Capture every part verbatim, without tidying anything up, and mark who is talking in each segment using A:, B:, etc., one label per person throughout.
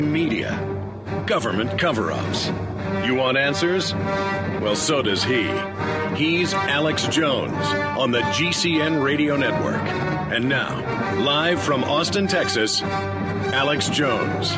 A: Media. Government cover-ups. You want answers? Well, so does he. He's Alex Jones on the G C N Radio Network. And now, live from Austin, Texas, Alex Jones.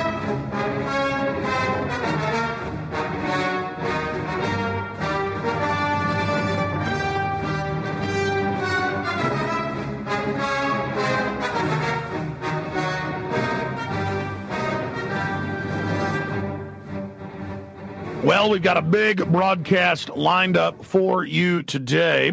B: Well, we've got a big broadcast lined up for you today.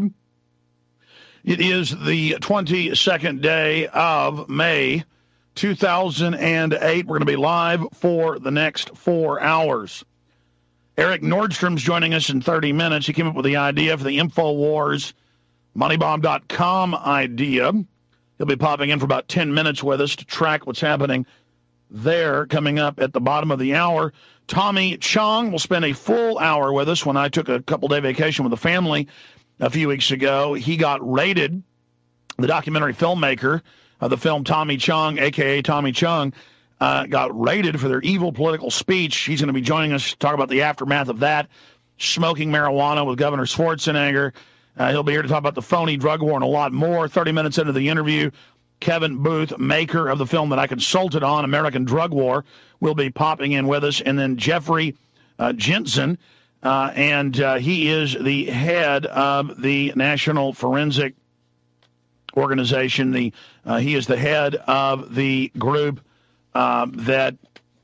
B: It is the twenty-second day of May, two thousand eight. We're going to be live for the next four hours. Eric Nordstrom's joining us in thirty minutes. He came up with the idea for the InfoWars Money Bomb dot com idea. He'll be popping in for about ten minutes with us to track what's happening there. Coming up at the bottom of the hour, Tommy Chong will spend a full hour with us. When I took a couple-day vacation with the family a few weeks ago, he got raided. The documentary filmmaker of the film, Tommy Chong, a k a. Tommy Chong, uh, got raided for their evil political speech. He's going to be joining us to talk about the aftermath of that, smoking marijuana with Governor Schwarzenegger. Uh, he'll be here to talk about the phony drug war and a lot more. thirty minutes into the interview, Kevin Booth, maker of the film that I consulted on, American Drug War, will be popping in with us. And then Jeffrey uh, Jensen, uh, and uh, he is the head of the National Forensic Organization. The uh, He is the head of the group uh, that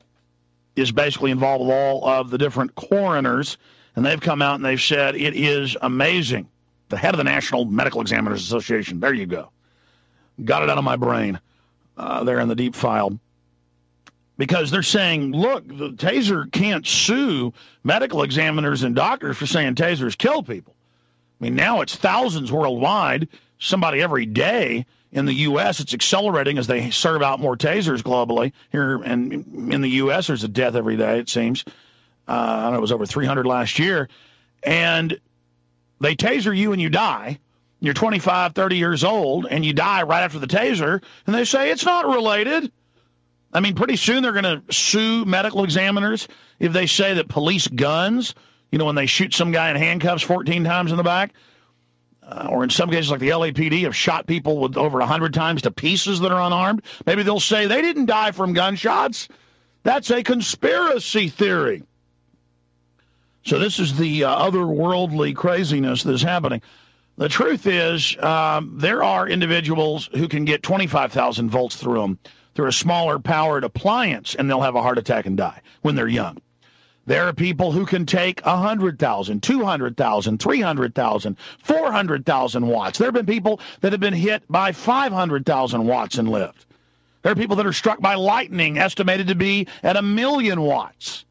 B: is basically involved with all of the different coroners. And they've come out and they've said it is amazing. The head of the National Medical Examiners Association. There you go. Got it out of my brain uh, there in the deep file. Because they're saying, look, the taser can't sue medical examiners and doctors for saying tasers kill people. I mean, now it's thousands worldwide, somebody every day in the U S. It's accelerating as they serve out more tasers globally. Here and in the U S, there's a death every day, it seems. Uh, I don't know, it was over three hundred last year. And they taser you and you die. You're twenty-five, thirty years old, and you die right after the taser, and they say it's not related. I mean, pretty soon they're going to sue medical examiners if they say that police guns, you know, when they shoot some guy in handcuffs fourteen times in the back, uh, or in some cases like the L A P D have shot people with over one hundred times to pieces that are unarmed. Maybe they'll say they didn't die from gunshots. That's a conspiracy theory. So this is the uh, otherworldly craziness that is happening. The truth is, um, there are individuals who can get twenty-five thousand volts through them, through a smaller powered appliance, and they'll have a heart attack and die when they're young. There are people who can take one hundred thousand, two hundred thousand, three hundred thousand, four hundred thousand watts. There have been people that have been hit by five hundred thousand watts and lived. There are people that are struck by lightning, estimated to be at a million watts.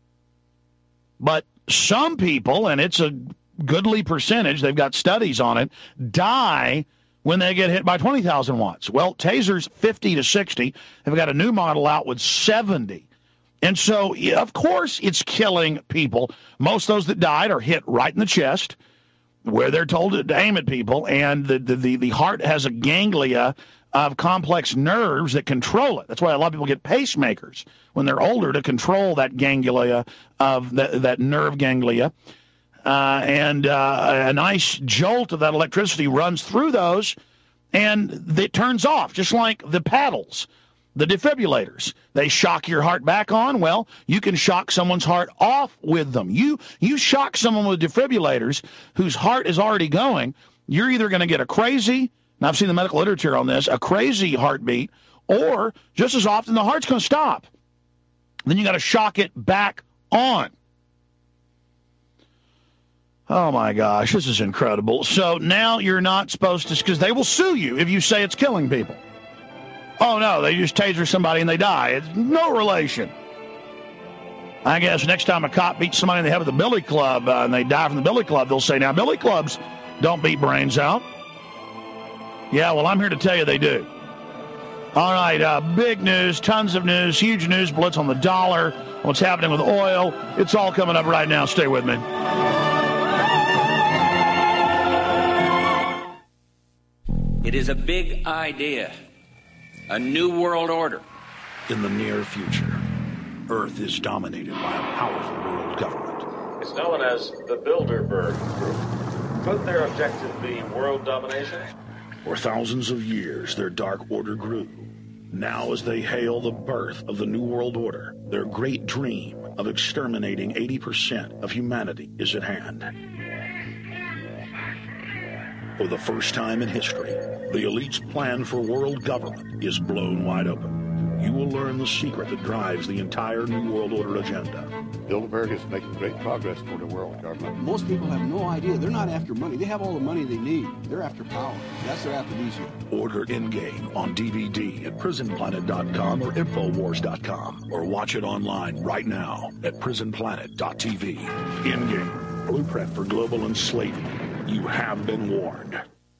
B: But some people, and it's a goodly percentage, they've got studies on it, die when they get hit by twenty thousand watts. Well, tasers fifty to sixty have got a new model out with seventy. And so, of course, it's killing people. Most of those that died are hit right in the chest, where they're told to aim at people, and the, the, the, the heart has a ganglia of complex nerves that control it. That's why a lot of people get pacemakers when they're older, to control that ganglia of the, that nerve ganglia. Uh, and uh, a nice jolt of that electricity runs through those, and it turns off, just like the paddles, the defibrillators. They shock your heart back on. Well, you can shock someone's heart off with them. You you shock someone with defibrillators whose heart is already going, you're either going to get a crazy, and I've seen the medical literature on this, a crazy heartbeat, or just as often the heart's going to stop. Then you got to shock it back on. Oh, my gosh, this is incredible. So now you're not supposed to, because they will sue you if you say it's killing people. Oh, no, they just taser somebody and they die. It's no relation. I guess next time a cop beats somebody in the head with a billy club uh, and they die from the billy club, they'll say, now, billy clubs don't beat brains out. Yeah, well, I'm here to tell you they do. All right, uh, big news, tons of news, huge news blitz on the dollar, what's happening with oil. It's all coming up right now. Stay with me.
C: It is a big idea, a new world order.
B: In the near future. Earth is dominated by a powerful world government.
D: It's known as the Bilderberg Group. Could their objective be world domination?
B: For thousands of years, their dark order grew. Now, as they hail the birth of the New World Order, their great dream of exterminating eighty percent of humanity is at hand. For the first time in history, the elite's plan for world government is blown wide open. You will learn the secret that drives the entire New World Order agenda.
E: Bilderberg is making great progress toward a world government.
F: Most people have no idea. They're not after money. They have all the money they need. They're after power. That's their aphrodisiac.
B: Order Endgame on D V D at prison planet dot com or infowars dot com, or watch it online right now at prison planet dot t v. Endgame, blueprint for global enslavement. You have been warned.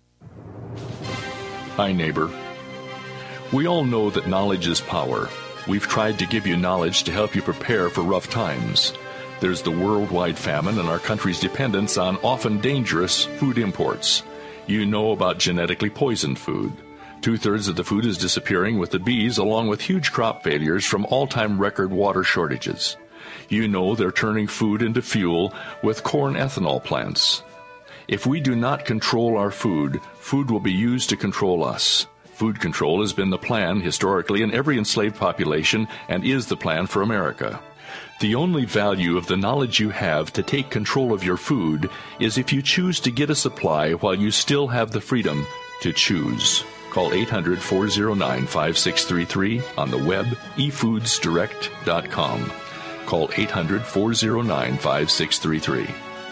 G: Hi, neighbor. We all know that knowledge is power. We've tried to give you knowledge to help you prepare for rough times. There's the worldwide famine and our country's dependence on often dangerous food imports. You know about genetically poisoned food. Two-thirds of the food is disappearing with the bees, along with huge crop failures from all-time record water shortages. You know they're turning food into fuel with corn ethanol plants. If we do not control our food, food will be used to control us. Food control has been the plan historically in every enslaved population and is the plan for America. The only value of the knowledge you have to take control of your food is if you choose to get a supply while you still have the freedom to choose. Call eight hundred, four oh nine, five six three three on the web, e foods direct dot com. Call eight hundred, four oh nine, five six three three.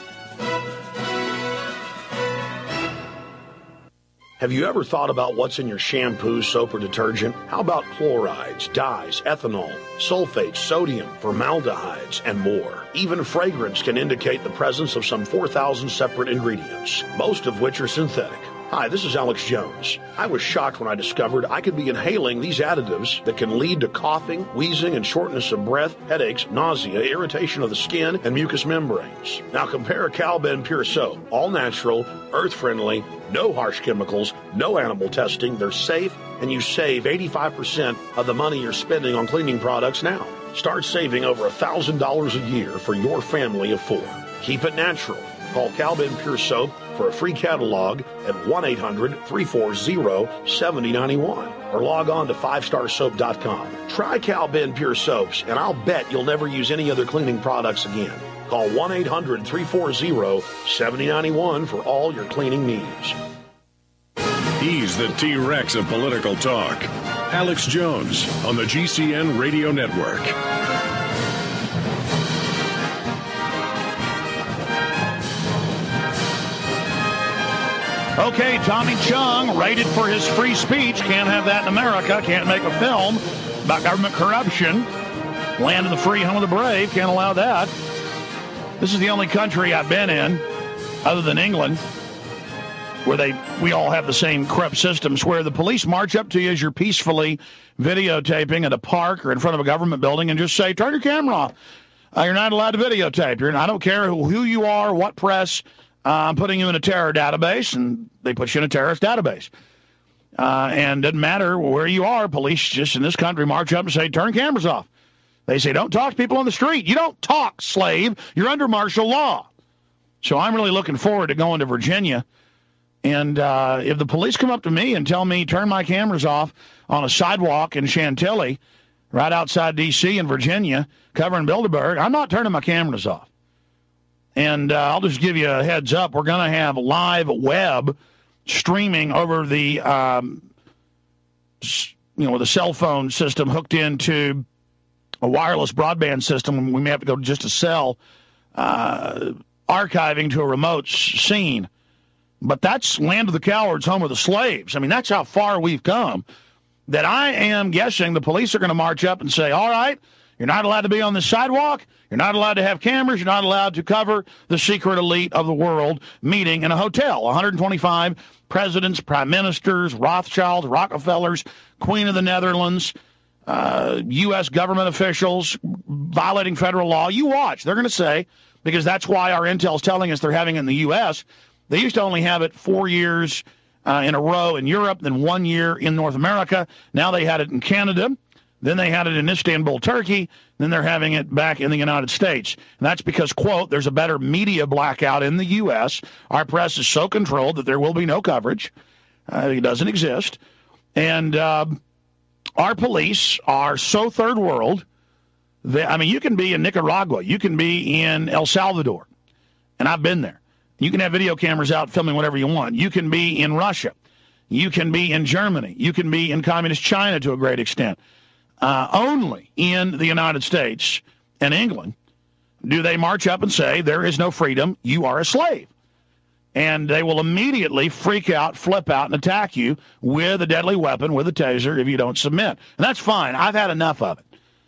B: Have you ever thought about what's in your shampoo, soap, or detergent? How about chlorides, dyes, ethanol, sulfates, sodium, formaldehydes, and more? Even fragrance can indicate the presence of some four thousand separate ingredients, most of which are synthetic. Hi, this is Alex Jones. I was shocked when I discovered I could be inhaling these additives that can lead to coughing, wheezing, and shortness of breath, headaches, nausea, irritation of the skin, and mucous membranes. Now compare Calben Pure Soap. All natural, earth-friendly, no harsh chemicals, no animal testing. They're safe, and you save eighty-five percent of the money you're spending on cleaning products now. Start saving over one thousand dollars a year for your family of four. Keep it natural. Call Calben Pure Soap for a free catalog at one eight hundred, three four zero, seven zero nine one or log on to five star soap dot com. Try Calben Pure Soaps, and I'll bet you'll never use any other cleaning products again. Call one eight hundred, three four zero, seven zero nine one for all your cleaning needs.
A: He's the T-Rex of political talk. Alex Jones on the G C N Radio Network.
B: Okay, Tommy Chung raided for his free speech. Can't have that in America. Can't make a film about government corruption. Land of the free, home of the brave. Can't allow that. This is the only country I've been in, other than England, where they we all have the same corrupt systems, where the police march up to you as you're peacefully videotaping at a park or in front of a government building and just say, turn your camera off. Uh, you're not allowed to videotape. You're, I don't care who, who you are, what press. Uh, I'm putting you in a terror database, and they put you in a terrorist database. Uh, and it doesn't matter where you are. Police just in this country march up and say, turn cameras off. They say, don't talk to people on the street. You don't talk, slave. You're under martial law. So I'm really looking forward to going to Virginia. And uh, if the police come up to me and tell me, turn my cameras off on a sidewalk in Chantilly, right outside D C in Virginia, covering Bilderberg, I'm not turning my cameras off. And uh, I'll just give you a heads up. We're going to have live web streaming over the, um, you know, with a cell phone system hooked into a wireless broadband system. We may have to go to just a cell, uh, archiving to a remote scene. But that's land of the cowards, home of the slaves. I mean, that's how far we've come, that I am guessing the police are going to march up and say, all right, you're not allowed to be on the sidewalk. You're not allowed to have cameras. You're not allowed to cover the secret elite of the world meeting in a hotel. one hundred twenty-five presidents, prime ministers, Rothschilds, Rockefellers, Queen of the Netherlands, uh, U S government officials violating federal law. You watch. They're going to say, because that's why our intel's telling us they're having it in the U S. They used to only have it four years uh, in a row in Europe, then one year in North America. Now they had it in Canada. Then they had it in Istanbul, Turkey. Then they're having it back in the United States. And that's because, quote, there's a better media blackout in the U S. Our press is so controlled that there will be no coverage. Uh, it doesn't exist. And uh, our police are so third world that, I mean, you can be in Nicaragua. You can be in El Salvador. And I've been there. You can have video cameras out filming whatever you want. You can be in Russia. You can be in Germany. You can be in communist China to a great extent. Uh, only in the United States and England do they march up and say, there is no freedom, you are a slave. And they will immediately freak out, flip out, and attack you with a deadly weapon, with a taser, if you don't submit. And that's fine. I've had enough of it.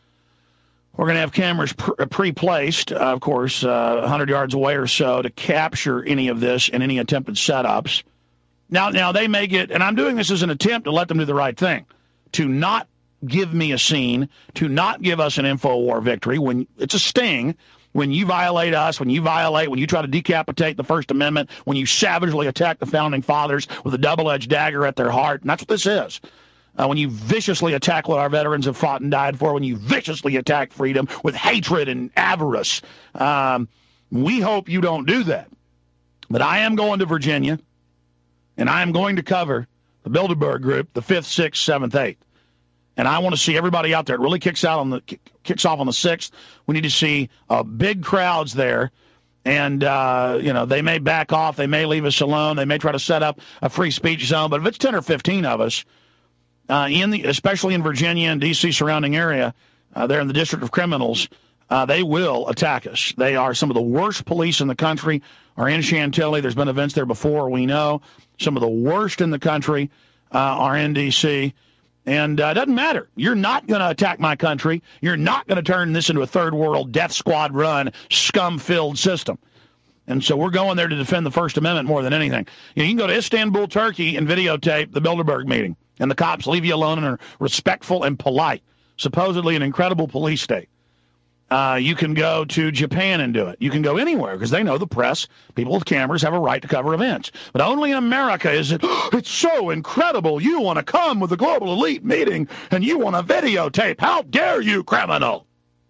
B: We're going to have cameras pre-placed, uh, of course, uh, one hundred yards away or so to capture any of this and any attempted setups. Now, now they may get, and I'm doing this as an attempt to let them do the right thing, to not give me a scene, to not give us an InfoWar victory. When it's a sting, when you violate us, when you violate, when you try to decapitate the First Amendment, when you savagely attack the Founding Fathers with a double-edged dagger at their heart, and that's what this is. Uh, when you viciously attack what our veterans have fought and died for, when you viciously attack freedom with hatred and avarice, um, we hope you don't do that. But I am going to Virginia, and I am going to cover the Bilderberg Group, the fifth, sixth, seventh, eighth. And I want to see everybody out there. It really kicks out on the kicks off on the sixth. We need to see uh, big crowds there, and uh, you know they may back off, they may leave us alone, they may try to set up a free speech zone. But if it's ten or fifteen of us, uh, in the especially in Virginia and D C surrounding area, uh, there in the District of Criminals, uh, they will attack us. They are some of the worst police in the country. Are in Chantilly. There's been events there before. We know some of the worst in the country uh, are in D C. And uh, it doesn't matter. You're not going to attack my country. You're not going to turn this into a third world death squad run, scum-filled system. And so we're going there to defend the First Amendment more than anything. You know, you can go to Istanbul, Turkey, and videotape the Bilderberg meeting. And the cops leave you alone and are respectful and polite. Supposedly an incredible police state. Uh, you can go to Japan and do it. You can go anywhere because they know the press, people with cameras have a right to cover events. But only in America is it, oh, it's so incredible. You want to come with the global elite meeting and you want to videotape. How dare you, criminal?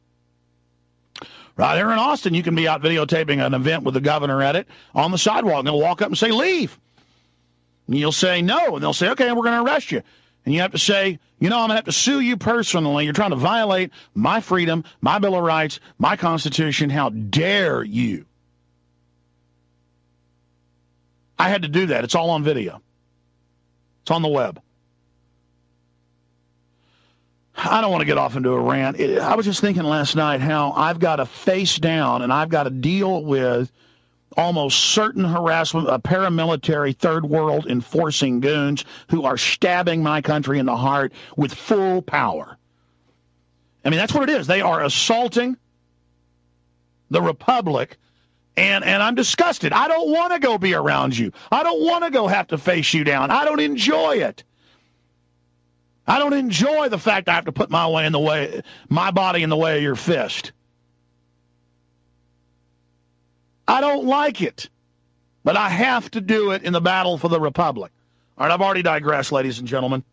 B: Right here in Austin, you can be out videotaping an event with the governor at it on the sidewalk. And they'll walk up and say, leave. And you'll say no. And they'll say, okay, we're going to arrest you. And you have to say, you know, I'm going to have to sue you personally. You're trying to violate my freedom, my Bill of Rights, my Constitution. How dare you? I had to do that. It's all on video. It's on the web. I don't want to get off into a rant. I was just thinking last night how I've got to face down and I've got to deal with almost certain harassment of paramilitary third world enforcing goons who are stabbing my country in the heart with full power. I mean, that's what it is. They are assaulting the Republic, and, and I'm disgusted. I don't want to go be around you. I don't want to go have to face you down. I don't enjoy it. I don't enjoy the fact I have to put my way in the way, my body in the way of your fist. I don't like it, but I have to do it in the battle for the Republic. All right, I've already digressed, ladies and gentlemen.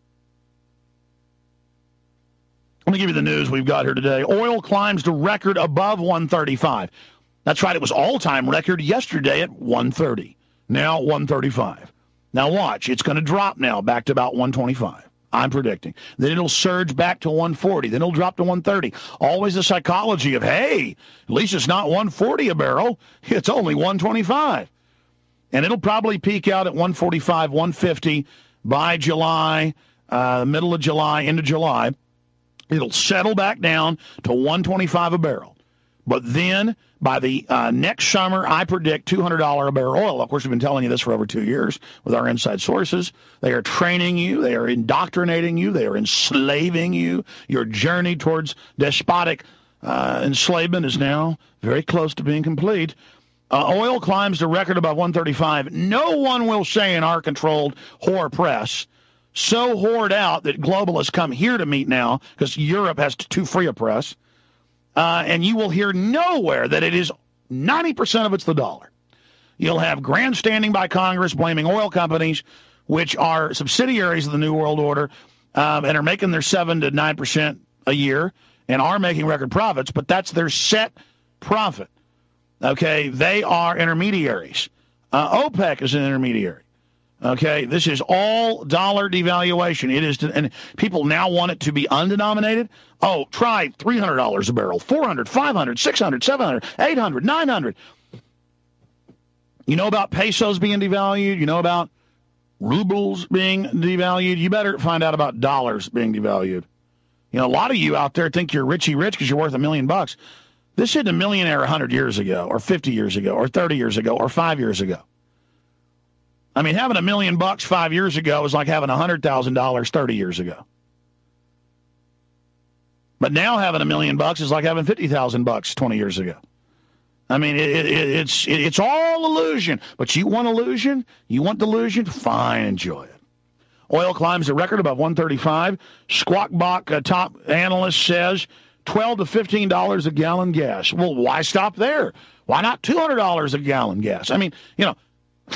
B: Let me give you the news we've got here today. Oil climbs to record above one thirty-five. That's right, it was all-time record yesterday at one thirty. Now one thirty-five. Now watch, it's going to drop now back to about one twenty-five. I'm predicting. Then it'll surge back to one forty. Then it'll drop to one thirty. Always the psychology of, hey, at least it's not one forty a barrel. It's only one twenty-five. And it'll probably peak out at one forty-five, one fifty by July, uh, middle of July, into July. It'll settle back down to one twenty-five a barrel. But then, by the uh, next summer, I predict two hundred dollars a barrel oil. Of course, we've been telling you this for over two years with our inside sources. They are training you. They are indoctrinating you. They are enslaving you. Your journey towards despotic uh, enslavement is now very close to being complete. Uh, oil climbs to record above one thirty-five. No one will say in our controlled whore press, so whored out that globalists come here to meet now because Europe has too free a press. Uh, and you will hear nowhere that it is ninety percent of it's the dollar. You'll have grandstanding by Congress blaming oil companies, which are subsidiaries of the New World Order, um, and are making their seven to nine percent a year and are making record profits, but that's their set profit. Okay, they are intermediaries. Uh, OPEC is an intermediary. Okay, this is all dollar devaluation. It is, and people now want it to be undenominated. Oh, try three hundred dollars a barrel, four hundred dollars, five hundred dollars, six hundred dollars, seven hundred dollars, eight hundred dollars, nine hundred dollars. You know about pesos being devalued? You know about rubles being devalued? You better find out about dollars being devalued. You know, a lot of you out there think you're richy rich because you're worth a million bucks. This isn't a millionaire one hundred years ago, or fifty years ago, or thirty years ago, or five years ago. I mean, having a million bucks five years ago is like having one hundred thousand dollars thirty years ago. But now having a million bucks is like having fifty thousand bucks twenty years ago. I mean, it, it, it's it, it's all illusion. But you want illusion? You want delusion? Fine, enjoy it. Oil climbs a record above one thirty-five. Squawk Box uh, top analyst says twelve to fifteen dollars a gallon gas. Well, why stop there? Why not two hundred dollars a gallon gas? I mean, you know,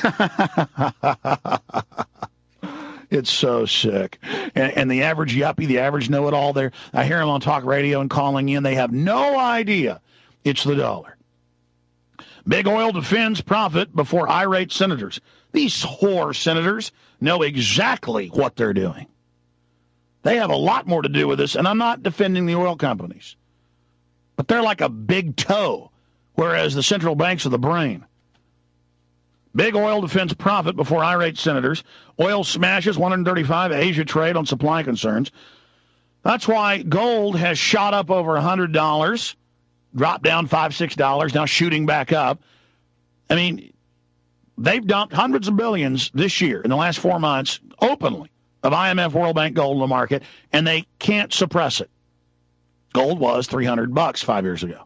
B: it's so sick. And, and the average yuppie, the average know-it-all there, I hear them on talk radio and calling in. They have no idea it's the dollar. Big oil defends profit before irate senators. These whore senators know exactly what they're doing. They have a lot more to do with this, and I'm not defending the oil companies. But they're like a big toe, whereas the central banks are the brain. Big oil defends profit before irate senators. Oil smashes one thirty-five, Asia trade on supply concerns. That's why gold has shot up over one hundred dollars, dropped down five dollars, six dollars, now shooting back up. I mean, they've dumped hundreds of billions this year, in the last four months, openly, of I M F, World Bank gold in the market, and they can't suppress it. Gold was three hundred bucks five years ago.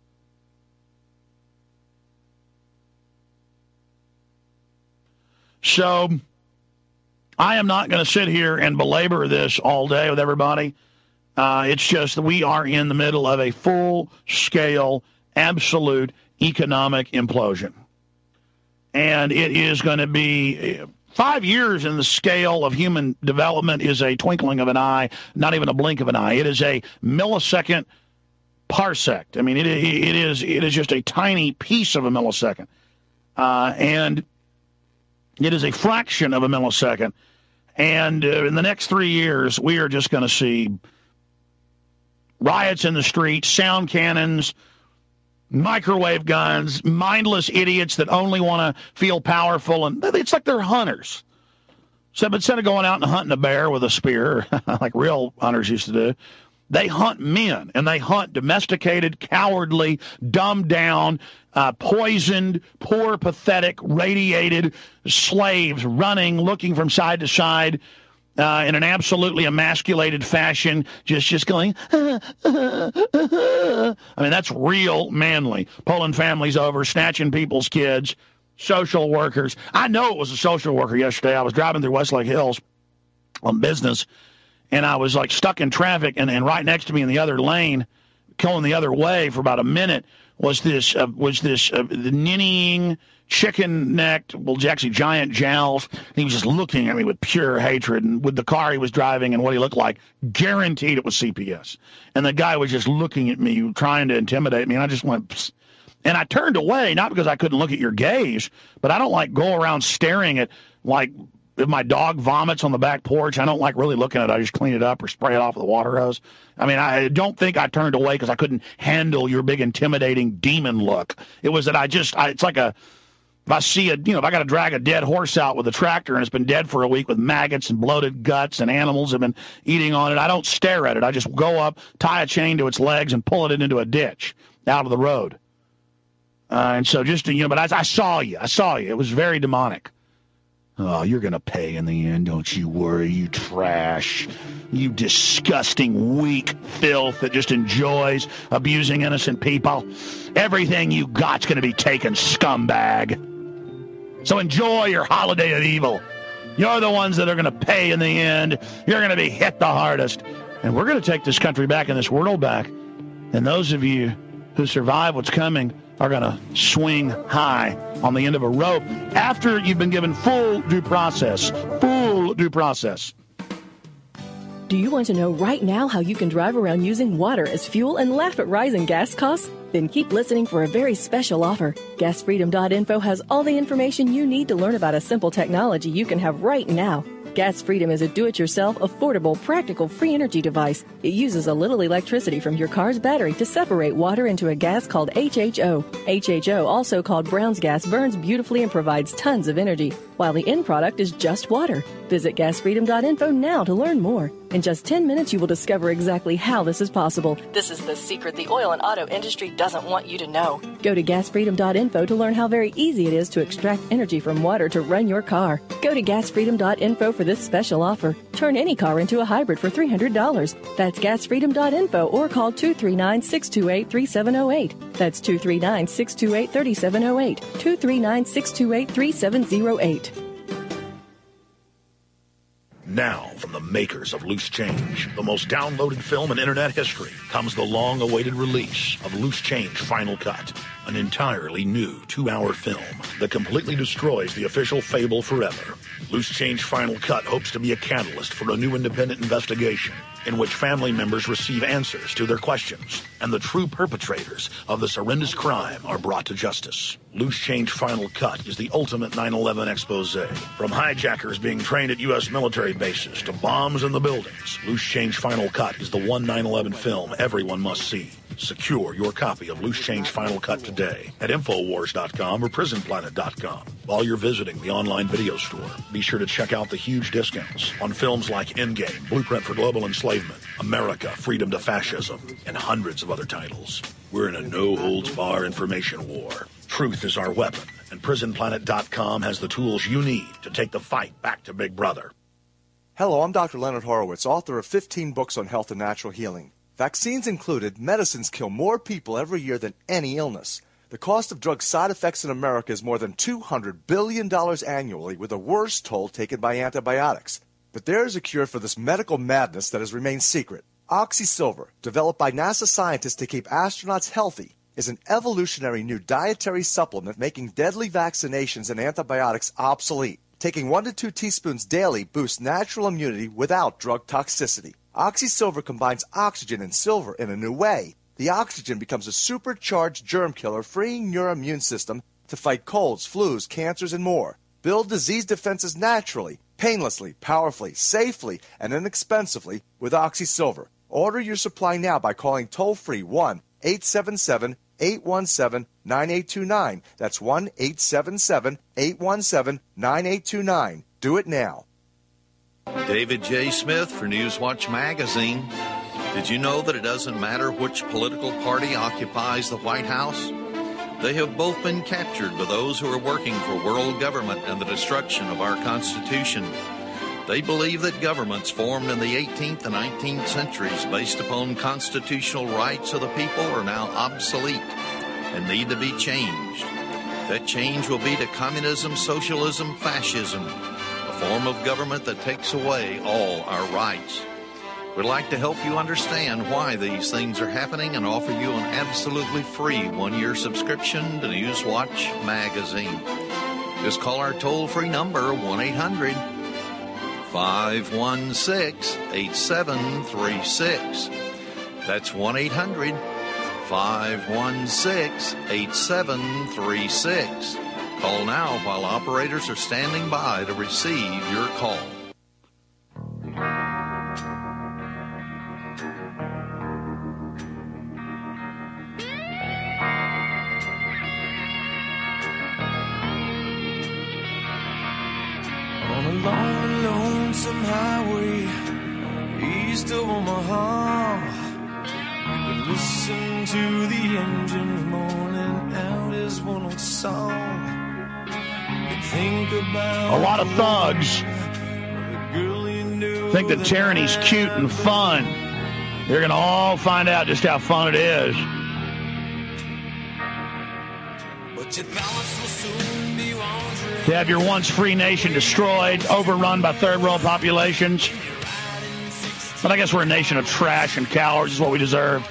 B: So I am not going to sit here and belabor this all day with everybody. Uh, it's just that we are in the middle of a full-scale, absolute economic implosion. And it is going to be five years in the scale of human development is a twinkling of an eye, not even a blink of an eye. It is a millisecond parsec. I mean, it, it is it is just a tiny piece of a millisecond. Uh, and it is a fraction of a millisecond. And uh, in the next three years, we are just going to see riots in the streets, sound cannons, microwave guns, mindless idiots that only want to feel powerful. And it's like they're hunters. So instead of going out and hunting a bear with a spear, like real hunters used to do, they hunt men, and they hunt domesticated, cowardly, dumbed down, uh, poisoned, poor, pathetic, radiated slaves running, looking from side to side uh, in an absolutely emasculated fashion, just, just going, uh, uh, uh. I mean, that's real manly. Pulling families over, snatching people's kids, social workers. I know it was a social worker yesterday. I was driving through Westlake Hills on business, and I was like stuck in traffic, and, and right next to me in the other lane, going the other way for about a minute, was this uh, was this uh, the ninnying, chicken-necked, well, actually giant jowls. He was just looking at me with pure hatred, and with the car he was driving and what he looked like, guaranteed it was C P S. And the guy was just looking at me, trying to intimidate me, and I just went, psst. And I turned away, not because I couldn't look at your gaze, but I don't like go around staring at, like, if my dog vomits on the back porch, I don't like really looking at it. I just clean it up or spray it off with a water hose. I mean, I don't think I turned away because I couldn't handle your big intimidating demon look. It was that I just, I, it's like a, if I see a, you know, if I got to drag a dead horse out with a tractor and it's been dead for a week with maggots and bloated guts and animals have been eating on it, I don't stare at it. I just go up, tie a chain to its legs and pull it into a ditch out of the road. Uh, and so just, you know, but I, I saw you. I saw you. It was very demonic. Oh, you're going to pay in the end, don't you worry, you trash. You disgusting, weak filth that just enjoys abusing innocent people. Everything you got's going to be taken, scumbag. So enjoy your holiday of evil. You're the ones that are going to pay in the end. You're going to be hit the hardest. And we're going to take this country back and this world back. And those of you who survive what's coming are going to swing high on the end of a rope after you've been given full due process. Full due process.
H: Do you want to know right now how you can drive around using water as fuel and laugh at rising gas costs? Then keep listening for a very special offer. gas freedom dot info has all the information you need to learn about a simple technology you can have right now. Gas Freedom is a do-it-yourself, affordable, practical, free energy device. It uses a little electricity from your car's battery to separate water into a gas called H H O. H H O, also called Brown's gas, burns beautifully and provides tons of energy, while the end product is just water. Visit gas freedom dot info now to learn more. In just ten minutes, you will discover exactly how this is possible. This is the secret the oil and auto industry doesn't want you to know. Go to gas freedom dot info to learn how very easy it is to extract energy from water to run your car. Go to gas freedom dot info for this special offer. Turn any car into a hybrid for three hundred dollars. That's gas freedom dot info or call two three nine, six two eight, three seven zero eight. That's two three nine, six two eight, three seven zero eight. two three nine, six two eight, three seven zero eight.
B: Now, from the makers of Loose Change, the most downloaded film in internet history, comes the long-awaited release of Loose Change Final Cut, an entirely new two-hour film that completely destroys the official fable forever. Loose Change Final Cut hopes to be a catalyst for a new independent investigation in which family members receive answers to their questions and the true perpetrators of this horrendous crime are brought to justice. Loose Change Final Cut is the ultimate nine eleven expose. From hijackers being trained at U S military bases to bombs in the buildings, Loose Change Final Cut is the one nine eleven film everyone must see. Secure your copy of Loose Change Final Cut today at infowars dot com or prison planet dot com. While you're visiting the online video store, be sure to check out the huge discounts on films like Endgame, Blueprint for Global Enslavement, America, Freedom to Fascism, and hundreds of other titles. We're in a no-holds-barred information war. Truth is our weapon, and prison planet dot com has the tools you need to take the fight back to Big Brother.
I: Hello, I'm Doctor Leonard Horowitz, author of fifteen books on health and natural healing. Vaccines included, medicines kill more people every year than any illness. The cost of drug side effects in America is more than two hundred billion dollars annually, with the worst toll taken by antibiotics. But there is a cure for this medical madness that has remained secret. OxySilver, developed by NASA scientists to keep astronauts healthy, is an evolutionary new dietary supplement making deadly vaccinations and antibiotics obsolete. Taking one to two teaspoons daily boosts natural immunity without drug toxicity. OxySilver combines oxygen and silver in a new way. The oxygen becomes a supercharged germ killer, freeing your immune system to fight colds, flus, cancers, and more. Build disease defenses naturally, painlessly, powerfully, safely, and inexpensively with OxySilver. Order your supply now by calling toll-free one eight seven seven, eight one seven, nine eight two nine. That's one eight seven seven, eight one seven, nine eight two nine. Do it now.
J: David J. Smith for Newswatch Magazine. Did you know that it doesn't matter which political party occupies the White House? They have both been captured by those who are working for world government and the destruction of our Constitution. They believe that governments formed in the eighteenth and nineteenth centuries based upon constitutional rights of the people are now obsolete and need to be changed. That change will be to communism, socialism, fascism, a form of government that takes away all our rights. We'd like to help you understand why these things are happening and offer you an absolutely free one-year subscription to Newswatch Magazine. Just call our toll-free number, one eight hundred, five one six, eight seven three six. That's one eight hundred, five one six, eight seven three six. Call now while operators are standing by to receive your call.
K: On a long and lonesome highway east of Omaha, you can listen to the engines moaning out his one old song. You think about
B: a lot of thugs think that tyranny's cute and fun. You're going to all find out just how fun it is.
K: But your balance will soon be wandering.
B: To have your once free nation destroyed, overrun by third world populations. But I guess we're a nation of trash and cowards is what we deserve.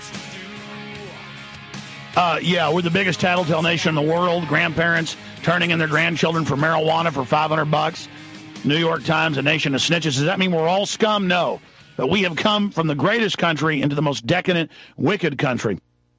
B: Uh, yeah, we're the biggest tattletale nation in the world. Grandparents turning in their grandchildren for marijuana for five hundred bucks. New York Times, a nation of snitches. Does that mean we're all scum? No. that we have come from the greatest country into the most decadent, wicked country.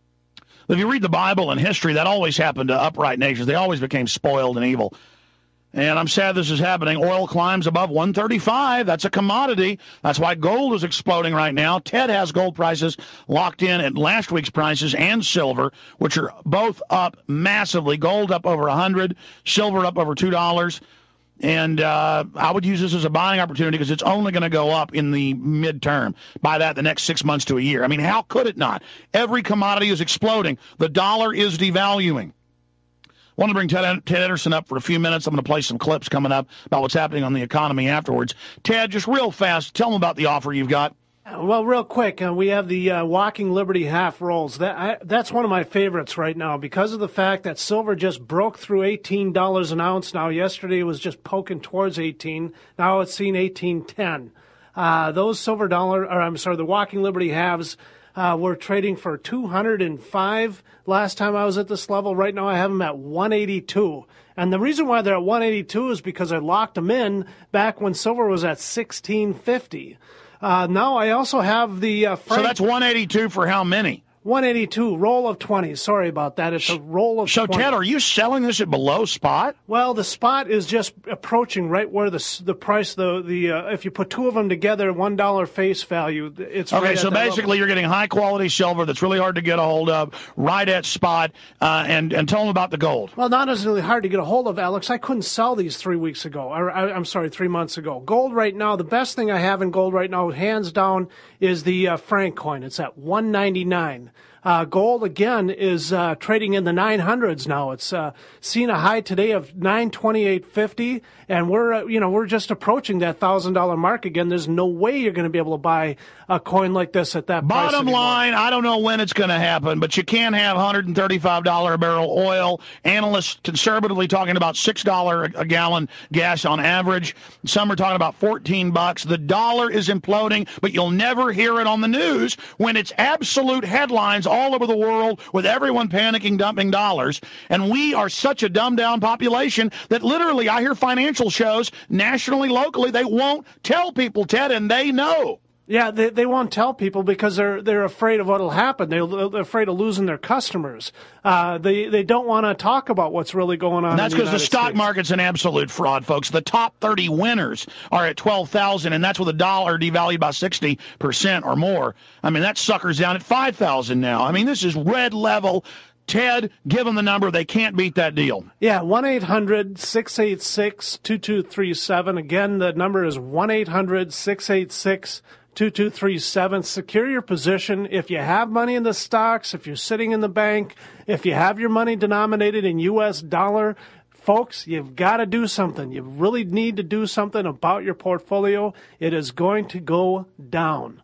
B: If you read the Bible and history, that always happened to upright nations. They always became spoiled and evil. And I'm sad this is happening. Oil climbs above one thirty-five. That's a commodity. That's why gold is exploding right now. Ted has gold prices locked in at last week's prices and silver, which are both up massively. Gold up over one hundred, silver up over two dollars. And uh, I would use this as a buying opportunity because it's only going to go up in the midterm. By that, the next six months to a year. I mean, how could it not? Every commodity is exploding. The dollar is devaluing. I want to bring Ted, Ted Ederson up for a few minutes. I'm going to play some clips coming up about what's happening on the economy afterwards. Ted, just real fast, tell them about the offer you've got.
L: Well, real quick, uh, we have the uh, Walking Liberty half rolls. That I, that's one of my favorites right now because of the fact that silver just broke through eighteen dollars an ounce. Now, yesterday it was just poking towards eighteen. Now it's seen eighteen ten. Uh, those silver dollar, or I'm sorry, the Walking Liberty halves uh, were trading for two hundred five last time I was at this level. Right now I have them at one eighty-two. And the reason why they're at one eighty-two is because I locked them in back when silver was at sixteen fifty. Uh, now I also have the uh, Frank-
B: So that's one eighty-two for how many?
L: one eighty-two, roll of twenty. Sorry about that. It's a roll of
B: so,
L: twenty. So,
B: Ted, are you selling this at below spot?
L: Well, the spot is just approaching right where the the price, the the uh, if you put two of them together, one dollar face value, it's
B: okay.
L: Right
B: so basically, level. You're getting high quality silver that's really hard to get a hold of, right at spot. Uh, and and tell them about the gold.
L: Well, not necessarily hard to get a hold of, Alex. I couldn't sell these three weeks ago. Or, I, I'm sorry, three months ago. Gold right now, the best thing I have in gold right now, hands down, is the uh, Frank coin. It's at one ninety-nine. Uh, gold, again, is uh, trading in the nine hundreds now. It's uh, seen a high today of nine twenty-eight fifty, and we're, uh, you know, we're just approaching that one thousand dollars mark again. There's no way you're going to be able to buy a coin like this at that price.
B: Bottom line, I don't know when it's going to happen, but you can't have one hundred thirty-five dollars a barrel oil. Analysts conservatively talking about six dollars a gallon gas on average. Some are talking about fourteen bucks. The dollar is imploding, but you'll never hear it on the news when it's absolute headlines all over the world with everyone panicking, dumping dollars. And we are such a dumbed-down population that literally I hear financial shows nationally, locally, they won't tell people, Ted, and they know.
L: Yeah, they they won't tell people because they're they're afraid of what'll happen. They're, they're afraid of losing their customers. Uh, they they don't want to talk about what's really going on.
B: And that's because the, the stock
L: States.
B: market's an absolute fraud, folks. The top thirty winners are at twelve thousand, and that's with a dollar devalued by sixty percent or more. I mean, that sucker's down at five thousand now. I mean, this is red level. Ted, give them the number. They can't beat that deal.
L: Yeah, one eight hundred six eight six two two three seven. Again, the number is one eight hundred six eight six two two three seven. Secure your position. If you have money in the stocks, if you're sitting in the bank, if you have your money denominated in U S dollar, folks, you've got to do something. You really need to do something about your portfolio. It is going to go down.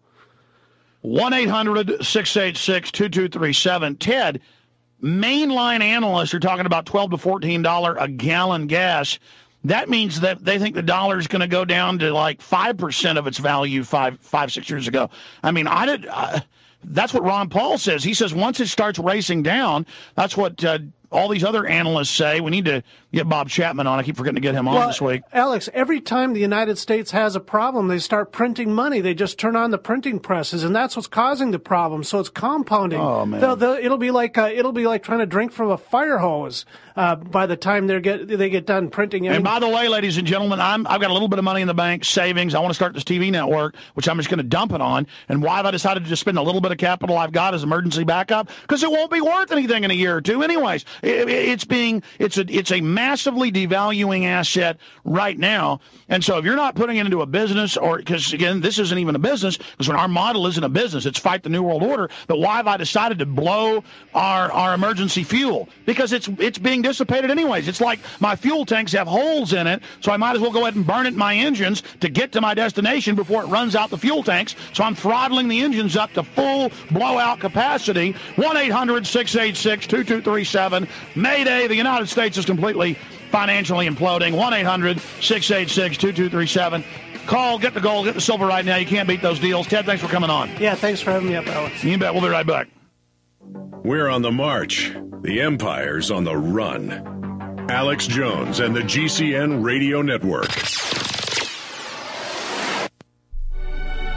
B: one eight hundred six eight six two two three seven. Ted, mainline analysts are talking about twelve to fourteen dollars a gallon gas. That means that they think the dollar is going to go down to like five percent of its value five, five, six years ago. I mean, I did. Uh, that's what Ron Paul says. He says once it starts racing down, that's what uh, all these other analysts say. We need to get Bob Chapman on. I keep forgetting to get him on
L: well,
B: this week.
L: Alex, every time the United States has a problem, they start printing money. They just turn on the printing presses, and that's what's causing the problem. So it's compounding.
B: Oh, man.
L: They'll, they'll, it'll be like uh, it'll be like trying to drink from a fire hose uh, by the time they get they get done printing.
B: And by the way, ladies and gentlemen, I'm, I've got a little bit of money in the bank, savings. I want to start this T V network, which I'm just going to dump it on. And why have I decided to just spend a little bit of capital I've got as emergency backup? Because it won't be worth anything in a year or two, anyways. It, it, it's being it's a it's a massively devaluing asset right now. And so if you're not putting it into a business, or because again, this isn't even a business, because when our model isn't a business, it's fight the New World Order. But why have I decided to blow our our emergency fuel? Because it's it's being dissipated anyways. It's like my fuel tanks have holes in it, so I might as well go ahead and burn it in my engines to get to my destination before it runs out the fuel tanks. So I'm throttling the engines up to full blowout capacity. one eight hundred six eight six two two three seven. Mayday, the United States is completely financially imploding. one eight hundred six eight six two two three seven. Call, get the gold, get the silver right now. You can't beat those deals. Ted, thanks for coming on.
L: Yeah, thanks for having me up, Alex.
B: You bet. We'll be right back.
A: We're on the march. The empire's on the run. Alex Jones and the G C N Radio Network.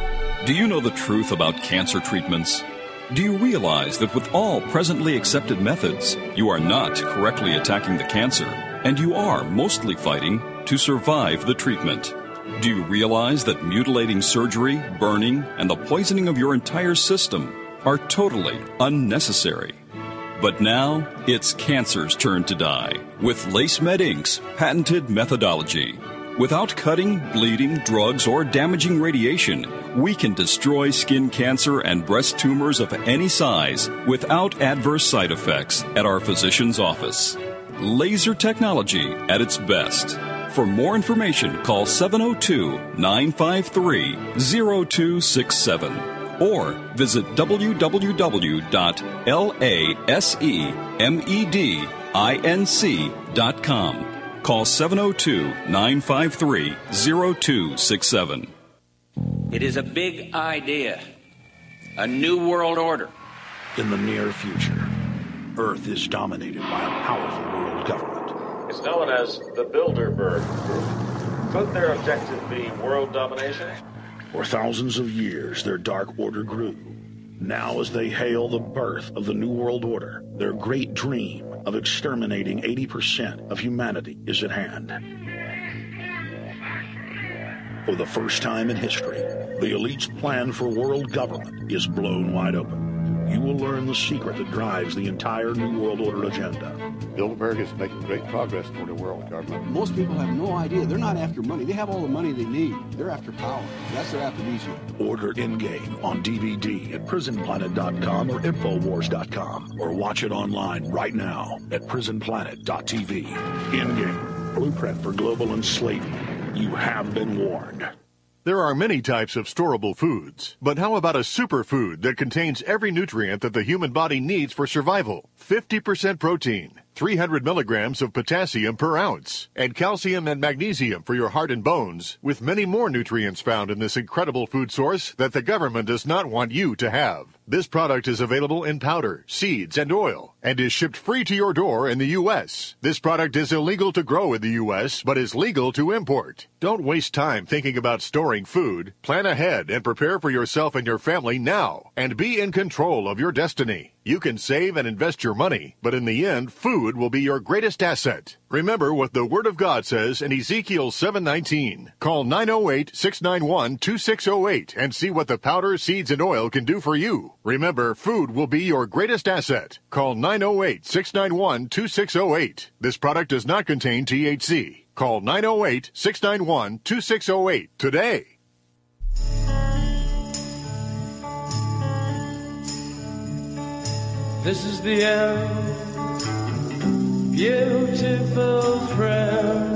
M: Do you know the truth about cancer treatments? Do you realize that with all presently accepted methods, you are not correctly attacking the cancer, and you are mostly fighting to survive the treatment? Do you realize that mutilating surgery, burning, and the poisoning of your entire system are totally unnecessary? But now, it's cancer's turn to die with LaceMed Incorporated's patented methodology. Without cutting, bleeding, drugs, or damaging radiation, we can destroy skin cancer and breast tumors of any size without adverse side effects at our physician's office. Laser technology at its best. For more information, call seven oh two, nine five three, oh two six seven or visit w w w dot lasemedinc dot com. Call seven oh two, nine five three, oh two six seven.
C: It is a big idea. A new world order.
B: In the near future, Earth is dominated by a powerful world government.
D: It's known as the Bilderberg Group. Could their objective be world domination?
B: For thousands of years, their dark order grew. Now, as they hail the birth of the New World Order, their great dream of exterminating eighty percent of humanity is at hand. For the first time in history, the elite's plan for world government is blown wide open. You will learn the secret that drives the entire New World Order agenda.
E: Bilderberg is making great progress toward a world government.
F: Most people have no idea. They're not after money. They have all the money they need. They're after power. That's their aphrodisiac.
B: Order Endgame on D V D at prison planet dot com or infowars dot com, or watch it online right now at prison planet dot t v. Endgame, blueprint for global enslavement. You have been warned.
N: There are many types of storable foods, but how about a superfood that contains every nutrient that the human body needs for survival? fifty percent protein, three hundred milligrams of potassium per ounce, and calcium and magnesium for your heart and bones, with many more nutrients found in this incredible food source that the government does not want you to have. This product is available in powder, seeds, and oil, and is shipped free to your door in the U S. This product is illegal to grow in the U S, but is legal to import. Don't waste time thinking about storing food. Plan ahead and prepare for yourself and your family now, and be in control of your destiny. You can save and invest your money, but in the end, food will be your greatest asset. Remember what the Word of God says in Ezekiel seven nineteen. Call nine oh eight, six nine one, two six oh eight and see what the powder, seeds, and oil can do for you. Remember, food will be your greatest asset. Call nine oh eight, six nine one, two six oh eight. This product does not contain T H C. Call nine oh eight, six nine one, two six oh eight today.
K: This is the end, beautiful friend.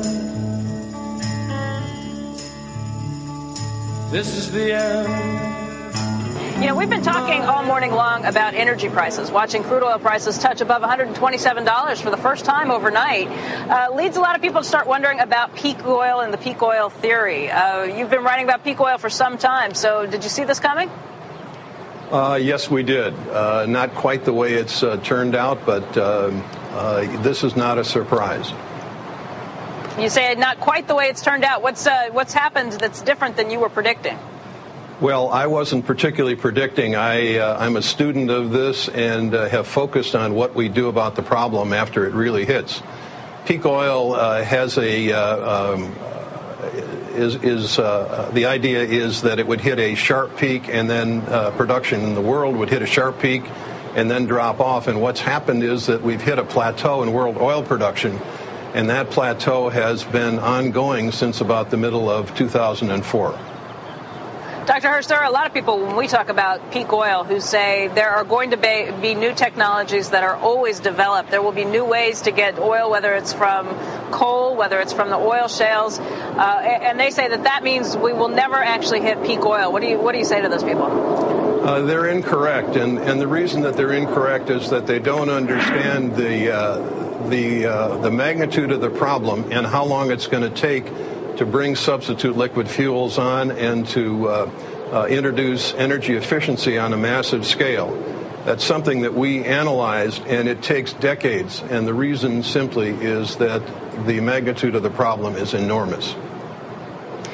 K: This is the end.
O: You know, we've been talking all morning long about energy prices. Watching crude oil prices touch above one hundred twenty-seven dollars for the first time overnight uh, leads a lot of people to start wondering about peak oil and the peak oil theory. Uh, you've been writing about peak oil for some time, so did you see this coming?
P: Uh, yes, we did. Uh, not quite the way it's uh, turned out, but uh, uh, this is not a surprise.
O: You say not quite the way it's turned out. What's uh, what's happened that's different than you were predicting?
P: Well, I wasn't particularly predicting. I, uh, I'm a student of this and uh, have focused on what we do about the problem after it really hits. Peak oil uh, has a uh, um, is is uh, the idea is that it would hit a sharp peak and then uh, production in the world would hit a sharp peak and then drop off. And what's happened is that we've hit a plateau in world oil production, and that plateau has been ongoing since about the middle of two thousand four.
O: Doctor Hurst, there are a lot of people when we talk about peak oil who say there are going to be, be new technologies that are always developed. There will be new ways to get oil, whether it's from coal, whether it's from the oil shales, uh, and they say that that means we will never actually hit peak oil. What do you what do you say to those people?
P: Uh, they're incorrect, and, and the reason that they're incorrect is that they don't understand the uh, the uh, the magnitude of the problem and how long it's going to take to bring substitute liquid fuels on and to uh, uh, introduce energy efficiency on a massive scale. That's something that we analyzed, and it takes decades, and the reason simply is that the magnitude of the problem is enormous.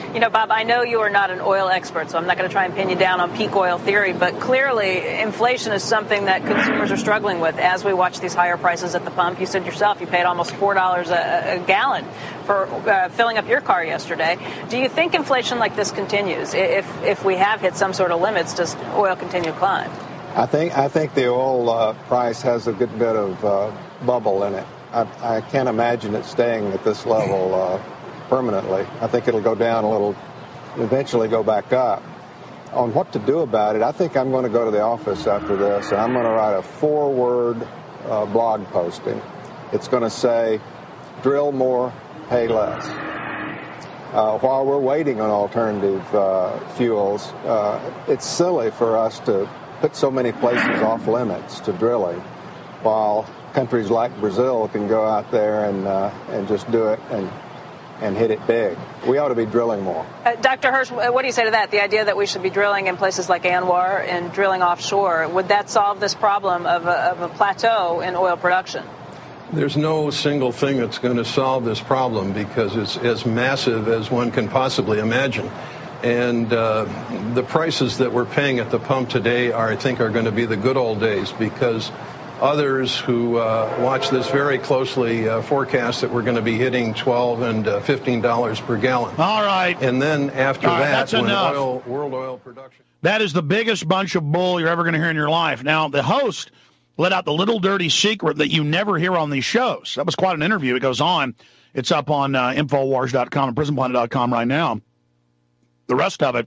O: You know, Bob, I know you are not an oil expert, so I'm not going to try and pin you down on peak oil theory, but clearly inflation is something that consumers are struggling with as we watch these higher prices at the pump. You said yourself you paid almost four dollars a, a gallon for uh, filling up your car yesterday. Do you think inflation like this continues? If if we have hit some sort of limits, does oil continue to climb?
Q: I think I think the oil uh, price has a good bit of uh, bubble in it. I, I can't imagine it staying at this level uh, permanently. I think it'll go down a little, eventually go back up. On what to do about it, I think I'm going to go to the office after this, and I'm going to write a four-word uh, blog posting. It's going to say, drill more, pay less. Uh, while we're waiting on alternative uh, fuels, uh, it's silly for us to put so many places off limits to drilling, while countries like Brazil can go out there and uh, and just do it and and hit it big. We ought to be drilling more.
O: Uh, Doctor Hirsch, what do you say to that? The idea that we should be drilling in places like Anwar and drilling offshore, would that solve this problem of a, of a plateau in oil production?
P: There's no single thing that's going to solve this problem because it's as massive as one can possibly imagine. And uh, the prices that we're paying at the pump today are, I think, are going to be the good old days, because others who uh, watch this very closely uh, forecast that we're going to be hitting twelve and uh, fifteen dollars per gallon.
B: All right.
P: And then after
B: All right,
P: that,
B: that's
P: when
B: enough.
P: oil, world oil production.
B: That is the biggest bunch of bull you're ever going to hear in your life. Now, the host let out the little dirty secret that you never hear on these shows. That was quite an interview. It goes on. It's up on uh, Infowars dot com and Prison Planet dot com right now. The rest of it,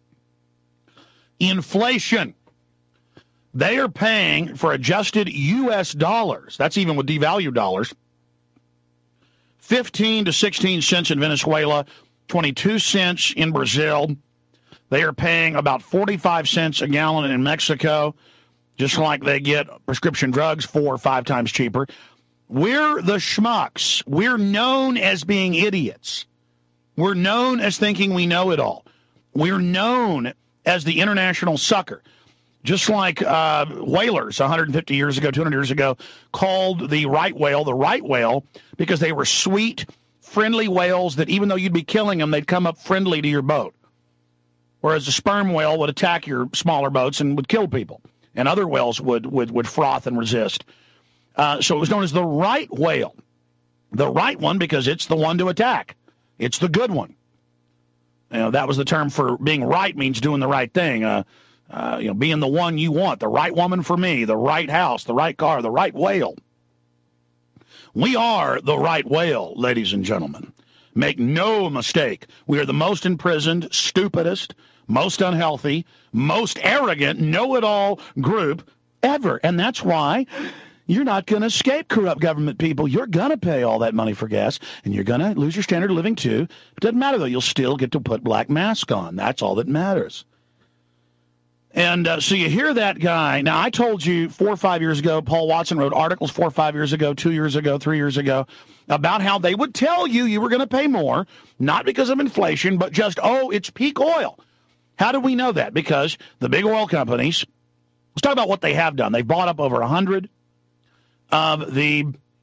B: inflation. They are paying for adjusted U S dollars. That's even with devalued dollars. fifteen to sixteen cents in Venezuela, twenty-two cents in Brazil. They are paying about forty-five cents a gallon in Mexico, just like they get prescription drugs four or five times cheaper. We're the schmucks. We're known as being idiots. We're known as thinking we know it all. We're known as the international sucker. Just like uh, whalers one hundred fifty years ago, two hundred years ago, called the right whale the right whale because they were sweet, friendly whales that even though you'd be killing them, they'd come up friendly to your boat. Whereas the sperm whale would attack your smaller boats and would kill people. And other whales would, would, would froth and resist. Uh, so it was known as the right whale. The right one because it's the one to attack. It's the good one. You know, that was the term for being right, means doing the right thing. Uh, uh, you know, being the one you want, the right woman for me, the right house, the right car, the right whale. We are the right whale, ladies and gentlemen. Make no mistake. We are the most imprisoned, stupidest, most unhealthy, most arrogant, know-it-all group ever. And that's why you're not going to escape corrupt government people. You're going to pay all that money for gas, and you're going to lose your standard of living too. It doesn't matter, though. You'll still get to put black mask on. That's all that matters. And uh, so you hear that guy. Now, I told you four or five years ago, Paul Watson wrote articles four or five years ago, two years ago, three years ago, about how they would tell you you were going to pay more, not because of inflation, but just, oh, it's peak oil. How do we know that? Because the big oil companies, let's talk about what they have done. They've bought up over one hundred of the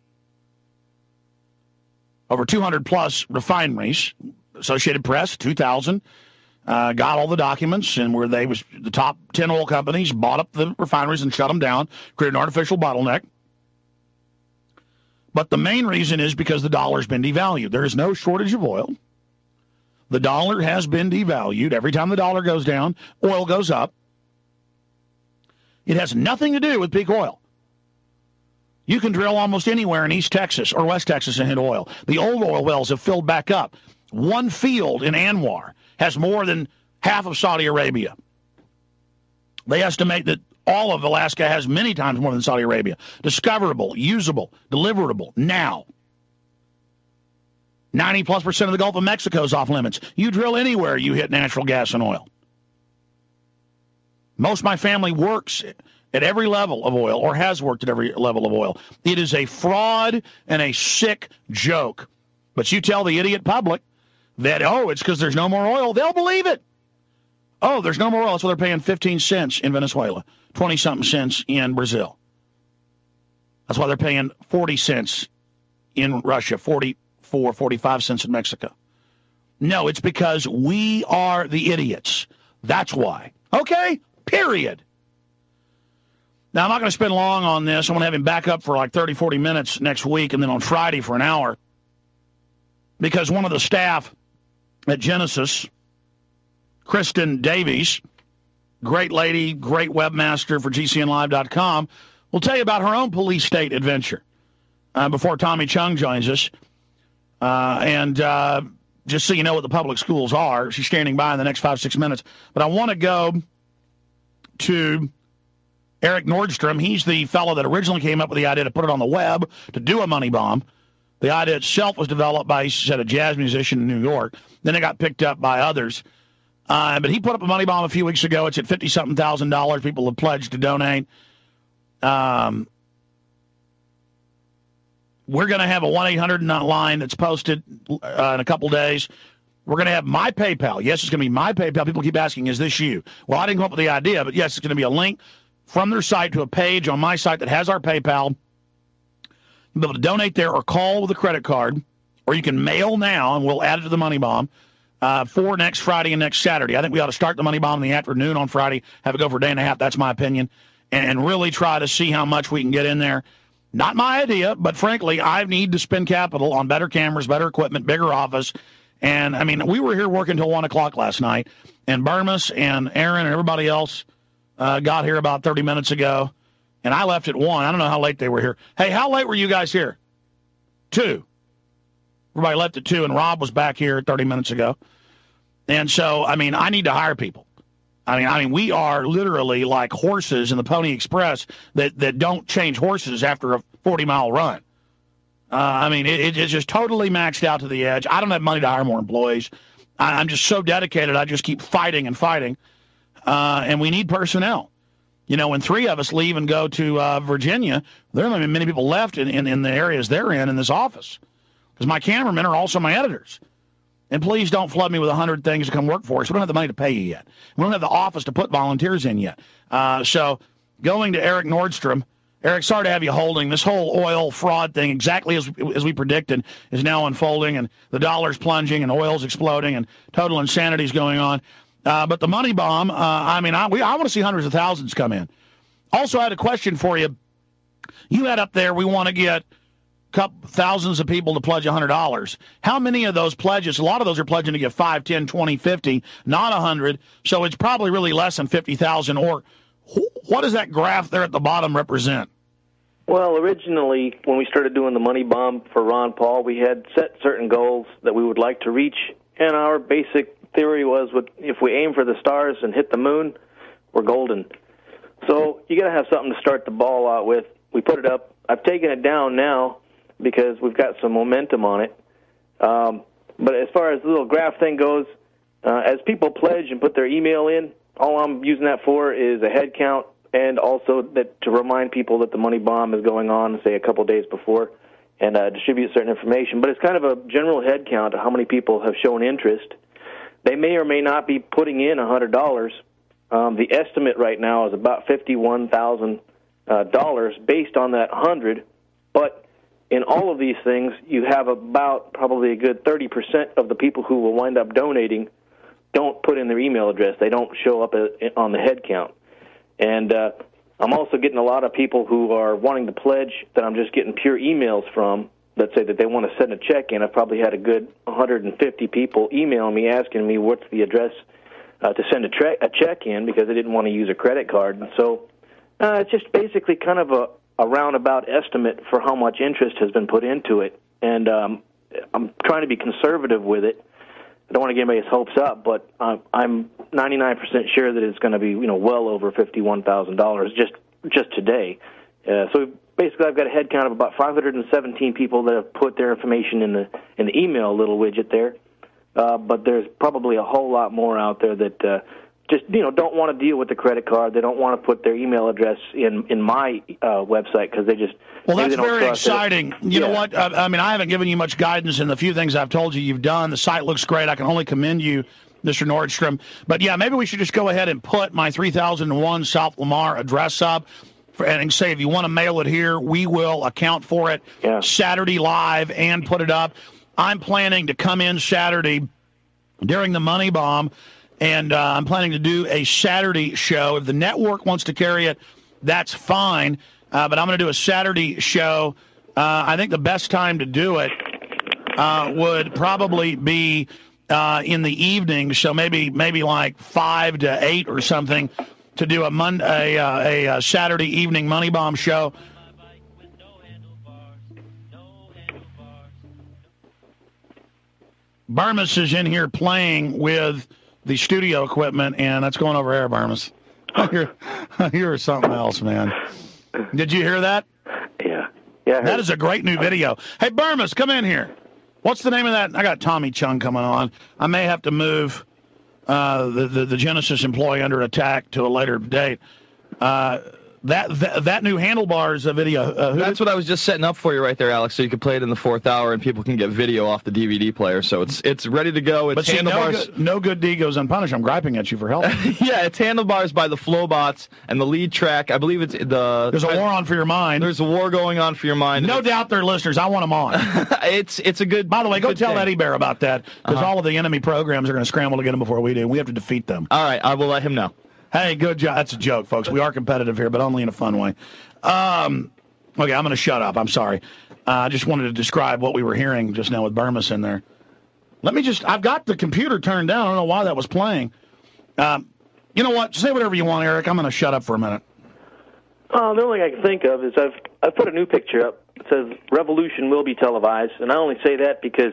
B: over two hundred plus refineries. Associated Press, two thousand, uh, got all the documents, and where they was the top ten oil companies bought up the refineries and shut them down, created an artificial bottleneck. But the main reason is because the dollar's been devalued. There is no shortage of oil. The dollar has been devalued. Every time the dollar goes down, oil goes up. It has nothing to do with peak oil. You can drill almost anywhere in East Texas or West Texas and hit oil. The old oil wells have filled back up. One field in Anwar has more than half of Saudi Arabia. They estimate that all of Alaska has many times more than Saudi Arabia. Discoverable, usable, deliverable, now. ninety plus percent of the Gulf of Mexico is off limits. You drill anywhere, you hit natural gas and oil. Most of my family works at every level of oil, or has worked at every level of oil. It is a fraud and a sick joke. But you tell the idiot public that, oh, it's because there's no more oil, they'll believe it. Oh, there's no more oil, so they're paying fifteen cents in Venezuela, twenty-something cents in Brazil. That's why they're paying forty cents in Russia, forty-four, forty-five cents in Mexico. No, it's because we are the idiots. That's why. Okay? Period. Now, I'm not going to spend long on this. I'm going to have him back up for like thirty, forty minutes next week, and then on Friday for an hour. Because one of the staff at Genesis, Kristen Davies, great lady, great webmaster for G C N live dot com, will tell you about her own police state adventure uh, before Tommy Chung joins us. Uh, and uh, just so you know what the public schools are, she's standing by in the next five, six minutes. But I want to go to Eric Nordstrom. He's the fellow that originally came up with the idea to put it on the web to do a money bomb. The idea itself was developed by, he said, a jazz musician in New York. Then it got picked up by others. Uh, but he put up a money bomb a few weeks ago. It's at fifty-something thousand dollars. People have pledged to donate. Um, we're going to have a one eight hundred line that's posted uh, in a couple days. We're going to have my PayPal. Yes, it's going to be my PayPal. People keep asking, is this you? Well, I didn't come up with the idea, but yes, it's going to be a link from their site to a page on my site that has our PayPal. You'll be able to donate there or call with a credit card, or you can mail now, and we'll add it to the money bomb. Uh, for next Friday and next Saturday. I think we ought to start the money bomb in the afternoon on Friday, have it go for a day and a half, that's my opinion, and, and really try to see how much we can get in there. Not my idea, but frankly, I need to spend capital on better cameras, better equipment, bigger office. And, I mean, we were here working until one o'clock last night, and Burmis and Aaron and everybody else uh, got here about thirty minutes ago, and I left at one. I don't know how late they were here. Hey, how late were you guys here? two. Everybody left at two, and Rob was back here thirty minutes ago. And so, I mean, I need to hire people. I mean, I mean, we are literally like horses in the Pony Express that, that don't change horses after a forty-mile run. Uh, I mean, it, it's just totally maxed out to the edge. I don't have money to hire more employees. I, I'm just so dedicated. I just keep fighting and fighting. Uh, and we need personnel. You know, when three of us leave and go to uh, Virginia, there aren't many people left in, in, in the areas they're in in this office. Because my cameramen are also my editors. And please don't flood me with a hundred things to come work for us. We don't have the money to pay you yet. We don't have the office to put volunteers in yet. Uh, so going to Eric Nordstrom. Eric, sorry to have you holding. This whole oil fraud thing, exactly as, as we predicted, is now unfolding, and the dollar's plunging, and oil's exploding, and total insanity is going on. Uh, but the money bomb, uh, I mean, I, we, I want to see hundreds of thousands come in. Also, I had a question for you. You had up there, we want to get couple thousands of people to pledge one hundred dollars. How many of those pledges? A lot of those are pledging to give five, ten, twenty, fifty, not one hundred. So it's probably really less than fifty thousand. Or what does that graph there at the bottom represent?
R: Well, originally, when we started doing the money bomb for Ron Paul, we had set certain goals that we would like to reach. And our basic theory was, if we aim for the stars and hit the moon, we're golden. So you got to have something to start the ball out with. We put it up. I've taken it down now, because we've got some momentum on it. Um, but as far as the little graph thing goes, uh, as people pledge and put their email in, all I'm using that for is a head count, and also that to remind people that the money bomb is going on, say, a couple days before, and uh, distribute certain information. But it's kind of a general head count of how many people have shown interest. They may or may not be putting in one hundred dollars. Um, the estimate right now is about fifty-one thousand dollars uh, based on that one hundred, but in all of these things, you have about probably a good thirty percent of the people who will wind up donating don't put in their email address. They don't show up on the head count. And uh, I'm also getting a lot of people who are wanting to pledge that I'm just getting pure emails from that say that they want to send a check in. I've probably had a good one hundred fifty people email me asking me what's the address uh, to send a, tre- a check in because they didn't want to use a credit card. And so uh, it's just basically kind of a a roundabout estimate for how much interest has been put into it. And um, I'm trying to be conservative with it. I don't want to get anybody's hopes up, but uh, I'm ninety-nine percent sure that it's going to be, you know, well over fifty-one thousand dollars just just today. Uh, so basically I've got a head count of about five hundred seventeen people that have put their information in the in the email little widget there. Uh, but there's probably a whole lot more out there that uh, just, you know, don't want to deal with the credit card. They don't want to put their email address in in my uh, website because they just
B: well, that's very exciting.
R: It.
B: You
R: yeah.
B: know what? I, I mean, I haven't given you much guidance in the few things I've told you you've done. The site looks great. I can only commend you, Mister Nordstrom. But yeah, maybe we should just go ahead and put my three thousand one South Lamar address up for, and say if you want to mail it here, we will account for it
R: yeah.
B: Saturday live and put it up. I'm planning to come in Saturday during the Money Bomb, and uh, I'm planning to do a Saturday show. If the network wants to carry it, that's fine, uh, but I'm going to do a Saturday show. Uh, I think the best time to do it uh, would probably be uh, in the evening, so maybe maybe like five to eight or something, to do a Monday, a, a, a Saturday evening Money Bomb show. Burmis is in here playing with the studio equipment, and that's going over air, Burmis. You're, you're something else, man. Did you hear that?
R: Yeah. Yeah.
B: That is a great new video. Hey, Burmis, come in here. What's the name of that? I got Tommy Chung coming on. I may have to move uh, the, the, the Genesis employee under attack to a later date. Uh, that, that that new Handlebars video. Uh,
S: That's what I was just setting up for you right there, Alex, so you can play it in the fourth hour and people can get video off the D V D player. So it's it's ready to go. It's
B: but see,
S: Handlebars.
B: No good, no good deed goes unpunished. I'm griping at you for help.
S: Yeah, it's Handlebars by the Flowbots, and the lead track, I believe it's the...
B: There's a war on for your mind.
S: There's a war going on for your mind.
B: No doubt they're listeners. I want them on.
S: it's it's a good...
B: By the way, go tell
S: thing.
B: Eddie Bear about that, because
S: Uh-huh.
B: all of the enemy programs are going to scramble to get them before we do. We have to defeat them.
S: All right, I will let him know.
B: Hey, good job. That's a joke, folks. We are competitive here, but only in a fun way. Um, okay, I'm going to shut up. I'm sorry. Uh, I just wanted to describe what we were hearing just now with Burmis in there. Let me just, I've got the computer turned down. I don't know why that was playing. Um, you know what? Say whatever you want, Eric. I'm going to shut up for a minute.
R: Uh, the only thing I can think of is I've I've put a new picture up. It says "Revolution will be televised," and I only say that because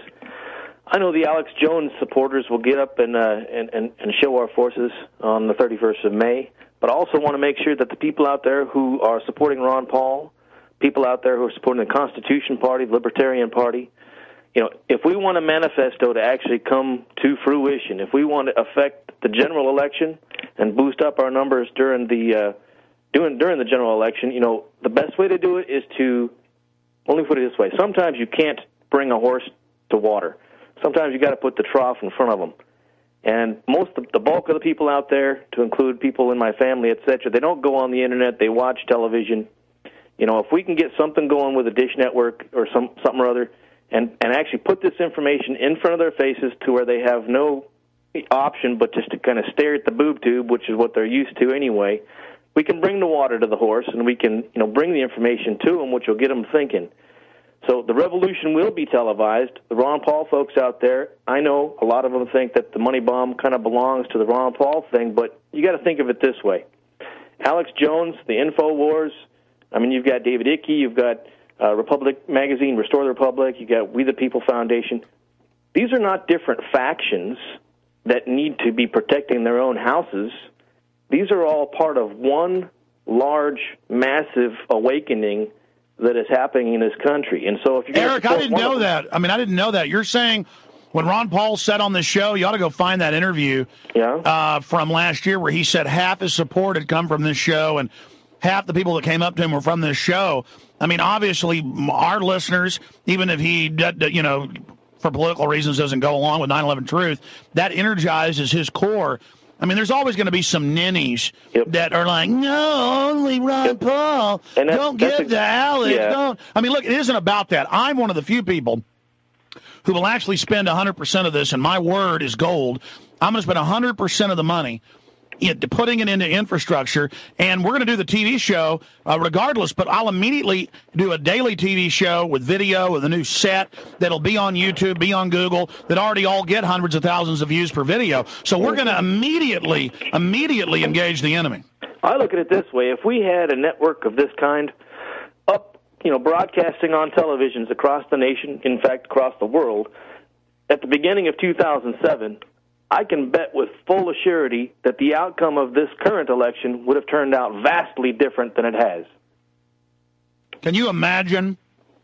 R: I know the Alex Jones supporters will get up and uh, and, and and show our forces on the thirty-first of May. But I also want to make sure that the people out there who are supporting Ron Paul, people out there who are supporting the Constitution Party, the Libertarian Party, you know, if we want a manifesto to actually come to fruition, if we want to affect the general election and boost up our numbers during the uh, doing during the general election, you know, the best way to do it is to, let me put it this way, sometimes you can't bring a horse to water. Sometimes you got to put the trough in front of them. And most of the bulk of the people out there, to include people in my family, et cetera, they don't go on the internet, they watch television. You know, if we can get something going with a Dish Network or some something or other, and, and actually put this information in front of their faces to where they have no option but just to kind of stare at the boob tube, which is what they're used to anyway, we can bring the water to the horse, and we can, you know, bring the information to them, which will get them thinking. So the revolution will be televised. The Ron Paul folks out there, I know a lot of them think that the money bomb kind of belongs to the Ron Paul thing, but you got to think of it this way. Alex Jones, the InfoWars, I mean, you've got David Icke, you've got uh, Republic Magazine, Restore the Republic, you've got We the People Foundation. These are not different factions that need to be protecting their own houses. These are all part of one large, massive awakening that is happening in this country. And so if you're
B: Eric, I didn't know that. I mean, I didn't know that. You're saying when Ron Paul said on the show, you ought to go find that interview
R: yeah.
B: uh, from last year where he said half his support had come from this show and half the people that came up to him were from this show. I mean, obviously, our listeners, even if he, you know, for political reasons doesn't go along with nine eleven Truth, that energizes his core. I mean, there's always going to be some ninnies yep. that are like, no, only Ron yep. Paul.
R: And that's,
B: don't
R: that's
B: give
R: a,
B: to Alex.
R: Yeah.
B: Don't. I mean, look, it isn't about that. I'm one of the few people who will actually spend one hundred percent of this, and my word is gold. I'm going to spend one hundred percent of the money into putting it into infrastructure, and we're going to do the T V show uh, regardless, but I'll immediately do a daily T V show with video, with a new set that'll be on YouTube, be on Google, that already all get hundreds of thousands of views per video. So we're going to immediately, immediately engage the enemy.
R: I look at it this way. If we had a network of this kind up, you know, broadcasting on televisions across the nation, in fact, across the world, at the beginning of two thousand seven, I can bet with full assurity that the outcome of this current election would have turned out vastly different than it has.
B: Can you imagine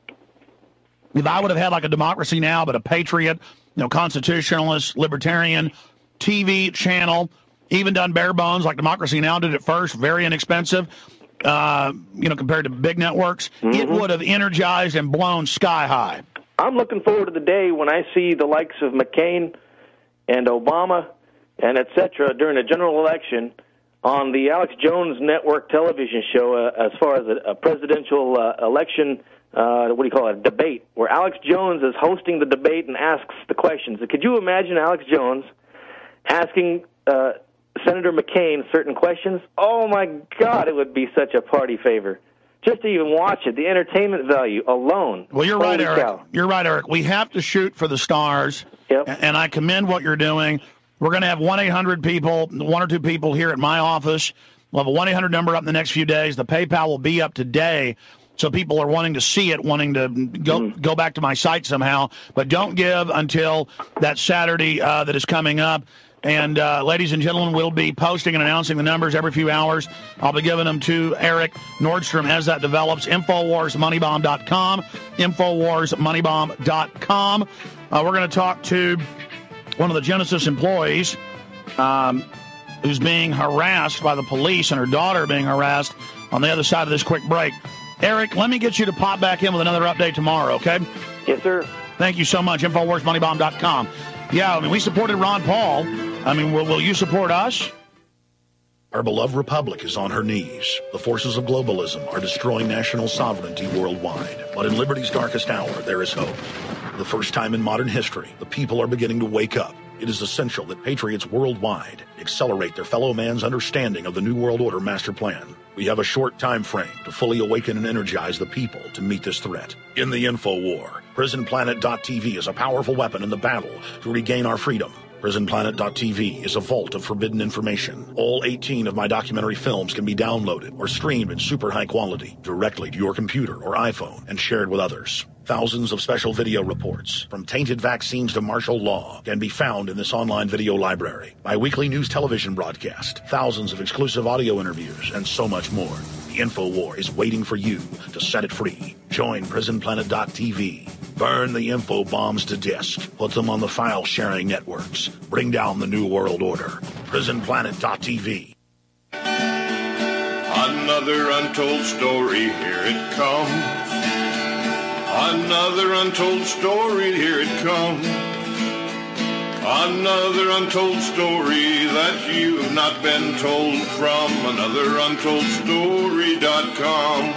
B: if I would have had like a Democracy Now, but a Patriot, you know, constitutionalist, libertarian T V channel, even done bare bones like Democracy Now did at first, very inexpensive, uh, you know, compared to big networks, mm-hmm. it would have energized and blown sky high.
R: I'm looking forward to the day when I see the likes of McCain and Obama and et cetera during a general election on the Alex Jones Network television show uh, as far as a, a presidential uh, election, uh, what do you call it, a debate, where Alex Jones is hosting the debate and asks the questions. Could you imagine Alex Jones asking uh, Senator McCain certain questions? Oh, my God, it would be such a party favor. Just to even watch it, the entertainment value alone.
B: Well, you're
R: Holy
B: right, Eric.
R: cow.
B: You're right, Eric. We have to shoot for the stars,
R: yep.
B: and I commend what you're doing. We're going to have one eight hundred people, one or two people here at my office. We'll have a one eight hundred number up in the next few days. The PayPal will be up today, so people are wanting to see it, wanting to go mm. go back to my site somehow. But don't give until that Saturday uh, that is coming up. And, uh, ladies and gentlemen, we'll be posting and announcing the numbers every few hours. I'll be giving them to Eric Nordstrom as that develops. Infowars Money Bomb dot com. Infowars Money Bomb dot com. Uh, we're going to talk to one of the Genesis employees um, who's being harassed by the police, and her daughter being harassed on the other side of this quick break. Eric, let me get you to pop back in with another update tomorrow, okay?
R: Yes, sir.
B: Thank you so much. Infowars Money Bomb dot com. Yeah, I mean, we supported Ron Paul. I mean, will, will you support us?
T: Our beloved republic is on her knees. The forces of globalism are destroying national sovereignty worldwide. But in liberty's darkest hour, there is hope. For the first time in modern history, the people are beginning to wake up. It is essential that patriots worldwide accelerate their fellow man's understanding of the New World Order master plan. We have a short time frame to fully awaken and energize the people to meet this threat. In the info war, Prison Planet dot T V is a powerful weapon in the battle to regain our freedom. Prison Planet dot T V is a vault of forbidden information. All eighteen of my documentary films can be downloaded or streamed in super high quality directly to your computer or iPhone and shared with others. Thousands of special video reports, from tainted vaccines to martial law, can be found in this online video library. My weekly news television broadcast, thousands of exclusive audio interviews, and so much more. The InfoWar is waiting for you to set it free. Join Prison Planet dot T V. Burn the info bombs to disk. Put them on the file-sharing networks. Bring down the New World Order. Prison Planet dot T V.
U: Another untold story, here it comes. Another untold story, here it comes. Another untold story that you've not been told from another untold story dot com.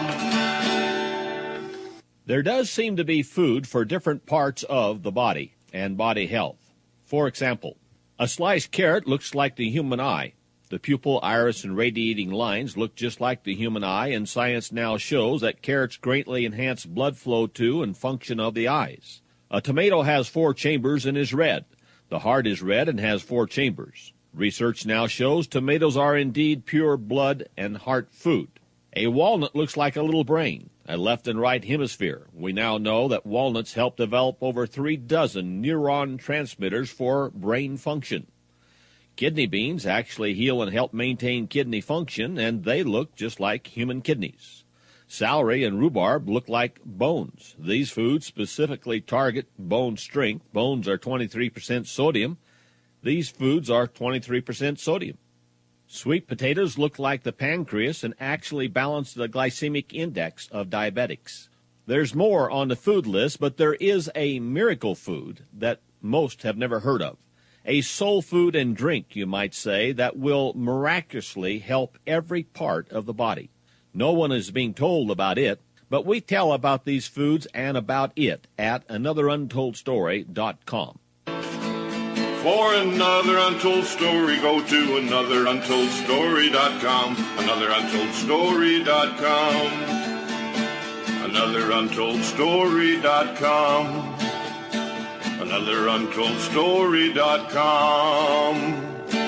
V: There does seem to be food for different parts of the body and body health. For example, a sliced carrot looks like the human eye. The pupil, iris, and radiating lines look just like the human eye, and science now shows that carrots greatly enhance blood flow to and function of the eyes. A tomato has four chambers and is red. The heart is red and has four chambers. Research now shows tomatoes are indeed pure blood and heart food. A walnut looks like a little brain, a left and right hemisphere. We now know that walnuts help develop over three dozen neuron transmitters for brain function. Kidney beans actually heal and help maintain kidney function, and they look just like human kidneys. Celery and rhubarb look like bones. These foods specifically target bone strength. Bones are twenty-three percent sodium. These foods are twenty-three percent sodium. Sweet potatoes look like the pancreas and actually balance the glycemic index of diabetics. There's more on the food list, but there is a miracle food that most have never heard of. A soul food and drink, you might say, that will miraculously help every part of the body. No one is being told about it, but we tell about these foods and about it at another untold story dot com.
U: For another untold story, go to another untold story dot com. another untold story dot com. another untold story dot com. another untold story dot com.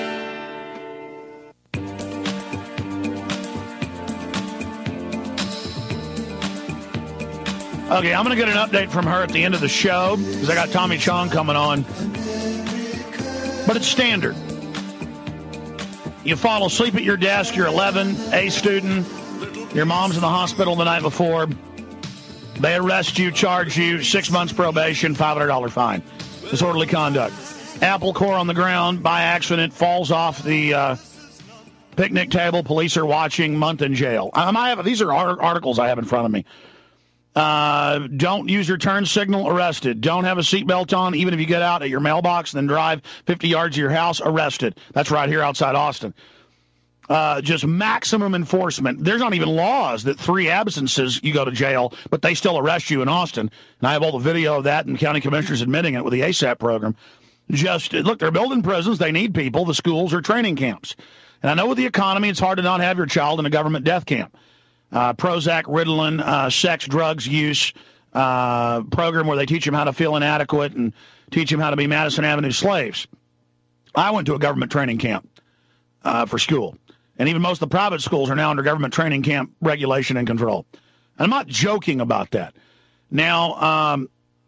B: Okay, I'm going to get an update from her at the end of the show because I got Tommy Chong coming on. But it's standard. You fall asleep at your desk, you're eleven, A student, your mom's in the hospital the night before. They arrest you, charge you, six months probation, five hundred dollars fine. Disorderly conduct. Apple core on the ground by accident, falls off the uh, picnic table. Police are watching, month in jail. Um, I have, these are articles I have in front of me. Uh, don't use your turn signal, arrested. Don't have a seatbelt on, even if you get out at your mailbox and then drive fifty yards to your house, arrested. That's right here outside Austin. Uh, just maximum enforcement. There's not even laws that three absences you go to jail, but they still arrest you in Austin. And I have all the video of that and county commissioners admitting it with the ASAP program. Just, look, they're building prisons. They need people. The schools are training camps. And I know with the economy, it's hard to not have your child in a government death camp. Uh, Prozac, Ritalin, uh, sex, drugs use uh, program where they teach them how to feel inadequate and teach them how to be Madison Avenue slaves. I went to a government training camp uh, for school. And even most of the private schools are now under government training camp regulation and control. I'm not joking about that. Now, um,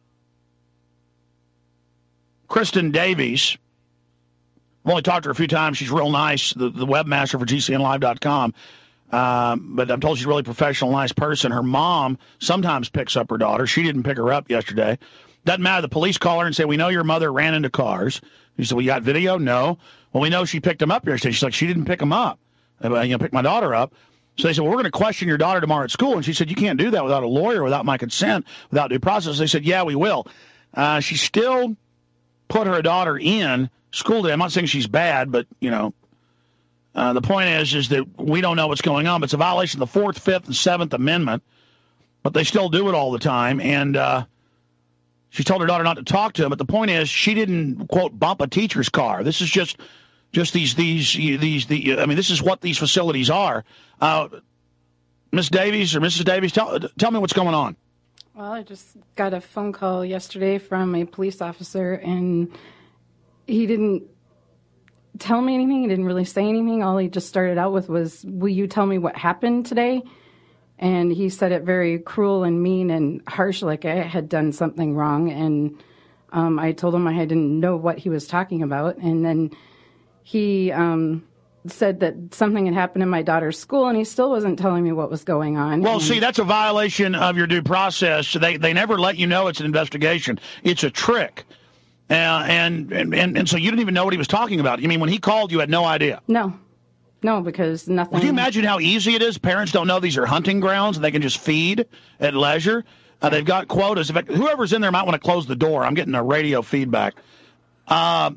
B: Kristen Davies, I've only talked to her a few times. She's real nice, the, the webmaster for G C N live dot com. Um, but I'm told she's a really professional, nice person. Her mom sometimes picks up her daughter. She didn't pick her up yesterday. Doesn't matter. The police call her and say, we know your mother ran into cars. She said, we got video? No. Well, we know she picked them up yesterday. She's like, she didn't pick them up. You know, pick my daughter up. So they said, well, we're going to question your daughter tomorrow at school. And she said, you can't do that without a lawyer, without my consent, without due process. They said, yeah, we will. Uh, she still put her daughter in school today. I'm not saying she's bad, but, you know, uh, the point is, is that we don't know what's going on. But it's a violation of the Fourth, Fifth, and Seventh Amendment. But they still do it all the time. And uh, she told her daughter not to talk to him. But the point is, she didn't, quote, bump a teacher's car. This is just... Just these, these, these, the. I mean, this is what these facilities are. Uh, Miss Davies or Missus Davies, tell tell me what's going on.
G: Well, I just got a phone call yesterday from a police officer, and he didn't tell me anything. He didn't really say anything. All he just started out with was, "Will you tell me what happened today?" And he said it very cruel and mean and harsh, like I had done something wrong. And um, I told him I didn't know what he was talking about, and then he um, said that something had happened in my daughter's school, and he still wasn't telling me what was going on.
B: Well,
G: and
B: see, that's a violation of your due process. They they never let you know it's an investigation. It's a trick. Uh, and, and, and, and so you didn't even know what he was talking about. You mean when he called, you had no idea?
G: No. No, because nothing...
B: Well, can you imagine how easy it is? Parents don't know these are hunting grounds, and they can just feed at leisure. Uh, they've got quotas. In fact, whoever's in there might want to close the door. I'm getting a radio feedback. Uh,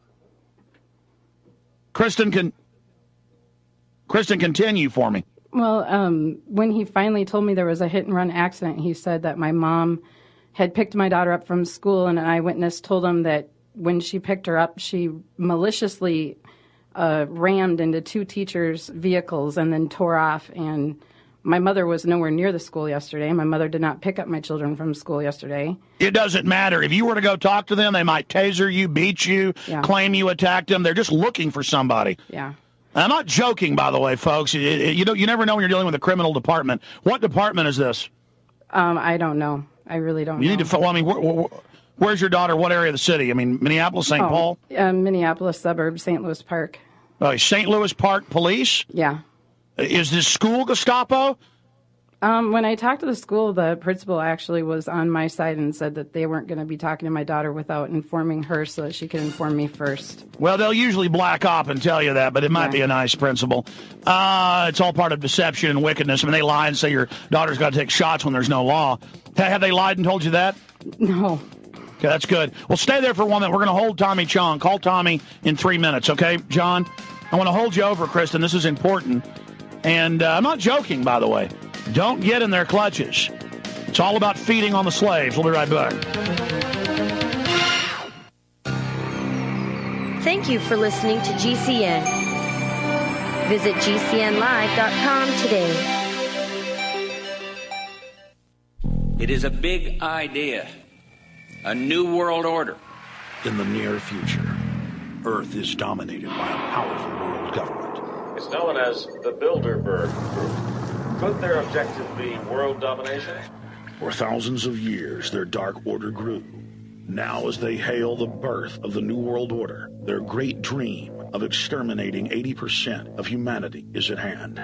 B: Kristen, can Kristen continue for me?
G: Well, um, when he finally told me there was a hit-and-run accident, he said that my mom had picked my daughter up from school, and an eyewitness told him that when she picked her up, she maliciously uh, rammed into two teachers' vehicles and then tore off. And my mother was nowhere near the school yesterday. My mother did not pick up my children from school yesterday.
B: It doesn't matter. If you were to go talk to them, they might taser you, beat you, yeah. claim you attacked them. They're just looking for somebody.
G: Yeah.
B: I'm not joking, by the way, folks. It, it, you don't, you never know when you're dealing with a criminal department. What department is this?
G: Um, I don't know. I really don't
B: you
G: know.
B: need to. Well, I mean, where, where, where's your daughter? What area of the city? I mean, Minneapolis, Saint
G: oh,
B: Paul?
G: Uh, Minneapolis suburb, Saint Louis Park.
B: Oh, Saint Louis Park Police?
G: Yeah.
B: Is this school Gestapo?
G: Um, when I talked to the school, the principal actually was on my side and said that they weren't going to be talking to my daughter without informing her so that she could inform me first.
B: Well, they'll usually black op and tell you that, but it might yeah. be a nice principal. Uh, it's all part of deception and wickedness. I mean, they lie and say your daughter's got to take shots when there's no law. Have they lied and told you that?
G: No.
B: Okay, that's good. Well, stay there for one minute. We're going to hold Tommy Chong. Call Tommy in three minutes, okay, John? I want to hold you over, Kristen. This is important. And uh, I'm not joking, by the way. Don't get in their clutches. It's all about feeding on the slaves. We'll be right back.
H: Thank you for listening to G C N. Visit G C N live dot com today.
C: It is a big idea, a new world order.
T: In the near future, Earth is dominated by a powerful world government.
D: It's known as the Bilderberg Group. Could their objective be world domination?
T: For thousands of years, their dark order grew. Now, as they hail the birth of the New World Order, their great dream of exterminating eighty percent of humanity is at hand.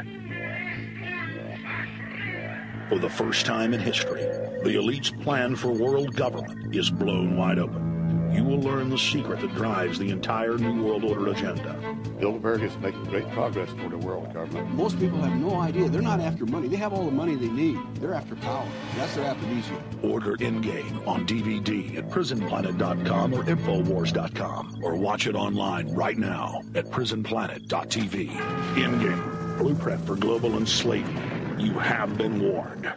T: For the first time in history, the elite's plan for world government is blown wide open. you will learn the secret that drives the entire New World Order agenda.
E: Bilderberg is making great progress toward a world government.
F: Most people have no idea. They're not after money. They have all the money they need. They're after power. That's their aphrodisiac.
T: Order Endgame on D V D at prison planet dot com or infowars dot com, or watch it online right now at prison planet dot t v. Endgame, blueprint for global enslavement. You have been warned.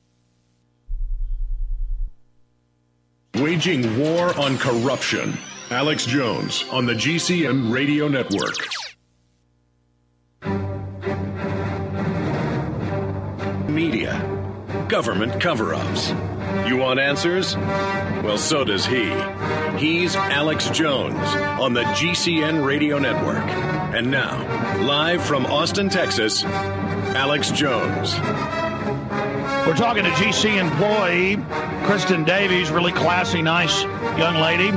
A: Waging war on corruption. Alex Jones on the G C N Radio Network. Media. Government cover-ups. You want answers? Well, so does he. He's Alex Jones on the G C N Radio Network. And now, live from Austin, Texas, Alex Jones.
B: We're talking to G C employee Kristen Davies, really classy, nice young lady.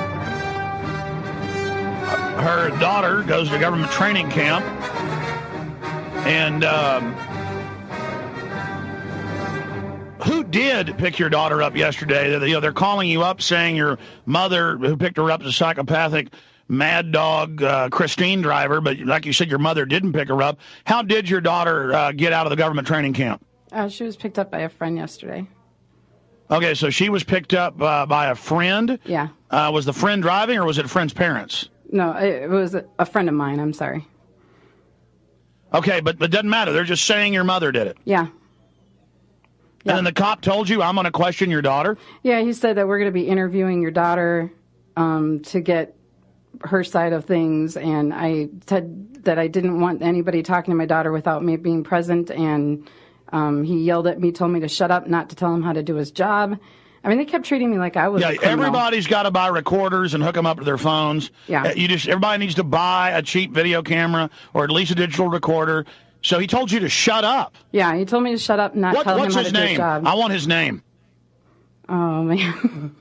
B: Her daughter goes to government training camp, and um, who did pick your daughter up yesterday? They're, you know, they're calling you up saying your mother, who picked her up, is a psychopathic mad dog uh, Christine driver, but like you said, your mother didn't pick her up. How did your daughter uh, get out of the government training camp?
G: Uh, she was picked up by a friend yesterday.
B: Okay, so she was picked up uh, by a friend.
G: Yeah.
B: Uh, was the friend driving, or was it a friend's parents?
G: No, it was a friend of mine. I'm sorry.
B: Okay, but, but it doesn't matter. They're just saying your mother did it.
G: Yeah.
B: Yeah. And then the cop told you, I'm going to question your daughter?
G: Yeah, he said that we're going to be interviewing your daughter um, to get her side of things, and I said that I didn't want anybody talking to my daughter without me being present, and um, he yelled at me, told me to shut up, not to tell him how to do his job. I mean, they kept treating me like I was
B: yeah,
G: a criminal.
B: Everybody's got to buy recorders and hook them up to their phones.
G: Yeah.
B: You just everybody needs to buy a cheap video camera or at least a digital recorder. So he told you to shut up.
G: Yeah, he told me to shut up and not
B: what,
G: tell him how to
B: name?
G: do his job.
B: I want his name.
G: Oh, man.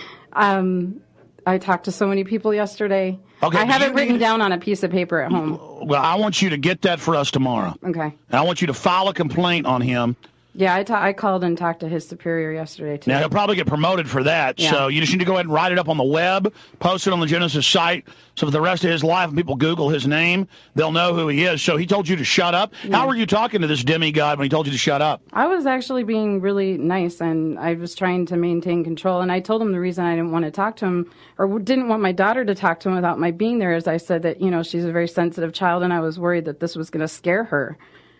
G: um, I talked to so many people yesterday.
B: Okay,
G: I have it
B: you
G: written
B: need-
G: down on a piece of paper at home.
B: Well, I want you to get that for us tomorrow.
G: Okay.
B: And I want you to file a complaint on him.
G: Yeah, I, ta- I called and talked to his superior yesterday, too.
B: Now, he'll probably get promoted for that,
G: Yeah.
B: so you just need to go ahead and write it up on the web, post it on the Genesis site, so for the rest of his life, when people Google his name, they'll know who he is. So he told you to shut up.
G: Yeah.
B: How were you talking to this demigod when he told you to shut up?
G: I was actually being really nice, and I was trying to maintain control. And I told him the reason I didn't want to talk to him, or didn't want my daughter to talk to him without my being there, is I said that, you know, she's a very sensitive child, and I was worried that this was going to scare her.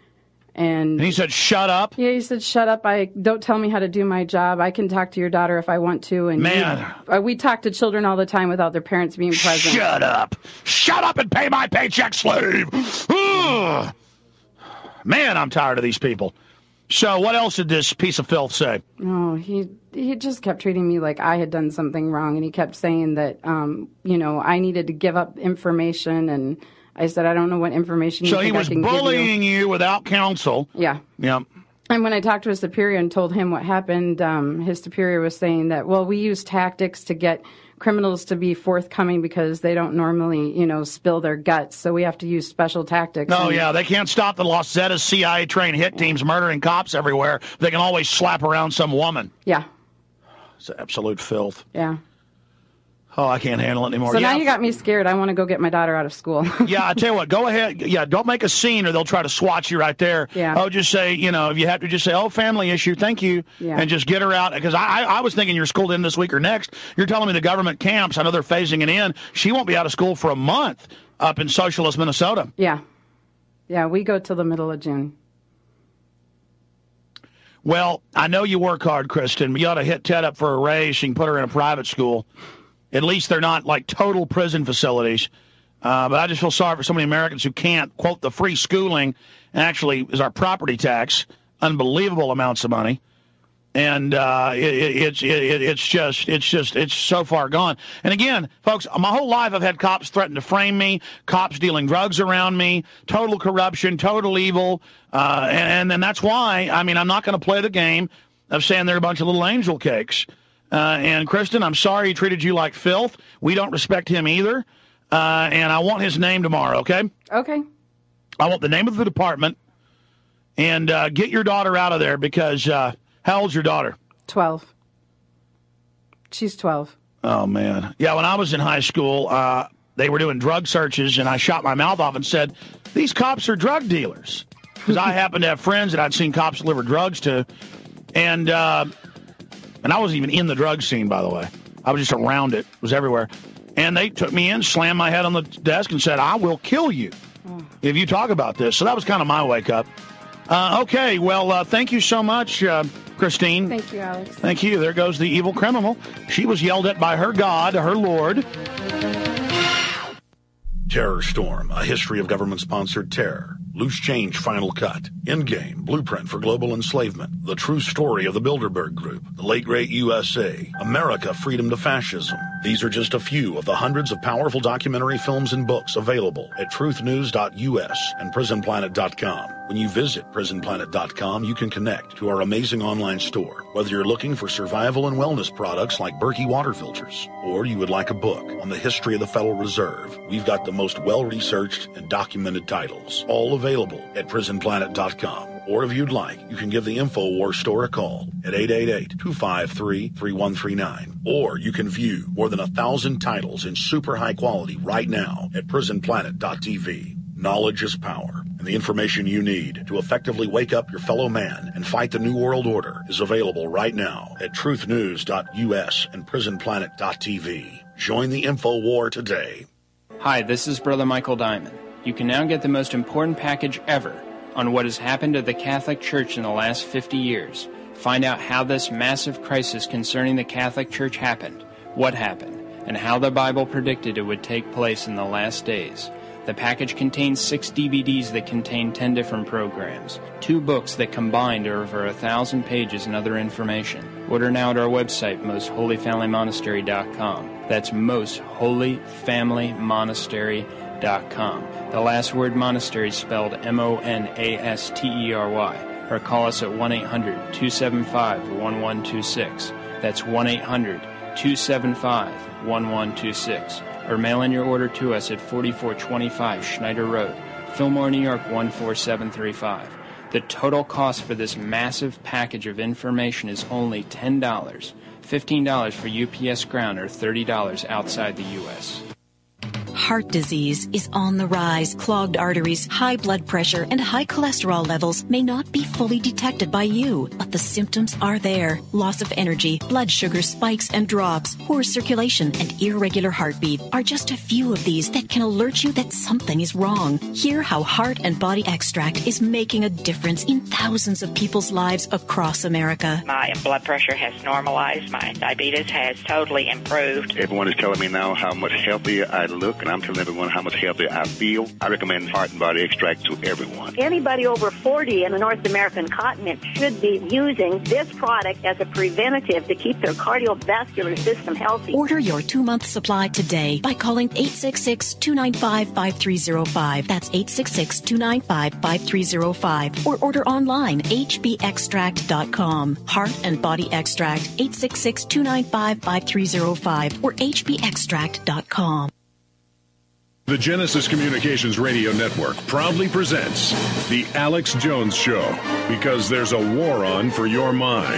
G: And,
B: and he said, shut up?
G: Yeah, he said, shut up. I don't tell me how to do my job. I can talk to your daughter if I want to. And
B: Man.
G: We, uh, we talk to children all the time without their parents being present.
B: Shut up. Shut up and pay my paycheck, slave. Ugh. Man, I'm tired of these people. So what else did this piece of filth say?
G: Oh, he he just kept treating me like I had done something wrong. And he kept saying that, um, you know, I needed to give up information. And I said, I don't know what information you
B: So
G: think
B: he was
G: I can give you.
B: bullying you without counsel.
G: Yeah.
B: Yeah.
G: And when I talked to his superior and told him what happened, um, his superior was saying that, well, we use tactics to get criminals to be forthcoming because they don't normally, you know, spill their guts. So we have to use special tactics.
B: Oh,
G: And-
B: yeah. They can't stop the Los Zetas C I A-trained hit teams murdering cops everywhere. They can always slap around some woman.
G: Yeah.
B: It's absolute filth.
G: Yeah.
B: Oh, I can't handle it anymore.
G: So
B: yeah.
G: now you got me scared. I want to go get my daughter out of school.
B: Yeah, I tell you what, go ahead. Yeah, don't make a scene or they'll try to swat you right there.
G: Yeah.
B: Oh, just say, you know, if you have to just say, oh, family issue, thank you,
G: Yeah.
B: and just get her out. Because I, I, I was thinking you're schooled in this week or next. You're telling me the government camps, I know they're phasing it in. She won't be out of school for a month up in socialist Minnesota.
G: Yeah. Yeah, we go till the middle of June.
B: Well, I know you work hard, Kristen, but you ought to hit Ted up for a raise. You can put her in a private school. At least they're not like total prison facilities. Uh, but I just feel sorry for so many Americans who can't, quote, the free schooling actually is our property tax, unbelievable amounts of money. And uh, it, it, it's it, it's just it's just it's so far gone. And again, folks, my whole life I've had cops threaten to frame me, cops dealing drugs around me, total corruption, total evil, uh, and, and then that's why I mean I'm not going to play the game of saying they're a bunch of little angel cakes. Uh, and Kristen, I'm sorry he treated you like filth. We don't respect him either. Uh, and I want his name tomorrow. Okay.
G: Okay.
B: I want the name of the department, and uh, get your daughter out of there because. Uh, How old's your daughter?
G: twelve. She's twelve.
B: Oh, man. Yeah, when I was in high school, uh, they were doing drug searches, and I shot my mouth off and said, these cops are drug dealers. Because I happened to have friends that I'd seen cops deliver drugs to. And uh, and I wasn't even in the drug scene, by the way. I was just around it. It was everywhere. And they took me in, slammed my head on the desk, and said, I will kill you if you talk about this. So that was kind of my wake-up. Uh, okay, well, uh, thank you so much, uh, Christine.
G: Thank you, Alex.
B: Thank you. There goes the evil criminal. She was yelled at by her God, her Lord.
T: Terror Storm, a history of government-sponsored terror. Loose Change Final Cut. Endgame, Blueprint for Global Enslavement. The True Story of the Bilderberg Group. The Late Great U S A. America, Freedom to Fascism. These are just a few of the hundreds of powerful documentary films and books available at truth news dot U S and prison planet dot com. When you visit prison planet dot com, you can connect to our amazing online store. Whether you're looking for survival and wellness products like Berkey water filters, or you would like a book on the history of the Federal Reserve, we've got the most well-researched and documented titles, all available at prison planet dot com. Or if you'd like, you can give the InfoWars store a call at eight eight eight, two five three, three one three nine. Or you can view more than a thousand titles in super high quality right now at prison planet dot T V. Knowledge is power, and the information you need to effectively wake up your fellow man and fight the New World Order is available right now at truth news dot U S and prison planet dot T V. Join the info war today.
I: Hi, this is Brother Michael Diamond. You can now get the most important package ever on what has happened to the Catholic Church in the last fifty years. Find out how this massive crisis concerning the Catholic Church happened, what happened, and how the Bible predicted it would take place in the last days. The package contains six D V Ds that contain ten different programs, two books that combined are over a thousand pages and other information. Order now at our website, most holy family monastery dot com. That's most holy family monastery dot com. The last word monastery is spelled M O N A S T E R Y. Or call us at one eight hundred, two seven five, one one two six. That's one eight hundred, two seven five, one one two six. Or mail in your order to us at forty-four twenty-five Schneider Road, Fillmore, New York one four seven three five. The total cost for this massive package of information is only ten dollars, fifteen dollars for U P S ground, or thirty dollars outside the U S
J: Heart disease is on the rise. Clogged arteries, high blood pressure, and high cholesterol levels may not be fully detected by you, but the symptoms are there. Loss of energy, blood sugar spikes and drops, poor circulation, and irregular heartbeat are just a few of these that can alert you that something is wrong. Hear how Heart and Body Extract is making a difference in thousands of people's lives across America.
W: My blood pressure has normalized. My diabetes has totally improved.
X: Everyone is telling me now how much healthier I look, and I'm telling everyone how much healthier I feel. I recommend Heart and Body Extract to everyone.
Y: Anybody over forty in the North American continent should be using this product as a preventative to keep their cardiovascular system healthy.
J: Order your two-month supply today by calling eight six six, two nine five, five three zero five. That's eight six six, two nine five, five three zero five. Or order online, h b extract dot com. Heart and Body Extract, eight six six, two nine five, five three zero five or h b extract dot com.
A: The Genesis Communications Radio Network proudly presents The Alex Jones Show, because there's a war on for your mind.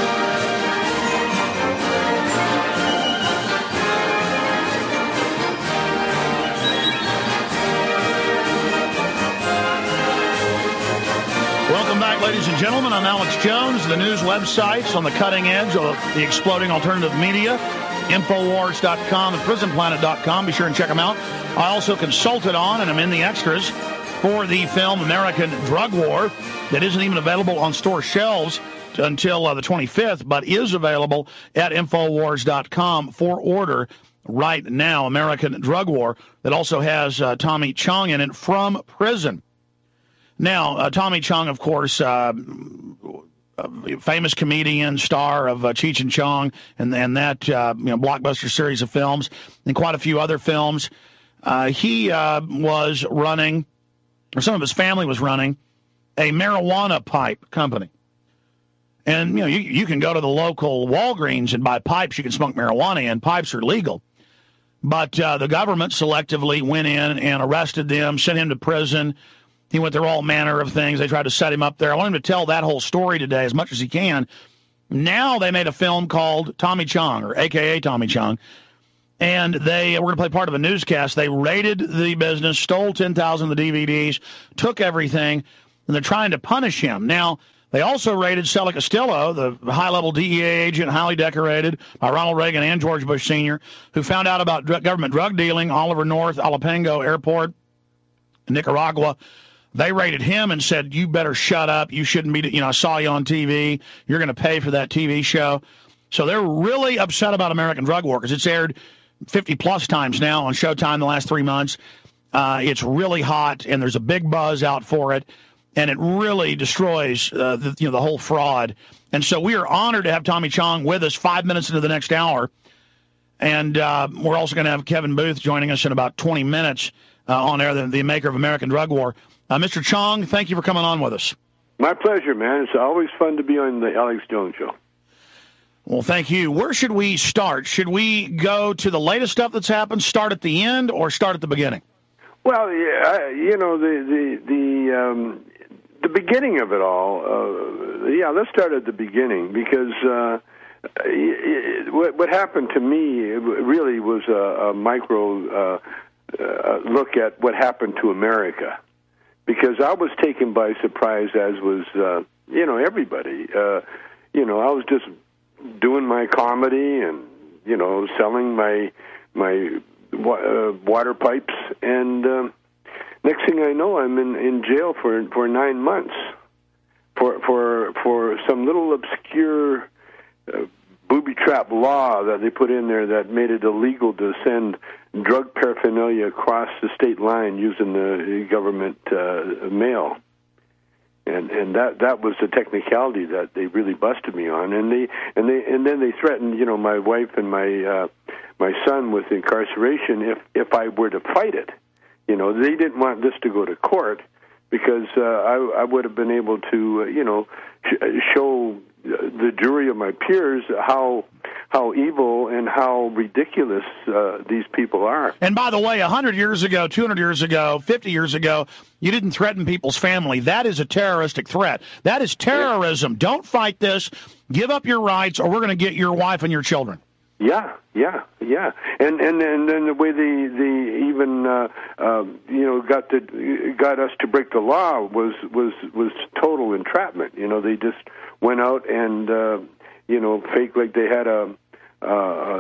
B: Welcome back, ladies and gentlemen. I'm Alex Jones. The news websites on the cutting edge of the exploding alternative media, infowars dot com and prison planet dot com. Be sure and check them out. I also consulted on, and I'm in the extras, for the film American Drug War that isn't even available on store shelves until uh, the twenty-fifth, but is available at infowars dot com for order right now. American Drug War that also has uh, Tommy Chong in it from prison. Now, uh, Tommy Chong, of course, uh, famous comedian, star of uh, Cheech and Chong and, and that uh, you know, blockbuster series of films, and quite a few other films. Uh, he uh, was running, or some of his family was running, a marijuana pipe company. And, you know, you, you can go to the local Walgreens and buy pipes you can smoke marijuana in. Pipes are legal. But uh, the government selectively went in and arrested them, sent him to prison. He went through all manner of things. They tried to set him up there. I want him to tell that whole story today as much as he can. Now they made a film called Tommy Chong, or A K A Tommy Chong, and they were going to play part of a newscast. They raided the business, stole ten thousand of the D V Ds, took everything, and they're trying to punish him. Now, they also raided Sella Castillo, the high-level D E A agent, highly decorated by Ronald Reagan and George Bush Senior, who found out about dr- government drug dealing, Oliver North, Alapango Airport, Nicaragua. They raided him and said, you better shut up. You shouldn't be, you know, I saw you on T V. You're going to pay for that T V show. So they're really upset about American Drug War because it's aired fifty-plus times now on Showtime the last three months. Uh, it's really hot, and there's a big buzz out for it, and it really destroys uh, the, you know, the whole fraud. And so we are honored to have Tommy Chong with us five minutes into the next hour. And uh, we're also going to have Kevin Booth joining us in about twenty minutes uh, on air, the, the maker of American Drug War. Uh, Mister Chong, thank you for coming on with us.
K: My pleasure, man. It's always fun to be on the Alex Jones Show.
B: Well, thank you. Where should we start? Should we go to the latest stuff that's happened, start at the end, or start at the beginning?
K: Well, yeah, you know, the the the, um, the beginning of it all, uh, yeah, let's start at the beginning, because uh, it, what, what happened to me really was a, a micro uh, uh, look at what happened to America. Because I was taken by surprise, as was, uh, you know, everybody. Uh, you know, I was just doing my comedy and, you know, selling my my uh, water pipes. And um, next thing I know, I'm in, in jail for for nine months for for for some little obscure uh, booby trap law that they put in there that made it illegal to send drug paraphernalia across the state line using the government uh, mail, and and that that was the technicality that they really busted me on, and they and they and then they threatened, you know, my wife and my uh, my son with incarceration if if I were to fight it. You know, they didn't want this to go to court because uh, I I would have been able to uh, you know sh- show the jury of my peers how how evil and how ridiculous uh, these people are.
B: And by the way, one hundred years ago, two hundred years ago, fifty years ago, you didn't threaten people's family. That is a terroristic threat. That is terrorism. Yeah. Don't fight this. Give up your rights, or we're going to get your wife and your children.
K: Yeah, yeah, yeah, and and and then the way they they even uh, uh, you know got to got us to break the law was was was total entrapment. You know, they just went out and uh, you know fake like they had a, a,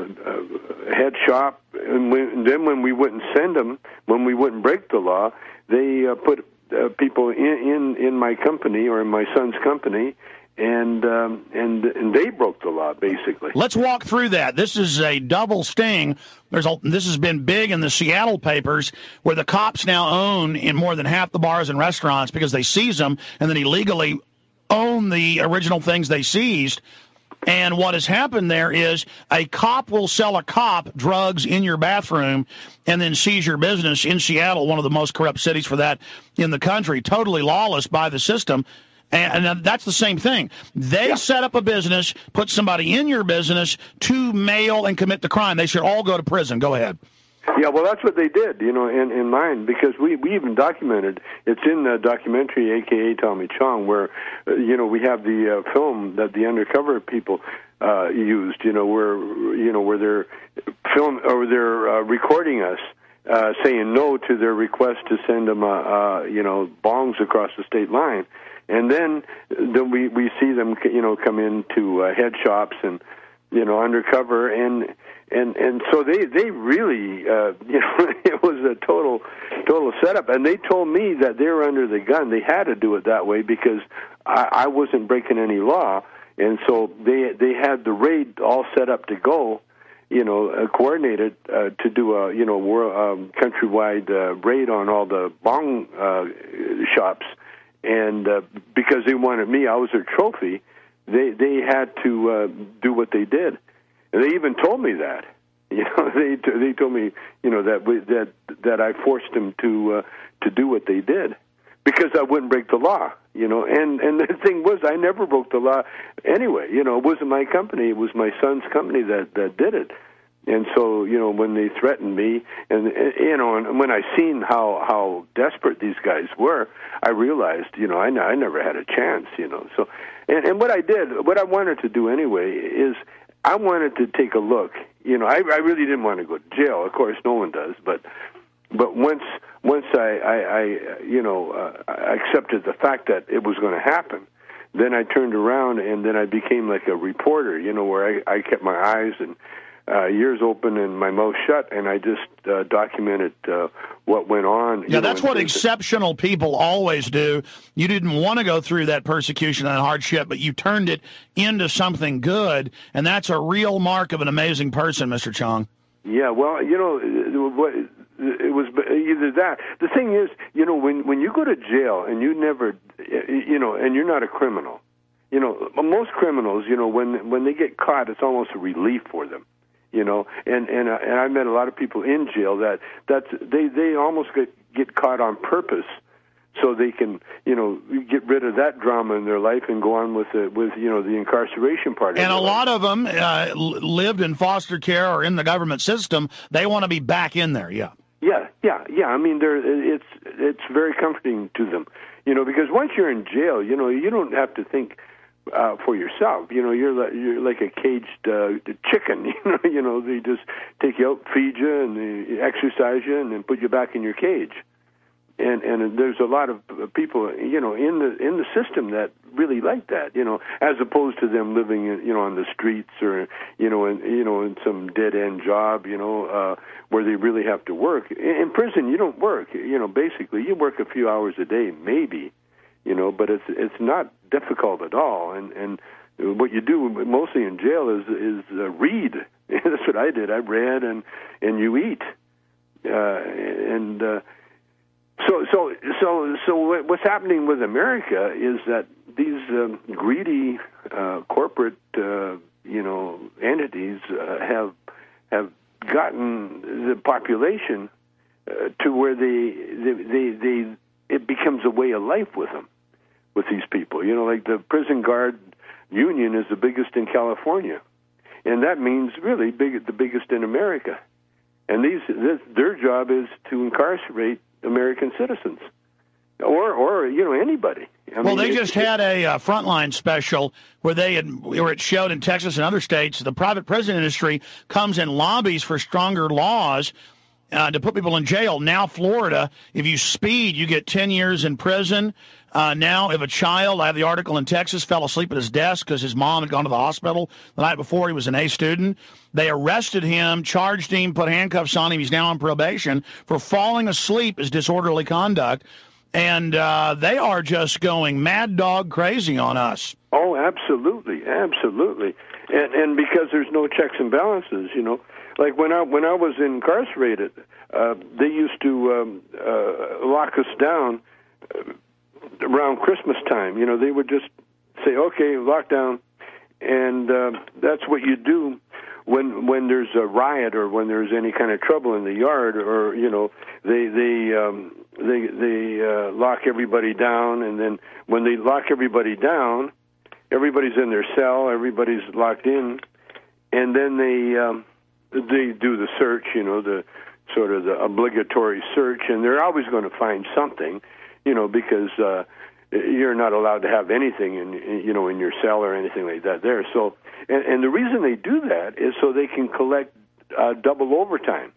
K: a head shop, and, when, and then when we wouldn't send them, when we wouldn't break the law, they uh, put uh, people in, in in my company or in my son's company. And um, and and they broke the law, basically.
B: Let's walk through that. This is a double sting. There's a, this has been big in the Seattle papers, where the cops now own in more than half the bars and restaurants because they seize them and then illegally own the original things they seized. And what has happened there is a cop will sell a cop drugs in your bathroom and then seize your business in Seattle, one of the most corrupt cities for that in the country, totally lawless by the system. And that's the same thing. They yeah. set up a business, put somebody in your business to mail and commit the crime. They should all go to prison. Go ahead.
K: Yeah, well, that's what they did, you know, in, in mine, because we, we even documented, it's in the documentary, A K A Tommy Chong, where, uh, you know, we have the uh, film that the undercover people uh, used, you know, where, you know, where they're film or they're uh, recording us. Uh, saying no to their request to send them, uh, uh, you know, bongs across the state line. And then, then we, we see them, you know, come into uh, head shops and, you know, undercover, and and and so they they really, uh, you know, it was a total total setup. And they told me that they were under the gun. They had to do it that way because I, I wasn't breaking any law, and so they they had the raid all set up to go, you know, uh, coordinated uh, to do a you know world, um, countrywide uh, raid on all the bong uh, shops. And uh, because they wanted me, I was their trophy. They they had to uh, do what they did, and they even told me that. You know, they they told me, you know, that we, that that I forced them to uh, to do what they did because I wouldn't break the law. You know, and and the thing was, I never broke the law anyway. You know, it wasn't my company; it was my son's company that that did it. And so, you know, when they threatened me, and, and you know, and when I seen how how desperate these guys were, I realized, you know, I, I never had a chance, you know. So, and, and what I did, what I wanted to do anyway, is I wanted to take a look. You know, I, I really didn't want to go to jail. Of course, no one does. But but once once I, I, I you know, uh, I accepted the fact that it was going to happen, then I turned around and then I became like a reporter. You know, where I, I kept my eyes and uh, ears open and my mouth shut, and I just uh, documented uh, what went on.
B: Yeah,
K: know,
B: that's
K: and,
B: what
K: and,
B: exceptional people always do. You didn't want to go through that persecution and hardship, but you turned it into something good, and that's a real mark of an amazing person, Mister Chong.
K: Yeah, well, you know, what it was either that. The thing is, you know, when when you go to jail and you never, you know, and you're not a criminal, you know, most criminals, you know, when when they get caught, it's almost a relief for them. You know, and and uh, and I met a lot of people in jail that that's they they almost get get caught on purpose, so they can, you know, get rid of that drama in their life and go on with the with you know the incarceration part.
B: And
K: of
B: a lot of them uh, lived in foster care or in the government system. They want to be back in there. Yeah.
K: Yeah, yeah, yeah. I mean, they're, it's it's very comforting to them, you know, because once you're in jail, you know, you don't have to think Uh, for yourself. You know, you're like, you're like a caged uh, chicken. You know, you know, they just take you out, feed you, and they exercise you, and then put you back in your cage. And and there's a lot of people, you know, in the in the system that really like that. You know, as opposed to them living, in, you know, on the streets or you know, in you know, in some dead end job. You know, uh, where they really have to work. In, in prison, you don't work. You know, basically, you work a few hours a day, maybe. You know, but it's it's not difficult at all, and and what you do mostly in jail is is uh, read. That's what I did. I read, and and you eat, uh, and uh, so so so so what's happening with America is that these um, greedy uh, corporate uh, you know entities uh, have have gotten the population uh, to where they they they. they it becomes a way of life with them, with these people. You know, like the prison guard union is the biggest in California, and that means really big, the biggest in America. And these, this, their job is to incarcerate American citizens, or or you know anybody. I
B: well,
K: mean,
B: they
K: it,
B: just
K: it,
B: had a uh, Frontline special where they had, where it showed in Texas and other states, the private prison industry comes and lobbies for stronger laws Uh, to put people in jail. Now, Florida, if you speed, you get ten years in prison. Uh, now, if a child, I have the article in Texas, fell asleep at his desk because his mom had gone to the hospital the night before, he was an A student. They arrested him, charged him, put handcuffs on him. He's now on probation for falling asleep as disorderly conduct. And uh, they are just going mad dog crazy on us.
K: Oh, absolutely, absolutely. And, and because there's no checks and balances, you know. Like when I when I was incarcerated, uh, they used to um, uh, lock us down uh, around Christmas time. You know, they would just say, "Okay, lock down," and uh, that's what you do when when there's a riot or when there's any kind of trouble in the yard, or you know, they they um, they they uh, lock everybody down, and then when they lock everybody down, everybody's in their cell, everybody's locked in, and then they. Um, They do the search, you know, the sort of the obligatory search, and they're always going to find something, you know, because uh, you're not allowed to have anything in, you know, in your cell or anything like that there. So, and, and the reason they do that is so they can collect uh, double overtime.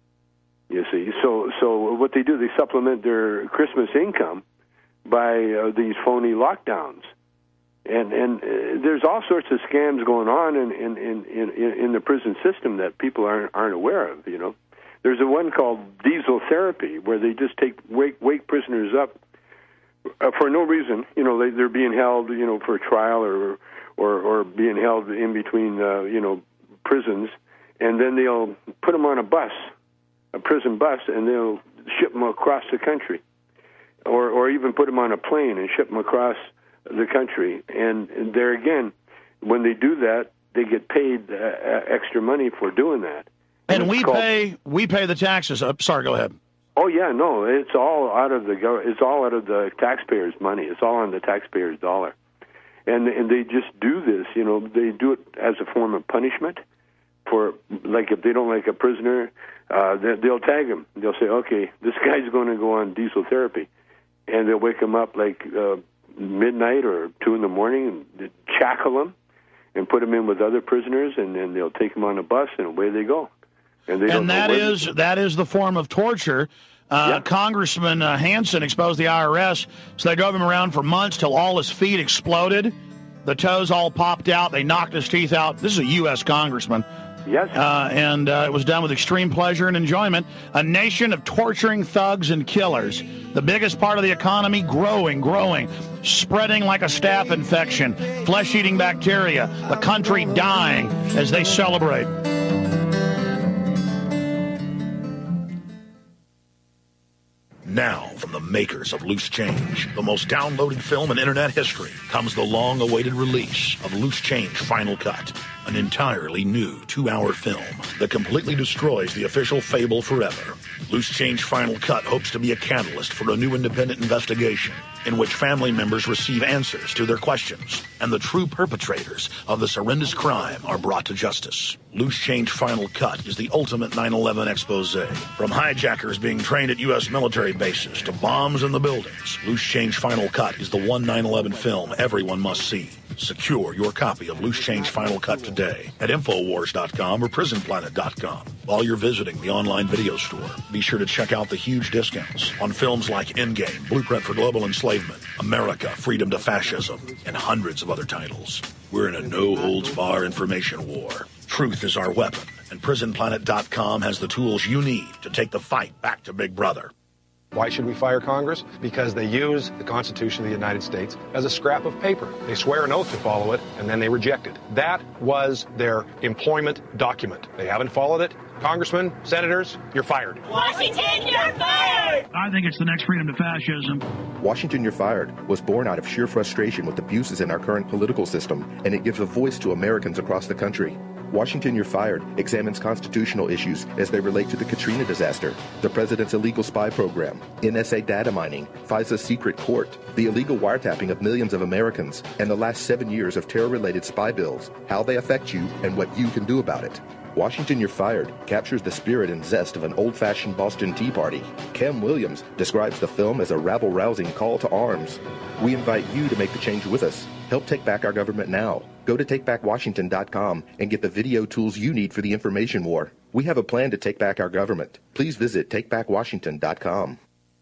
K: You see, so so what they do, they supplement their Christmas income by uh, these phony lockdowns. And and uh, there's all sorts of scams going on in in, in, in in the prison system that people aren't aren't aware of. You know, there's a one called diesel therapy where they just take wake wake prisoners up uh, for no reason. You know, they, they're being held, you know, for a trial or or or being held in between uh, you know prisons, and then they'll put them on a bus, a prison bus, and they'll ship them across the country, or or even put them on a plane and ship them across the country. And, and there again, when they do that, they get paid uh, extra money for doing that.
B: And, and we called, pay we pay the taxes. Uh, sorry, go ahead.
K: Oh yeah, no, it's all out of the it's all out of the taxpayers' money. It's all on the taxpayers' dollar, and and they just do this. You know, they do it as a form of punishment for like if they don't like a prisoner, uh, they, they'll tag him. They'll say, okay, this guy's going to go on diesel therapy. And they'll wake him up like uh, midnight or two in the morning and shackle him and put him in with other prisoners, and then they'll take him on a bus, and away they go. And, they don't
B: and that
K: know
B: is that is the form of torture. Uh,
K: Yeah.
B: Congressman uh, Hansen exposed the I R S, so they drove him around for months till all his feet exploded. The toes all popped out. They knocked his teeth out. This is a U S congressman.
K: Yes.
B: Uh, and uh, it was done with extreme pleasure and enjoyment. A nation of torturing thugs and killers. The biggest part of the economy growing, growing, spreading like a staph infection, flesh-eating bacteria. The country dying as they celebrate.
T: Now, from the makers of Loose Change, the most downloaded film in internet history, comes the long-awaited release of Loose Change Final Cut, an entirely new two-hour film that completely destroys the official fable forever. Loose Change Final Cut hopes to be a catalyst for a new independent investigation in which family members receive answers to their questions and the true perpetrators of this horrendous crime are brought to justice. Loose Change Final Cut is the ultimate nine eleven expose. From hijackers being trained at U S military bases to bombs in the buildings, Loose Change Final Cut is the one nine eleven film everyone must see. Secure your copy of Loose Change Final Cut today at Infowars dot com or Prison Planet dot com. While you're visiting the online video store, be sure to check out the huge discounts on films like Endgame, Blueprint for Global Enslavement, America, Freedom to Fascism, and hundreds of other titles. We're in a no-holds-bar information war. Truth is our weapon, and Prison Planet dot com has the tools you need to take the fight back to Big Brother.
L: Why should we fire Congress? Because they use the Constitution of the United States as a scrap of paper. They swear an oath to follow it, and then they reject it. That was their employment document. They haven't followed it. Congressmen, senators, you're fired.
M: Washington, you're fired!
B: I think it's the next freedom to fascism.
N: Washington, You're Fired was born out of sheer frustration with abuses in our current political system, and it gives a voice to Americans across the country. Washington, You're Fired examines constitutional issues as they relate to the Katrina disaster, the president's illegal spy program, N S A data mining, FISA's secret court, the illegal wiretapping of millions of Americans, and the last seven years of terror-related spy bills, how they affect you, and what you can do about it. Washington, You're Fired captures the spirit and zest of an old-fashioned Boston Tea Party. Kem Williams describes the film as a rabble-rousing call to arms. We invite you to make the change with us. Help take back our government now. Go to take back washington dot com and get the video tools you need for the information war. We have a plan to take back our government. Please visit take back washington dot com.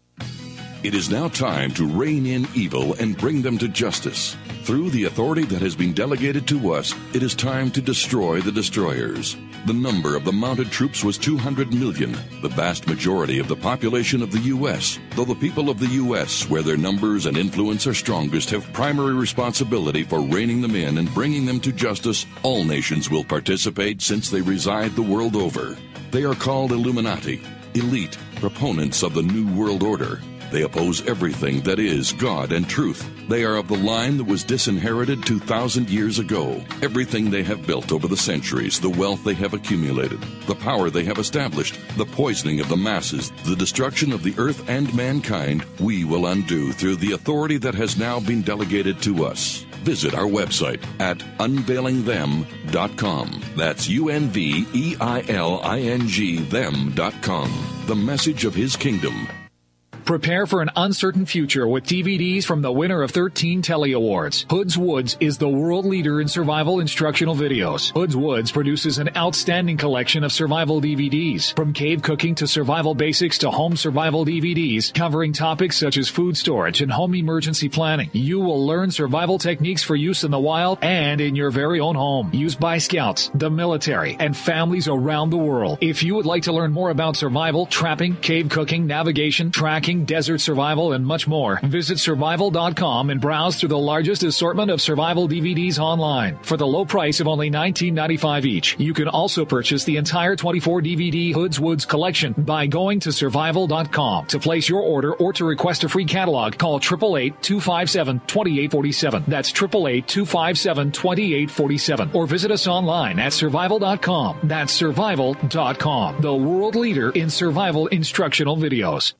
O: It is now time to rein in evil and bring them to justice. Through the authority that has been delegated to us, it is time to destroy the destroyers. The number of the mounted troops was two hundred million, the vast majority of the population of the U S, though the people of the U S, where their numbers and influence are strongest, have primary responsibility for reining them in and bringing them to justice. All nations will participate since they reside the world over. They are called Illuminati, elite, proponents of the New World Order. They oppose everything that is God and truth. They are of the line that was disinherited two thousand years ago. Everything they have built over the centuries, the wealth they have accumulated, the power they have established, the poisoning of the masses, the destruction of the earth and mankind, we will undo through the authority that has now been delegated to us. Visit our website at unveiling them dot com. That's U N V E I L I N G them dot com. The message of His kingdom.
Q: Prepare for an uncertain future with D V Ds from the winner of thirteen Telly Awards. Hoods Woods is the world leader in survival instructional videos. Hoods Woods produces an outstanding collection of survival D V Ds. From cave cooking to survival basics to home survival D V Ds, covering topics such as food storage and home emergency planning. You will learn survival techniques for use in the wild and in your very own home. Used by scouts, the military, and families around the world. If you would like to learn more about survival, trapping, cave cooking, navigation, tracking, desert survival, and much more, visit survival dot com and browse through the largest assortment of survival D V Ds online for the low price of only nineteen ninety-five each. You can also purchase the entire twenty-four D V D Hoods Woods collection by going to survival dot com. To place your order or to request a free catalog, call eight eight eight, two five seven, two eight four seven. That's eight eight eight, two five seven, two eight four seven. Or visit us online at survival dot com. That's survival dot com, the world leader in survival instructional videos.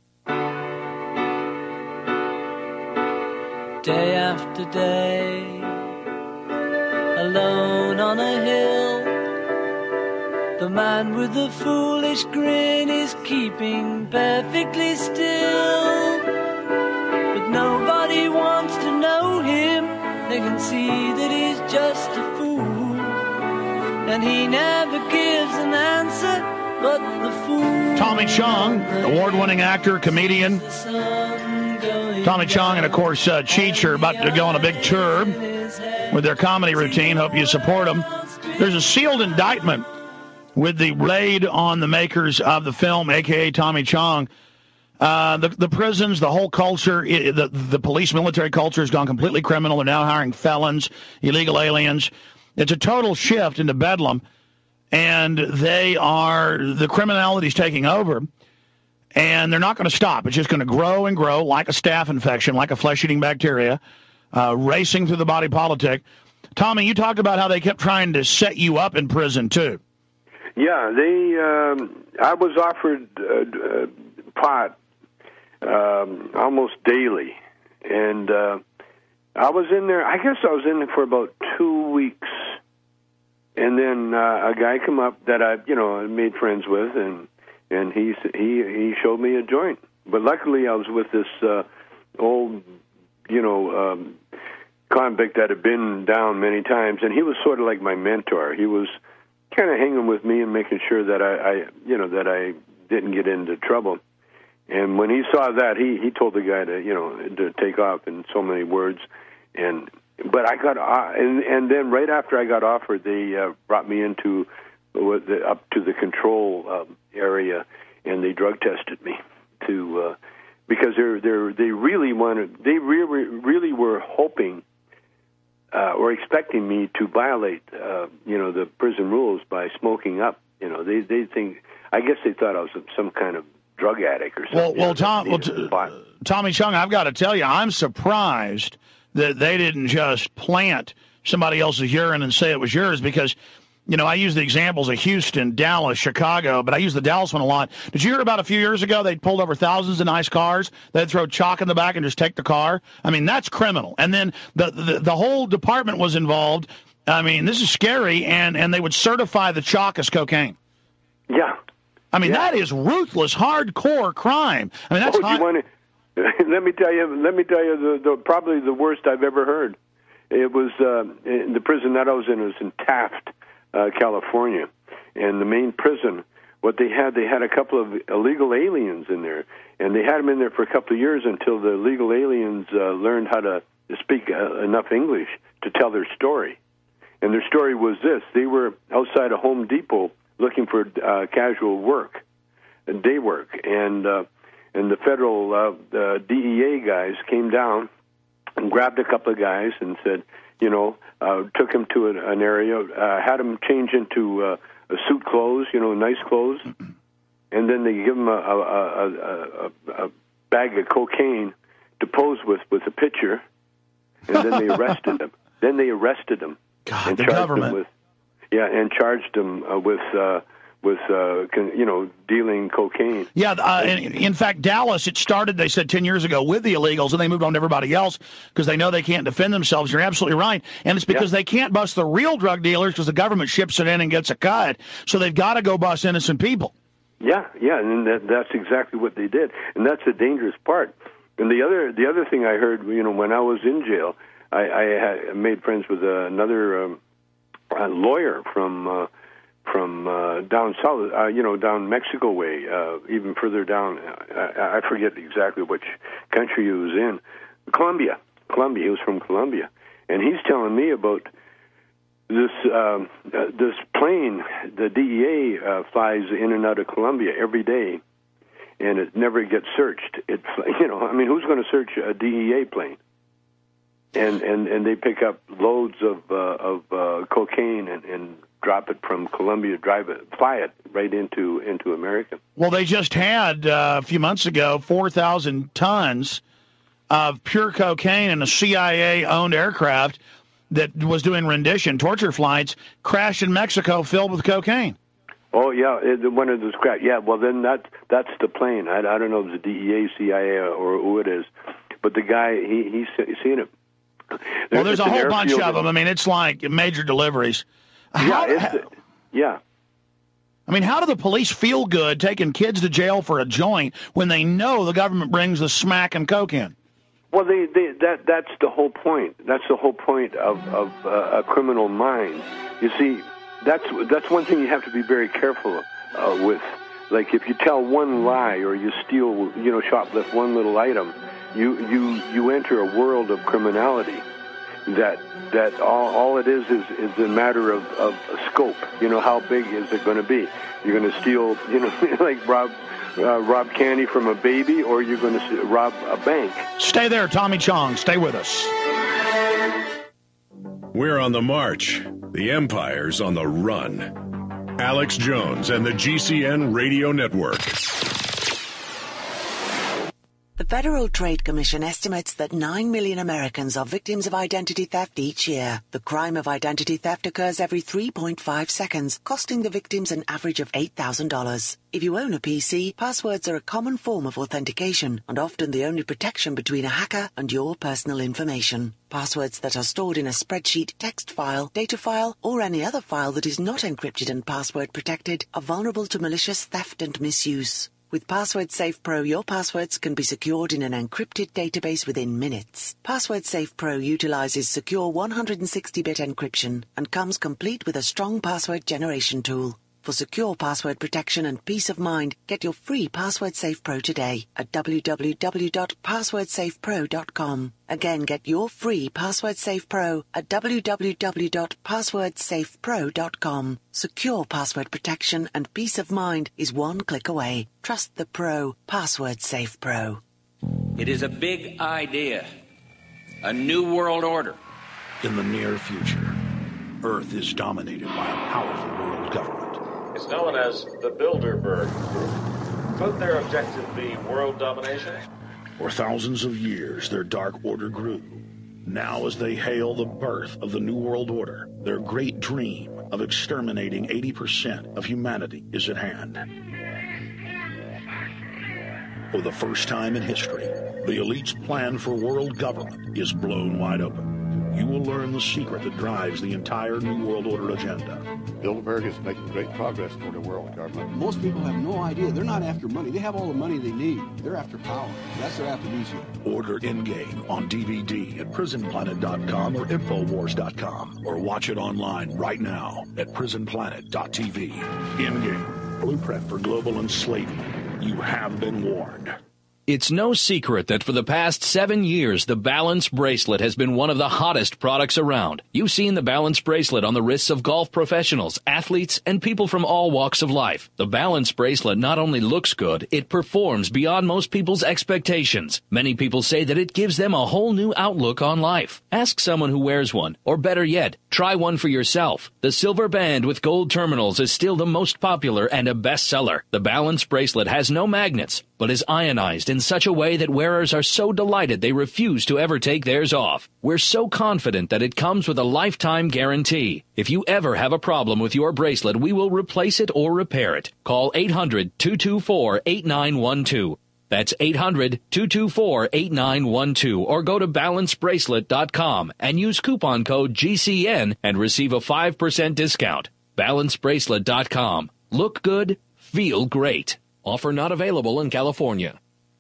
Z: Day after day, alone on a hill,
P: The man with the foolish grin is keeping perfectly still. But nobody wants to know him. They can see that he's just a fool. And he never gives an answer, but the fool.
B: Tommy Chong, award-winning actor, comedian. Tommy Chong and, of course, uh, Cheech are about to go on a big tour with their comedy routine. Hope you support them. There's a sealed indictment with the raid on the makers of the film, a k a. Tommy Chong. Uh, the, the prisons, the whole culture, it, the, the police military culture has gone completely criminal. They're now hiring felons, illegal aliens. It's a total shift into bedlam, and they are, the criminality's taking over, and they're not going to stop. It's just going to grow and grow like a staph infection, like a flesh-eating bacteria, uh, racing through the body politic. Tommy, you talked about how they kept trying to set you up in prison, too.
K: Yeah, they. Um, I was offered uh, uh, pot um, almost daily, and uh, I was in there. I guess I was in there for about two weeks, and then uh, a guy come up that I, you know, made friends with, and and he he he showed me a joint. But luckily, I was with this uh, old, you know, um, convict that had been down many times, and he was sort of like my mentor. He was kind of hanging with me and making sure that I, I, you know, that I didn't get into trouble. And when he saw that, he, he told the guy to, you know, to take off in so many words. And but I got, uh, and and then right after I got offered, they uh, brought me into uh, the, up to the control um, area, and they drug tested me to uh, because they're they they really wanted, they really really were hoping. Uh, or expecting me to violate, uh, you know, the prison rules by smoking up. You know, they they think. I guess they thought I was some kind of drug addict or something.
B: Well, well,
K: know,
B: Tom, well t- Tommy Chong, I've got to tell you, I'm surprised that they didn't just plant somebody else's urine and say it was yours, because, you know, I use the examples of Houston, Dallas, Chicago, but I use the Dallas one a lot. Did you hear about a few years ago they pulled over thousands of nice cars? They'd throw chalk in the back and just take the car. I mean, that's criminal. And then the the, the whole department was involved. I mean, this is scary, and, and they would certify the chalk as cocaine.
K: Yeah.
B: I mean,
K: yeah.
B: that is ruthless, hardcore crime. I mean, that's
K: oh,
B: hot-
K: you want to, let me tell you, let me tell you, the, the probably the worst I've ever heard. It was uh, in the prison that I was in. It was in Taft. Uh, California, and the main prison, what they had, they had a couple of illegal aliens in there, and they had them in there for a couple of years until the illegal aliens uh, learned how to speak uh, enough English to tell their story. And their story was this: they were outside of Home Depot looking for uh, casual work, day work, and uh, and the federal uh, uh, D E A guys came down and grabbed a couple of guys and said, you know, uh, took him to an, an area, uh, had him change into uh, a suit clothes, you know, nice clothes, and then they give him a, a, a, a, a bag of cocaine to pose with with a picture, and then they arrested him. Then they arrested him
B: God,
K: and
B: the
K: charged
B: government.
K: him with, yeah, and charged him uh, with. Uh, with, uh, con- you know, dealing cocaine.
B: Yeah, uh, in, in fact, Dallas, it started, they said, ten years ago with the illegals, and they moved on to everybody else because they know they can't defend themselves. You're absolutely right. And it's because yeah. they can't bust the real drug dealers because the government ships it in and gets a cut. So they've got to go bust innocent people.
K: Yeah, yeah, and that, that's exactly what they did. And that's the dangerous part. And the other the other thing I heard, you know, when I was in jail, I, I had made friends with uh, another um, a lawyer from... Uh, from uh, down south, uh, you know, down Mexico way, uh, even further down. I, I forget exactly which country he was in. Colombia. Colombia. He was from Colombia. And he's telling me about this um, uh, this plane, the D E A uh, flies in and out of Colombia every day, and it never gets searched. It, you know, I mean, who's going to search a D E A plane? And and, and they pick up loads of uh, of uh, cocaine and, and drop it from Colombia, drive it, fly it right into into America.
B: Well, they just had uh, a few months ago four thousand tons of pure cocaine in a C I A-owned aircraft that was doing rendition torture flights crashed in Mexico filled with cocaine.
K: Oh yeah, it, one of those crash. Yeah, well then that that's the plane. I, I don't know if it's the D E A, C I A, or who it is, but the guy he he's, he's seen it.
B: There's, well, there's a whole bunch of them. I mean, it's like major deliveries.
K: How, yeah, it's, yeah.
B: I mean, how do the police feel good taking kids to jail for a joint when they know the government brings the smack and coke in?
K: Well, they, they, that that's the whole point. That's the whole point of, of uh, a criminal mind. You see, that's that's one thing you have to be very careful uh, with. Like if you tell one lie or you steal, you know, shoplift one little item, you you, you enter a world of criminality. That that all, all it is is is a matter of, of scope. You know, how big is it going to be? You're going to steal, you know, like rob uh, rob candy from a baby, or you're going to rob a bank.
B: Stay there, Tommy Chong. Stay with us.
A: We're on the march. The Empire's on the run. Alex Jones and the G C N Radio Network.
H: The Federal Trade Commission estimates that nine million Americans are victims of identity theft each year. The crime of identity theft occurs every three point five seconds, costing the victims an average of eight thousand dollars. If you own a P C, passwords are a common form of authentication and often the only protection between a hacker and your personal information. Passwords that are stored in a spreadsheet, text file, data file, or any other file that is not encrypted and password protected are vulnerable to malicious theft and misuse. With Password Safe Pro, your passwords can be secured in an encrypted database within minutes. Password Safe Pro utilizes secure one hundred sixty bit encryption and comes complete with a strong password generation tool. For secure password protection and peace of mind, get your free Password Safe Pro today at w w w dot password safe pro dot com. Again, get your free Password Safe Pro at w w w dot password safe pro dot com. Secure password protection and peace of mind is one click away. Trust the Pro. Password Safe Pro.
C: It is a big idea. A new world order.
T: In the near future, Earth is dominated by a powerful world government.
D: It's known as the Bilderberg Group. Could their objective be world domination?
T: For thousands of years, their dark order grew. Now, as they hail the birth of the New World Order, their great dream of exterminating eighty percent of humanity is at hand. For the first time in history, the elite's plan for world government is blown wide open. You will learn the secret that drives the entire New World Order agenda.
E: Bilderberg is making great progress toward a world government.
F: Most people have no idea. They're not after money. They have all the money they need. They're after power. That's their aphrodisiac.
T: Order Endgame on D V D at prison planet dot com or infowars dot com, or watch it online right now at prison planet dot t v. Endgame, blueprint for global enslavement. You have been warned.
R: It's no secret that for the past seven years, the Balance Bracelet has been one of the hottest products around. You've seen the Balance Bracelet on the wrists of golf professionals, athletes, and people from all walks of life. The Balance Bracelet not only looks good, it performs beyond most people's expectations. Many people say that it gives them a whole new outlook on life. Ask someone who wears one, or better yet, try one for yourself. The silver band with gold terminals is still the most popular and a bestseller. The Balance Bracelet has no magnets, but is ionized in such a way that wearers are so delighted they refuse to ever take theirs off. We're so confident that it comes with a lifetime guarantee. If you ever have a problem with your bracelet, we will replace it or repair it. Call eight hundred, two two four, eight nine one two. That's eight hundred, two two four, eight nine one two, or go to balance bracelet dot com and use coupon code G C N and receive a five percent discount. balance bracelet dot com. Look good, feel great. Offer not available in California.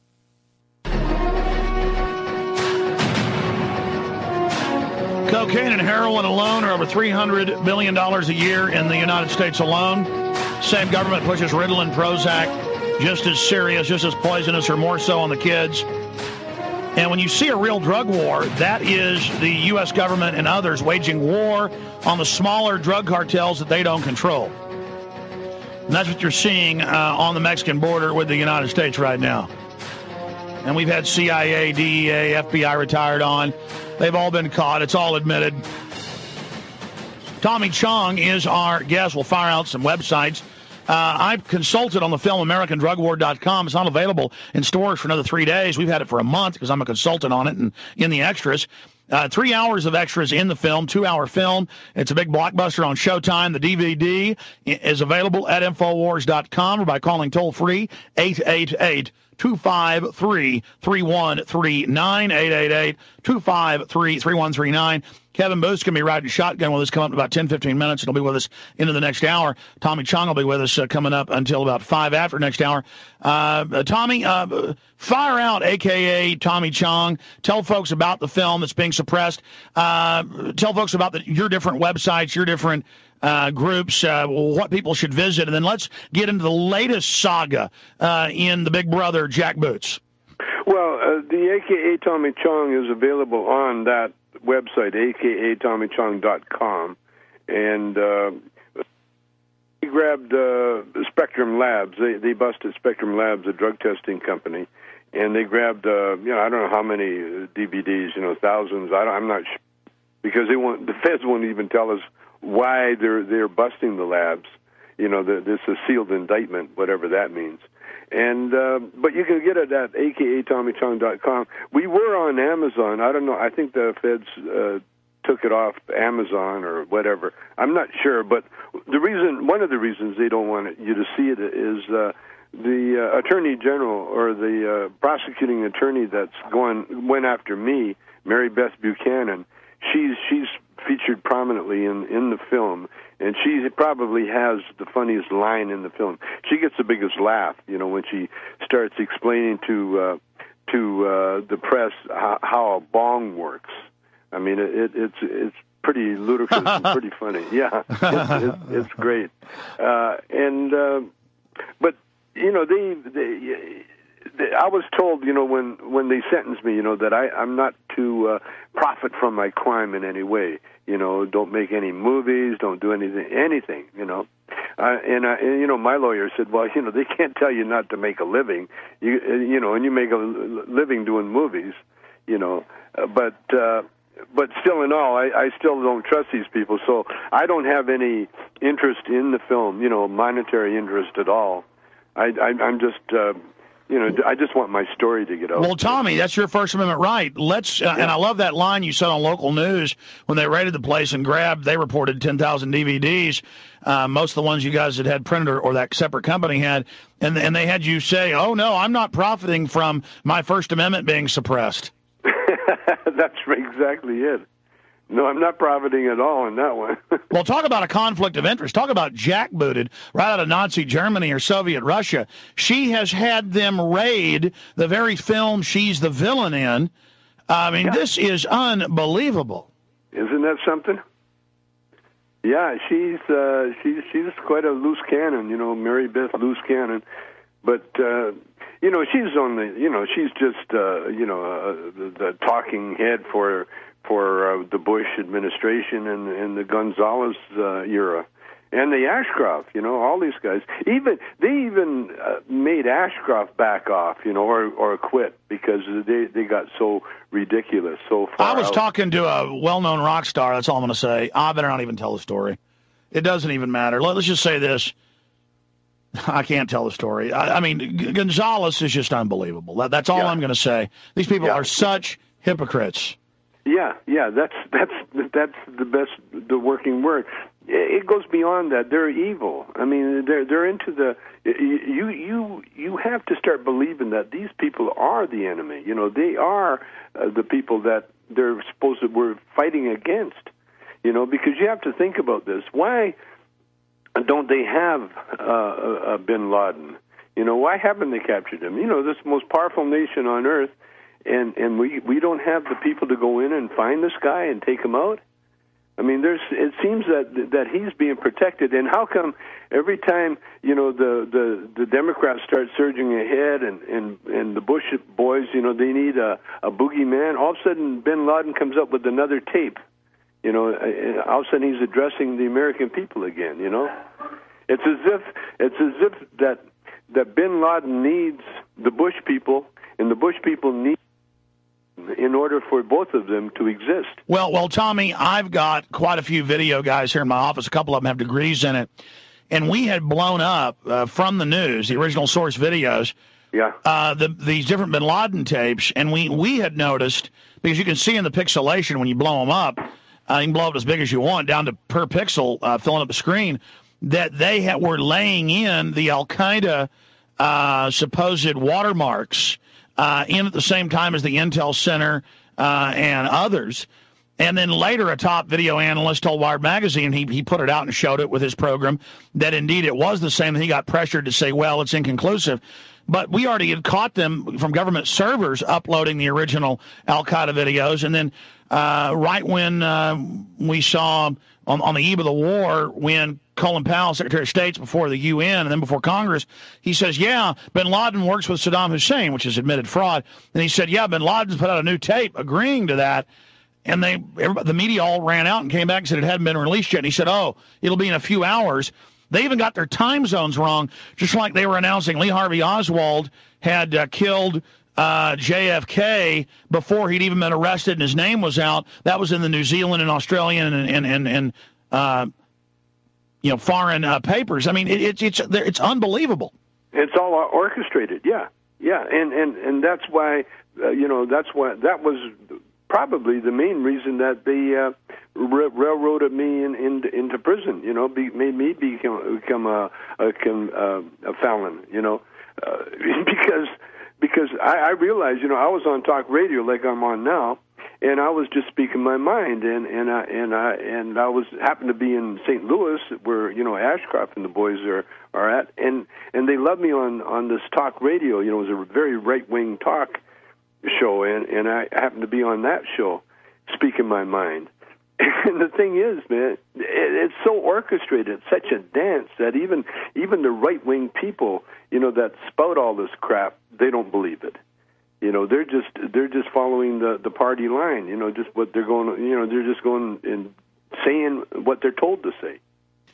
B: Cocaine and heroin alone are over three hundred billion dollars a year in the United States alone. Same government pushes Ritalin, Prozac, just as serious, just as poisonous, or more so on the kids. And when you see a real drug war, that is the U S government and others waging war on the smaller drug cartels that they don't control. And that's what you're seeing uh, on the Mexican border with the United States right now. And we've had C I A, D E A, F B I retired on. They've all been caught. It's all admitted. Tommy Chong is our guest. We'll fire out some websites. Uh, I've consulted on the film American Drug War dot com. It's not available in stores for another three days. We've had it for a month because I'm a consultant on it and in the extras. Uh, three hours of extras in the film, two-hour film. It's a big blockbuster on Showtime. The D V D is available at infowars dot com or by calling toll-free eight eight eight, two five three, three one three nine, eight eight eight, two five three, three one three nine. Kevin Booth's going to be riding shotgun with us coming up in about ten, fifteen minutes. He'll be with us into the next hour. Tommy Chong will be with us uh, coming up until about five after next hour. Uh, Tommy, uh, fire out, a k a. Tommy Chong. Tell folks about the film that's being suppressed. Uh, tell folks about the, your different websites, your different uh, groups, uh, what people should visit. And then let's get into the latest saga uh, in the Big Brother Jack Boots.
K: Well, uh, the A K A Tommy Chong is available on that website, a k a tommy chong dot com, and uh, we grabbed uh, Spectrum Labs. They they busted Spectrum Labs, a drug testing company, and they grabbed uh, you know I don't know how many D V Ds, you know thousands. I don't, I'm not sure because they won't. The feds won't even tell us why they're they're busting the labs. You know, the, this is a sealed indictment, whatever that means. And uh, but you can get it at a k a tommy chong dot com. We were on Amazon. I don't know. I think the feds uh, took it off Amazon or whatever. I'm not sure. But the reason, one of the reasons they don't want you to see it is uh, the uh, Attorney General or the uh, prosecuting attorney that's going went after me, Mary Beth Buchanan. She's she's featured prominently in in the film. And she probably has the funniest line in the film. She gets the biggest laugh, you know, when she starts explaining to uh, to uh, the press how, how a bong works. I mean, it, it, it's it's pretty ludicrous and pretty funny. Yeah, it's, it's, it's great. Uh, and uh, but you know, they, they, they I was told, you know, when when they sentenced me, you know, that I I'm not to uh, profit from my crime in any way. You know, don't make any movies, don't do anything, anything, you know. Uh, and, uh, and, you know, my lawyer said, well, you know, they can't tell you not to make a living, you, uh, you know, and you make a living doing movies, you know. Uh, but uh, but still in all, I, I still don't trust these people. So I don't have any interest in the film, you know, monetary interest at all. I, I, I'm just... Uh, You know, I just want my story to get out.
B: Well, Tommy, that's your First Amendment right. Let's, uh, yeah. And I love that line you said on local news when they raided the place and grabbed. They reported ten thousand D V Ds, uh, most of the ones you guys had had printed or, or that separate company had, and and they had you say, "Oh no, I'm not profiting from my First Amendment being suppressed."
K: That's exactly it. No, I'm not profiting at all in that one.
B: Well, talk about a conflict of interest. Talk about jackbooted right out of Nazi Germany or Soviet Russia. She has had them raid the very film she's the villain in. I mean, yeah. This is unbelievable.
K: Isn't that something? Yeah, she's uh, she's she's quite a loose cannon, you know, Mary Beth Loose Cannon. But uh, you know, she's on the, you know, she's just uh, you know uh, the, the talking head for. for uh, the Bush administration and, and the Gonzales uh, era, and the Ashcroft, you know, all these guys. Even they even uh, made Ashcroft back off, you know, or or quit because they they got so ridiculous, so far
B: I was
K: out.
B: talking to a well-known rock star. That's all I'm going to say. I better not even tell the story. It doesn't even matter. Let, let's just say this. I can't tell the story. I, I mean, Gonzales is just unbelievable. That, that's all yeah. I'm going to say. These people yeah. are such hypocrites.
K: Yeah, yeah, that's that's that's the best, the working word. It goes beyond that. They're evil. I mean, they're they're into the. You you you have to start believing that these people are the enemy. You know, they are uh, the people that they're supposed to we're fighting against. You know, because you have to think about this. Why don't they have uh, uh, Bin Laden? You know, why haven't they captured him? You know, this most powerful nation on earth. And and we we don't have the people to go in and find this guy and take him out. I mean, there's it seems that that he's being protected. And how come every time you know the the, the Democrats start surging ahead and, and, and the Bush boys, you know, they need a a boogeyman. All of a sudden, Bin Laden comes up with another tape. You know, all of a sudden he's addressing the American people again. You know, it's as if it's as if that that Bin Laden needs the Bush people and the Bush people need. In order for both of them to exist.
B: Well, well, Tommy, I've got quite a few video guys here in my office. A couple of them have degrees in it. And we had blown up uh, from the news, the original source videos,
K: yeah,
B: uh, the, these different Bin Laden tapes. And we, we had noticed, because you can see in the pixelation when you blow them up, uh, you can blow it as big as you want, down to per pixel, uh, filling up the screen, that they ha- were laying in the Al-Qaeda uh, supposed watermarks Uh, in at the same time as the Intel Center uh, and others. And then later, a top video analyst told Wired Magazine, he, he put it out and showed it with his program, that indeed it was the same. He got pressured to say, well, it's inconclusive. But we already had caught them from government servers uploading the original al-Qaeda videos. And then uh, right when uh, we saw on, on the eve of the war, when Colin Powell, Secretary of State, before the U N and then before Congress, he says, yeah, bin Laden works with Saddam Hussein, which is admitted fraud. And he said, yeah, bin Laden's put out a new tape agreeing to that. And they, the media all ran out and came back and said it hadn't been released yet. And he said, oh, it'll be in a few hours. They even got their time zones wrong, just like they were announcing Lee Harvey Oswald had uh, killed uh, J F K before he'd even been arrested and his name was out. That was in the New Zealand and Australian and, and, and, and uh, you know, foreign uh, papers. I mean, it, it's, it's, it's unbelievable.
K: It's all orchestrated, yeah. Yeah, and, and, and that's why, uh, you know, that's why, that was probably the main reason that they uh, r- railroaded me in, in, into prison. You know, be, made me become become a a, a, a felon. You know, uh, because because I, I realized, you know, I was on talk radio like I'm on now, and I was just speaking my mind, and and I and I and I was happened to be in Saint Louis, where, you know, Ashcroft and the boys are are at, and and they love me on on this talk radio. You know, it was a very right wing talk show, and, and I happened to be on that show, speaking my mind. And the thing is, man, it, it's so orchestrated, it's such a dance that even even the right-wing people, you know, that spout all this crap, they don't believe it. You know, they're just they're just following the, the party line, you know, just what they're going, you know, they're just going and saying what they're told to say.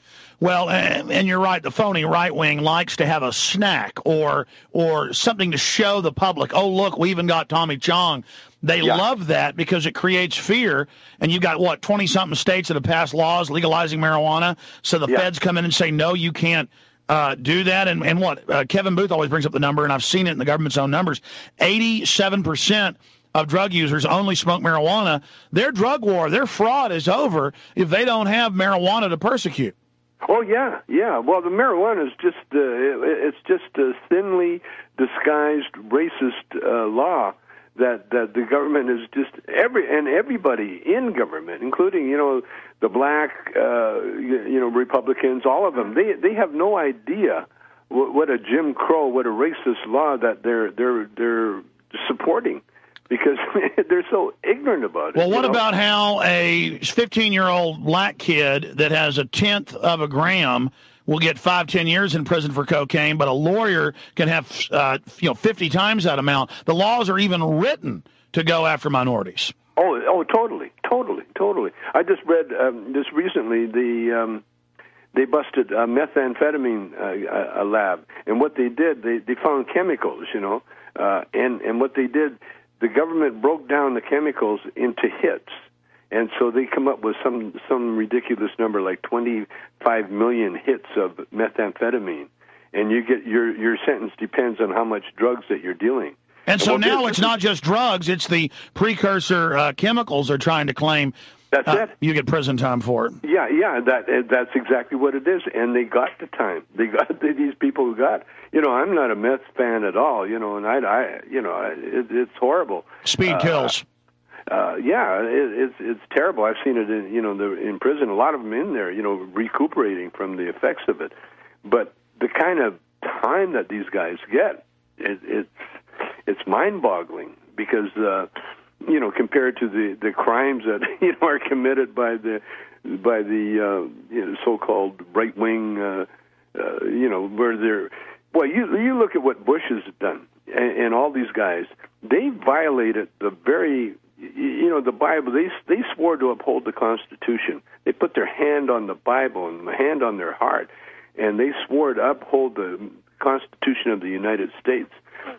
B: Well, and you're right, the phony right wing likes to have a snack or or something to show the public. Oh, look, we even got Tommy Chong. They yeah. love that because it creates fear. And you've got, what, twenty-something states that have passed laws legalizing marijuana. So the yeah. feds come in and say, no, you can't uh, do that. And, and what, uh, Kevin Booth always brings up the number, and I've seen it in the government's own numbers, eighty-seven percent of drug users only smoke marijuana. Their drug war, their fraud is over if they don't have marijuana to persecute.
K: Oh yeah, yeah. Well, the marijuana is just uh, it's just a thinly disguised racist uh, law that that the government is just every and everybody in government, including, you know, the black uh, you, you know Republicans, all of them. They they have no idea what, what a Jim Crow, what a racist law that they're they're they're supporting. Because they're so ignorant about it.
B: Well, what
K: you know?
B: about how a fifteen-year-old black kid that has a tenth of a gram will get five, ten years in prison for cocaine, but a lawyer can have, uh, you know, fifty times that amount? The laws are even written to go after minorities.
K: Oh, oh, totally, totally, totally. I just read um, just recently the um, they busted a methamphetamine uh, a lab, and what they did, they they found chemicals, you know, uh, and and what they did. The government broke down the chemicals into hits, and so they come up with some some ridiculous number like twenty-five million hits of methamphetamine, and you get your your sentence depends on how much drugs that you're dealing.
B: And so
K: well,
B: now it's not just drugs; it's the precursor uh, chemicals they're trying to claim.
K: That's
B: uh,
K: it.
B: You get prison time for it.
K: Yeah, yeah, that that's exactly what it is, and they got the time. They got these people who got. You know, I'm not a meth fan at all. You know, and I, I you know, it, it's horrible.
B: Speed uh, kills.
K: Uh, yeah, it, it's it's terrible. I've seen it in you know the, in prison. A lot of them in there, you know, recuperating from the effects of it. But the kind of time that these guys get, it, it's it's mind-boggling because. Uh, You know, compared to the, the crimes that you know are committed by the by the uh, you know, so-called right wing, uh, uh, you know, where they're well, you you look at what Bush has done and, and all these guys. They violated the very you know the Bible. They they swore to uphold the Constitution. They put their hand on the Bible and the hand on their heart, and they swore to uphold the Constitution of the United States.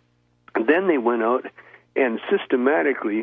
K: And then they went out and systematically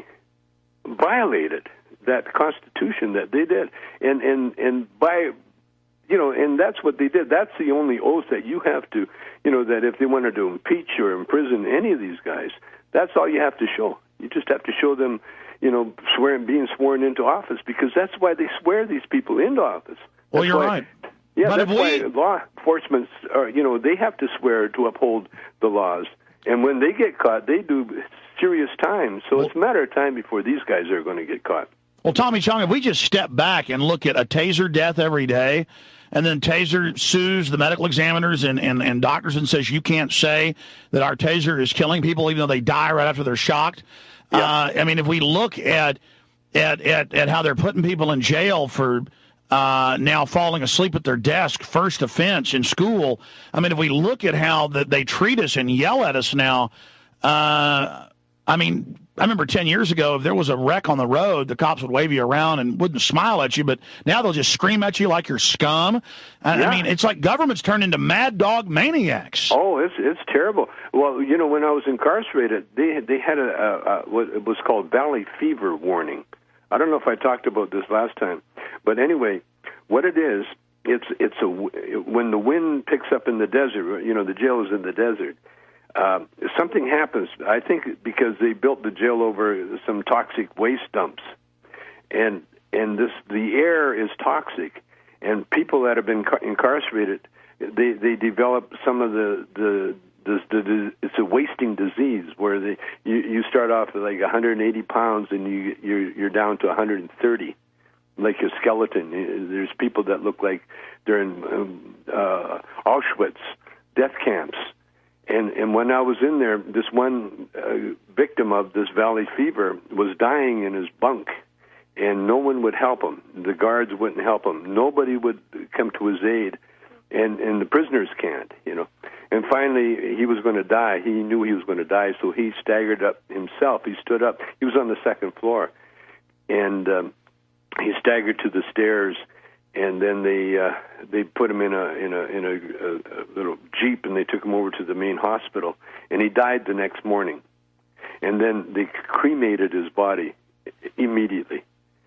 K: violated that Constitution that they did, and and and by, you know, and that's what they did. That's the only oath that you have to, you know, that if they wanted to impeach or imprison any of these guys, that's all you have to show. You just have to show them, you know, swearing, being sworn into office, because that's why they swear these people into office. That's
B: well, you're
K: why,
B: right.
K: Yeah,
B: but
K: that's
B: if
K: why
B: we...
K: law enforcement, are, you know, they have to swear to uphold the laws. And when they get caught, they do serious time. So it's a matter of time before these guys are going to get caught.
B: Well, Tommy Chong, if we just step back and look at a taser death every day, and then taser sues the medical examiners and, and, and doctors and says you can't say that our taser is killing people even though they die right after they're shocked. Yeah. Uh, I mean, if we look at, at at at how they're putting people in jail for uh, now falling asleep at their desk, first offense in school. I mean, if we look at how that they treat us and yell at us now, uh, I mean, I remember ten years ago, if there was a wreck on the road, the cops would wave you around and wouldn't smile at you, but now they'll just scream at you like you're scum. I, yeah. I mean, it's like government's turned into mad dog maniacs.
K: Oh, it's it's terrible. Well, you know, when I was incarcerated, they they had a, a, a what it was called valley fever warning. I don't know if I talked about this last time, but anyway, what it is, it's it's a when the wind picks up in the desert. You know, the jail is in the desert. Uh, something happens, I think, because they built the jail over some toxic waste dumps, and and this the air is toxic, and people that have been car- incarcerated, they they develop some of the the, the, the, the it's a wasting disease where they you, you start off with like one hundred eighty pounds and you you're, you're down to one hundred thirty, like a skeleton. There's people that look like they're in um, uh, Auschwitz death camps. And and when I was in there, this one uh, victim of this valley fever was dying in his bunk, and no one would help him. The guards wouldn't help him. Nobody would come to his aid, and, and the prisoners can't, you know. And finally, he was going to die. He knew he was going to die, so he staggered up himself. He stood up. He was on the second floor, and um, he staggered to the stairs. And then they uh, they put him in a in a in a, a, a little jeep, and they took him over to the main hospital. And he died the next morning. And then they cremated his body immediately.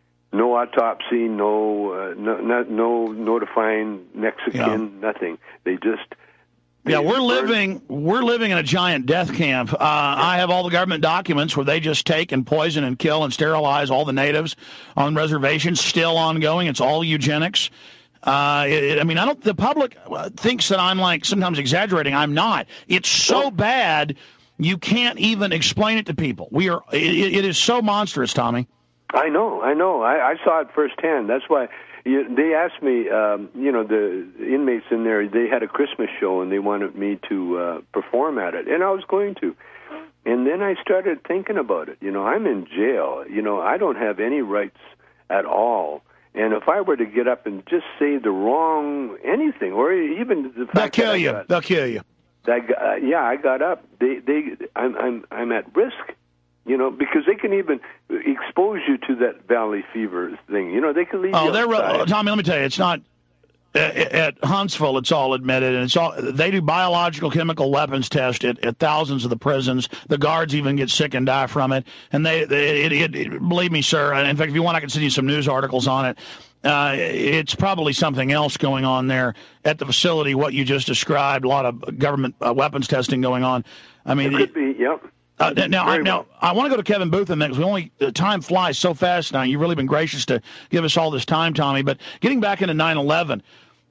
K: No autopsy, no uh, no, not, no notifying next of kin, yeah. nothing. They just
B: yeah, we're living we're living in a giant death camp. Uh, I have all the government documents where they just take and poison and kill and sterilize all the natives on reservations. Still ongoing. It's all eugenics. Uh, it, I mean, I don't. The public thinks that I'm like sometimes exaggerating. I'm not. It's so bad you can't even explain it to people. We are. It, it is so monstrous, Tommy.
K: I know. I know. I, I saw it firsthand. That's why. You, they asked me, um, you know, the inmates in there, they had a Christmas show, and they wanted me to uh, perform at it, and I was going to. And then I started thinking about it. You know, I'm in jail. You know, I don't have any rights at all. And if I were to get up and just say the wrong anything, or even the fact
B: they'll kill
K: that
B: you.
K: Got,
B: they'll kill you.
K: That, uh, yeah, I got up. They, they, I'm, I'm, I'm at risk. You know, because they can even expose you to that valley fever thing. You know, they can leave
B: oh,
K: you
B: they're
K: outside.
B: Tommy, let me tell you, it's not at, at Huntsville. It's all admitted, and it's all they do biological chemical weapons test at, at thousands of the prisons. The guards even get sick and die from it. And they, they it, it, it, believe me, sir. In fact, if you want, I can send you some news articles on it. Uh, it's probably something else going on there at the facility. What you just described, a lot of government uh, weapons testing going on. I mean,
K: it could be. Yep.
B: Uh, now, I,
K: well.
B: now, I want to go to Kevin Bootham because we only the time flies so fast now. You've really been gracious to give us all this time, Tommy. But getting back into nine eleven,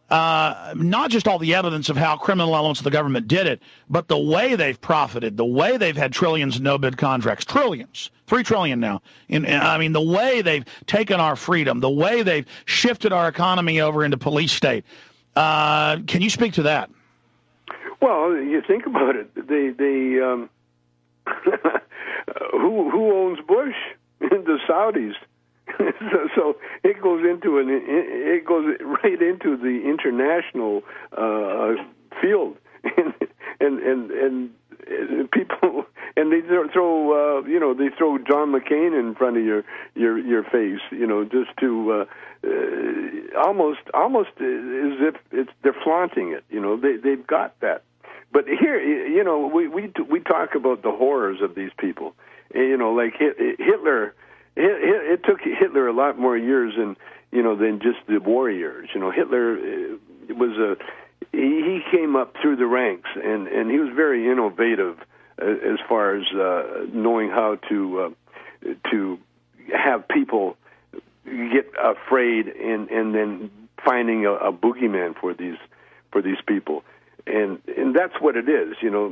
B: uh, not just all the evidence of how criminal elements of the government did it, but the way they've profited, the way they've had trillions of no-bid contracts, trillions, three trillion now. In, I mean, the way they've taken our freedom, the way they've shifted our economy over into police state. Uh, can you speak to that?
K: Well, you think about it. They they. Um... who who owns Bush? The Saudis. so, so it goes into an it goes right into the international uh, field, and and and, and people and they throw uh, you know they throw John McCain in front of your your your face, you know, just to uh, uh, almost almost as if it's they're flaunting it, you know. They they've got that. But here, you know, we we we talk about the horrors of these people. You know, like Hitler, it took Hitler a lot more years than you know than just the war years. You know, Hitler was a he came up through the ranks, and and he was very innovative as far as uh, knowing how to uh, to have people get afraid, and and then finding a, a boogeyman for these for these people. And and that's what it is, you know.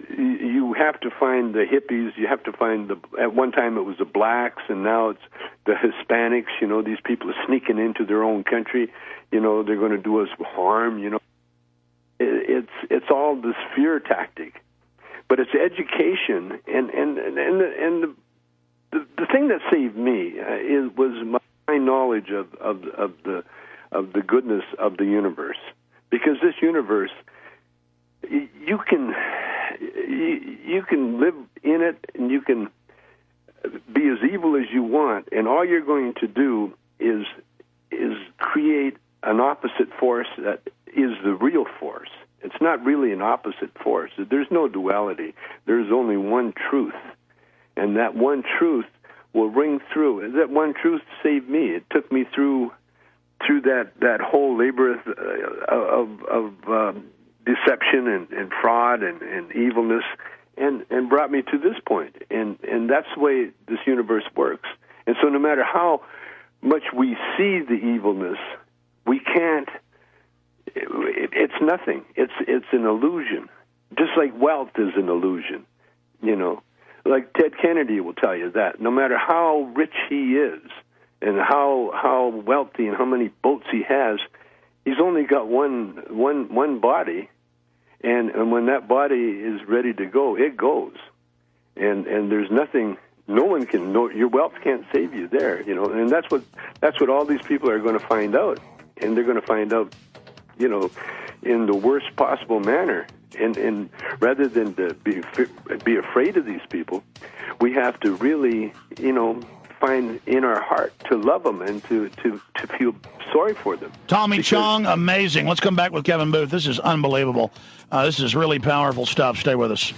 K: you have to find the hippies. You have to find the. At one time it was the blacks, and now it's the Hispanics. You know, these people are sneaking into their own country. You know, they're going to do us harm. You know, it, it's it's all this fear tactic, but it's education, and and and and the and the, the, the thing that saved me uh, is was my, my knowledge of, of of the of the goodness of the universe, because this universe, you can. You, you can live in it, and you can be as evil as you want, and all you're going to do is is create an opposite force that is the real force. It's not really an opposite force. There's no duality. There's only one truth, and that one truth will ring through. That one truth saved me. It took me through through that, that whole labyrinth of of um, deception and, and fraud and, and evilness, and, and brought me to this point. And, and that's the way this universe works. And so no matter how much we see the evilness, we can't, it, it's nothing. It's, it's an illusion. Just like wealth is an illusion, you know. Like Ted Kennedy will tell you that. No matter how rich he is and how, how wealthy and how many boats he has, he's only got one one one body, and, and when that body is ready to go, it goes. And and there's nothing, no one can, no, your wealth can't save you there, you know. And that's what that's what all these people are going to find out, and they're going to find out, you know, in the worst possible manner. And and rather than to be be afraid of these people, we have to really, you know, find in our heart to love them and to, to, to feel sorry for them.
B: Tommy
K: because
B: Chong, amazing. Let's come back with Kevin Booth. This is unbelievable. Uh, this is really powerful stuff. Stay with us.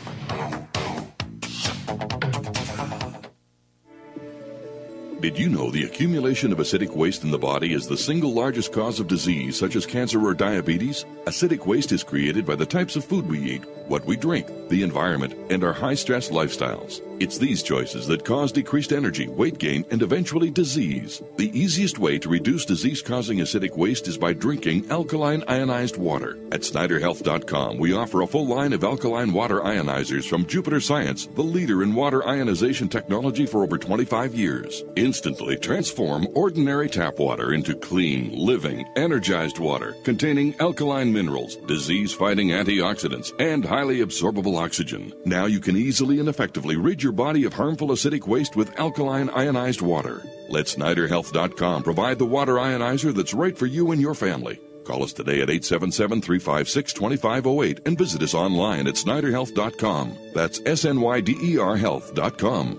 O: Did you know the accumulation of acidic waste in the body is the single largest cause of disease such as cancer or diabetes? Acidic waste is created by the types of food we eat, what we drink, the environment, and our high-stress lifestyles. It's these choices that cause decreased energy, weight gain, and eventually disease. The easiest way to reduce disease-causing acidic waste is by drinking alkaline ionized water. At Snyder Health dot com, we offer a full line of alkaline water ionizers from Jupiter Science, the leader in water ionization technology for over twenty-five years. Instantly transform ordinary tap water into clean, living, energized water containing alkaline minerals, disease-fighting antioxidants, and highly absorbable oxygen. Now you can easily and effectively rid your body of harmful acidic waste with alkaline ionized water. Let Snyder Health dot com provide the water ionizer that's right for you and your family. Call us today at eight seven seven, three five six, two five zero eight and visit us online at Snyder Health dot com. That's S N Y D E R Health dot com.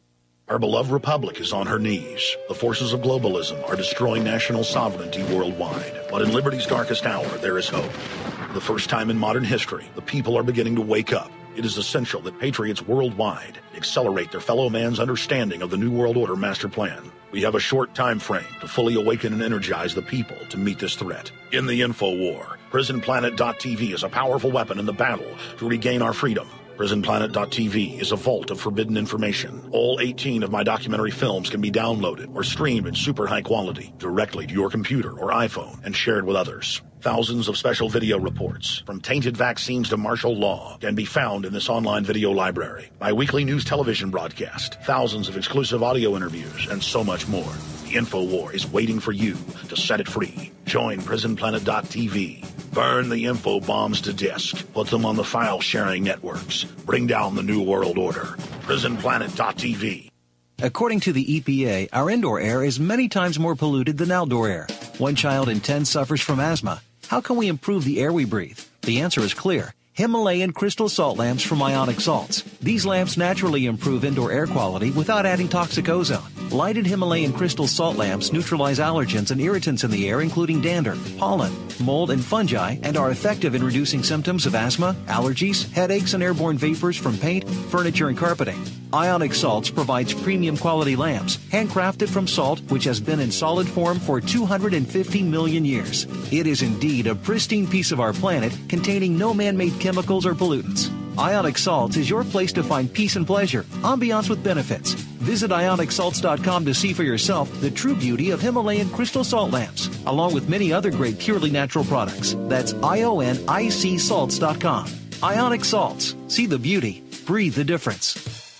T: Our beloved republic is on her knees. The forces of globalism are destroying national sovereignty worldwide. But in liberty's darkest hour, there is hope. For the first time in modern history, the people are beginning to wake up. It is essential that patriots worldwide accelerate their fellow man's understanding of the New World Order master plan. We have a short time frame to fully awaken and energize the people to meet this threat. In the info war, Prison Planet dot T V is a powerful weapon in the battle to regain our freedom. Prison Planet dot T V is a vault of forbidden information. All eighteen of my documentary films can be downloaded or streamed in super high quality directly to your computer or iPhone and shared with others. Thousands of special video reports, from tainted vaccines to martial law, can be found in this online video library. My weekly news television broadcast, thousands of exclusive audio interviews, and so much more. The InfoWar is waiting for you to set it free. Join Prison Planet dot T V. Burn the info bombs to disk. Put them on the file-sharing networks. Bring down the New World Order. Prison Planet dot T V.
G: According to the E P A, our indoor air is many times more polluted than outdoor air. One child in ten suffers from asthma. How can we improve the air we breathe? The answer is clear. Himalayan crystal salt lamps from Ionic Salts. These lamps naturally improve indoor air quality without adding toxic ozone. Lighted Himalayan crystal salt lamps neutralize allergens and irritants in the air, including dander, pollen, mold, and fungi, and are effective in reducing symptoms of asthma, allergies, headaches, and airborne vapors from paint, furniture, and carpeting. Ionic Salts provides premium quality lamps, handcrafted from salt, which has been in solid form for two hundred fifty million years. It is indeed a pristine piece of our planet, containing no man-made chemicals or pollutants. Ionic Salts is your place to find peace and pleasure, ambiance with benefits. Visit Ionic Salts dot com to see for yourself the true beauty of Himalayan crystal salt lamps, along with many other great purely natural products. That's I O N I C Salts dot com. Ionic Salts. See the beauty. Breathe the difference.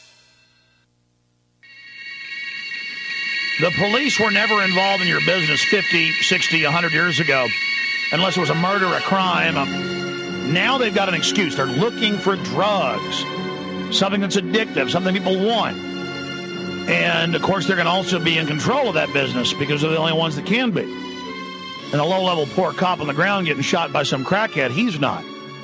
B: The police were never involved in your business fifty, sixty, one hundred years ago, unless it was a murder, a crime. Um, now they've got an excuse. They're looking for drugs, something that's addictive, something people want. And, of course, they're going to also be in control of that business because they're the only ones that can be. And a low-level poor cop on the ground getting shot by some crackhead, he's not.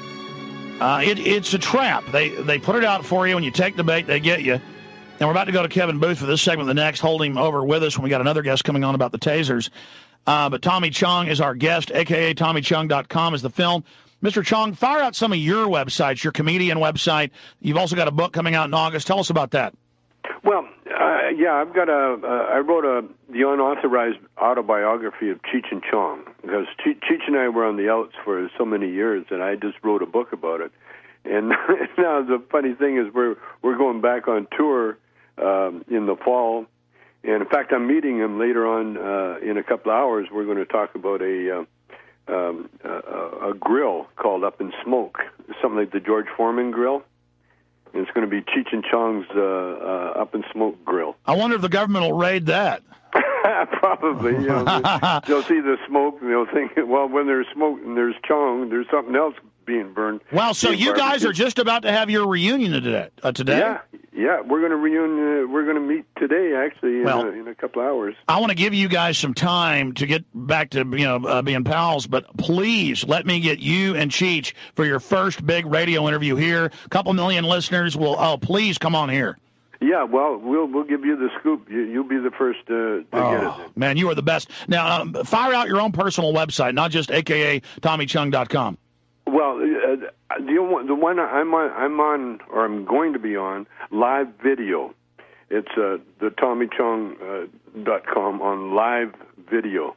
B: Uh, it, it's a trap. They, they put it out for you. When you take the bait, they get you. And we're about to go to Kevin Booth for this segment. The next, hold him over with us when we got another guest coming on about the tasers. Uh, but Tommy Chong is our guest, a k a. Tommy Chong dot com is the film. Mister Chong, fire out some of your websites, your comedian website. You've also got a book coming out in August. Tell us about that.
K: Well, uh, yeah, I've got a. Uh, I wrote a the unauthorized autobiography of Cheech and Chong because che- Cheech and I were on the outs for so many years, and I just wrote a book about it. And now the funny thing is, we're we're going back on tour um, in the fall, and in fact, I'm meeting him later on uh, in a couple of hours. We're going to talk about a uh, um, a, a grill called Up in Smoke, something like the George Foreman grill. And it's going to be Cheech and Chong's uh, uh, Up in Smoke grill.
B: I wonder if the government will raid that.
K: Probably. You know, they'll see the smoke and they'll think, well, when there's smoke and there's Chong, there's something else being burned.
B: Well, so you guys are just about to have your reunion today. Uh, today?
K: Yeah, yeah. We're going to reunion. Uh, we're going to meet today, actually, in,
B: well,
K: a, in a couple hours.
B: I want to give you guys some time to get back to you know uh, being pals, but please let me get you and Cheech for your first big radio interview here. A couple million listeners will. Oh, please come on here.
K: Yeah, well, we'll we'll give you the scoop. You, you'll be the first uh, to
B: oh,
K: get it. Then.
B: Man, you are the best. Now, um, fire out your own personal website, not just a k a. Tommy Chong dot com.
K: Well, uh, the one, the one I'm on, I'm on, or I'm going to be on, live video. It's uh, the Tommy Chong dot com uh, on live video.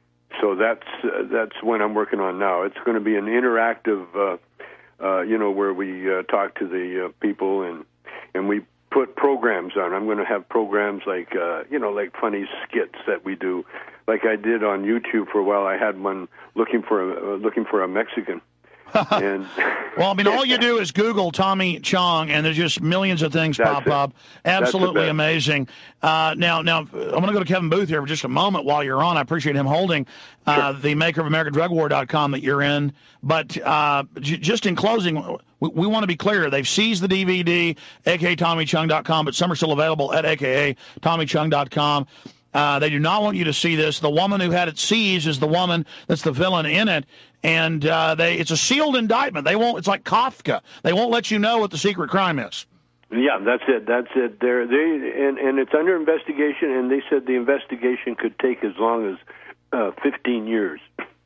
K: So that's uh, that's what I'm working on now. It's going to be an interactive, uh, uh, you know, where we uh, talk to the uh, people and and we put programs on. I'm going to have programs like, uh, you know, like funny skits that we do, like I did on YouTube for a while. I had one looking for a, uh, looking for a Mexican. and
B: well, I mean, all you do is Google Tommy Chong, and there's just millions of things pop
K: it.
B: up. Absolutely amazing. Uh, now, now I'm going to go to Kevin Booth here for just a moment while you're on. I appreciate him holding uh, sure. the maker of American Drug War dot com that you're in. But uh, j- just in closing, we, we want to be clear. They've seized the D V D, a k a. Tommy Chong dot com, but some are still available at a k a. Tommy Chong dot com. Uh, they do not want you to see this. The woman who had it seized is the woman that's the villain in it. And uh, they it's a sealed indictment. They won't. It's like Kafka. They won't let you know what the secret crime is.
K: Yeah, that's it. That's it. They're, they and, and it's under investigation. And they said the investigation could take as long as uh, fifteen years.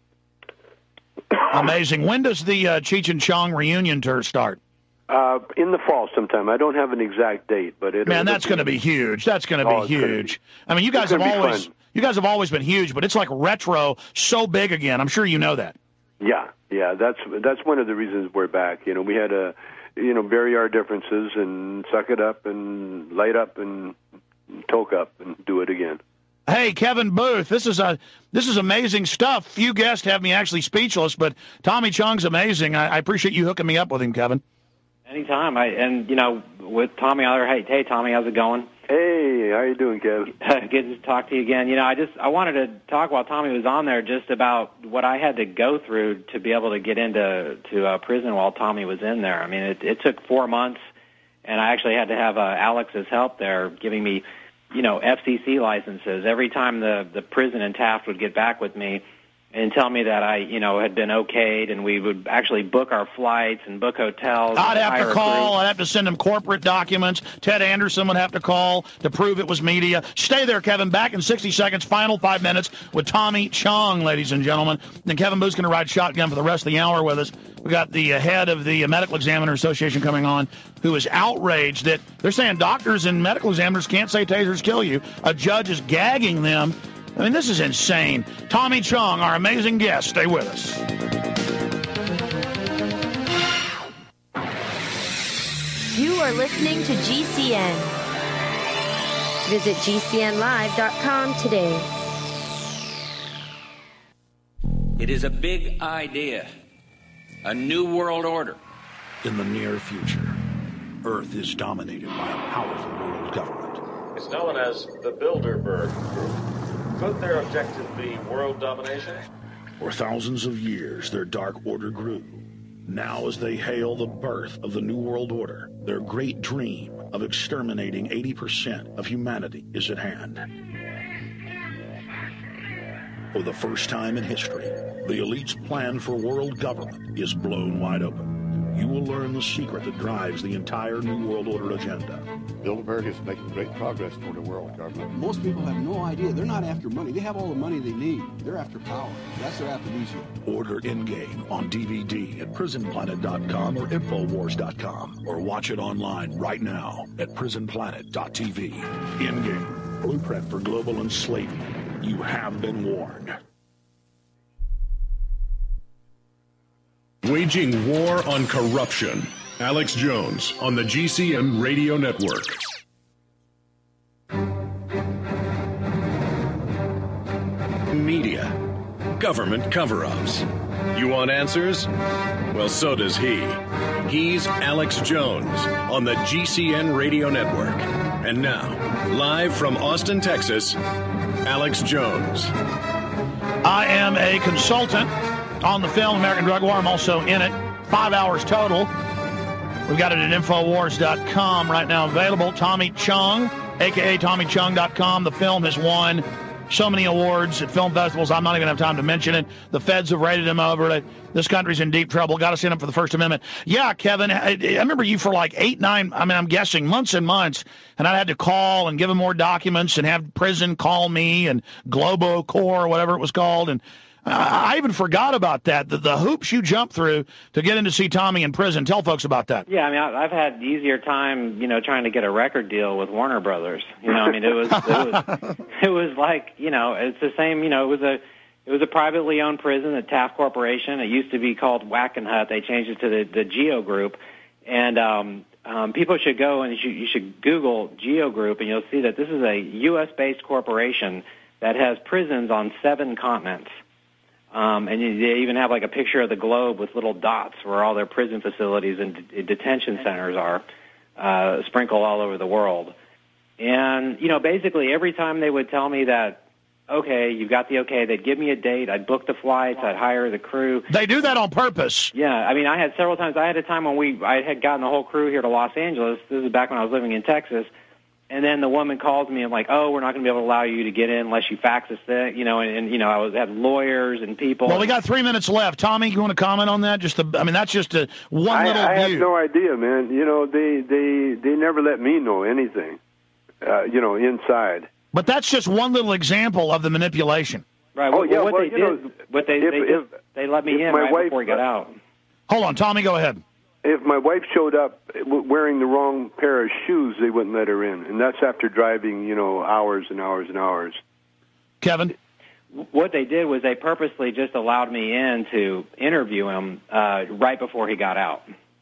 B: Amazing. When does the uh, Cheech and Chong reunion tour start?
K: Uh, in the fall sometime. I don't have an exact date, but it.
B: Man, that's going to be huge. That's going to
K: oh,
B: be huge.
K: Be,
B: I mean, you guys have always fun. you guys have always been huge, but it's like retro, so big again. I'm sure you know that.
K: Yeah, yeah. That's that's one of the reasons we're back. You know, we had to, you know, bury our differences and suck it up and light up and toke up and do it again.
B: Hey, Kevin Booth, this is a this is amazing stuff. Few guests have me actually speechless, but Tommy Chong's amazing. I, I appreciate you hooking me up with him, Kevin.
I: Anytime. I and you know, with Tommy on there, hey, hey, Tommy, how's it going?
K: Hey, how you doing, Kevin?
I: Good to talk to you again. You know, I just I wanted to talk while Tommy was on there just about what I had to go through to be able to get into to uh, prison while Tommy was in there. I mean, it, it took four months, and I actually had to have uh, Alex's help there, giving me, you know, F C C licenses every time the the prison in Taft would get back with me and tell me that I, you know, had been okayed, and we would actually book our flights and book hotels.
B: I'd have to call. I'd have to send them corporate documents. Ted Anderson would have to call to prove it was media. Stay there, Kevin. Back in sixty seconds, final five minutes with Tommy Chong, ladies and gentlemen. Then Kevin Booth's going to ride shotgun for the rest of the hour with us. We got the head of the Medical Examiner Association coming on, who is outraged that they're saying doctors and medical examiners can't say tasers kill you. A judge is gagging them. I mean, this is insane. Tommy Chong, our amazing guest. Stay with us.
S: You are listening to G C N. Visit G C N live dot com today.
C: It is a big idea, a new world order.
T: In the near future, Earth is dominated by a powerful world government.
D: It's known as the Bilderberg Group. Could their objective be world domination?
T: For thousands of years, their dark order grew. Now, as they hail the birth of the New World Order, their great dream of exterminating eighty percent of humanity is at hand. For the first time in history, the elite's plan for world government is blown wide open. You will learn the secret that drives the entire New World Order agenda.
E: Bilderberg is making great progress toward a world government.
F: Most people have no idea. They're not after money. They have all the money they need. They're after power. That's their aphrodisiac.
T: Order Endgame on D V D at prison planet dot com or infowars dot com, or watch it online right now at prison planet dot t v. Endgame, blueprint for global enslavement. You have been warned.
A: Waging war on corruption. Alex Jones on the G C N Radio Network. Media. Government cover-ups. You want answers? Well, so does he. He's Alex Jones on the G C N Radio Network. And now, live from Austin, Texas, Alex Jones.
B: I am a consultant on the film American Drug War. I'm also in it. Five hours total. We've got it at infowars dot com right now available. Tommy Chung, a k a Tommy Chung dot com. The film has won so many awards at film festivals, I'm not even have time to mention it. The feds have raided him over it. This country's in deep trouble. Got to send him for the First Amendment. Yeah, Kevin, I, I remember you for like eight, nine, I mean, I'm guessing months and months, and I had to call and give him more documents and have prison call me and Globo Corps or whatever it was called. And I even forgot about that, the, the hoops you jumped through to get in to see Tommy in prison. Tell folks about that.
I: Yeah, I mean, I've had easier time, you know, trying to get a record deal with Warner Brothers. You know, I mean, it was, it was, it was like, you know, it's the same, you know, it was a, it was a privately owned prison, the Taft Corporation. It used to be called Wackenhut. They changed it to the, the Geo Group. And, um, um, people should go and you should, you should Google Geo Group, and you'll see that this is a U S based corporation that has prisons on seven continents. Um, and you, they even have like a picture of the globe with little dots where all their prison facilities and d- detention centers are, uh, sprinkled all over the world. And, you know, basically every time they would tell me that, okay, you've got the okay, they'd give me a date, I'd book the flights, I'd hire the crew.
B: They do that on purpose.
I: Yeah, I mean, I had several times, I had a time when we, I had gotten the whole crew here to Los Angeles. This is back when I was living in Texas. And then the woman calls me and like, oh, we're not going to be able to allow you to get in unless you fax us that, you know, and, and you know, I was had lawyers and people.
B: Well, we got three minutes left. Tommy, you want to comment on that? Just, the, I mean, that's just a one
K: I,
B: little
K: I
B: view.
K: have no idea, man. You know, they they they never let me know anything. Uh, you know, inside.
B: But that's just one little example of the manipulation.
I: Right.
K: Oh
I: Well,
K: yeah.
I: what
K: well,
I: they
K: you
I: did,
K: know,
I: what they
K: if,
I: they,
K: if,
I: just, they let me
K: if
I: in
K: my
I: right
K: wife,
I: before he got out.
B: Hold on, Tommy, go ahead.
K: If my wife showed up wearing the wrong pair of shoes, they wouldn't let her in, and that's after driving, you know, hours and hours and hours.
B: Kevin?
I: What they did was they purposely just allowed me in to interview him uh, right before he got out.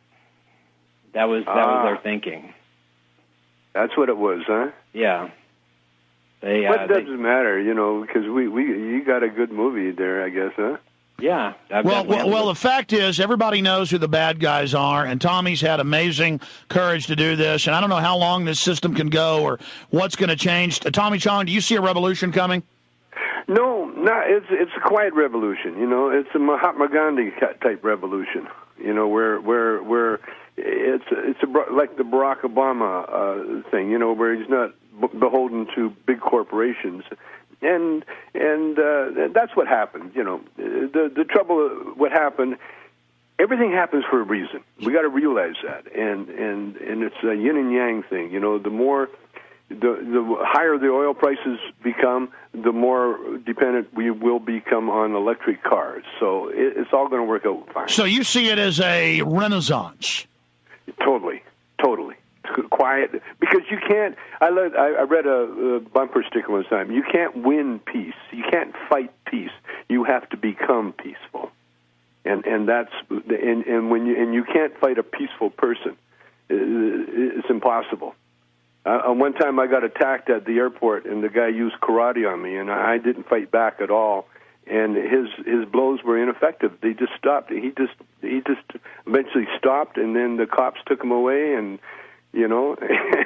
I: That was that
K: Ah.
I: was their thinking.
K: That's what it was, huh?
I: Yeah. They,
K: But
I: uh,
K: it
I: they,
K: doesn't matter, you know, because we, we you got a good movie there, I guess, huh?
I: yeah. I've
B: Well,
I: got-
B: well, well, the fact is, everybody knows who the bad guys are, and Tommy's had amazing courage to do this. And I don't know how long this system can go or what's going to change. Uh, Tommy Chong, do you see a revolution coming?
K: No, no, it's it's a quiet revolution. You know, it's a Mahatma Gandhi type revolution. You know, where where where it's it's a, like the Barack Obama uh, thing. You know, where he's not beholden to big corporations, and and uh, that's what happened. You know, the the trouble, what happened. Everything happens for a reason. We got to realize that, and and and it's a yin and yang thing. You know, the more. The, the higher the oil prices become, the more dependent we will become on electric cars. So it, it's all going to work out fine.
B: So you see it as a renaissance?
K: Totally, totally. Quiet, because you can't, I, let, I, I read a, a bumper sticker one time, you can't win peace. You can't fight peace. You have to become peaceful. And and that's, and, and, when you, and you can't fight a peaceful person. It's impossible. Uh, one time I got attacked at the airport, and the guy used karate on me, and I didn't fight back at all. and his his blows were ineffective. They just stopped. He just he just eventually stopped, and then the cops took him away, and you know,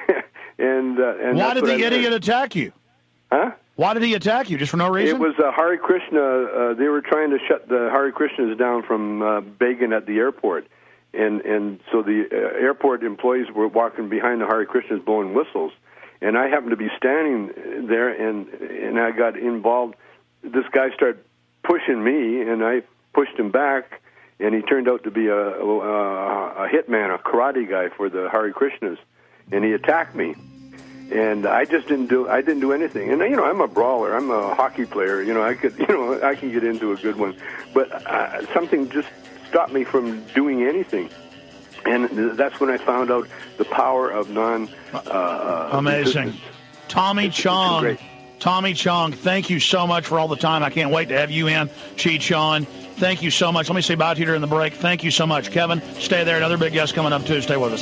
K: and uh, and
B: why did the idiot
K: learned.
B: attack you?
K: Huh?
B: Why did he attack you? Just for no reason?
K: It was uh, Hare Krishna. Uh, they were trying to shut the Hare Krishnas down from uh, begging at the airport, and and so the uh, airport employees were walking behind the Hare Krishnas blowing whistles, and I happened to be standing there, and and I got involved. This guy started pushing me, and I pushed him back, and he turned out to be a, a, a hitman, a karate guy for the Hare Krishnas, and he attacked me. And I just didn't do. I didn't do anything. And you know, I'm a brawler. I'm a hockey player. You know, I could. You know, I can get into a good one. But uh, something just stopped me from doing anything. And that's when I found out the power of non. Uh,
B: Amazing,
K: resistance.
B: Tommy
K: It's- it's
B: Chong.
K: great.
B: Tommy Chong, thank you so much for all the time. I can't wait to have you in, Cheech Chong. Thank you so much. Let me say bye to you during the break. Thank you so much, Kevin. Stay there. Another big guest coming up too. Stay with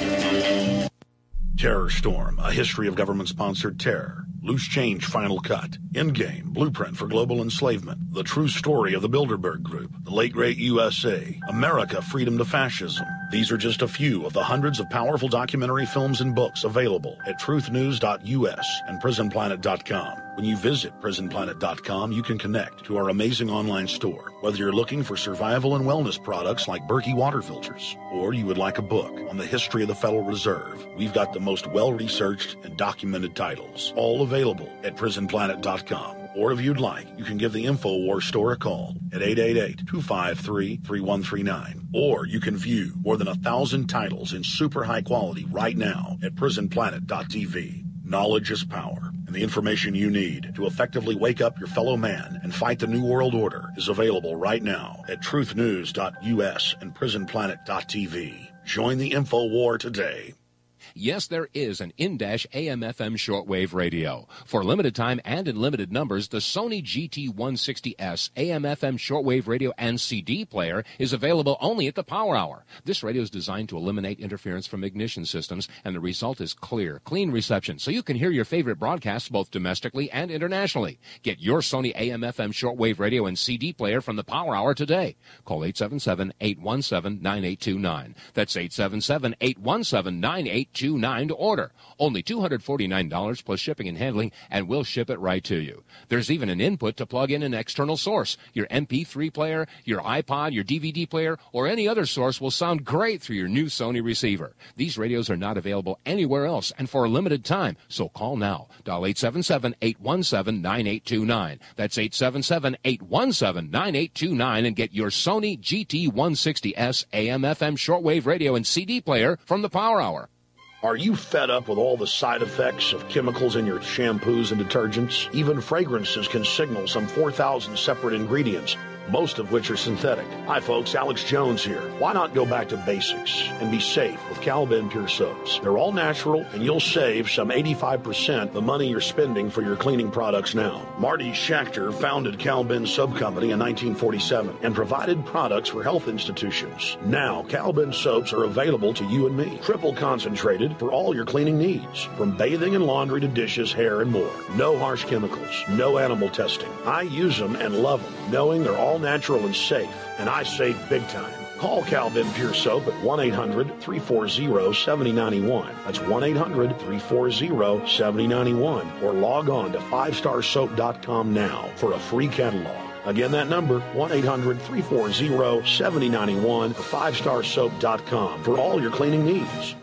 B: us.
T: Terror Storm, a history of government-sponsored terror. Loose Change Final Cut. Endgame, Blueprint for Global Enslavement. The True Story of the Bilderberg Group. The Late Great U S A. America, Freedom to Fascism. These are just a few of the hundreds of powerful documentary films and books available at truth news dot U S and prison planet dot com. When you visit prison planet dot com, you can connect to our amazing online store. Whether you're looking for survival and wellness products like Berkey water filters, or you would like a book on the history of the Federal Reserve, we've got the most well-researched and documented titles, all available at prison planet dot com. Or if you'd like, you can give the InfoWars store a call at eight eight eight, two five three, three one three nine. Or you can view more than a thousand titles in super high quality right now at prison planet dot T V. Knowledge is power, and the information you need to effectively wake up your fellow man and fight the New World Order is available right now at truth news dot U S and prison planet dot T V. Join the info war today.
U: Yes, there is an in-dash A M F M shortwave radio. For limited time and in limited numbers, the Sony G T one sixty S A M F M shortwave radio and C D player is available only at the Power Hour. This radio is designed to eliminate interference from ignition systems, and the result is clear, clean reception, so you can hear your favorite broadcasts both domestically and internationally. Get your Sony A M F M shortwave radio and C D player from the Power Hour today. Call eight seven seven, eight one seven, nine eight two nine. That's eight seven seven, eight one seven, nine eight two nine to order. Only two hundred forty-nine dollars plus shipping and handling, and we'll ship it right to you. There's even an input to plug in an external source. Your M P three player, your iPod, your D V D player, or any other source will sound great through your new Sony receiver. These radios are not available anywhere else and for a limited time, so call now. Dial eight seven seven, eight one seven, nine eight two nine. That's eight seven seven, eight one seven, nine eight two nine and get your Sony G T one sixty S A M F M shortwave radio and C D player from the Power Hour.
T: Are you fed up with all the side effects of chemicals in your shampoos and detergents? Even fragrances can signal some four thousand separate ingredients, most of which are synthetic. Hi folks, Alex Jones here. Why not go back to basics and be safe with Cal-Ben Pure Soaps? They're all natural, and you'll save some eighty-five percent the money you're spending for your cleaning products now. Marty Schachter founded Cal-Ben Soap Company in nineteen forty-seven and provided products for health institutions. Now, Cal-Ben soaps are available to you and me, triple concentrated for all your cleaning needs, from bathing and laundry to dishes, hair, and more. No harsh chemicals, no animal testing. I use them and love them, knowing they're all natural and safe, and I save big time. Call Cal-Ben Pure Soap at one eight hundred, three four zero, seven zero nine one. That's one eight hundred, three four zero, seven zero nine one. Or log on to five star soap dot com now for a free catalog. Again, that number, one eight hundred, three four zero, seven zero nine one, or five star soap dot com for all your cleaning needs.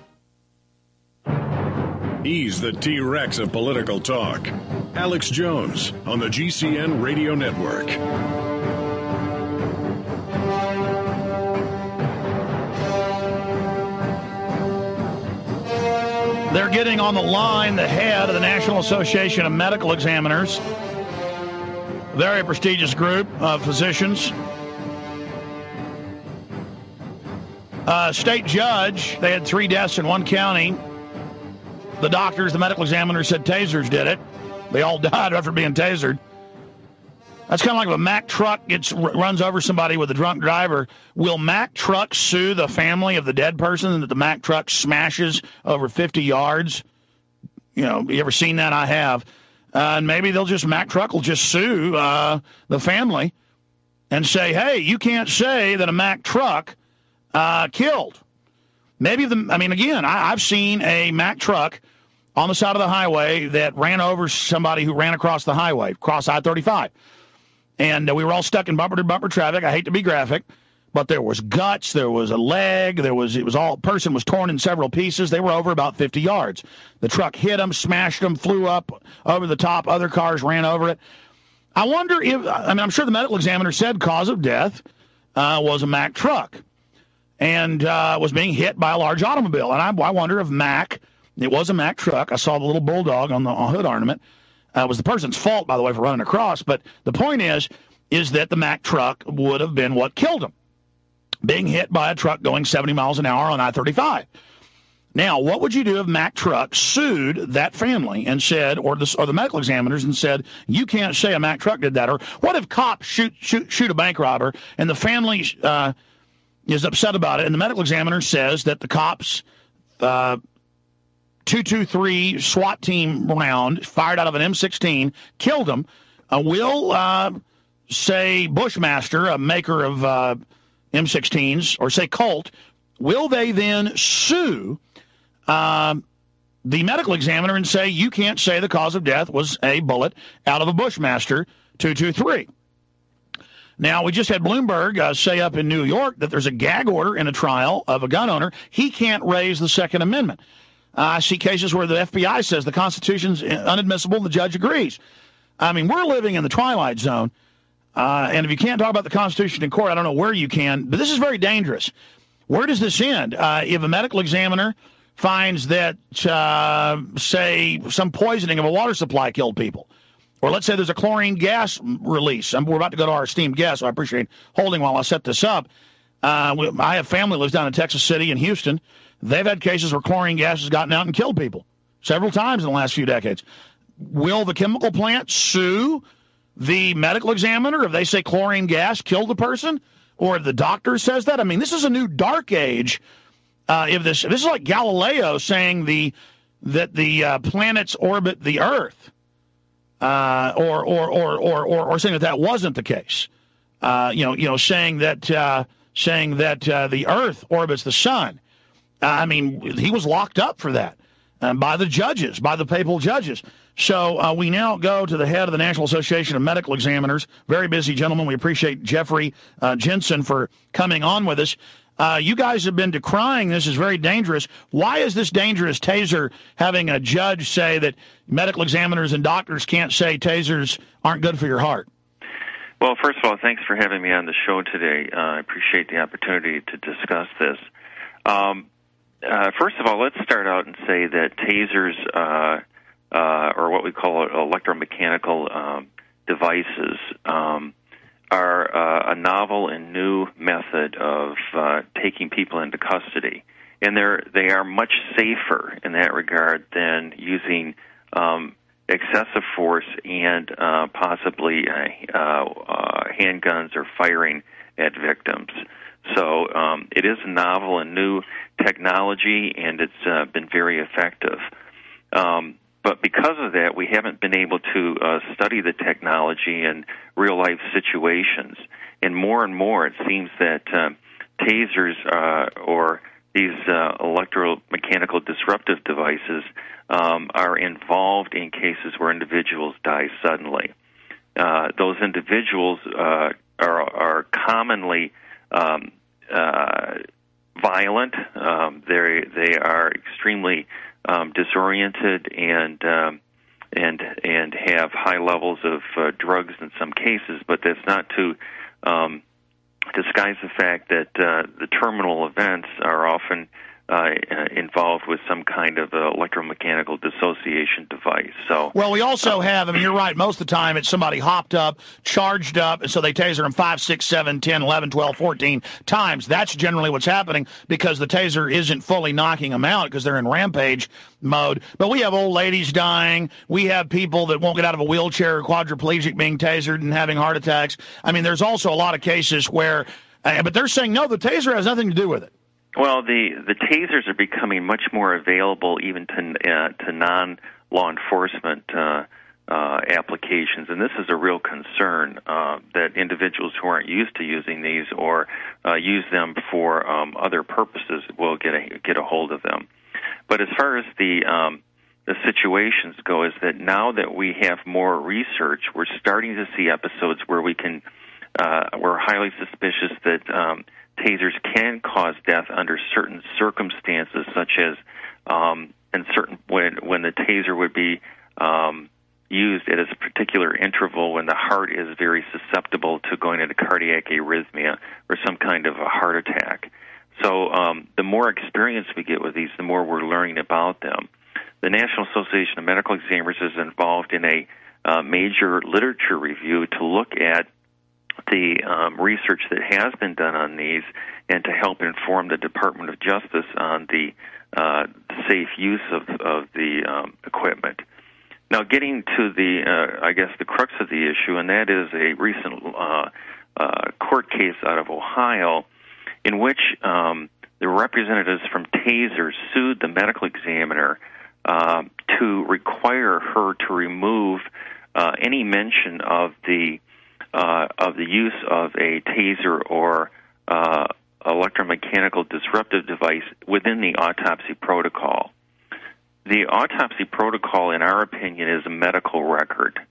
A: He's the T-Rex of political talk. Alex Jones on the G C N Radio Network.
B: They're getting on the line the head of the National Association of Medical Examiners, a very prestigious group of physicians. Uh, state judge, they had three deaths in one county. The doctors, the medical examiners said tasers did it. They all died after being tasered. That's kind of like if a Mack truck gets runs over somebody with a drunk driver. Will Mack truck sue the family of the dead person that the Mack truck smashes over fifty yards? You know, you ever seen that? I have. Uh, and maybe they'll just, Mack Truck will just sue uh, the family and say, hey, you can't say that a Mack Truck uh, killed. Maybe, the, I mean, again, I, I've seen a Mack Truck on the side of the highway that ran over somebody who ran across the highway, across I thirty-five. And uh, we were all stuck in bumper-to-bumper traffic. I hate to be graphic, but there was guts, there was a leg, there was, it was all, person was torn in several pieces. They were over about fifty yards. The truck hit them, smashed them, flew up over the top. Other cars ran over it. I wonder if, I mean, I'm sure the medical examiner said cause of death uh, was a Mack Truck and uh, was being hit by a large automobile. And I, I wonder if Mack, it was a Mack Truck. I saw the little bulldog on the on hood ornament. Uh, it was the person's fault, by the way, for running across. But the point is, is that the Mack Truck would have been what killed him, being hit by a truck going seventy miles an hour on I thirty-five. Now, what would you do if Mack Truck sued that family and said, or the, or the medical examiners and said, you can't say a Mack Truck did that? Or what if cops shoot shoot, shoot a bank robber and the family uh, is upset about it, and the medical examiner says that the cops uh, two two three SWAT team round fired out of an M sixteen killed him? Uh, will, uh, say, Bushmaster, a maker of uh, M sixteens, or say Colt, will they then sue um, the medical examiner and say, you can't say the cause of death was a bullet out of a Bushmaster two two three? Now, we just had Bloomberg uh, say up in New York that there's a gag order in a trial of a gun owner. He can't raise the Second Amendment. Uh, I see cases where the F B I says the Constitution's unadmissible, and the judge agrees. I mean, we're living in the twilight zone. Uh, and if you can't talk about the Constitution in court, I don't know where you can. But this is very dangerous. Where does this end? Uh, if a medical examiner finds that, uh, say, some poisoning of a water supply killed people, or let's say there's a chlorine gas release. And we're about to go to our esteemed guest, so I appreciate holding while I set this up. Uh, we, I have family lives down in Texas City and Houston. They've had cases where chlorine gas has gotten out and killed people several times in the last few decades. Will the chemical plant sue the medical examiner if they say chlorine gas killed the person, or if the doctor says that? I mean, this is a new dark age. Uh, if this this is like Galileo saying the that the uh, planets orbit the Earth, uh, or, or, or or or or saying that that wasn't the case. Uh, you know, you know, saying that uh, saying that uh, the Earth orbits the sun. Uh, I mean, he was locked up for that uh, by the judges, by the papal judges. So uh, we now go to the head of the National Association of Medical Examiners. Very busy gentleman. We appreciate Jeffrey uh, Jensen for coming on with us. Uh, you guys have been decrying this is very dangerous. Why is this dangerous, Taser, having a judge say that medical examiners and doctors can't say tasers aren't good for your heart?
J: Well, first of all, thanks for having me on the show today. Uh, I appreciate the opportunity to discuss this. Um, uh, first of all, let's start out and say that tasers, uh, uh, or what we call electromechanical um, devices, um, are uh, a novel and new method of uh, taking people into custody, and they're they are much safer in that regard than using um, excessive force and uh, possibly uh, uh, handguns or firing at victims. So um, it is a novel and new technology, and it's uh, been very effective. Um, But because of that, we haven't been able to uh, study the technology in real-life situations. And more and more, it seems that uh, tasers uh, or these uh, electromechanical disruptive devices um, are involved in cases where individuals die suddenly. Uh, those individuals uh, are, are commonly um, uh, violent. Um, they they are extremely Um, disoriented and um, and and have high levels of uh, drugs in some cases, but that's not to um, disguise the fact that uh, the terminal events are often uh, involved with some kind of uh, electromechanical dissociation device. So,
B: well, we also have, I mean, you're right, most of the time it's somebody hopped up, charged up, and so they taser them five, six, seven, ten, eleven, twelve, fourteen times. That's generally what's happening because the taser isn't fully knocking them out because they're in rampage mode. But we have old ladies dying. We have people that won't get out of a wheelchair or quadriplegic being tasered and having heart attacks. I mean, there's also a lot of cases where, uh, but they're saying, no, the taser has nothing to do with it.
J: Well, the, the tasers are becoming much more available even to uh, to non-law enforcement uh, uh, applications, and this is a real concern uh, that individuals who aren't used to using these or uh, use them for um, other purposes will get a, get a hold of them. But as far as the um, the situations go, is that now that we have more research, we're starting to see episodes where we can uh, we're highly suspicious that um, tasers can cause death under certain circumstances, such as um, in certain when when the taser would be um, used at a particular interval when the heart is very susceptible to going into cardiac arrhythmia or some kind of a heart attack. So um, the more experience we get with these, the more we're learning about them. The National Association of Medical Examiners is involved in a uh, major literature review to look at the um, research that has been done on these and to help inform the Department of Justice on the uh, safe use of, of the um, equipment. Now, getting to the, uh, I guess, the crux of the issue, and that is a recent uh, uh, court case out of Ohio in which um, the representatives from Taser sued the medical examiner uh, to require her to remove uh, any mention of the uh, of the use of a taser or uh, electromechanical disruptive device within the autopsy protocol. The autopsy protocol, in our opinion, is a medical record.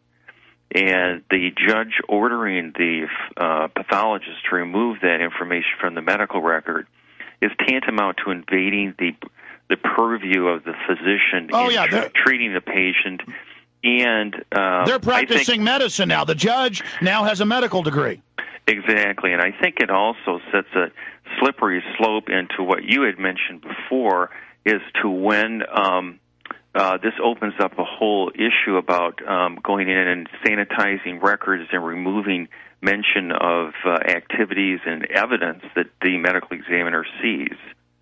J: And the judge ordering the uh, pathologist to remove that information from the medical record is tantamount to invading the the purview of the physician
B: oh,
J: in
B: yeah,
J: tr- treating the patient. And um,
B: they're practicing
J: think,
B: medicine now. The judge now has a medical degree.
J: Exactly, and I think it also sets a slippery slope into what you had mentioned before, is to when um, uh, this opens up a whole issue about um, going in and sanitizing records and removing mention of uh, activities and evidence that the medical examiner sees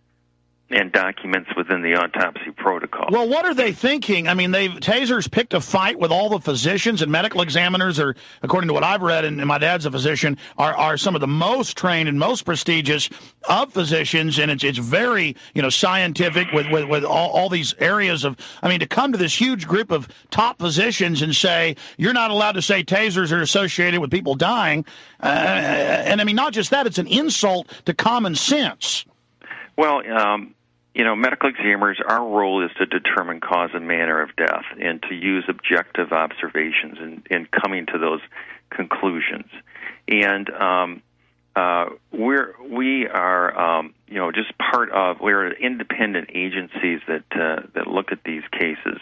J: and documents within the autopsy protocol.
B: Well, what are they thinking? I mean, they've Tasers picked a fight with all the physicians, and medical examiners are, according to what I've read, and my dad's a physician, are, are some of the most trained and most prestigious of physicians, and it's it's very, you know, scientific with, with, with all, all these areas of, I mean, to come to this huge group of top physicians and say, you're not allowed to say Tasers are associated with people dying, uh, and I mean, not just that, it's an insult to common sense.
J: Well, um, you know, medical examiners, our role is to determine cause and manner of death and to use objective observations in, in coming to those conclusions. And um, uh, we're, we are, um, you know, just part of, we're independent agencies that, uh, that look at these cases.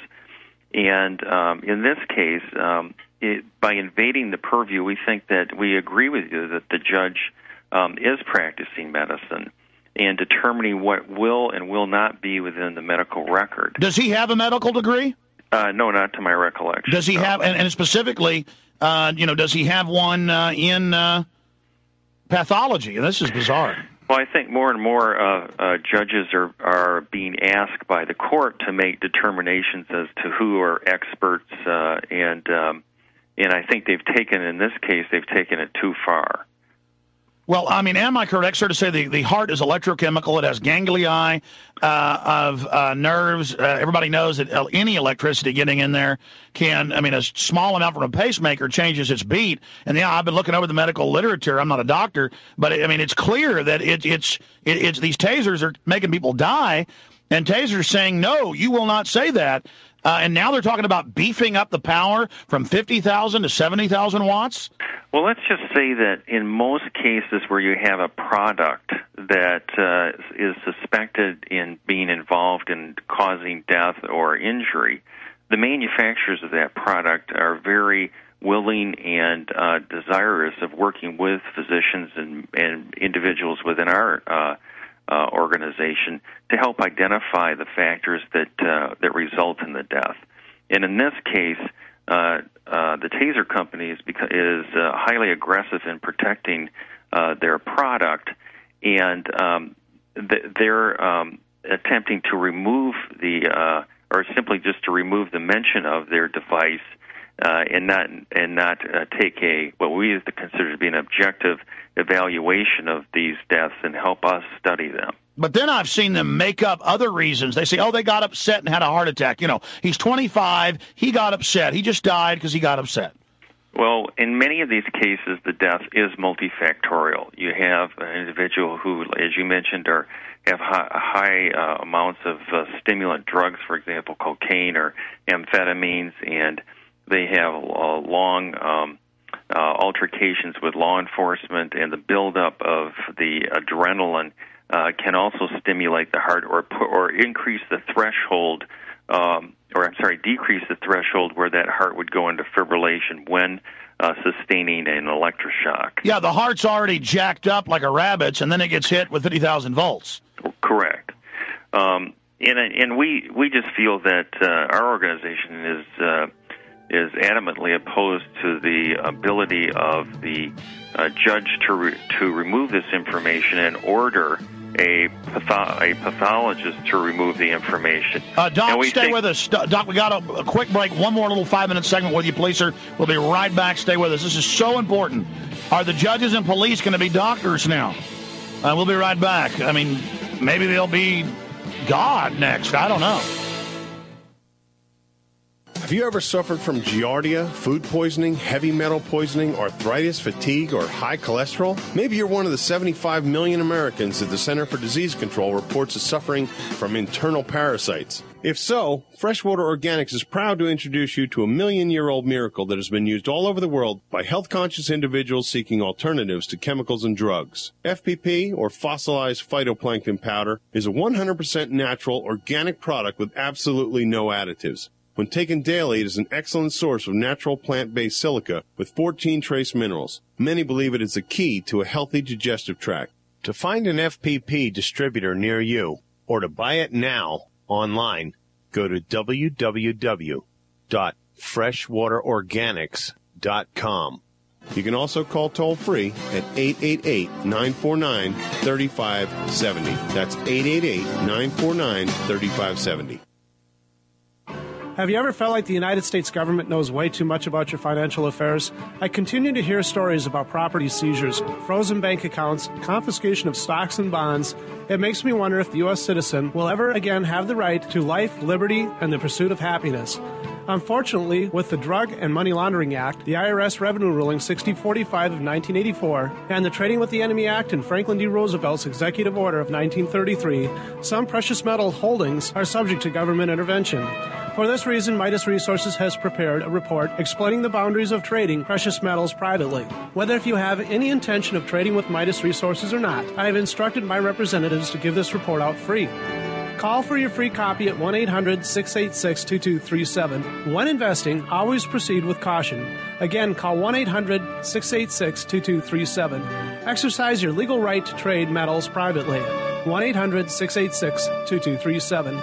J: And um, in this case, um, it, by invading the purview, we think that we agree with you that the judge um, is practicing medicine and determining what will and will not be within the medical record.
B: Does he have a medical degree?
J: Uh, no, not to my recollection.
B: Does he
J: no.
B: have, and, and specifically, uh, you know, does he have one uh, in uh, pathology? And this is bizarre.
J: Well, I think more and more uh, uh, judges are, are being asked by the court to make determinations as to who are experts, uh, and um, and I think they've taken, in this case, they've taken it too far.
B: Well, I mean, am I correct, sir, to say the, the heart is electrochemical? It has ganglion uh, of uh, nerves. Uh, everybody knows that any electricity getting in there can, I mean, a small amount from a pacemaker changes its beat. And, yeah, I've been looking over the medical literature. I'm not a doctor, but, I mean, it's clear that it, it's it, it's these tasers are making people die, and tasers saying, no, you will not say that. Uh, and now they're talking about beefing up the power from fifty thousand to seventy thousand watts?
J: Well, let's just say that in most cases where you have a product that uh, is suspected in being involved in causing death or injury, the manufacturers of that product are very willing and uh, desirous of working with physicians and, and individuals within our uh Uh, organization to help identify the factors that uh, that result in the death. And in this case, uh, uh, the Taser company is, beca- is uh, highly aggressive in protecting uh, their product, and um, th- they're um, attempting to remove the, uh, or simply just to remove the mention of their device uh, and not and not uh, take a what we consider to be an objective evaluation of these deaths and help us study them.
B: But then I've seen them make up other reasons. They say, oh, they got upset and had a heart attack. You know, he's twenty-five, he got upset. He just died because he got upset.
J: Well, in many of these cases, the death is multifactorial. You have an individual who, as you mentioned, are have high, high uh, amounts of uh, stimulant drugs, for example, cocaine or amphetamines, and they have uh, long um, uh, altercations with law enforcement, and the buildup of the adrenaline uh, can also stimulate the heart or or increase the threshold, um, or I'm sorry, decrease the threshold where that heart would go into fibrillation when uh, sustaining an electroshock.
B: Yeah, the heart's already jacked up like a rabbit's, and then it gets hit with fifty thousand volts.
J: Correct. Um, and and we we just feel that uh, our organization is uh, is adamantly opposed to the ability of the uh, judge to re- to remove this information and order a patho- a pathologist to remove the information.
B: Uh, Doc, stay
J: think-
B: with us. Doc, we got a, a quick break. One more little five-minute segment with you, please, sir. We'll be right back. Stay with us. This is so important. Are the judges and police going to be doctors now? Uh, we'll be right back. I mean, maybe they'll be God next. I don't know.
L: Have you ever suffered from giardia, food poisoning, heavy metal poisoning, arthritis, fatigue, or high cholesterol? Maybe you're one of the seventy-five million Americans that the Center for Disease Control reports is suffering from internal parasites. If so, Freshwater Organics is proud to introduce you to a million-year-old miracle that has been used all over the world by health-conscious individuals seeking alternatives to chemicals and drugs. F P P, or fossilized phytoplankton powder, is a one hundred percent natural, organic product with absolutely no additives. When taken daily, it is an excellent source of natural plant-based silica with fourteen trace minerals. Many believe it is the key to a healthy digestive tract. To find an F P P distributor near you, or to buy it now online, go to w w w dot freshwater organics dot com. You can also call toll-free at eight eight eight, nine four nine, three five seven zero. That's eight eight eight, nine four nine, three five seven zero.
V: Have you ever felt like the United States government knows way too much about your financial affairs? I continue to hear stories about property seizures, frozen bank accounts, confiscation of stocks and bonds. It makes me wonder if the U S citizen will ever again have the right to life, liberty, and the pursuit of happiness. Unfortunately, with the Drug and Money Laundering Act, the I R S Revenue Ruling sixty forty-five of nineteen eighty-four, and the Trading with the Enemy Act and Franklin D. Roosevelt's Executive Order of nineteen thirty-three, some precious metal holdings are subject to government intervention. For this reason, Midas Resources has prepared a report explaining the boundaries of trading precious metals privately. Whether if you have any intention of trading with Midas Resources or not, I have instructed my representatives to give this report out free. Call for your free copy at one eight hundred, six eight six, two two three seven. When investing, always proceed with caution. Again, call one eight hundred, six eight six, two two three seven. Exercise your legal right to trade metals privately. one eight hundred, six eight six, two two three seven.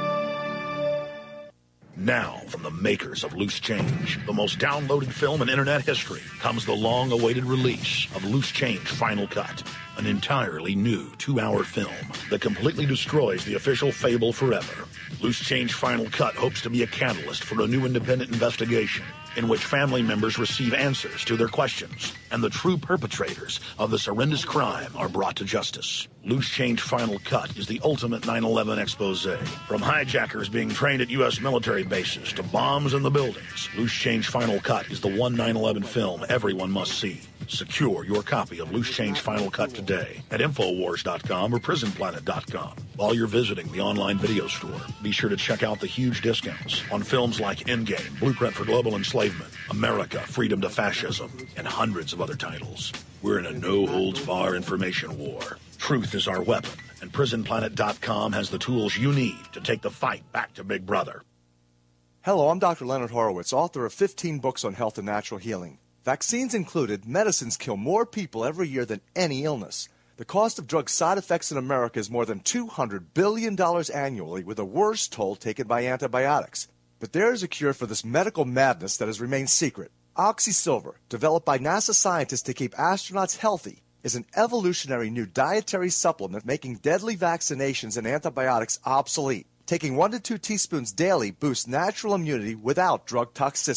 T: Now, from the makers of Loose Change, the most downloaded film in internet history, comes the long-awaited release of Loose Change Final Cut, an entirely new two-hour film that completely destroys the official fable forever. Loose Change Final Cut hopes to be a catalyst for a new independent investigation in which family members receive answers to their questions and the true perpetrators of this horrendous crime are brought to justice. Loose Change Final Cut is the ultimate nine eleven expose. From hijackers being trained at U S military bases to bombs in the buildings, Loose Change Final Cut is the one nine eleven film everyone must see. Secure your copy of Loose Change Final Cut today at Infowars dot com or Prison Planet dot com. While you're visiting the online video store, be sure to check out the huge discounts on films like Endgame, Blueprint for Global Enslavement, America, Freedom to Fascism, and hundreds of other titles. We're in a no-holds-barred information war. Truth is our weapon, and Prison Planet dot com has the tools you need to take the fight back to Big Brother.
W: Hello, I'm Doctor Leonard Horowitz, author of fifteen books on health and natural healing. Vaccines included, medicines kill more people every year than any illness. The cost of drug side effects in America is more than two hundred billion dollars annually, with the worst toll taken by antibiotics. But there is a cure for this medical madness that has remained secret. OxySilver, developed by NASA scientists to keep astronauts healthy, is an evolutionary new dietary supplement making deadly vaccinations and antibiotics obsolete. Taking one to two teaspoons daily boosts natural immunity without drug toxicity.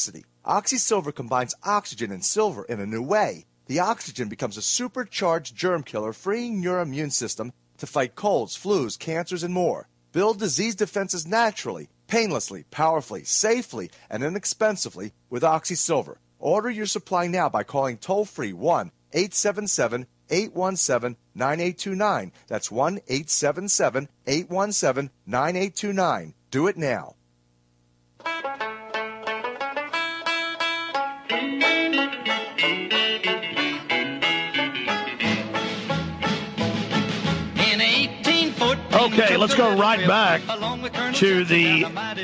W: OxySilver combines oxygen and silver in a new way. The oxygen becomes a supercharged germ killer, freeing your immune system to fight colds, flus, cancers, and more. Build disease defenses naturally, painlessly, powerfully, safely, and inexpensively with OxySilver. Order your supply now by calling toll-free one eight seven seven, eight one seven, nine eight two nine. That's one eight seven seven, eight one seven, nine eight two nine. Do it now.
B: Okay, let's go right back to the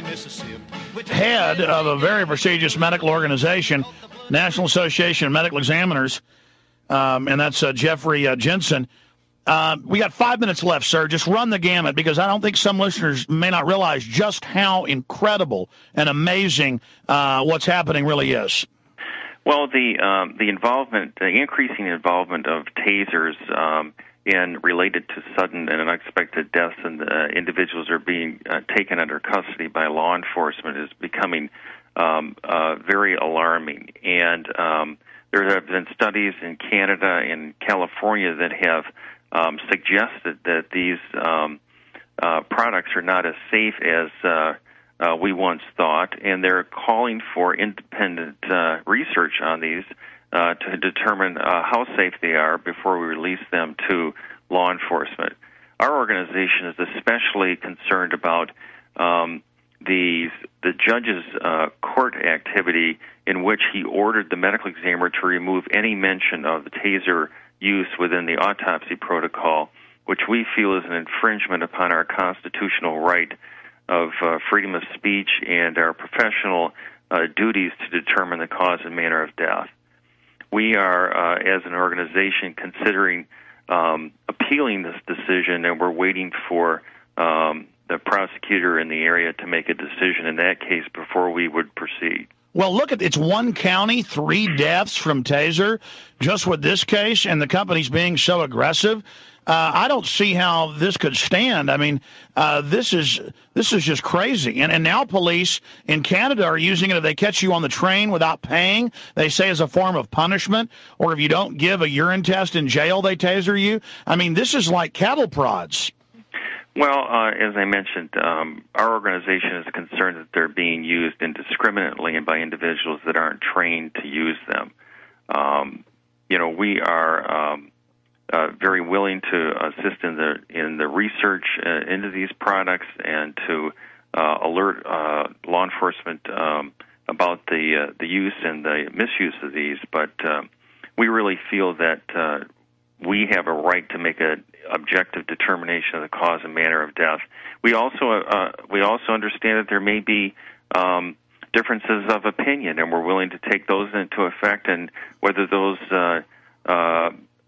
B: head of a very prestigious medical organization, National Association of Medical Examiners, um, and that's uh, Jeffrey uh, Jensen. Uh, we got five minutes left, sir. Just run the gamut, because I don't think some listeners may not realize just how incredible and amazing uh, what's happening really is.
J: Well, the um, the involvement, the increasing involvement of tasers um, in related to sudden and unexpected deaths, and uh, individuals are being uh, taken under custody by law enforcement is becoming um, uh, very alarming. And um, there have been studies in Canada and California that have um, suggested that these um, uh, products are not as safe as uh, uh, we once thought, and they're calling for independent uh, research on these uh, to determine uh, how safe they are before we release them to law enforcement. Our organization is especially concerned about um, the the judge's uh, court activity in which he ordered the medical examiner to remove any mention of the taser use within the autopsy protocol, which we feel is an infringement upon our constitutional right of uh, freedom of speech and our professional uh, duties to determine the cause and manner of death. We are, uh, as an organization, considering um, appealing this decision, and we're waiting for um, the prosecutor in the area to make a decision in that case before we would proceed.
B: Well, look at it's one county, three deaths from taser, just with this case, and the company's being so aggressive. Uh, I don't see how this could stand. I mean, uh, this is this is just crazy. And and now police in Canada are using it if they catch you on the train without paying. They say as a form of punishment, or if you don't give a urine test in jail, they taser you. I mean, this is like cattle prods.
J: Well, uh, as I mentioned, um, our organization is concerned that they're being used indiscriminately and by individuals that aren't trained to use them. Um, you know, we are um, uh, very willing to assist in the in the research uh, into these products and to uh, alert uh, law enforcement um, about the uh, the use and the misuse of these. But uh, we really feel that uh, we have a right to make a objective determination of the cause and manner of death. We also uh, we also understand that there may be um, differences of opinion, and we're willing to take those into effect. And whether those uh, uh,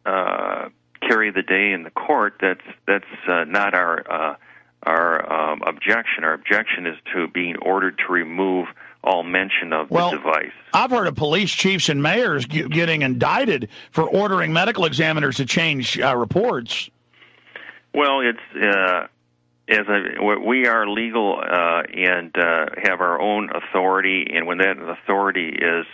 J: uh, carry the day in the court, that's that's uh, not our uh, our um, objection. Our objection is to being ordered to remove all mention of
B: well,
J: the device.
B: I've heard of police chiefs and mayors g- getting indicted for ordering medical examiners to change uh, reports.
J: Well, it's uh, as a, we are legal uh, and uh, have our own authority, and when that authority is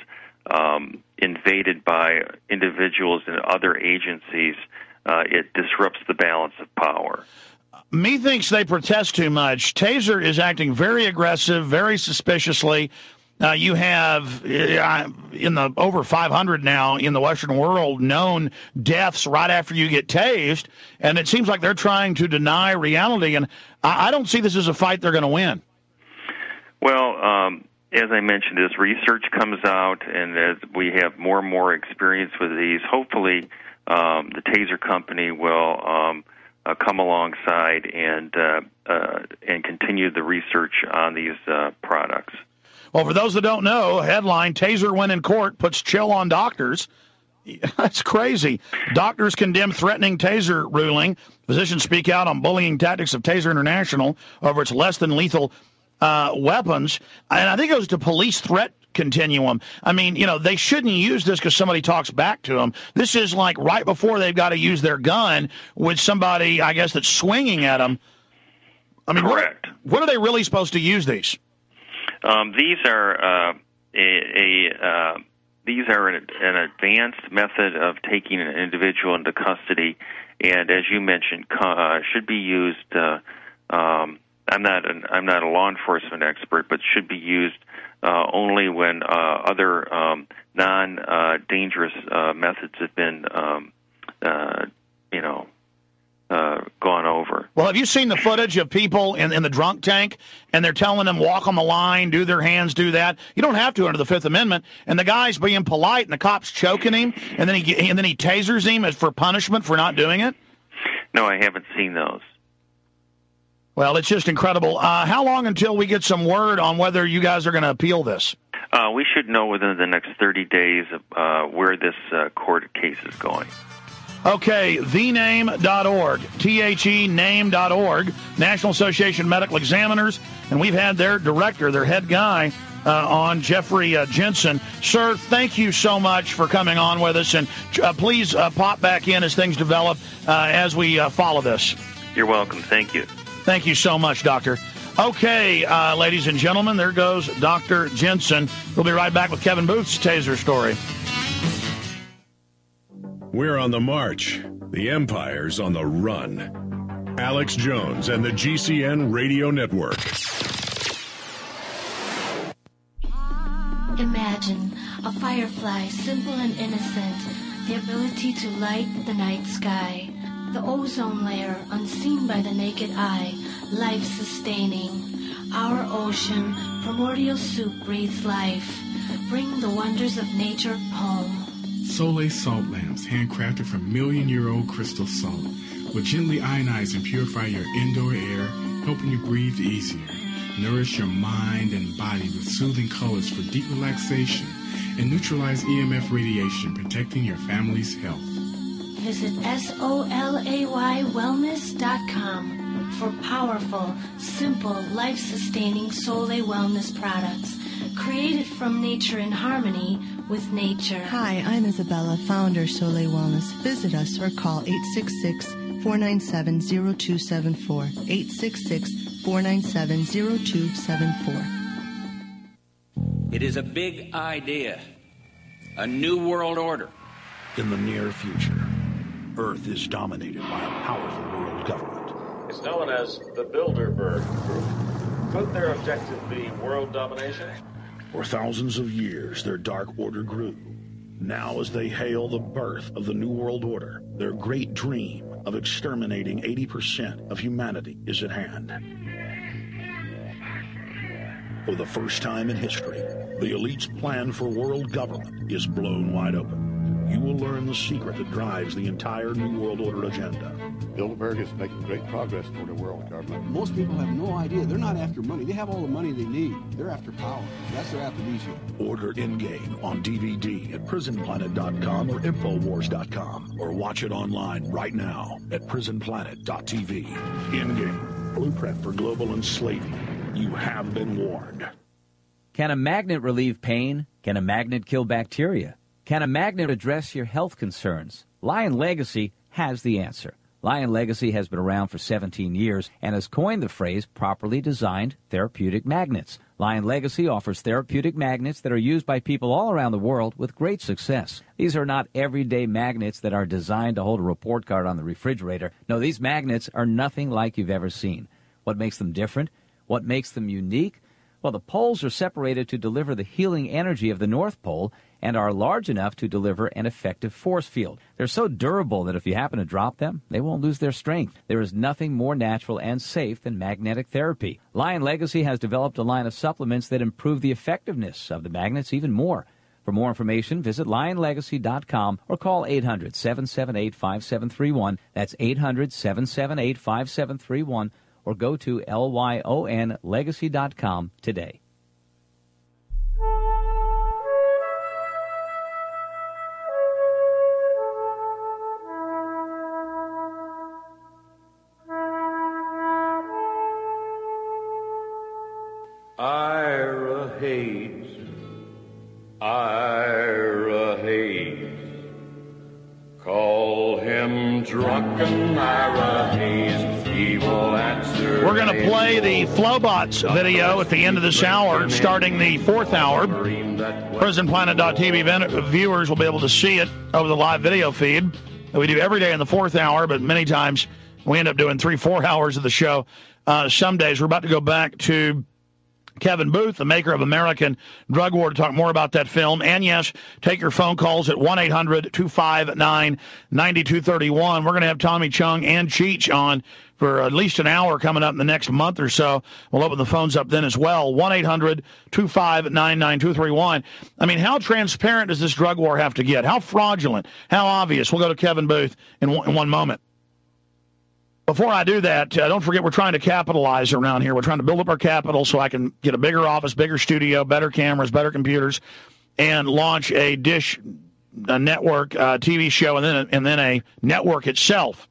J: um, invaded by individuals and other agencies, uh, it disrupts the balance of power.
B: Methinks they protest too much. Taser is acting very aggressive, very suspiciously. Uh, you have, uh, in the over five hundred now in the Western world, known deaths right after you get tased, and it seems like they're trying to deny reality, and I, I don't see this as a fight they're going to win.
J: Well, um, as I mentioned, as research comes out and as we have more and more experience with these, hopefully um, the Taser company will um, uh, come alongside and uh, uh, and continue the research on these uh, products.
B: Well, for those that don't know, headline, Taser win in court puts chill on doctors. That's crazy. Doctors condemn threatening Taser ruling. Physicians speak out on bullying tactics of Taser International over its less than lethal uh, weapons. And I think it goes to police threat continuum. I mean, you know, they shouldn't use this because somebody talks back to them. This is like right before they've got to use their gun with somebody, I guess, that's swinging at them. I mean,
J: correct.
B: What, what are they really supposed to use these?
J: Um, these are uh, a, a uh, these are an, an advanced method of taking an individual into custody, and as you mentioned, uh, should be used. Uh, um, I'm not an, I'm not a law enforcement expert, but should be used uh, only when uh, other um, non-dangerous uh, uh, methods have been, um, uh, you know. Uh, gone over.
B: Well, have you seen the footage of people in, in the drunk tank, and they're telling them walk on the line, do their hands, do that? You don't have to under the Fifth Amendment. And the guy's being polite, and the cop's choking him, and then he and then he tasers him as for punishment for not doing it.
J: No, I haven't seen those.
B: Well, it's just incredible. Uh, how long until we get some word on whether you guys are going to appeal this?
J: Uh, we should know within the next thirty days of, uh, where this uh, court case is going.
B: Okay, the name dot org, T H E name dot org, National Association of Medical Examiners, and we've had their director, their head guy, uh, on, Jeffrey uh, Jensen. Sir, thank you so much for coming on with us, and uh, please uh, pop back in as things develop uh, as we uh, follow this.
J: You're welcome. Thank you.
B: Thank you so much, Doctor. Okay, uh, ladies and gentlemen, there goes Doctor Jensen. We'll be right back with Kevin Booth's taser story.
A: We're on the march. The Empire's on the run. Alex Jones and the G C N Radio Network.
M: Imagine a firefly, simple and innocent, the ability to light the night sky. The ozone layer, unseen by the naked eye, life-sustaining. Our ocean, primordial soup, breathes life. Bring the wonders of nature home.
N: Soleil salt lamps, handcrafted from million-year-old crystal salt, will gently ionize and purify your indoor air, helping you breathe easier. Nourish your mind and body with soothing colors for deep relaxation and neutralize E M F radiation, protecting your family's health.
M: Visit S O L A Y wellness dot com for powerful, simple, life-sustaining Soleil wellness products created from nature in harmony with nature.
Q: Hi, I'm Isabella, founder Soleil Wellness. Visit us or call eight six six, four nine seven, zero two seven four, eight six six, four nine seven, zero two seven four.
C: It is a big idea, a new world order.
T: In the near future, Earth is dominated by a powerful world government.
D: It's known as the Bilderberg Group. Could their objective be world domination?
T: For thousands of years, their dark order grew. Now, as they hail the birth of the New World Order, their great dream of exterminating eighty percent of humanity is at hand. For the first time in history, the elite's plan for world government is blown wide open. You will learn the secret that drives the entire New World Order agenda.
E: Bilderberg is making great progress toward a world government.
F: Most people have no idea. They're not after money. They have all the money they need. They're after power. That's their aphrodisiac.
T: Order Endgame on D V D at prison planet dot com or infowars dot com, or watch it online right now at prison planet dot t v. Endgame, blueprint for global enslavement. You have been warned.
X: Can a magnet relieve pain? Can a magnet kill bacteria? Can a magnet address your health concerns? Lion Legacy has the answer. Lion Legacy has been around for seventeen years and has coined the phrase properly designed therapeutic magnets. Lion Legacy offers therapeutic magnets that are used by people all around the world with great success. These are not everyday magnets that are designed to hold a report card on the refrigerator. No, these magnets are nothing like you've ever seen. What makes them different? What makes them unique? Well, the poles are separated to deliver the healing energy of the North Pole and are large enough to deliver an effective force field. They're so durable that if you happen to drop them, they won't lose their strength. There is nothing more natural and safe than magnetic therapy. Lion Legacy has developed a line of supplements that improve the effectiveness of the magnets even more. For more information, visit lion legacy dot com or call eight hundred, seven seven eight, five seven three one. That's eight hundred, seven seven eight, five seven three one. Or go to lyon legacy dot com today.
Y: Ira Hayes, Ira Hayes, call him drunken Ira Hayes, he will answer.
B: We're going to play the Flowbots video at the end of this hour, starting the fourth hour. Prison Planet dot T V viewers will be able to see it over the live video feed that we do every day in the fourth hour, but many times we end up doing three, four hours of the show. Uh, some days we're about to go back to Kevin Booth, the maker of American Drug War, to talk more about that film. And, yes, take your phone calls at one eight hundred two five nine nine two three one. We're going to have Tommy Chung and Cheech on for at least an hour coming up in the next month or so. We'll open the phones up then as well. one eight hundred two five nine nine two three one. I mean, how transparent does this drug war have to get? How fraudulent? How obvious? We'll go to Kevin Booth in one, in one moment. Before I do that, uh, don't forget we're trying to capitalize around here. We're trying to build up our capital so I can get a bigger office, bigger studio, better cameras, better computers, and launch a Dish a network uh, T V show and then a, and then a network itself.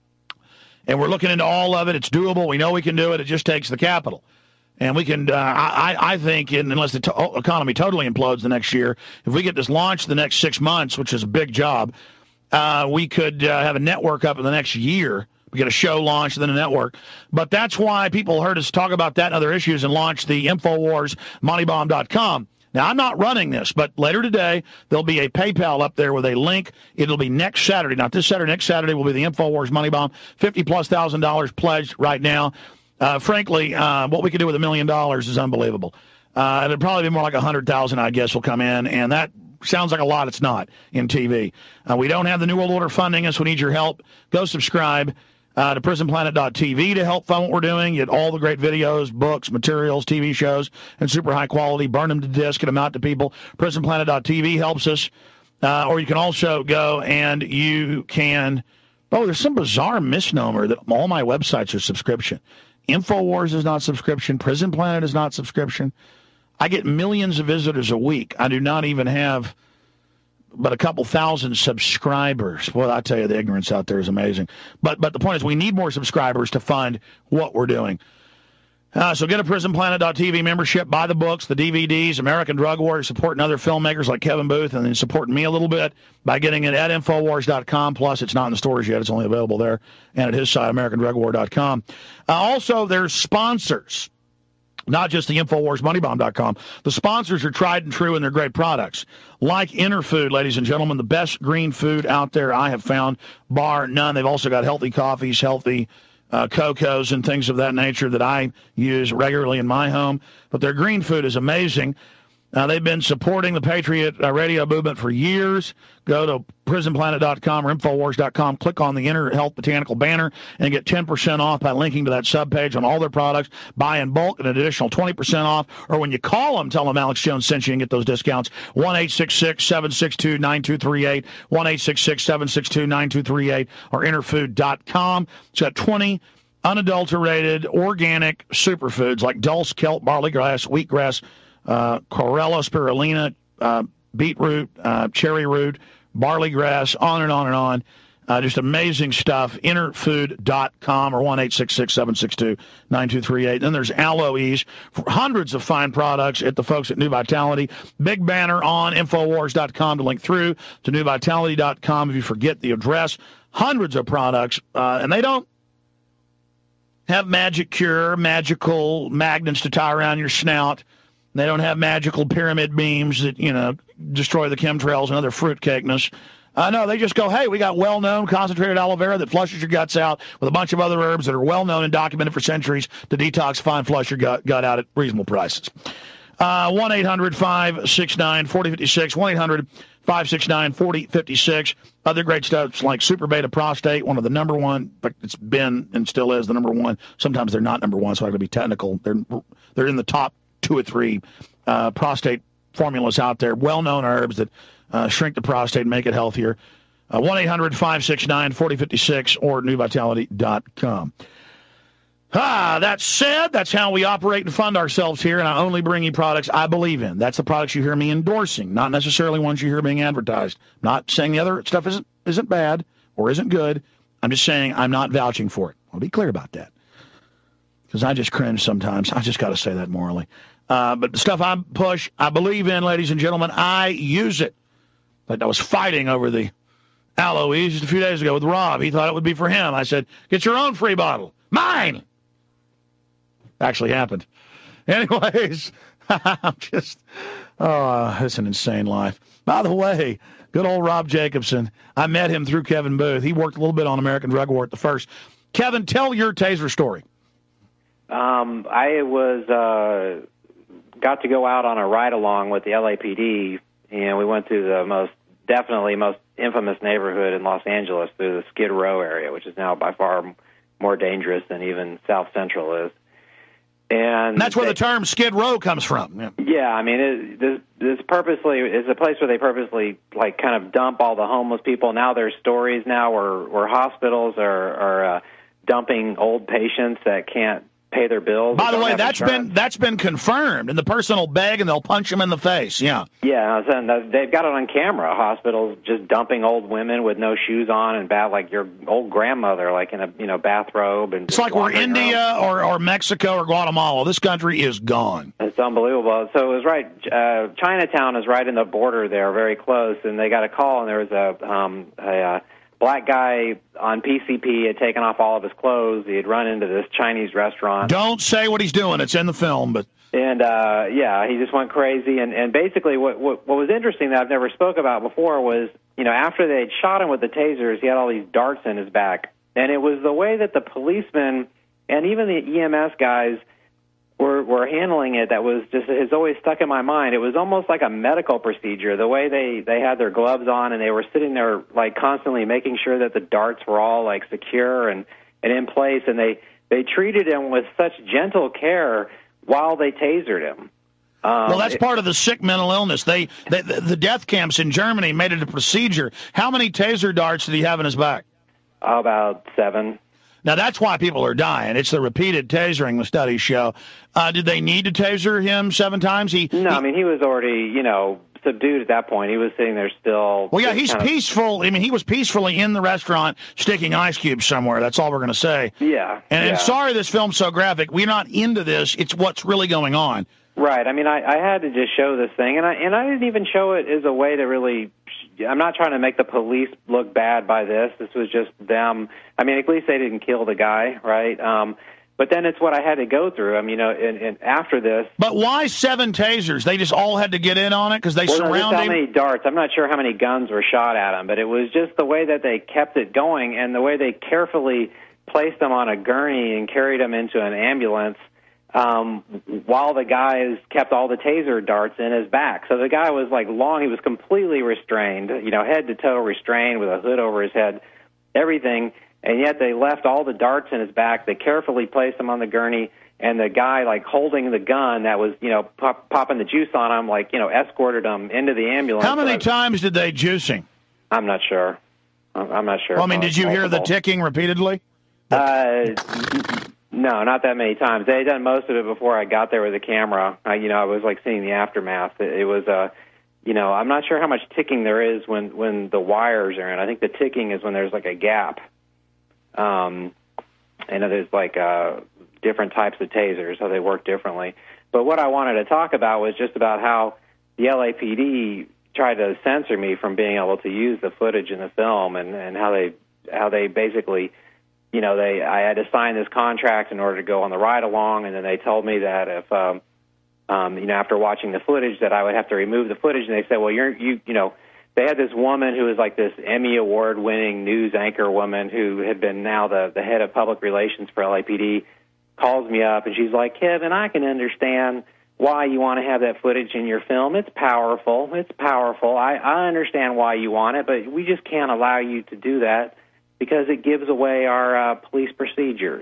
B: And we're looking into all of it. It's doable. We know we can do it. It just takes the capital. And we can, uh, I, I think, in, unless the to- economy totally implodes the next year, if we get this launched the next six months, which is a big job, uh, we could uh, have a network up in the next year. We get a show launched and then a network. But that's why people heard us talk about that and other issues and launch the InfoWars Money Bomb dot com. Now, I'm not running this, but later today, there'll be a PayPal up there with a link. It'll be next Saturday. Not this Saturday. Next Saturday will be the InfoWars Money Bomb. fifty plus thousand dollars pledged right now. Uh, frankly, uh, what we could do with a million dollars is unbelievable. Uh, it'll probably be more like one hundred thousand, I guess, will come in. And that sounds like a lot. It's not in T V. Uh, we don't have the New World Order funding us. We need your help. Go subscribe Uh, to Prison Planet dot T V to help fund what we're doing. Get all the great videos, books, materials, T V shows, and super high quality. Burn them to disc, get them out to people. Prison Planet dot T V helps us. Uh, or you can also go and you can, oh, there's some bizarre misnomer that all my websites are subscription. InfoWars is not subscription. Prison Planet is not subscription. I get millions of visitors a week. I do not even have but a couple thousand subscribers. Well, I tell you, the ignorance out there is amazing. But but the point is we need more subscribers to fund what we're doing. Uh, so get a Prison Planet dot T V membership, buy the books, the D V Ds, American Drug War, supporting other filmmakers like Kevin Booth, and then supporting me a little bit by getting it at InfoWars dot com. Plus, it's not in the stores yet. It's only available there and at his site, American Drug War dot com. Uh, also, there's sponsors. Not just the InfoWars Money Bomb dot com. The sponsors are tried and true, and they're great products. Like Interfood, ladies and gentlemen, the best green food out there I have found, bar none. They've also got healthy coffees, healthy uh, cocos, and things of that nature that I use regularly in my home. But their green food is amazing. Uh, they've been supporting the Patriot uh, radio movement for years. Go to Prison Planet dot com or InfoWars dot com. Click on the Inner Health Botanical banner and get ten percent off by linking to that subpage on all their products. Buy in bulk, an additional twenty percent off. Or when you call them, tell them Alex Jones sent you and get those discounts. one eight six six seven six two nine two three eight. one eight six six seven six two nine two three eight or interfood dot com. It's got twenty unadulterated, organic superfoods like dulse, kelp, barley grass, wheatgrass, Uh, chlorella, spirulina, uh, beetroot, uh, cherry root, barley grass, on and on and on. Uh, just amazing stuff. interfood dot com or one eight six six seven six two nine two three eight. Then there's Aloes, hundreds of fine products at the folks at New Vitality. Big banner on InfoWars dot com to link through to New Vitality dot com if you forget the address. Hundreds of products, uh, and they don't have magic cure, magical magnets to tie around your snout. They don't have magical pyramid beams that, you know, destroy the chemtrails and other fruitcakeness. Uh, no, they just go, hey, we got well-known concentrated aloe vera that flushes your guts out with a bunch of other herbs that are well-known and documented for centuries to detoxify and flush your gut, gut out at reasonable prices. Uh, one eight hundred five six nine four zero five six, one eight hundred five six nine four zero five six. Other great stuff like Super Beta Prostate, one of the number one, but it's been and still is the number one. Sometimes they're not number one, so I got to be technical. They're they're in the top two or three uh, prostate formulas out there, well-known herbs that uh, shrink the prostate and make it healthier. Uh, one eight hundred five six nine four zero five six or new vitality dot com. Ah, that said, that's how we operate and fund ourselves here, and I only bring you products I believe in. That's the products you hear me endorsing, not necessarily ones you hear being advertised. I'm not saying the other stuff isn't isn't bad or isn't good. I'm just saying I'm not vouching for it. I'll be clear about that. Because I just cringe sometimes. I just got to say that morally. Uh, but the stuff I push, I believe in, ladies and gentlemen. I use it. But I was fighting over the Aloes just a few days ago with Rob. He thought it would be for him. I said, get your own free bottle. Mine! actually happened. Anyways, I'm just, oh, it's an insane life. By the way, good old Rob Jacobson. I met him through Kevin Booth. He worked a little bit on American Drug War at the first. Kevin, tell your taser story.
I: Um, I was uh, got to go out on a ride along with the L A P D, and we went through the most definitely most infamous neighborhood in Los Angeles, through the Skid Row area, which is now by far more dangerous than even South Central is. And,
B: and that's where
I: they,
B: the term Skid Row comes from. Yeah,
I: yeah I mean, it, this, this purposely is a place where they purposely like kind of dump all the homeless people. Now there's stories now where, where hospitals are, are uh, dumping old patients that can't pay their bills.
B: By the way, that's insurance. been that's been confirmed, and the person will beg, and they'll punch them in the face. Yeah,
I: yeah, they've got it on camera. Hospitals just dumping old women with no shoes on and bad, like your old grandmother, like in a you know bathrobe. And
B: it's like we're India or, or Mexico or Guatemala. This country is gone.
I: It's unbelievable. So it was right. Uh, Chinatown is right in the border there, very close, and they got a call, and there was a um, a. Uh, black guy on P C P had taken off all of his clothes. He had run into this Chinese restaurant.
B: Don't say what he's doing. It's in the film, but
I: and uh, yeah, he just went crazy. And, and basically, what, what what was interesting that I've never spoke about before was, you know, after they had shot him with the tasers, he had all these darts in his back, and it was the way that the policemen and even the E M S guys were were handling it that was just has always stuck in my mind. It was almost like a medical procedure, the way they they had their gloves on and they were sitting there like constantly making sure that the darts were all like secure and and in place, and they they treated him with such gentle care while they tasered him. Um,
B: well, that's
I: it,
B: part of the sick mental illness. They, they the death camps in Germany made it a procedure. How many taser darts did he have in his back?
I: About seven.
B: Now, that's why people are dying. It's the repeated tasering, the studies show. Uh, did they need to taser him seven times? He,
I: no,
B: he,
I: I mean, he was already, you know, subdued at that point. He was sitting there still.
B: Well, yeah, he's
I: kind of,
B: peaceful. I mean, he was peacefully in the restaurant sticking ice cubes somewhere. That's all we're going to say.
I: Yeah.
B: And,
I: yeah.
B: and sorry this film's so graphic. We're not into this. It's what's really going on.
I: Right. I mean, I, I had to just show this thing, and I and I didn't even show it as a way to really. I'm not trying to make the police look bad by this. This was just them. I mean, at least they didn't kill the guy, right? Um, but then it's what I had to go through. I mean, you know, and, and after this.
B: But why seven tasers? They just all had to get in on it because they
I: well,
B: surround
I: how
B: him?
I: many darts. I'm not sure how many guns were shot at him, but it was just the way that they kept it going and the way they carefully placed him on a gurney and carried him into an ambulance. Um, while the guys kept all the taser darts in his back. So the guy was like long, he was completely restrained, you know, head to toe restrained with a hood over his head, everything, and yet they left all the darts in his back. They carefully placed him on the gurney, and the guy like holding the gun that was, you know, pop, popping the juice on him, like, you know, escorted him into the ambulance.
B: How many times did they juice him?
I: I'm not sure. I'm not sure.
B: Well, I mean, did you
I: multiple.
B: hear the ticking repeatedly?
I: Uh... No, not that many times. They had done most of it before I got there with the camera. I, you know, I was like seeing the aftermath. It, it was, uh, you know, I'm not sure how much ticking there is when, when the wires are in. I think the ticking is when there's like a gap. Um, I know there's like uh, different types of tasers, so they work differently. But what I wanted to talk about was just about how the L A P D tried to censor me from being able to use the footage in the film, and, and how they how they basically. You know, they I had to sign this contract in order to go on the ride along, and then they told me that if, um, um, you know, after watching the footage, that I would have to remove the footage. And they said, well, you're, you, you know, they had this woman who was like this Emmy award-winning news anchor woman who had been now the the head of public relations for L A P D, calls me up, and she's like, Kevin, I can understand why you want to have that footage in your film. It's powerful. It's powerful. I, I understand why you want it, but we just can't allow you to do that, because it gives away our uh, police procedures.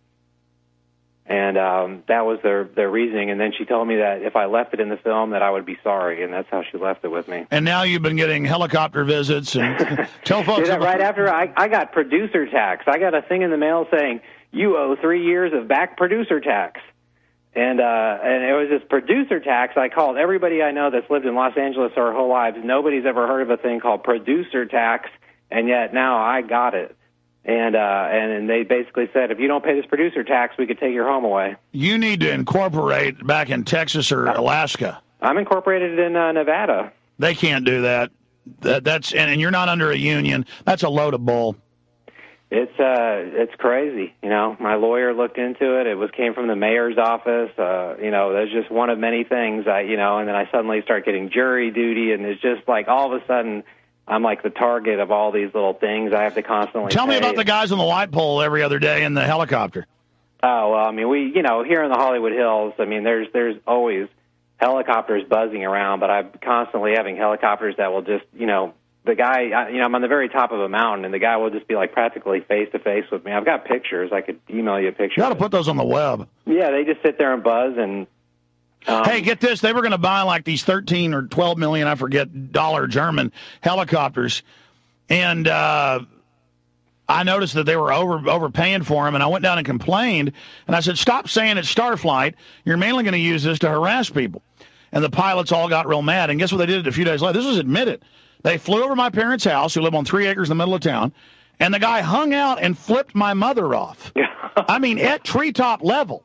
I: And um, that was their, their reasoning. And then she told me that if I left it in the film, that I would be sorry, and that's how she left it with me.
B: And now you've been getting helicopter visits. And tell folks.
I: About- right after I, I got producer tax. I got a thing in the mail saying, you owe three years of back producer tax. And uh, and it was this producer tax. I called everybody I know that's lived in Los Angeles their whole lives. Nobody's ever heard of a thing called producer tax. And yet now I got it, and uh, and, and they basically said, if you don't pay this producer tax, we could take your home away.
B: You need to incorporate back in Texas or Alaska.
I: I'm incorporated in uh, Nevada.
B: They can't do that. That that's and, and you're not under a union. That's a load of bull.
I: It's uh, it's crazy. You know, my lawyer looked into it. It was came from the mayor's office. Uh, you know, there's just one of many things. I, you know, and then I suddenly start getting jury duty, and it's just like all of a sudden, I'm like the target of all these little things. I have to constantly.
B: Tell
I: pay.
B: me about the guys on the light pole every other day in the helicopter.
I: Oh well, I mean, we, you know, here in the Hollywood Hills, I mean, there's there's always helicopters buzzing around, but I'm constantly having helicopters that will just, you know. The guy, I- you know, I'm on the very top of a mountain, and the guy will just be like practically face to face with me. I've got pictures. I could email you a picture.
B: You got to put those on the web.
I: Yeah, they just sit there and buzz. And um,
B: hey, get this: they were going to buy like these thirteen or twelve million, I forget, dollar German helicopters, and uh, I noticed that they were over overpaying for them. And I went down and complained, and I said, "Stop saying it's Starflight. You're mainly going to use this to harass people." And the pilots all got real mad. And guess what they did a few days later? This was admitted. They flew over my parents' house, who live on three acres in the middle of town, and the guy hung out and flipped my mother off. I mean, at treetop level.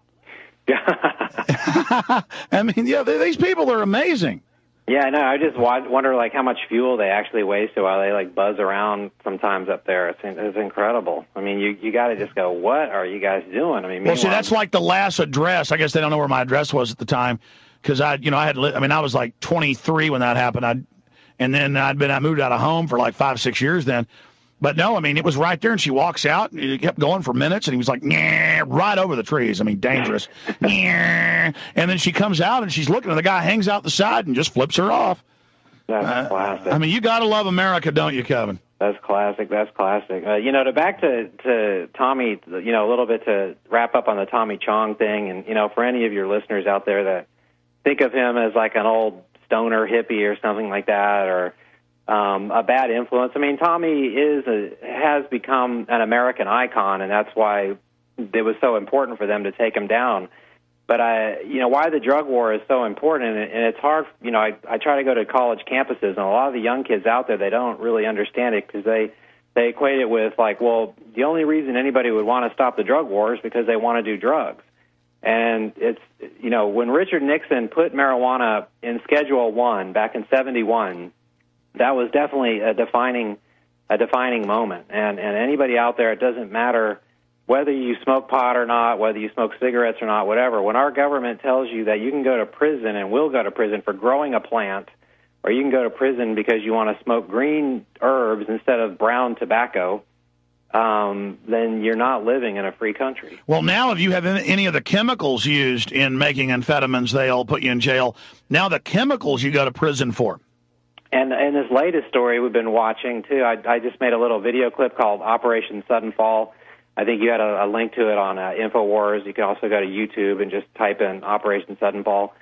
B: I mean, yeah, these people are amazing.
I: Yeah, no, I just wonder, like, how much fuel they actually waste while they, like, buzz around sometimes up there. It's, it's incredible. I mean, you you got to just go, what are you guys doing? I mean,
B: well, see, that's like the last address. I guess they don't know where my address was at the time, because I, you know, I had, I mean, I was like twenty-three when that happened. I. And then I'd been, I moved out of home for like five, six years then. But no, I mean, it was right there, and she walks out, and it kept going for minutes, and he was like, nah, right over the trees. I mean, dangerous. Nah. And then she comes out, and she's looking, and the guy hangs out the side and just flips her off.
I: That's
B: uh,
I: classic.
B: I mean, you got to love America, don't you, Kevin?
I: That's classic. That's classic. Uh, you know, to back to, to Tommy, you know, a little bit to wrap up on the Tommy Chong thing, and, you know, for any of your listeners out there that think of him as like an old stoner hippie or something like that, or um, a bad influence. I mean, Tommy is a, has become an American icon, and that's why it was so important for them to take him down. But I, you know, why the drug war is so important, and, and it's hard. You know, I, I try to go to college campuses, and a lot of the young kids out there, they don't really understand it because they they equate it with like, well, the only reason anybody would want to stop the drug war is because they want to do drugs. And it's, you know, when Richard Nixon put marijuana in Schedule One back in seventy-one, that was definitely a defining a defining moment. And and anybody out there, it doesn't matter whether you smoke pot or not, whether you smoke cigarettes or not, whatever. When our government tells you that you can go to prison and will go to prison for growing a plant, or you can go to prison because you want to smoke green herbs instead of brown tobacco, Um, then you're not living in a free country.
B: Well, now if you have any of the chemicals used in making amphetamines, they'll put you in jail. Now the chemicals you go to prison for.
I: And in this latest story we've been watching, too, I, I just made a little video clip called Operation Sudden Fall. I think you had a, a link to it on uh, InfoWars. You can also go to YouTube and just type in Operation Sudden Fall.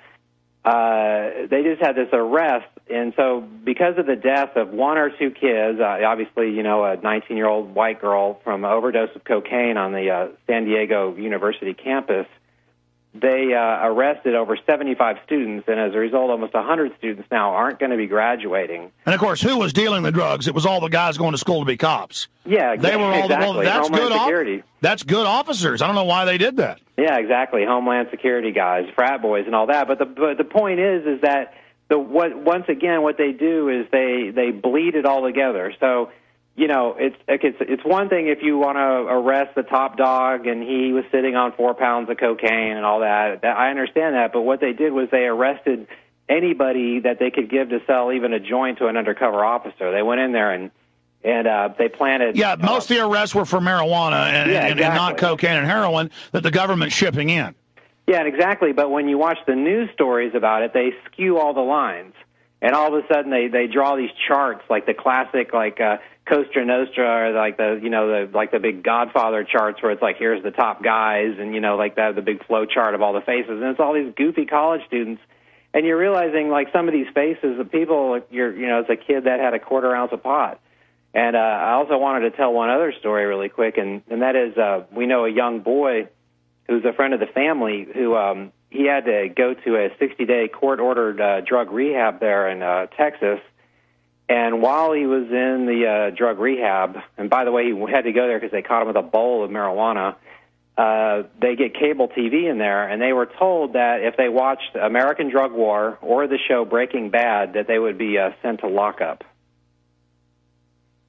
I: Uh, they just had this arrest, and so because of the death of one or two kids, uh, obviously, you know, a nineteen-year-old white girl from an overdose of cocaine on the uh, San Diego University campus, they uh, arrested over seventy-five students, and as a result, almost one hundred students now aren't going to be graduating.
B: And, of course, who was dealing the drugs? It was all the guys going to school to be cops.
I: Yeah,
B: they were all
I: exactly.
B: The, well, that's
I: Homeland
B: good
I: Security.
B: That's good officers. I don't know why they did that.
I: Yeah, exactly. Homeland Security guys, frat boys, and all that. But the but the point is, is that the what once again what they do is they they bleed it all together. So, you know, it's it's it's one thing if you want to arrest the top dog and he was sitting on four pounds of cocaine and all that. that. I understand that, but what they did was they arrested anybody that they could give to sell even a joint to an undercover officer. They went in there and and uh, they planted.
B: Yeah, most uh, of the arrests were for marijuana and,
I: yeah,
B: and,
I: exactly.
B: and not cocaine and heroin that the government's shipping in.
I: Yeah, exactly. But when you watch the news stories about it, they skew all the lines. And all of a sudden, they, they draw these charts, like the classic, like uh, Costa Nostra, or like the you know the like the big Godfather charts, where it's like here's the top guys, and you know like that the big flow chart of all the faces, and it's all these goofy college students, and you're realizing like some of these faces of people, you're you know, it's a kid that had a quarter ounce of pot. And uh, I also wanted to tell one other story really quick, and and that is uh, we know a young boy who's a friend of the family who. Um, He had to go to a sixty-day court-ordered uh, drug rehab there in uh, Texas, and while he was in the uh, drug rehab, and by the way, he had to go there because they caught him with a bowl of marijuana, uh, they get cable T V in there, and they were told that if they watched American Drug War or the show Breaking Bad, that they would be uh, sent to lockup.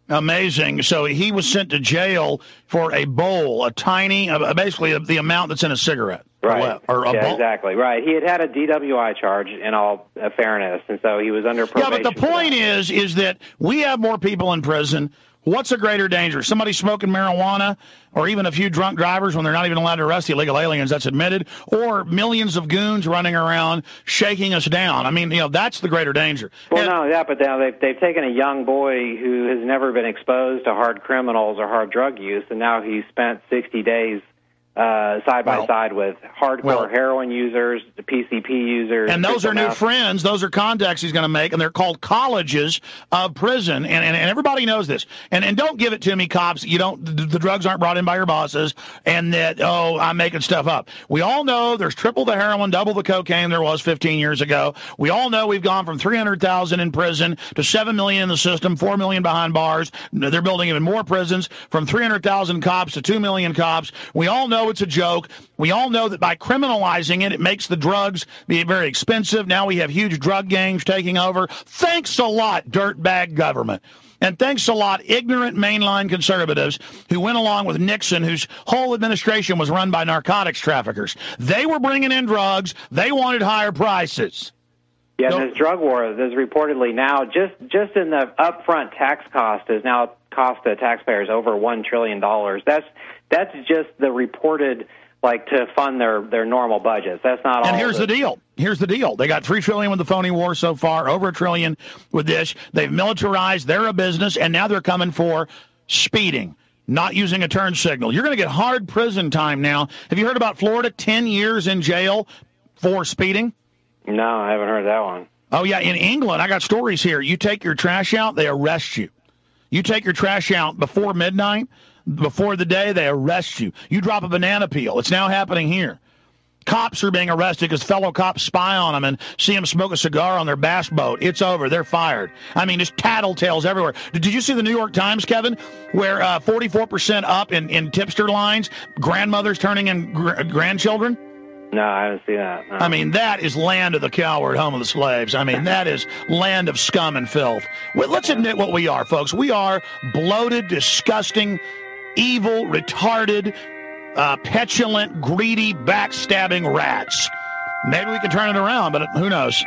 B: Amazing. So he was sent to jail for a bowl, a tiny, uh, basically the amount that's in a cigarette.
I: Right.
B: Or, or a
I: yeah,
B: bowl.
I: exactly. Right. He had had a D W I charge in all uh, fairness, and so he was under probation.
B: Yeah, but the point is, is that we have more people in prison. What's a greater danger? Somebody smoking marijuana, or even a few drunk drivers when they're not even allowed to arrest the illegal aliens, that's admitted, or millions of goons running around shaking us down. I mean, you know, that's the greiter danger.
I: Well,
B: and,
I: no, yeah, but now they've, they've taken a young boy who has never been exposed to hard criminals or hard drug use, and now he's spent sixty days uh, side by
B: well,
I: side with hardcore
B: well,
I: heroin users, the P C P users.
B: And those are new
I: meth.
B: friends. Those are contacts he's going to make, and they're called colleges of prison. And, and, and everybody knows this. And and don't give it to me, cops. You don't. The, the drugs aren't brought in by your bosses, and that oh, I'm making stuff up. We all know there's triple the heroin, double the cocaine there was fifteen years ago. We all know we've gone from three hundred thousand in prison to seven million in the system, four million behind bars. They're building even more prisons, from three hundred thousand cops to two million cops. We all know it's a joke. We all know that by criminalizing it, it makes the drugs be very expensive. Now we have huge drug gangs taking over. Thanks a lot, dirtbag government. And thanks a lot, ignorant mainline conservatives who went along with Nixon, whose whole administration was run by narcotics traffickers. They were bringing in drugs. They wanted higher prices.
I: Yeah, and this drug war, there's reportedly now, just, just in the upfront tax cost, is now cost the taxpayers over one trillion dollars. That's That's just the reported, like, to fund their, their normal budgets. That's not all.
B: And here's
I: the
B: deal. Here's the deal. They got three trillion dollars with the phony war so far, over a trillion with this. They've militarized. They're a business, and now they're coming for speeding, not using a turn signal. You're going to get hard prison time now. Have you heard about Florida? Ten years in jail for speeding?
I: No, I haven't heard that one.
B: Oh, yeah. In England, I got stories here. You take your trash out, they arrest you. You take your trash out before midnight, before the day, they arrest you. You drop a banana peel. It's now happening here. Cops are being arrested because fellow cops spy on them and see them smoke a cigar on their bass boat. It's over. They're fired. I mean, just tattletales everywhere. Did you see the New York Times, Kevin, where uh, forty-four percent up in, in tipster lines, grandmothers turning in gr- grandchildren?
I: No, I haven't seen that. No.
B: I mean, that is land of the coward, home of the slaves. I mean, that is land of scum and filth. Well, let's admit what we are, folks. We are bloated, disgusting, evil, retarded, uh, petulant, greedy, backstabbing rats. Maybe we can turn it around, but who knows?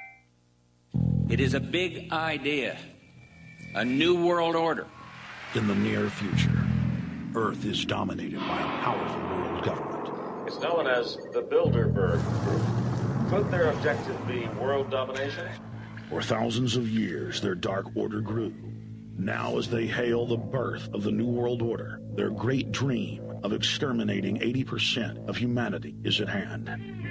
C: It is a big idea, a new world order.
T: In the near future, Earth is dominated by a powerful world government.
D: It's known as the Bilderberg Group. Could their objective be world domination?
T: For thousands of years, their dark order grew. Now, as they hail the birth of the New World Order, their great dream of exterminating eighty percent of humanity is at hand.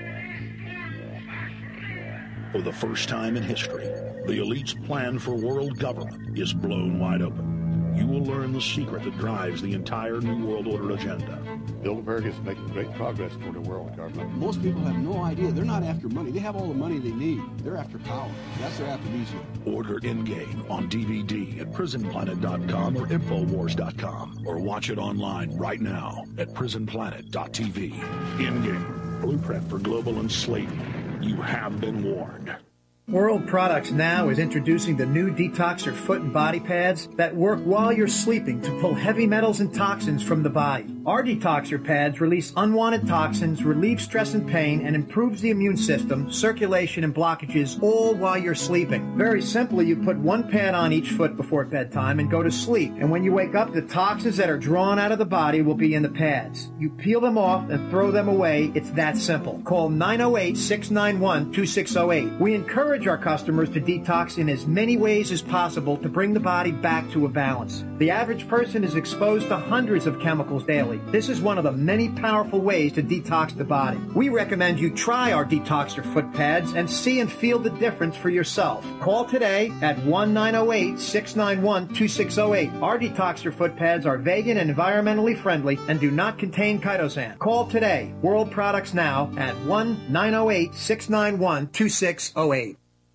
T: For the first time in history, the elite's plan for world government is blown wide open. You will learn the secret that drives the entire New World Order agenda.
E: Bilderberg is making great progress toward a world government.
F: Most people have no idea. They're not after money. They have all the money they need. They're after power. That's their aphrodisiac.
T: Order in-game on D V D at prison planet dot com or infowars dot com, or watch it online right now at prison planet dot t v. In-game, blueprint for global enslavement. You have been warned.
G: World Products Now is introducing the new Detoxer foot and body pads that work while you're sleeping to pull heavy metals and toxins from the body. Our Detoxer pads release unwanted toxins, relieve stress and pain, and improves the immune system, circulation, and blockages, all while you're sleeping. Very simply, you put one pad on each foot before bedtime and go to sleep. And when you wake up, the toxins that are drawn out of the body will be in the pads. You peel them off and throw them away. It's that simple. Call nine oh eight, six nine one, two six oh eight. We encourage our customers to detox in as many ways as possible to bring the body back to a balance. The average person is exposed to hundreds of chemicals daily. This is one of the many powerful ways to detox the body. We recommend you try our Detoxer foot pads and see and feel the difference for yourself. Call today at one nine oh eight, six nine one, two six oh eight. Our Detoxer foot pads are vegan and environmentally friendly and do not contain chitosan. Call today. World Products Now at one nine oh eight, six nine one, two six oh eight.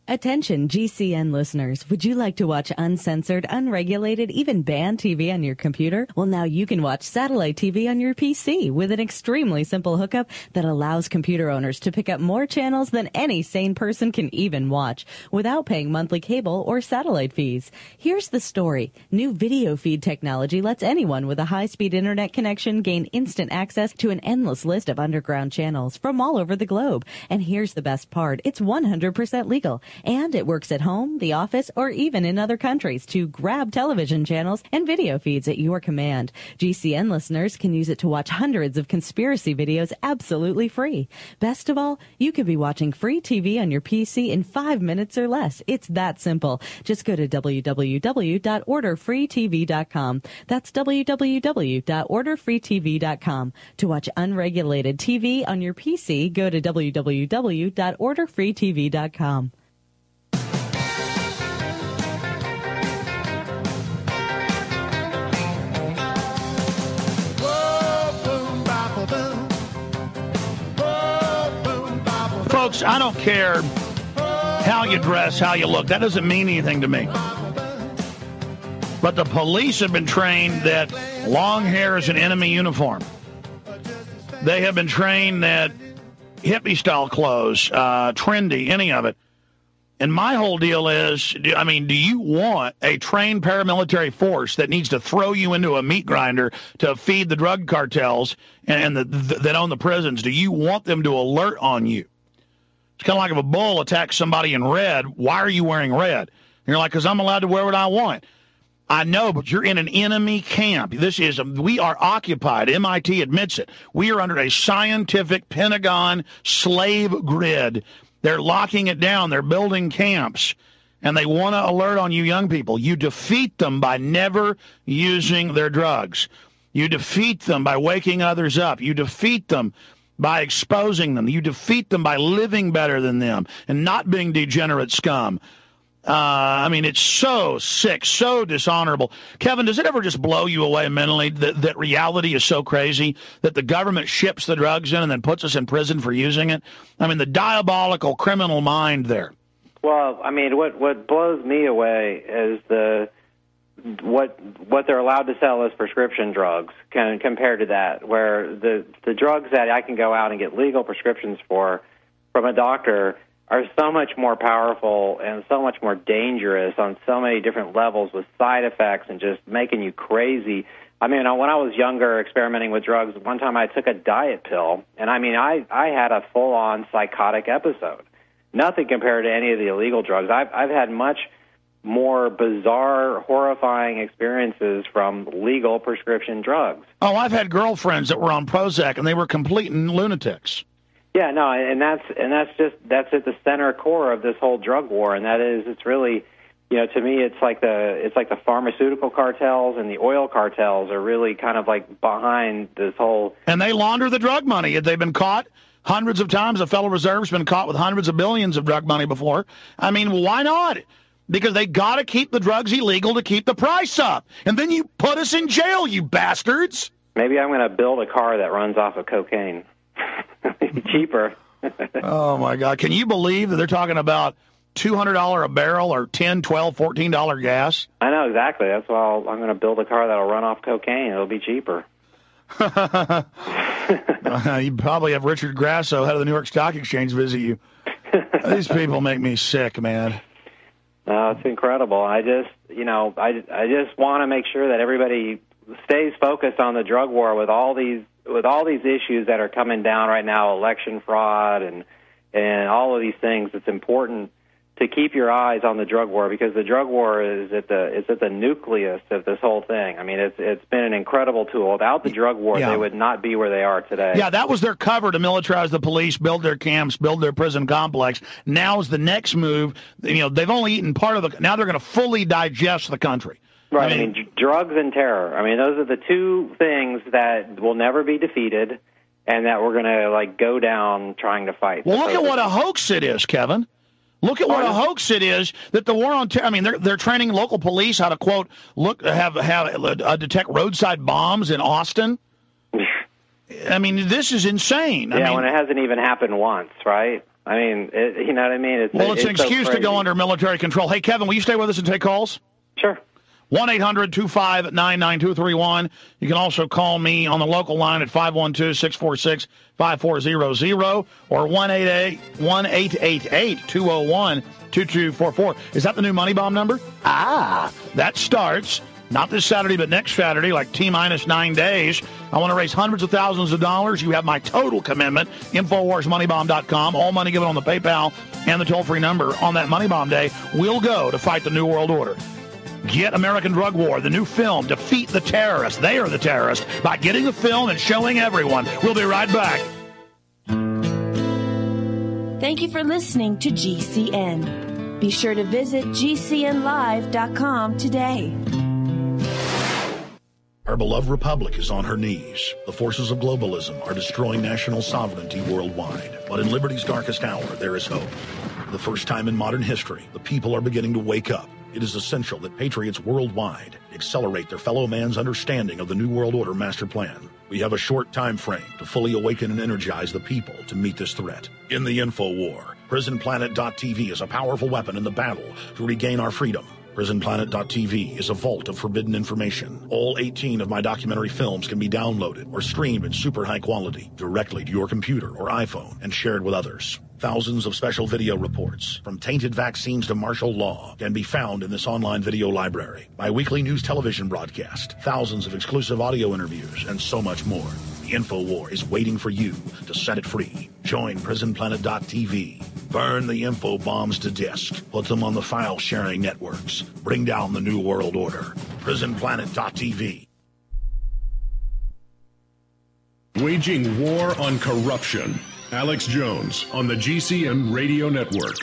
H: Attention G C N listeners, would you like to watch uncensored, unregulated, even banned T V on your computer? Well, now you can watch satellite T V on your P C with an extremely simple hookup that allows computer owners to pick up more channels than any sane person can even watch without paying monthly cable or satellite fees. Here's the story. New video feed technology lets anyone with a high-speed internet connection gain instant access to an endless list of underground channels from all over the globe. And here's the best part. It's one hundred percent legal. And it works at home, the office, or even in other countries to grab television channels and video feeds at your command. G C N listeners can use it to watch hundreds of conspiracy videos absolutely free. Best of all, you could be watching free T V on your P C in five minutes or less. It's that simple. Just go to w w w dot order free t v dot com. That's w w w dot order free t v dot com. To watch unregulated T V on your P C, go to w w w dot order free t v dot com.
B: Folks, I don't care how you dress, how you look. That doesn't mean anything to me. But the police have been trained that long hair is an enemy uniform. They have been trained that hippie-style clothes, uh, trendy, any of it. And my whole deal is, I mean, do you want a trained paramilitary force that needs to throw you into a meat grinder to feed the drug cartels and, and the, the, that own the prisons? Do you want them to alert on you? It's kind of like if a bull attacks somebody in red, why are you wearing red? And you're like, because I'm allowed to wear what I want. I know, but you're in an enemy camp. This is, we are occupied. M I T admits it. We are under a scientific Pentagon slave grid. They're locking it down. They're building camps. And they want to alert on you young people. You defeat them by never using their drugs. You defeat them by waking others up. You defeat them by exposing them. You defeat them by living better than them and not being degenerate scum. Uh, I mean, it's so sick, so dishonorable. Kevin, does it ever just blow you away mentally that, that reality is so crazy that the government ships the drugs in and then puts us in prison for using it? I mean, the diabolical criminal mind there.
I: Well, I mean, what what blows me away is the what what they're allowed to sell as prescription drugs can, compared to that, where the the drugs that I can go out and get legal prescriptions for from a doctor are so much more powerful and so much more dangerous on so many different levels with side effects and just making you crazy. I mean, when I was younger experimenting with drugs, one time I took a diet pill, and I mean, I, I had a full-on psychotic episode. Nothing compared to any of the illegal drugs. I've, I've had much more bizarre, horrifying experiences from legal prescription drugs.
B: Oh, I've had girlfriends that were on Prozac, and they were complete lunatics.
I: Yeah, no, and that's and that's just that's at the center core of this whole drug war, and that is it's really, you know, to me it's like the it's like the pharmaceutical cartels and the oil cartels are really kind of like behind this whole.
B: And they launder the drug money. They've been caught hundreds of times. The Federal Reserve's been caught with hundreds of billions of drug money before. I mean, why not? Because they got to keep the drugs illegal to keep the price up, and then you put us in jail, you bastards.
I: Maybe I'm going to build a car that runs off of cocaine. Cheaper.
B: Oh, my God. Can you believe that they're talking about two hundred dollars a barrel or ten, twelve, fourteen dollars gas?
I: I know, exactly. That's why I'll, I'm going to build a car that'll run off cocaine. It'll be cheaper.
B: uh, you probably have Richard Grasso, head of the New York Stock Exchange, visit you. These people make me sick, man.
I: No, it's incredible. I just, you know, I, I just want to make sure that everybody stays focused on the drug war with all these with all these issues that are coming down right now, election fraud and and all of these things. It's important to keep your eyes on the drug war because the drug war is at the is at the nucleus of this whole thing. I mean, it's it's been an incredible tool. Without the drug war, yeah. they would not be where they are today.
B: Yeah, that was their cover to militarize the police, build their camps, build their prison complex. Now is the next move. You know, they've only eaten part of the. Now they're going to fully digest the country.
I: Right. I mean, I mean, drugs and terror. I mean, those are the two things that will never be defeated, and that we're going to like go down trying to fight.
B: Well, look at what a hoax it is, Kevin. Look at what a hoax it is that the war on terror. I mean, they're they're training local police how to quote look have have uh, detect roadside bombs in Austin. I mean, this is insane.
I: Yeah,
B: I mean,
I: when it hasn't even happened once, right? I mean, it, you know what I mean? It's,
B: well, it's,
I: it's
B: an excuse
I: so
B: to go under military control. Hey, Kevin, will you stay with us and take calls?
I: Sure.
B: one eight hundred two five nine nine two three one. You can also call me on the local line at five one two, six four six, five four zero zero or one eight eight eight, two oh one, two two four four. Is that the new Money Bomb number? Ah, that starts not this Saturday, but next Saturday, like T-minus nine days. I want to raise hundreds of thousands of dollars. You have my total commitment, Infowars Money Bomb dot com. All money given on the PayPal and the toll-free number on that Money Bomb Day will go to fight the New World Order. Get American Drug War, the new film, Defeat the Terrorists. They are the terrorists by getting the film and showing everyone. We'll be right back.
K: Thank you for listening to G C N. Be sure to visit G C N live dot com today.
T: Our beloved republic is on her knees. The forces of globalism are destroying national sovereignty worldwide. But in liberty's darkest hour, there is hope. For the first time in modern history, the people are beginning to wake up. It is essential that patriots worldwide accelerate their fellow man's understanding of the New World Order master plan. We have a short time frame to fully awaken and energize the people to meet this threat. In the info war, prison planet dot t v is a powerful weapon in the battle to regain our freedom. prison planet dot t v is a vault of forbidden information. All eighteen of my documentary films can be downloaded or streamed in super high quality directly to your computer or iPhone and shared with others. Thousands of special video reports, from tainted vaccines to martial law, can be found in this online video library. My weekly news television broadcast, thousands of exclusive audio interviews, and so much more. The InfoWar is waiting for you to set it free. Join prison planet dot t v. Burn the info bombs to disk. Put them on the file-sharing networks. Bring down the New World Order. prison planet dot t v.
A: Waging war on corruption. Alex Jones on the G C N Radio Network.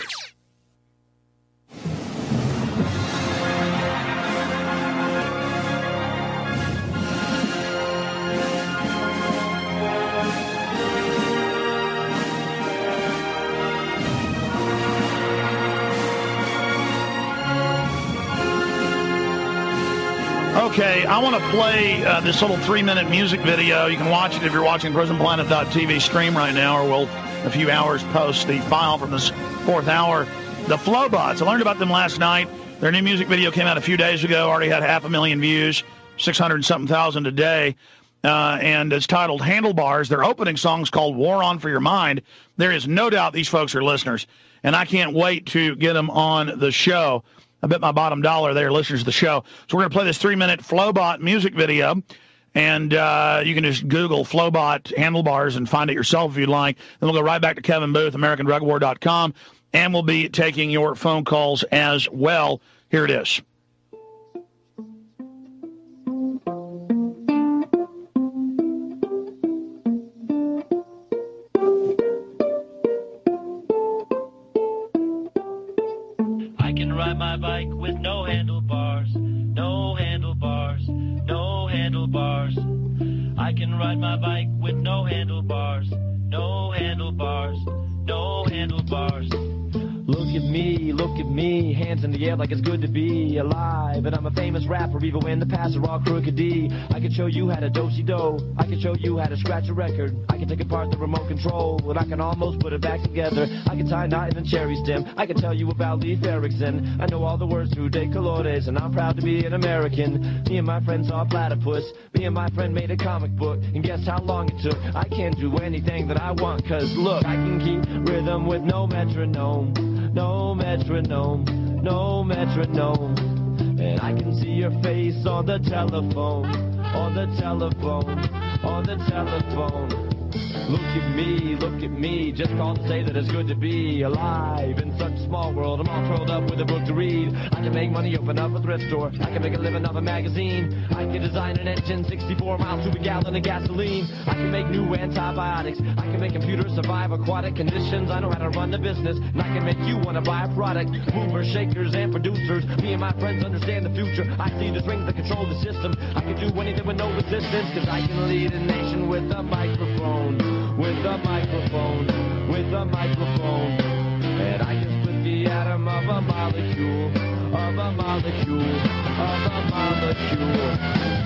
B: Okay, I want to play uh, this little three-minute music video. You can watch it if you're watching prison planet dot t v stream right now, or we'll, a few hours, post the file from this fourth hour. The Flowbots, I learned about them last night. Their new music video came out a few days ago, already had half a million views, six hundred something thousand a day, uh, and it's titled Handlebars. Their opening song's called War On For Your Mind. There is no doubt these folks are listeners, and I can't wait to get them on the show. I bet my bottom dollar they are listeners to the show. So we're going to play this three-minute Flowbot music video, and uh, you can just Google Flowbot Handlebars and find it yourself if you'd like. Then we'll go right back to Kevin Booth, American Drug War dot com, and we'll be taking your phone calls as well. Here it is.
O: I can ride my bike with no handlebars, no handlebars, no handlebars. I can ride my bike with no handlebars, no handlebars, no handlebars. Look at me, look at me, hands in the air like it's good to be alive. And I'm a famous rapper even when the paths are all crooked D. I can show you how to do-si-do, I can show you how to scratch a record. I can take apart the remote control, and I can almost put it back together. I can tie a knot in a cherry stem, I can tell you about Leif Erikson. I know all the words through De Colores, and I'm proud to be an American. Me and my friend saw a platypus, me and my friend made a comic book, and guess how long it took? I can't do anything that I want, cause look, I can keep rhythm with no metronome. No metronome, no metronome. And I can see your face on the telephone, on the telephone, on the telephone. Look at me, look at me, just called to say that it's good to be alive in such a small world. I'm all curled up with a book to read. I can make money, open up a thrift store. I can make a living off a magazine. I can design an engine sixty-four miles to a gallon of gasoline. I can make new antibiotics. I can make computers survive aquatic conditions. I know how to run the business, and I can make you want to buy a product. Movers, shakers, and producers. Me and my friends understand the future. I see the strings that control the system. I can do anything with no resistance, cause I can lead a nation with a microphone. With a microphone, with a microphone. And I can split the atom of a molecule, of a molecule, of a molecule.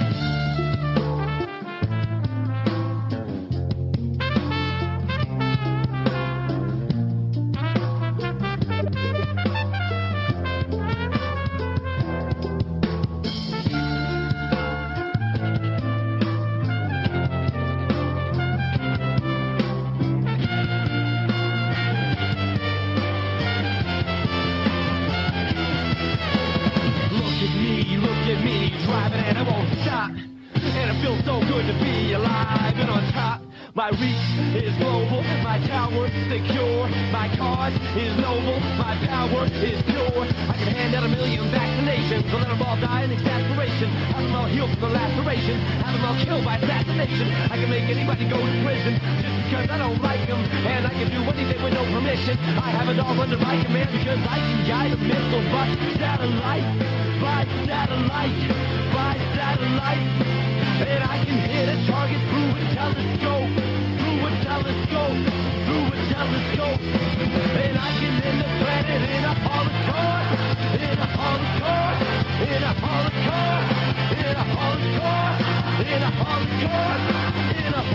L: thriving and I won't stop. And it feels so good to be alive and on top. My reach is global, my tower secure. My cause is noble, my power is pure. I can hand out a million vaccinations, so let them all die in exasperation. Have them all healed from the laceration, have them all killed by assassination. I can make anybody go to prison just because I don't like them. And I can do anything with no permission. I have it all under my command because I can guide a missile by satellite, by satellite, by satellite. And I can hit a target through a telescope, through a telescope, through a telescope. And I can end the planet in a holocaust, in a holocaust, in a holocaust, in a holocaust, in a holocaust, in a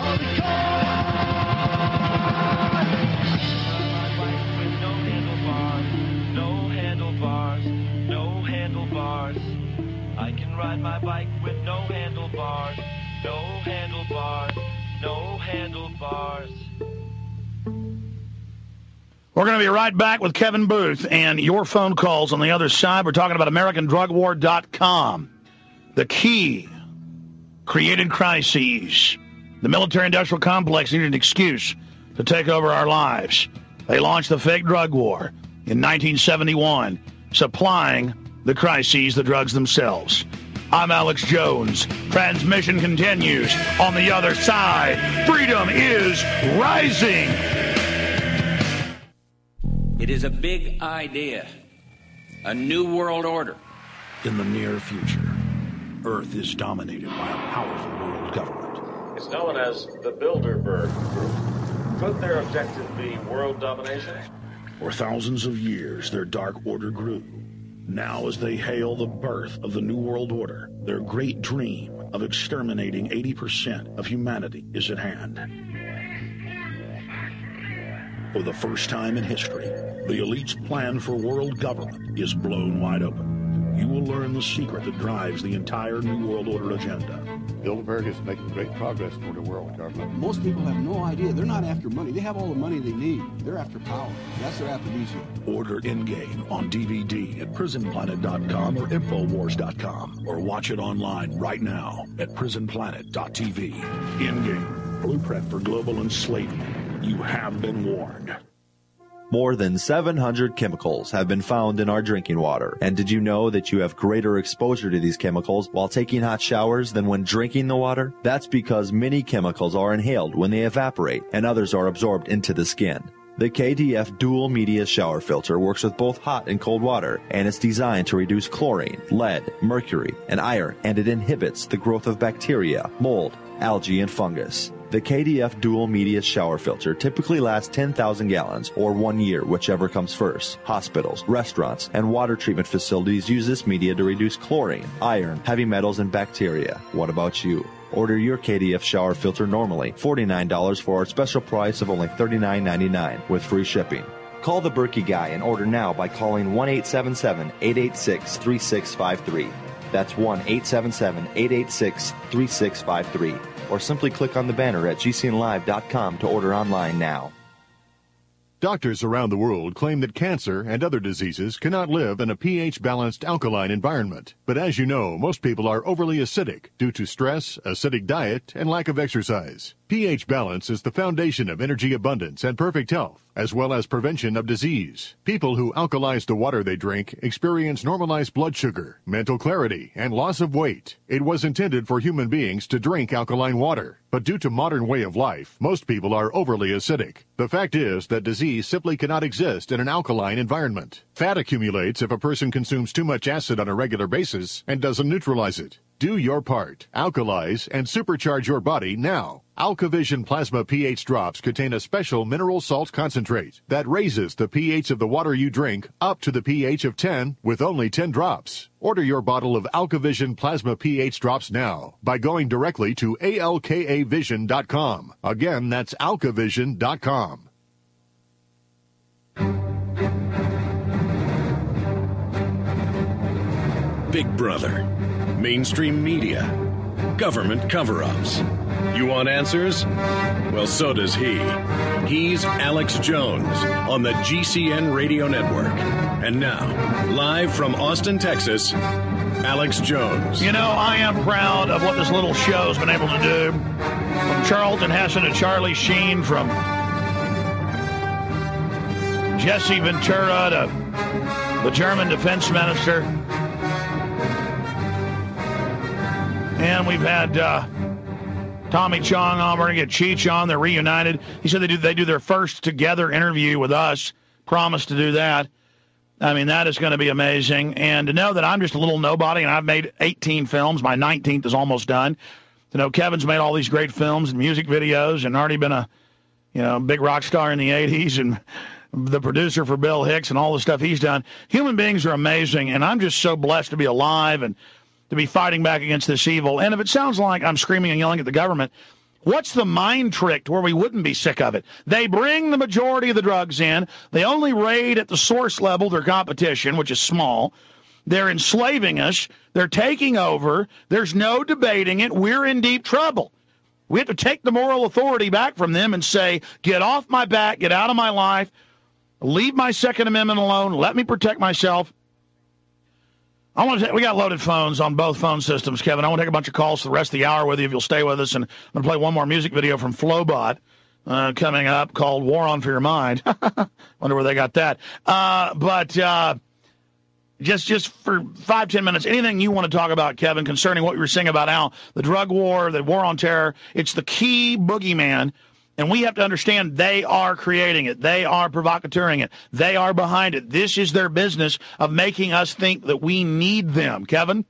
L: holocaust.
O: With no handlebars, no handlebars, no handlebars. I can ride my bike with no handlebars, no handlebars, no handlebars.
B: We're going to be right back with Kevin Booth and your phone calls on the other side. We're talking about American Drug War dot com. The key created crises. The military-industrial complex needed an excuse to take over our lives. They launched the fake drug war in nineteen seventy-one, supplying the crises, the drugs themselves. I'm Alex Jones. Transmission continues on the other side. Freedom is rising.
C: It is a big idea, a new world order.
T: In the near future, Earth is dominated by a powerful world government.
D: It's known as the Bilderberg Group. Could their objective be world domination?
T: For thousands of years, their dark order grew. Now, as they hail the birth of the New World Order, their great dream of exterminating eighty percent of humanity is at hand. For the first time in history, the elite's plan for world government is blown wide open. You will learn the secret that drives the entire New World Order agenda.
E: Bilderberg is making great progress toward a world government.
F: Most people have no idea. They're not after money. They have all the money they need. They're after power. That's their aphrodisiac.
T: Order in-game on D V D at prison planet dot com or infowars dot com, or watch it online right now at prison planet dot t v. In-game, blueprint for global enslavement. You have been warned.
P: More than seven hundred chemicals have been found in our drinking water. And did you know that you have greater exposure to these chemicals while taking hot showers than when drinking the water? That's because many chemicals are inhaled when they evaporate and others are absorbed into the skin. The K D F Dual Media Shower Filter works with both hot and cold water, and it's designed to reduce chlorine, lead, mercury, and iron, and it inhibits the growth of bacteria, mold, algae, and fungus. The K D F Dual Media Shower Filter typically lasts ten thousand gallons, or one year, whichever comes first. Hospitals, restaurants, and water treatment facilities use this media to reduce chlorine, iron, heavy metals, and bacteria. What about you? Order your K D F shower filter normally, forty-nine dollars for our special price of only thirty-nine ninety-nine with free shipping. Call the Berkey Guy and order now by calling one eight seven seven, eight eight six, three six five three. That's one eight seven seven, eight eight six, three six five three. Or simply click on the banner at G C N live dot com to order online now.
R: Doctors around the world claim that cancer and other diseases cannot live in a pH-balanced alkaline environment. But as you know, most people are overly acidic due to stress, acidic diet, and lack of exercise. pH balance is the foundation of energy abundance and perfect health, as well as prevention of disease. People who alkalize the water they drink experience normalized blood sugar, mental clarity, and loss of weight. It was intended for human beings to drink alkaline water, but due to modern way of life, most people are overly acidic. The fact is that disease simply cannot exist in an alkaline environment. Fat accumulates if a person consumes too much acid on a regular basis and doesn't neutralize it. Do your part. Alkalize and supercharge your body now. AlkaVision Plasma pH drops contain a special mineral salt concentrate that raises the pH of the water you drink up to the pH of ten with only ten drops. Order your bottle of AlkaVision Plasma pH drops now by going directly to A L K A vision dot com. Again, that's alkavision dot com.
A: Big Brother, mainstream media, government cover-ups. You want answers? Well, so does he. He's Alex Jones on the G C N Radio Network. And now, live from Austin, Texas, Alex Jones.
B: You know, I am proud of what this little show's been able to do. From Charlton Heston to Charlie Sheen, from Jesse Ventura to the German defense minister. And we've had uh, Tommy Chong on. We're going to get Cheech on. They're reunited. He said they do they do their first together interview with us. Promised to do that. I mean, that is going to be amazing. And to know that I'm just a little nobody, and I've made eighteen films. My nineteenth is almost done. To know Kevin's made all these great films and music videos and already been a, you know, big rock star in the eighties and the producer for Bill Hicks and all the stuff he's done. Human beings are amazing, and I'm just so blessed to be alive and to be fighting back against this evil. And if it sounds like I'm screaming and yelling at the government, what's the mind trick to where we wouldn't be sick of it? They bring the majority of the drugs in. They only raid at the source level their competition, which is small. They're enslaving us. They're taking over. There's no debating it. We're in deep trouble. We have to take the moral authority back from them and say, get off my back, get out of my life, leave my Second Amendment alone, let me protect myself. I want to. We got loaded phones on both phone systems, Kevin. I want to take a bunch of calls for the rest of the hour with you if you'll stay with us. And I'm going to play one more music video from Flowbot uh, coming up called War on For Your Mind. Wonder where they got that. Uh, but uh, just just for five, ten minutes, anything you want to talk about, Kevin, concerning what you were saying about Al, the drug war, the war on terror, it's the key boogeyman. And we have to understand they are creating it. They are provocateuring it. They are behind it. This is their business of making us think that we need them. Kevin?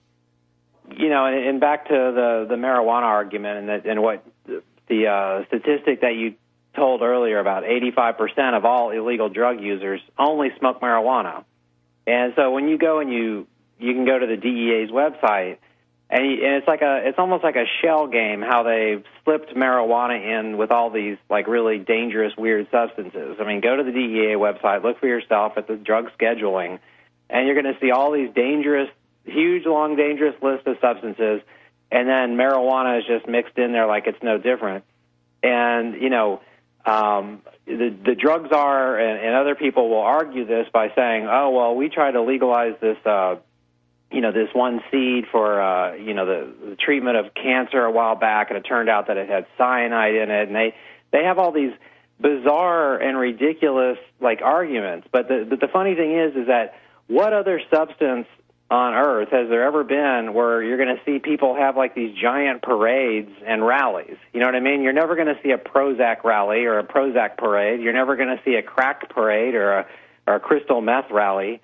I: You know, and back to the, the marijuana argument and, the, and what the uh, statistic that you told earlier about eighty-five percent of all illegal drug users only smoke marijuana. And so when you go and you, you can go to the D E A's website, And, and it's like a, it's almost like a shell game how they've slipped marijuana in with all these like really dangerous, weird substances. I mean, go to the D E A website, look for yourself at the drug scheduling, and you're going to see all these dangerous, huge, long, dangerous list of substances, and then marijuana is just mixed in there like it's no different. And you know, um, the the drug czar and, and other people will argue this by saying, "Oh, well, we tried to legalize this." Uh, you know, this one seed for, uh, you know, the, the treatment of cancer a while back, and it turned out that it had cyanide in it. And they, they have all these bizarre and ridiculous, like, arguments. But the, but the funny thing is, is that what other substance on Earth has there ever been where you're going to see people have, like, these giant parades and rallies? You know what I mean? You're never going to see a Prozac rally or a Prozac parade. You're never going to see a crack parade or a, or a crystal meth rally.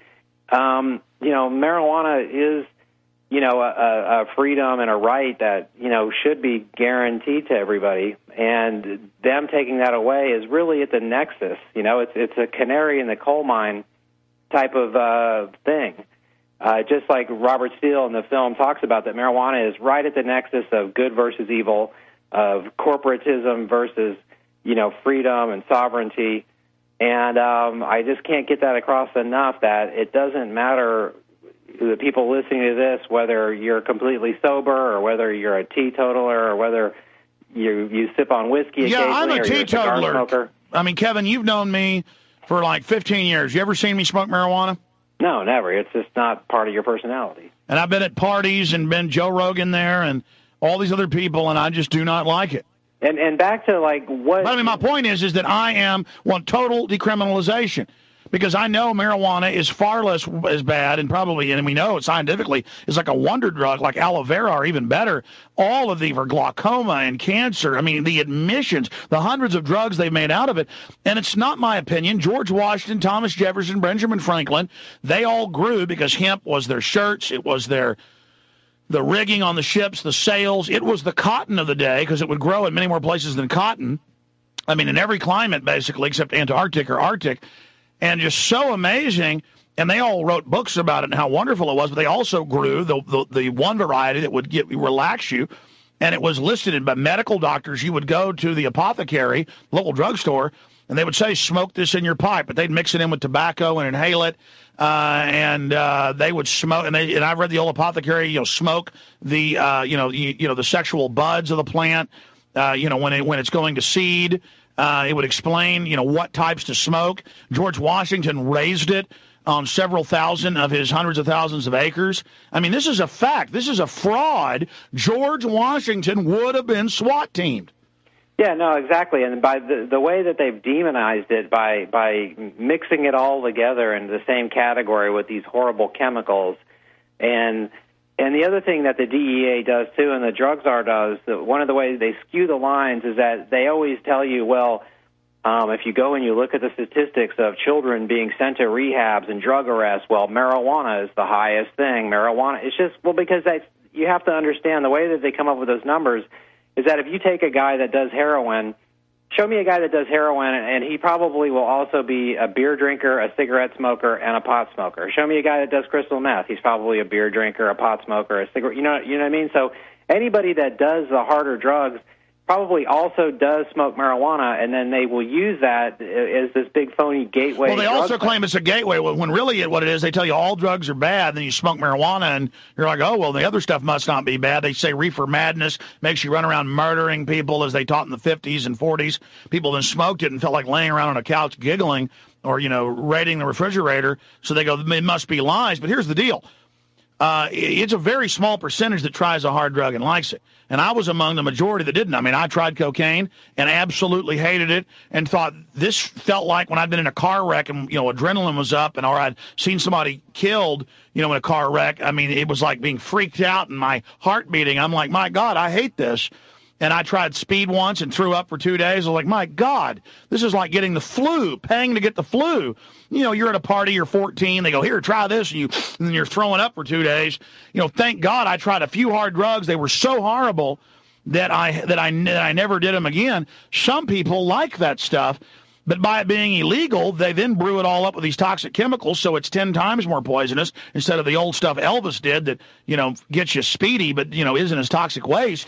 I: Um, you know, marijuana is, you know, a, a freedom and a right that, you know, should be guaranteed to everybody. And them taking that away is really at the nexus. You know, it's it's a canary in the coal mine type of uh, thing. Uh, just like Robert Steele in the film talks about, that marijuana is right at the nexus of good versus evil, of corporatism versus, you know, freedom and sovereignty. And um, I just can't get that across enough, that it doesn't matter to the people listening to this whether you're completely sober or whether you're a teetotaler or whether you you sip on whiskey
B: yeah,
I: occasionally
B: I'm a
I: or you're a cigar smoker.
B: I mean, Kevin, you've known me for like fifteen years. You ever seen me smoke marijuana?
I: No, never. It's just not part of your personality.
B: And I've been at parties and been Joe Rogan there and all these other people, and I just do not like it.
I: And and back to like what?
B: But I mean, my point is, is that I am want total decriminalization, because I know marijuana is far less as bad, and probably, and we know it scientifically, is like a wonder drug, like aloe vera, or even better. All of these for glaucoma and cancer. I mean, the admissions, the hundreds of drugs they've made out of it. And it's not my opinion. George Washington, Thomas Jefferson, Benjamin Franklin, they all grew because hemp was their shirts. It was their the rigging on the ships, the sails. It was the cotton of the day, because it would grow in many more places than cotton. I mean, in every climate, basically, except Antarctic or Arctic. And just so amazing. And they all wrote books about it and how wonderful it was. But they also grew the, the, the one variety that would get relax you. And it was listed by medical doctors. You would go to the apothecary, local drugstore, and they would say, smoke this in your pipe. But they'd mix it in with tobacco and inhale it. Uh, and uh, they would smoke, and, they, and I've read the old apothecary, you know, smoke the, uh, you know, you, you know, the sexual buds of the plant, uh, you know, when it when it's going to seed. Uh, it would explain, you know, what types to smoke. George Washington raised it on several thousand of his hundreds of thousands of acres. I mean, this is a fact. This is a fraud. George Washington would have been SWAT teamed.
I: Yeah, no, exactly. And by the, the way that they've demonized it, by by mixing it all together in the same category with these horrible chemicals, and and the other thing that the D E A does too, and the drug czar does, that one of the ways they skew the lines is that they always tell you, well, um, if you go and you look at the statistics of children being sent to rehabs and drug arrests, well, marijuana is the highest thing. Marijuana, it's just, well, because that's, you have to understand the way that they come up with those numbers is that if you take a guy that does heroin, show me a guy that does heroin, and he probably will also be a beer drinker, a cigarette smoker, and a pot smoker. Show me a guy that does crystal meth. He's probably a beer drinker, a pot smoker, a cigarette. You know, you know what I mean? So anybody that does the harder drugs probably also does smoke marijuana, and then they will use that as this big phony gateway.
B: Well, they also claim it's a gateway, when really what it is, they tell you all drugs are bad, then you smoke marijuana, and you're like, oh, well, the other stuff must not be bad. They say reefer madness makes you run around murdering people, as they taught in the fifties and forties. People then smoked it and felt like laying around on a couch giggling or, you know, raiding the refrigerator, so they go, it must be lies. But here's the deal. Uh, it's a very small percentage that tries a hard drug and likes it. And I was among the majority that didn't. I mean, I tried cocaine and absolutely hated it and thought this felt like when I'd been in a car wreck and, you know, adrenaline was up, and or I'd seen somebody killed, you know, in a car wreck. I mean, it was like being freaked out and my heart beating. I'm like, my God, I hate this. And I tried speed once and threw up for two days. I was like, my God, this is like getting the flu, paying to get the flu. You know, you're at a party, you're fourteen, they go, here, try this, and, you, and then you're throwing up for two days. You know, thank God I tried a few hard drugs. They were so horrible that I that I, that I never did them again. Some people like that stuff, but by it being illegal, they then brew it all up with these toxic chemicals, so it's ten times more poisonous instead of the old stuff Elvis did that, you know, gets you speedy but, you know, isn't as toxic waste.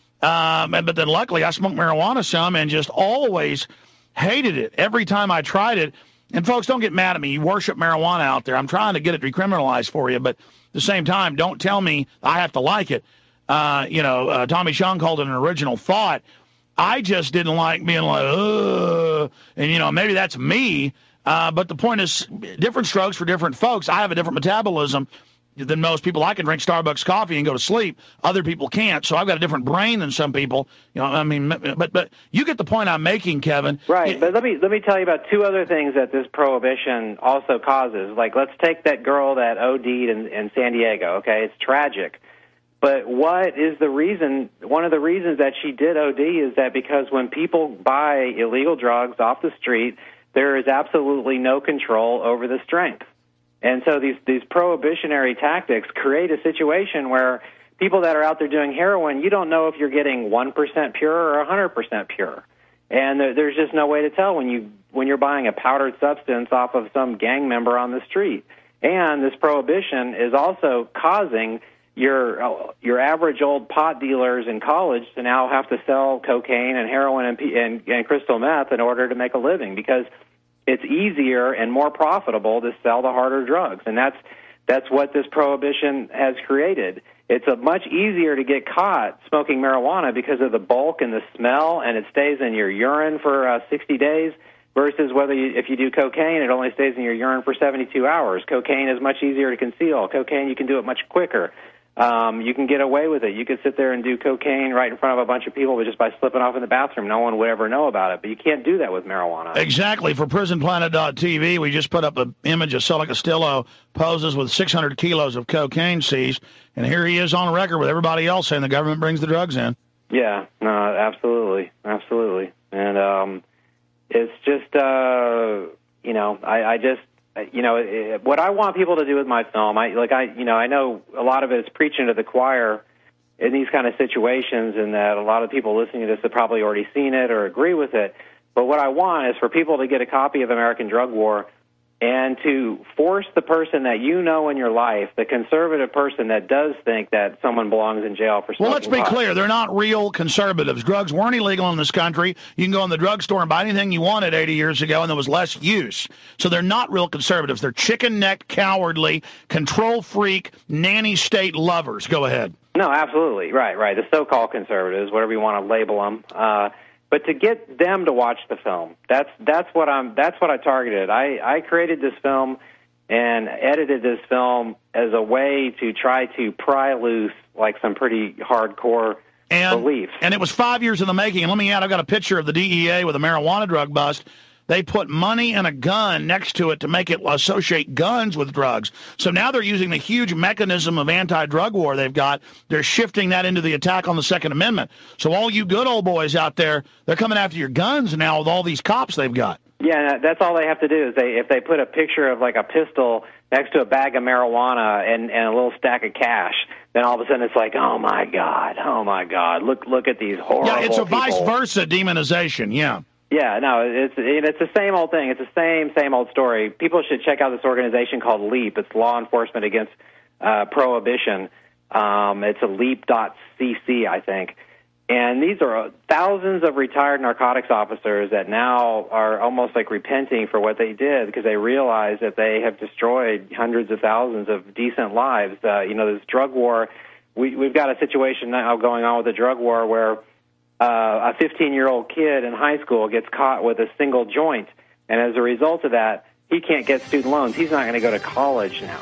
B: Um, but then luckily I smoked marijuana some and just always hated it every time I tried it. And folks, don't get mad at me. You worship marijuana out there. I'm trying to get it decriminalized for you, but at the same time, don't tell me I have to like it. Uh, you know, uh, Tommy Chong called it an original thought. I just didn't like being like, ugh, and, you know, maybe that's me. Uh, but the point is, different strokes for different folks. I have a different metabolism than most people. I can drink Starbucks coffee and go to sleep. Other people can't. So I've got a different brain than some people. You know, I mean, but but you get the point I'm making, Kevin.
I: Right. But let me let me tell you about two other things that this prohibition also causes. Like, let's take that girl that OD'd in, in San Diego. Okay, it's tragic. But what is the reason? One of the reasons that she did O D is that because when people buy illegal drugs off the street, there is absolutely no control over the strength. And so these, these prohibitionary tactics create a situation where people that are out there doing heroin, you don't know if you're getting one percent pure or one hundred percent pure. And there, there's just no way to tell when, you, when you're buying a powdered substance off of some gang member on the street. And this prohibition is also causing your your average old pot dealers in college to now have to sell cocaine and heroin and, and, and crystal meth in order to make a living, because it's easier and more profitable to sell the harder drugs. And that's that's what this prohibition has created. It's a much easier to get caught smoking marijuana because of the bulk and the smell, and it stays in your urine for uh, sixty days, versus whether you, if you do cocaine, it only stays in your urine for seventy-two hours. Cocaine is much easier to conceal. Cocaine, you can do it much quicker. Um, you can get away with it. You could sit there and do cocaine right in front of a bunch of people, but just by slipping off in the bathroom, no one would ever know about it. But you can't do that with marijuana.
B: Exactly. For prison planet dot T V, we just put up an image of Sela Castillo poses with six hundred kilos of cocaine seized, and here he is on record with everybody else saying the government brings the drugs in.
I: Yeah, no, absolutely, absolutely. And um, it's just, uh, you know, I, I just, you know, it, what I want people to do with my film, I like, I, you know, I know a lot of it is preaching to the choir in these kind of situations, and that a lot of people listening to this have probably already seen it or agree with it. But what I want is for people to get a copy of American Drug War and to force the person that you know in your life, the conservative person that does think that someone belongs in jail for smoking
B: Well, let's be
I: pot.
B: clear. They're not real conservatives. Drugs weren't illegal in this country. You can go in the drugstore and buy anything you wanted eighty years ago, and there was less use. So they're not real conservatives. They're chicken-necked, cowardly, control-freak, nanny state lovers. Go ahead.
I: No, absolutely. Right, right. The so-called conservatives, whatever you want to label them. Uh, but to get them to watch the film, that's that's what I'm that's what I targeted. I, I created this film and edited this film as a way to try to pry loose like some pretty hardcore
B: and,
I: beliefs.
B: And it was five years in the making. And let me add, I've got a picture of the D E A with a marijuana drug bust. They put money and a gun next to it to make it associate guns with drugs. So now they're using the huge mechanism of anti-drug war they've got. They're shifting that into the attack on the Second Amendment. So all you good old boys out there, they're coming after your guns now with all these cops they've got.
I: Yeah, that's all they have to do is they if they put a picture of like a pistol next to a bag of marijuana and, and a little stack of cash, then all of a sudden it's like, oh my God, oh my God, look look at these horrible
B: Yeah, it's a
I: people.
B: vice versa demonization, yeah.
I: Yeah, no, it's it's the same old thing. It's the same, same old story. People should check out this organization called LEAP. It's Law Enforcement Against uh, Prohibition. Um, it's a leap dot c c, I think. And these are thousands of retired narcotics officers that now are almost like repenting for what they did because they realize that they have destroyed hundreds of thousands of decent lives. Uh, you know, this drug war, we, we've got a situation now going on with the drug war where Uh, a fifteen-year-old kid in high school gets caught with a single joint, and as a result of that, he can't get student loans. He's not going to go to college now.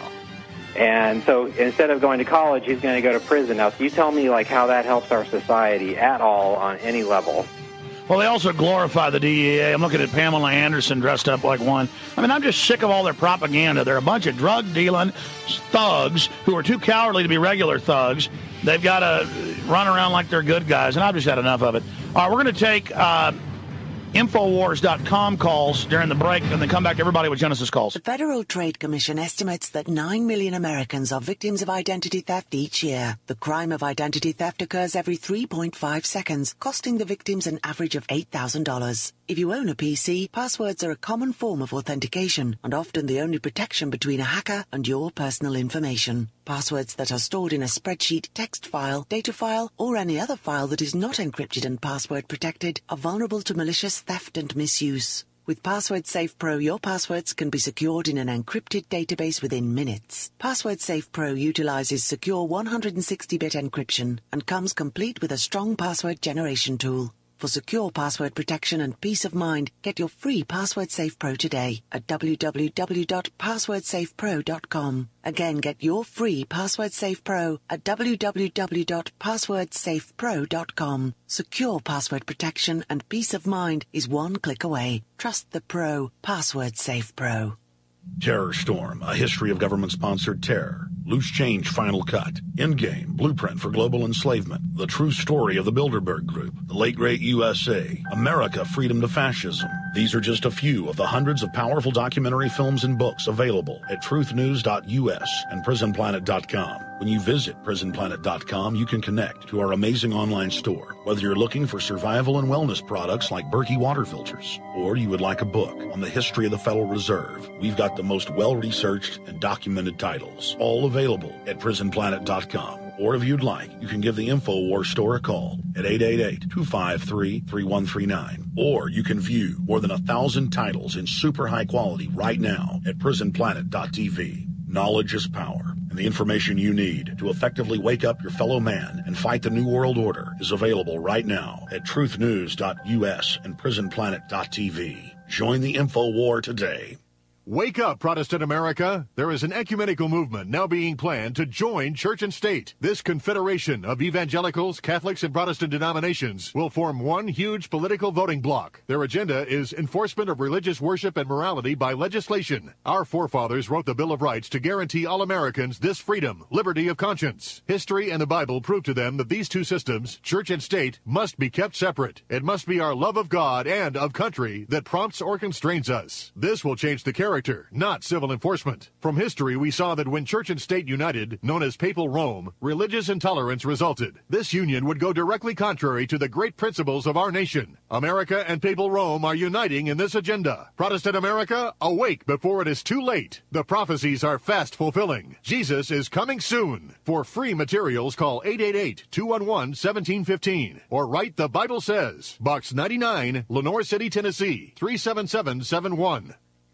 I: And so instead of going to college, he's going to go to prison. Now, so you tell me, like, how that helps our society at all on any level.
B: Well, they also glorify the D E A. I'm looking at Pamela Anderson dressed up like one. I mean, I'm just sick of all their propaganda. They're a bunch of drug-dealing thugs who are too cowardly to be regular thugs. They've got to run around like they're good guys, and I've just had enough of it. All right, we're going to take uh, Infowars dot com calls during the break, and then come back to everybody with Genesis calls.
J: The Federal Trade Commission estimates that nine million Americans are victims of identity theft each year. The crime of identity theft occurs every three point five seconds, costing the victims an average of eight thousand dollars. If you own a P C, passwords are a common form of authentication and often the only protection between a hacker and your personal information. Passwords that are stored in a spreadsheet, text file, data file, or any other file that is not encrypted and password protected are vulnerable to malicious theft and misuse. With Password Safe Pro, your passwords can be secured in an encrypted database within minutes. Password Safe Pro utilizes secure one hundred sixty bit encryption and comes complete with a strong password generation tool. For secure password protection and peace of mind, get your free Password Safe Pro today at w w w dot password safe pro dot com. Again, get your free Password Safe Pro at w w w dot password safe pro dot com. Secure password protection and peace of mind is one click away. Trust the Pro. Password Safe Pro.
T: Terror Storm, a history of government-sponsored terror. Loose Change Final Cut. Endgame, Blueprint for Global Enslavement. The True Story of the Bilderberg Group. The Late Great U S A. America, Freedom to Fascism. These are just a few of the hundreds of powerful documentary films and books available at truth news dot u s and prison planet dot com. When you visit prison planet dot com, you can connect to our amazing online store. Whether you're looking for survival and wellness products like Berkey water filters, or you would like a book on the history of the Federal Reserve, we've got the most well-researched and documented titles, all available at prison planet dot com. Or if you'd like, you can give the InfoWars store a call at eight eight eight, two five three, three one three nine. Or you can view more than a thousand titles in super high quality right now at prison planet dot t v. Knowledge is power, and the information you need to effectively wake up your fellow man and fight the New World Order is available right now at truth news dot u s and prison planet dot t v. Join the InfoWar today.
R: Wake up, Protestant America. There is an ecumenical movement now being planned to join church and state. This confederation of evangelicals, Catholics, and Protestant denominations will form one huge political voting bloc. Their agenda is enforcement of religious worship and morality by legislation. Our forefathers wrote the Bill of Rights to guarantee all Americans this freedom, liberty of conscience. History and the Bible prove to them that these two systems, church and state, must be kept separate. It must be our love of God and of country that prompts or constrains us. This will change the character Character, not civil enforcement. From history, we saw that when church and state united, known as Papal Rome, religious intolerance resulted. This union would go directly contrary to the great principles of our nation. America and Papal Rome are uniting in this agenda. Protestant America, awake before it is too late. The prophecies are fast fulfilling. Jesus is coming soon. For free materials, call eight eight eight, two one one, one seven one five or write The Bible Says, Box ninety-nine, Lenore City, Tennessee, three seven seven seven one.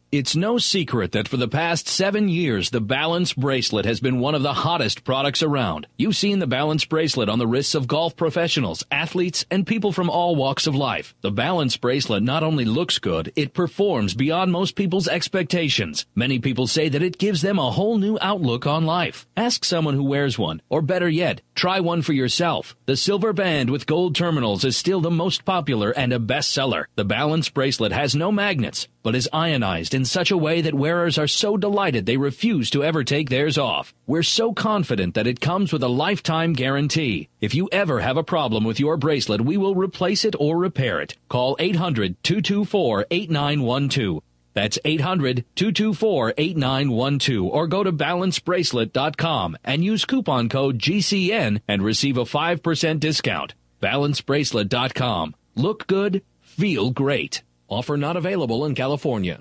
N: It's no secret that for the past seven years, the Balance Bracelet has been one of the hottest products around. You've seen the Balance Bracelet on the wrists of golf professionals, athletes, and people from all walks of life. The Balance Bracelet not only looks good, it performs beyond most people's expectations. Many people say that it gives them a whole new outlook on life. Ask someone who wears one, or better yet, try one for yourself. The silver band with gold terminals is still the most popular and a bestseller. The Balance Bracelet has no magnets, but is ionized in such a way that wearers are so delighted they refuse to ever take theirs off. We're so confident that it comes with a lifetime guarantee. If you ever have a problem with your bracelet, we will replace it or repair it. Call eight hundred, two two four, eight nine one two. That's eight hundred, two two four, eight nine one two, or go to balance bracelet dot com and use coupon code G C N and receive a five percent discount. balance bracelet dot com. Look good, feel great. Offer not available in California.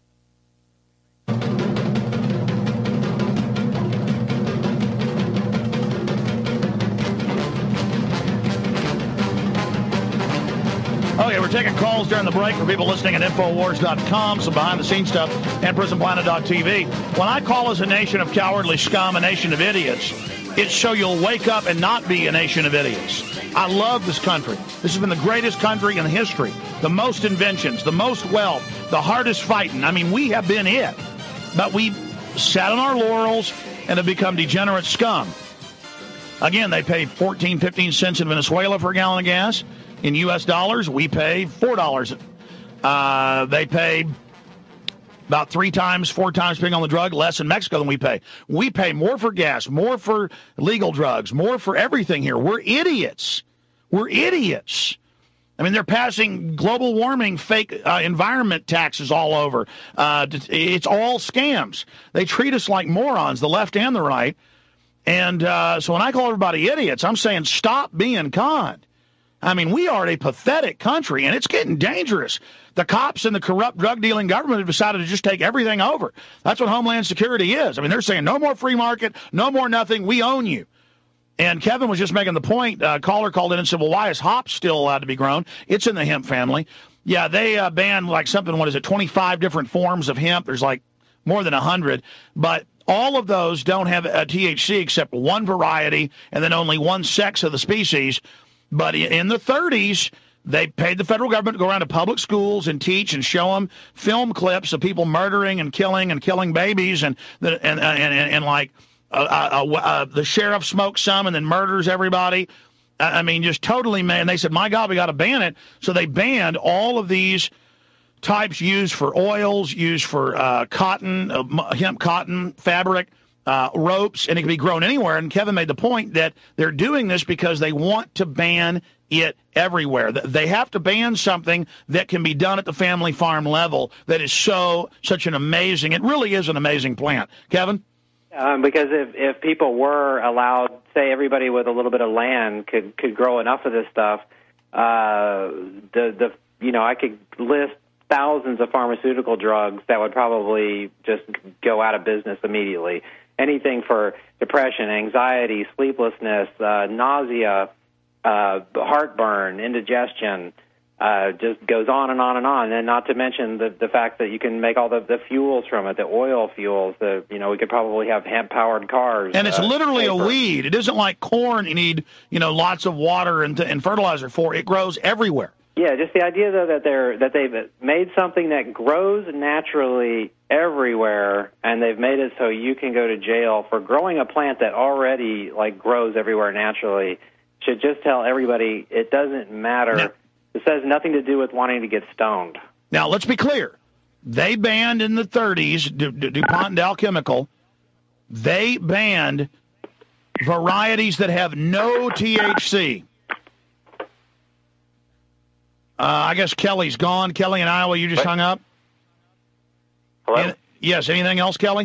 B: Okay, we're taking calls during the break for people listening at Infowars dot com, some behind-the-scenes stuff, and Prison Planet dot T V. When I call us a nation of cowardly scum, a nation of idiots, it's so you'll wake up and not be a nation of idiots. I love this country. This has been the greatest country in history. The most inventions, the most wealth, the hardest fighting. I mean, we have been it. But we sat on our laurels and have become degenerate scum. Again, they pay fourteen, fifteen cents in Venezuela for a gallon of gas. In U S dollars, we pay four dollars. Uh, they pay about three times, four times, depending on the drug, less in Mexico than we pay. We pay more for gas, more for legal drugs, more for everything here. We're idiots. We're idiots. I mean, they're passing global warming fake uh, environment taxes all over. Uh, it's all scams. They treat us like morons, the left and the right. And uh, so when I call everybody idiots, I'm saying stop being conned. I mean, we are a pathetic country, and it's getting dangerous. The cops and the corrupt drug-dealing government have decided to just take everything over. That's what Homeland Security is. I mean, they're saying no more free market, no more nothing. We own you. And Kevin was just making the point. Uh, caller called in and said, well, why is hops still allowed to be grown? It's in the hemp family. Yeah, they uh, banned like something, what is it, twenty-five different forms of hemp. There's like more than one hundred. But all of those don't have a T H C except one variety and then only one sex of the species. But in the thirties, they paid the federal government to go around to public schools and teach and show them film clips of people murdering and killing and killing babies and and and, and, and like uh, uh, uh, the sheriff smokes some and then murders everybody. I mean, just totally, man. They said, my God, we got to ban it. So they banned all of these types used for oils, used for uh, cotton, uh, hemp cotton, fabric. Uh, ropes, and it can be grown anywhere. And Kevin made the point that they're doing this because they want to ban it everywhere. They have to ban something that can be done at the family farm level that is so, such an amazing, it really is an amazing plant. Kevin?
I: Um, because if, if people were allowed, say everybody with a little bit of land could, could grow enough of this stuff, uh, the, the, you know, I could list thousands of pharmaceutical drugs that would probably just go out of business immediately. Anything for depression, anxiety, sleeplessness, uh, nausea, uh, heartburn, indigestion, uh, just goes on and on and on. And not to mention the the fact that you can make all the, the fuels from it, the oil fuels. The you know we could probably have hemp-powered cars.
B: And it's
I: uh,
B: literally
I: paper.
B: a weed. It isn't like corn. You need you know lots of water and, and fertilizer for. It grows everywhere.
I: Yeah, just the idea though that they're that they've made something that grows naturally everywhere, and they've made it so you can go to jail for growing a plant that already like grows everywhere naturally. Should just tell everybody it doesn't matter.
B: Now,
I: this has nothing to do with wanting to get stoned.
B: Now let's be clear. They banned in the thirties Du- Du- DuPont and Dow Chemical. They banned varieties that have no T H C. Uh, I guess Kelly's gone. Kelly in Iowa, you just hung up?
S: Hello?
B: Any, yes, anything else, Kelly?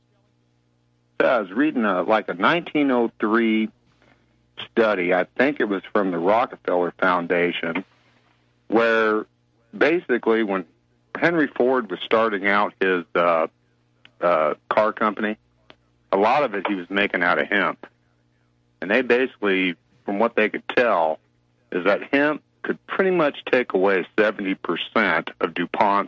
S: I was reading a, like a nineteen oh three study, I think it was from the Rockefeller Foundation, where basically when Henry Ford was starting out his uh, uh, car company, a lot of it he was making out of hemp. And they basically, from what they could tell, is that hemp could pretty much take away seventy percent of DuPont's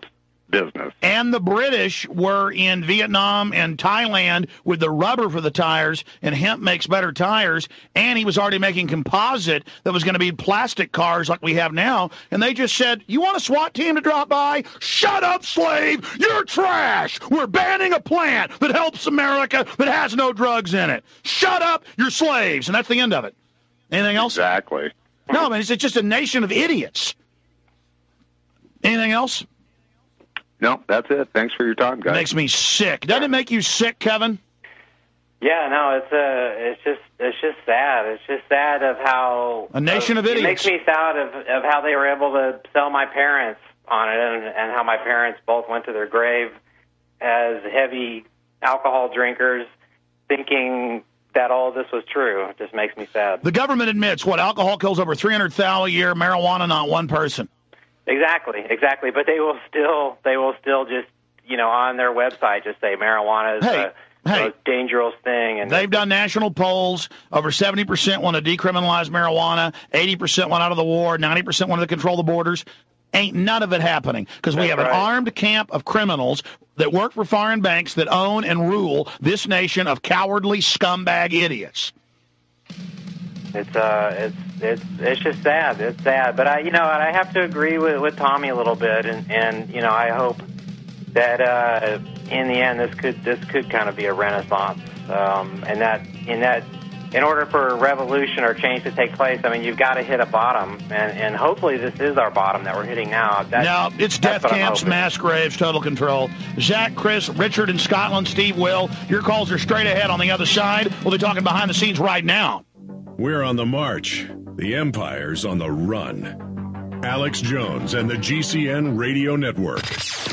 S: business.
B: And the British were in Vietnam and Thailand with the rubber for the tires, and hemp makes better tires, and he was already making composite that was going to be plastic cars like we have now, and they just said, you want a SWAT team to drop by? Shut up, slave! You're trash! We're banning a plant that helps America that has no drugs in it. Shut up, you're slaves! And that's the end of it. Anything else?
S: Exactly.
B: No, man, it's just a nation of idiots. Anything else?
S: No, that's it. Thanks for your time, guys.
B: Makes me sick. Doesn't it make you sick, Kevin?
I: Yeah, no, it's uh, it's just it's just sad. It's just sad of how
B: a nation of,
I: of
B: idiots.
I: It makes me sad of of how they were able to sell my parents on it, and and how my parents both went to their grave as heavy alcohol drinkers, thinking that all of this was true. It just makes me sad.
B: The government admits what alcohol kills over three hundred thousand a year. Marijuana, not one person.
I: Exactly, exactly. But they will still, they will still just, you know, on their website just say marijuana is
B: hey,
I: the
B: hey,
I: most dangerous thing. And
B: they've done national polls. Over seventy percent want to decriminalize marijuana. eighty percent want out of the war. ninety percent want to control the borders. Ain't none of it happening because we have an
I: right.
B: armed camp of criminals that work for foreign banks that own and rule this nation of cowardly scumbag idiots.
I: It's uh, it's it's it's just sad. It's sad, but I, you know, I have to agree with with Tommy a little bit, and and you know, I hope that uh, in the end, this could this could kind of be a renaissance, um, and that in that, in order for a revolution or change to take place, I mean, you've got to hit a bottom, and and hopefully, this is our bottom that we're hitting now. That's,
B: no, it's death camps, mass graves, total control. Zach, Chris, Richard in Scotland, Steve, Will, your calls are straight ahead on the other side. We'll be talking behind the scenes right now.
A: We're on the march. The Empire's on the run. Alex Jones and the G C N Radio Network.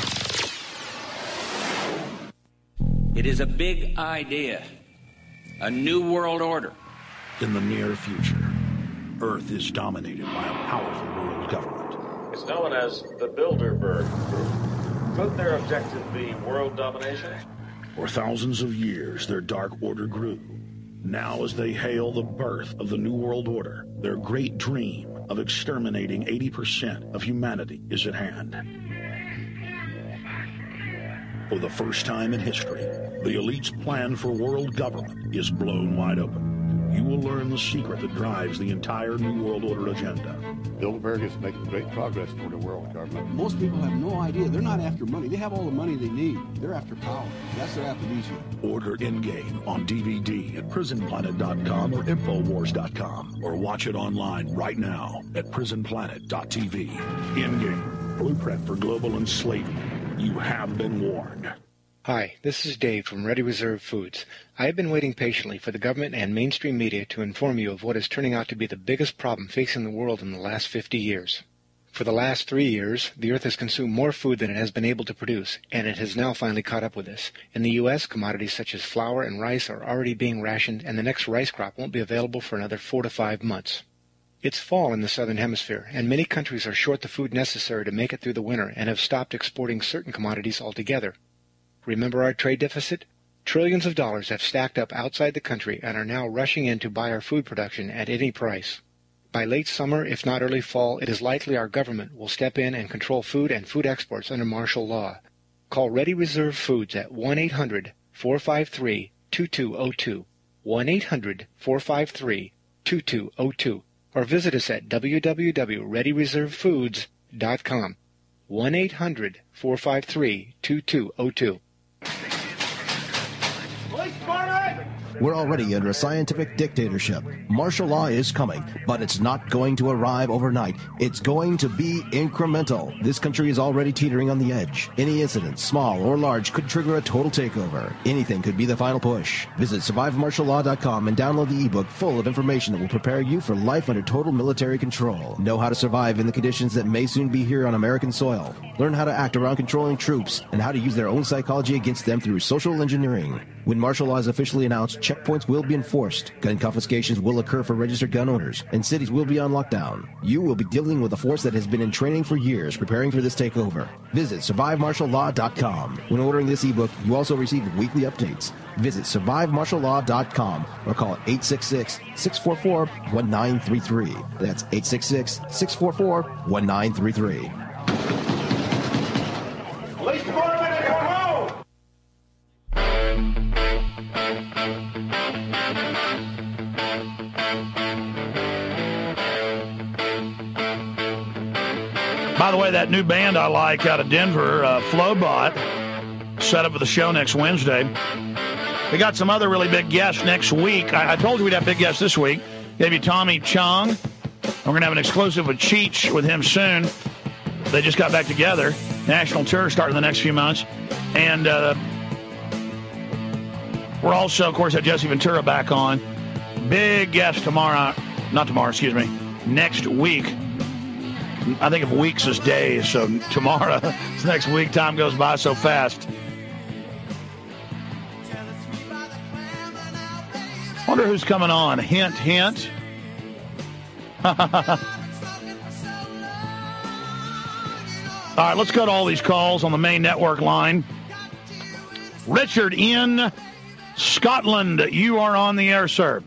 C: It is a big idea. A new world order.
T: In the near future, Earth is dominated by a powerful world government.
D: It's known as the Bilderberg Group. Could their objective be world domination?
T: For thousands of years, their dark order grew. Now, as they hail the birth of the New World Order, their great dream of exterminating eighty percent of humanity is at hand. For the first time in history, the elite's plan for world government is blown wide open. You will learn the secret that drives the entire New World Order agenda.
E: Bilderberg is making great progress toward a world government.
F: Most people have no idea. They're not after money. They have all the money they need. They're after power. That's their aphrodisiac.
T: Order Endgame on D V D at prison planet dot com or infowars dot com, or watch it online right now at prison planet dot t v. Endgame, blueprint for global enslavement. You have been warned.
M: Hi, this is Dave from Ready Reserve Foods. I have been waiting patiently for the government and mainstream media to inform you of what is turning out to be the biggest problem facing the world in the last fifty years. For the last three years, the Earth has consumed more food than it has been able to produce, and it has now finally caught up with us. In the U S, commodities such as flour and rice are already being rationed, and the next rice crop won't be available for another four to five months. It's fall in the southern hemisphere, and many countries are short the food necessary to make it through the winter and have stopped exporting certain commodities altogether. Remember our trade deficit? Trillions of dollars have stacked up outside the country and are now rushing in to buy our food production at any price. By late summer, if not early fall, it is likely our government will step in and control food and food exports under martial law. Call Ready Reserve Foods at one eight hundred, four five three, two two zero two, one eight hundred, four five three, two two zero two, or visit us at w w w dot ready reserve foods dot com. one eight hundred, four five three, two two zero two.
Q: We're already under a scientific dictatorship. Martial law is coming, but it's not going to arrive overnight. It's going to be incremental. This country is already teetering on the edge. Any incident, small or large, could trigger a total takeover. Anything could be the final push. Visit survive martial law dot com and download the ebook full of information that will prepare you for life under total military control. Know how to survive in the conditions that may soon be here on American soil. Learn how to act around controlling troops and how to use their own psychology against them through social engineering. When martial law is officially announced, checkpoints will be enforced, gun confiscations will occur for registered gun owners, and cities will be on lockdown. You will be dealing with a force that has been in training for years preparing for this takeover. Visit survive martial law dot com. When ordering this ebook, you also receive weekly updates. Visit survive martial law dot com or call eight six six, six four four, one nine three three. That's eight six six, six four four, one nine three three.
B: By the way, that new band I like out of Denver, uh, Flowbot, set up for the show next Wednesday. We got some other really big guests next week. I, I told you we'd have big guests this week. Gave you Tommy Chong. We're going to have an exclusive with Cheech with him soon. They just got back together. National tour starting the next few months. And uh, we're also, of course, have Jesse Ventura back on. Big guest tomorrow. Not tomorrow, excuse me. Next week. I think of weeks as days, so tomorrow, it's next week. Time goes by so fast. Wonder who's coming on. Hint, hint. All right, let's go to all these calls on the main network line. Richard in Scotland, you are on the air, sir.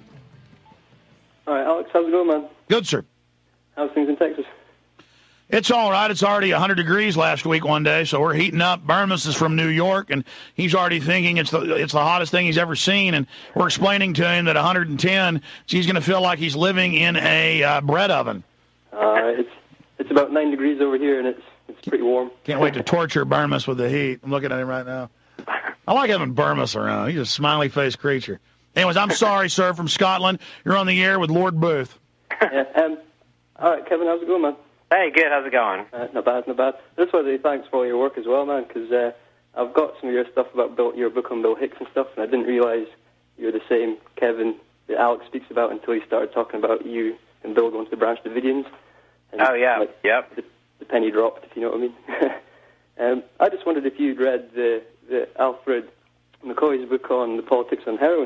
U: All right, Alex, how's it going, man?
B: Good, sir.
U: How's things in Texas?
B: It's all right. It's already one hundred degrees last week one day, so we're heating up. Burmis is from New York, and he's already thinking it's the it's the hottest thing he's ever seen, and we're explaining to him that one hundred ten, he's going to feel like he's living in a uh, bread oven.
U: Uh, it's it's about nine degrees over here, and it's it's pretty warm.
B: Can't wait to torture Burmis with the heat. I'm looking at him right now. I like having Burmis around. He's a smiley-faced creature. Anyways, I'm sorry, sir, from Scotland. You're on the air with Lord Booth.
U: Yeah, um, all right, Kevin, how's it going, man?
I: Hey, good. How's it going?
U: Uh, not bad, not bad. I just wanted to say thanks for all your work as well, man, because uh, I've got some of your stuff about Bill, your book on Bill Hicks and stuff, and I didn't realize you were the same Kevin that Alex speaks about until he started talking about you and Bill going to the Branch Davidians. And,
I: oh, yeah.
U: Like,
I: yep.
U: The, the penny dropped, if you know what I mean. um, I just wondered if you'd read the, the Alfred McCoy's book on the politics on heroin.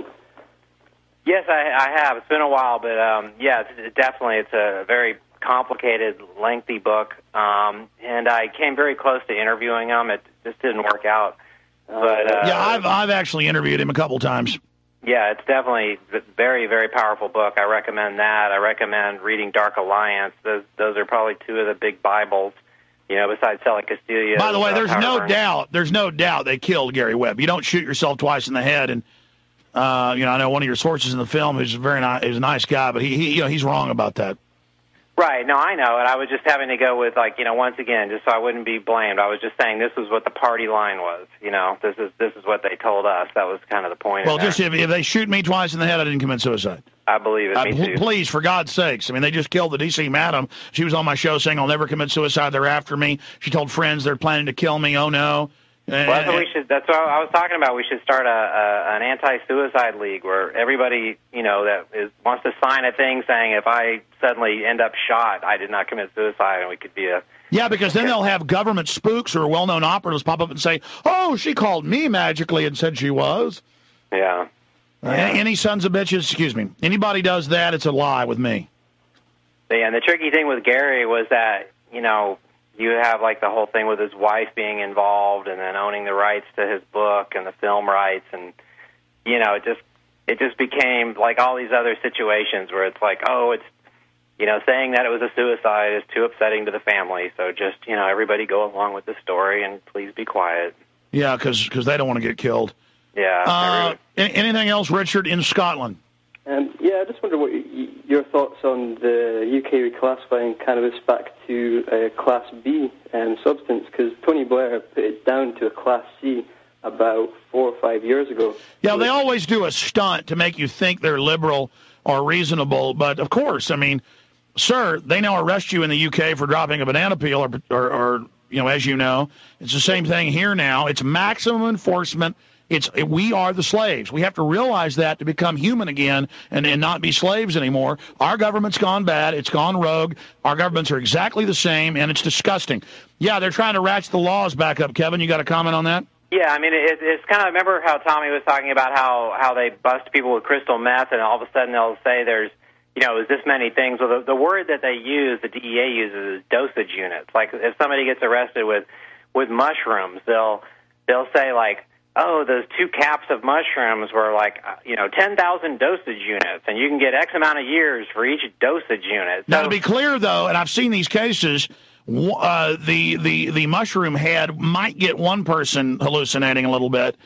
I: Yes, I, I have. It's been a while, but um, yeah, it's, it definitely, it's a very complicated, lengthy book, um, and I came very close to interviewing him. It just didn't work out. But uh,
B: yeah, I've I've actually interviewed him a couple times.
I: Yeah, it's definitely a very, very powerful book. I recommend that. I recommend reading Dark Alliance. Those those are probably two of the big Bibles, you know, besides Sally Castillo.
B: By the way, there's no
I: Burns.
B: doubt, there's no doubt they killed Gary Webb. You don't shoot yourself twice in the head. And uh, you know, I know one of your sources in the film is a very nice, is a nice guy, but he, he you know he's wrong about that.
I: Right. No, I know, and I was just having to go with, like, you know, once again, just so I wouldn't be blamed. I was just saying this was what the party line was. You know, this is this is what they told us. That was kind of the point.
B: Well,
I: of there.
B: just if, if they shoot me twice in the head, I didn't commit suicide.
I: I believe it.
B: Uh,
I: Me
B: pl-
I: too.
B: Please, for God's sakes. I mean, they just killed the D C madam. She was on my show saying, I'll never commit suicide. They're after me. She told friends they're planning to kill me. Oh, no.
I: Well, that's what we should. That's what I was talking about. We should start a, a an anti-suicide league where everybody, you know, that is, wants to sign a thing saying if I suddenly end up shot, I did not commit suicide, and we could be a.
B: Yeah, because then they'll have government spooks or well-known operatives pop up and say, "Oh, she called me magically and said she was."
I: Yeah.
B: Uh, any sons of bitches? Excuse me. Anybody does that, it's a lie with me.
I: Yeah, and the tricky thing with Gary was that, you know, you have, like, the whole thing with his wife being involved and then owning the rights to his book and the film rights. And, you know, it just it just became like all these other situations where it's like, oh, it's, you know, saying that it was a suicide is too upsetting to the family. So just, you know, everybody go along with the story and please be quiet.
B: Yeah, because they don't want to get killed.
I: Yeah.
B: Uh, anything else, Richard, in Scotland?
U: Um, yeah, I just wonder what y- your thoughts on the U K reclassifying cannabis back to a Class B um, substance, because Tony Blair put it down to a Class C about four or five years ago.
B: Yeah, they always do a stunt to make you think they're liberal or reasonable, but of course, I mean, sir, they now arrest you in the U K for dropping a banana peel, or, or, or you know, as you know, it's the same thing here now. It's maximum enforcement. It's we are the slaves. We have to realize that to become human again and, and not be slaves anymore. Our government's gone bad. It's gone rogue. Our governments are exactly the same, and it's disgusting. Yeah, they're trying to ratchet the laws back up. Kevin, you got a comment on that?
I: Yeah, I mean, it, it's kind of, remember how Tommy was talking about how, how they bust people with crystal meth, and all of a sudden they'll say there's, you know, is this many things. Well, the, the word that they use, the D E A uses, is dosage units. Like, if somebody gets arrested with, with mushrooms, they'll they'll say, like, oh, those two caps of mushrooms were like, you know, ten thousand dosage units, and you can get X amount of years for each dosage unit. So,
B: now, to be clear, though, and I've seen these cases, uh, the, the, the mushroom head might get one person hallucinating a little bit.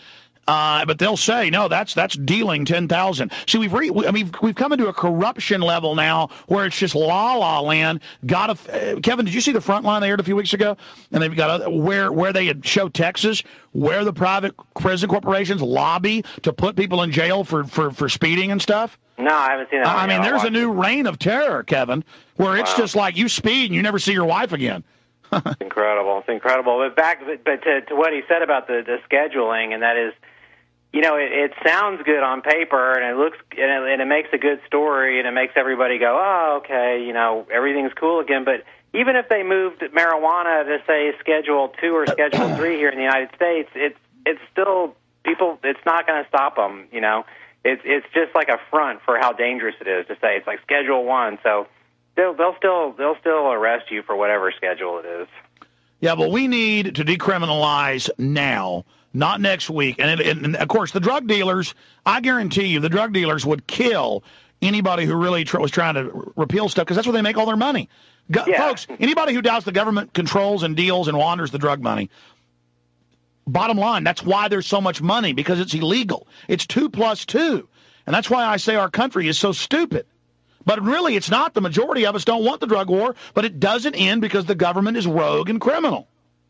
B: Uh, but they'll say, no, that's that's dealing ten thousand. See, we've re- we, I mean, we've come into a corruption level now where it's just la la land. Got a, uh, Kevin, did you see the front line they aired a few weeks ago? And they've got a, where where they had showed Texas, where the private prison corporations lobby to put people in jail for for, for speeding and stuff.
I: No, I haven't seen that.
B: I mean, there's a new reign of terror, Kevin, where it's
I: Wow.
B: just like you speed and you never see your wife again.
I: It's incredible. It's incredible. But back, but to, to what he said about the, the scheduling, and that is, you know, it, it sounds good on paper, and it looks, and it, and it makes a good story, and it makes everybody go, oh, okay, you know, everything's cool again. But even if they moved marijuana to say Schedule Two or Schedule Three here in the United States, it's it's still people. It's not going to stop them. You know, it's it's just like a front for how dangerous it is to say it's like Schedule One. So they'll they'll still they'll still arrest you for whatever schedule it is.
B: Yeah, but we need to decriminalize now. Not next week. And, it, and, of course, the drug dealers, I guarantee you, the drug dealers would kill anybody who really tr- was trying to repeal stuff because that's where they make all their money. Go-
I: Yeah.
B: Folks, anybody who doubts the government controls and deals and launders the drug money, bottom line, that's why there's so much money, because it's illegal. It's two plus two. And that's why I say our country is so stupid. But really, it's not. The majority of us don't want the drug war, but it doesn't end because the government is rogue and criminal.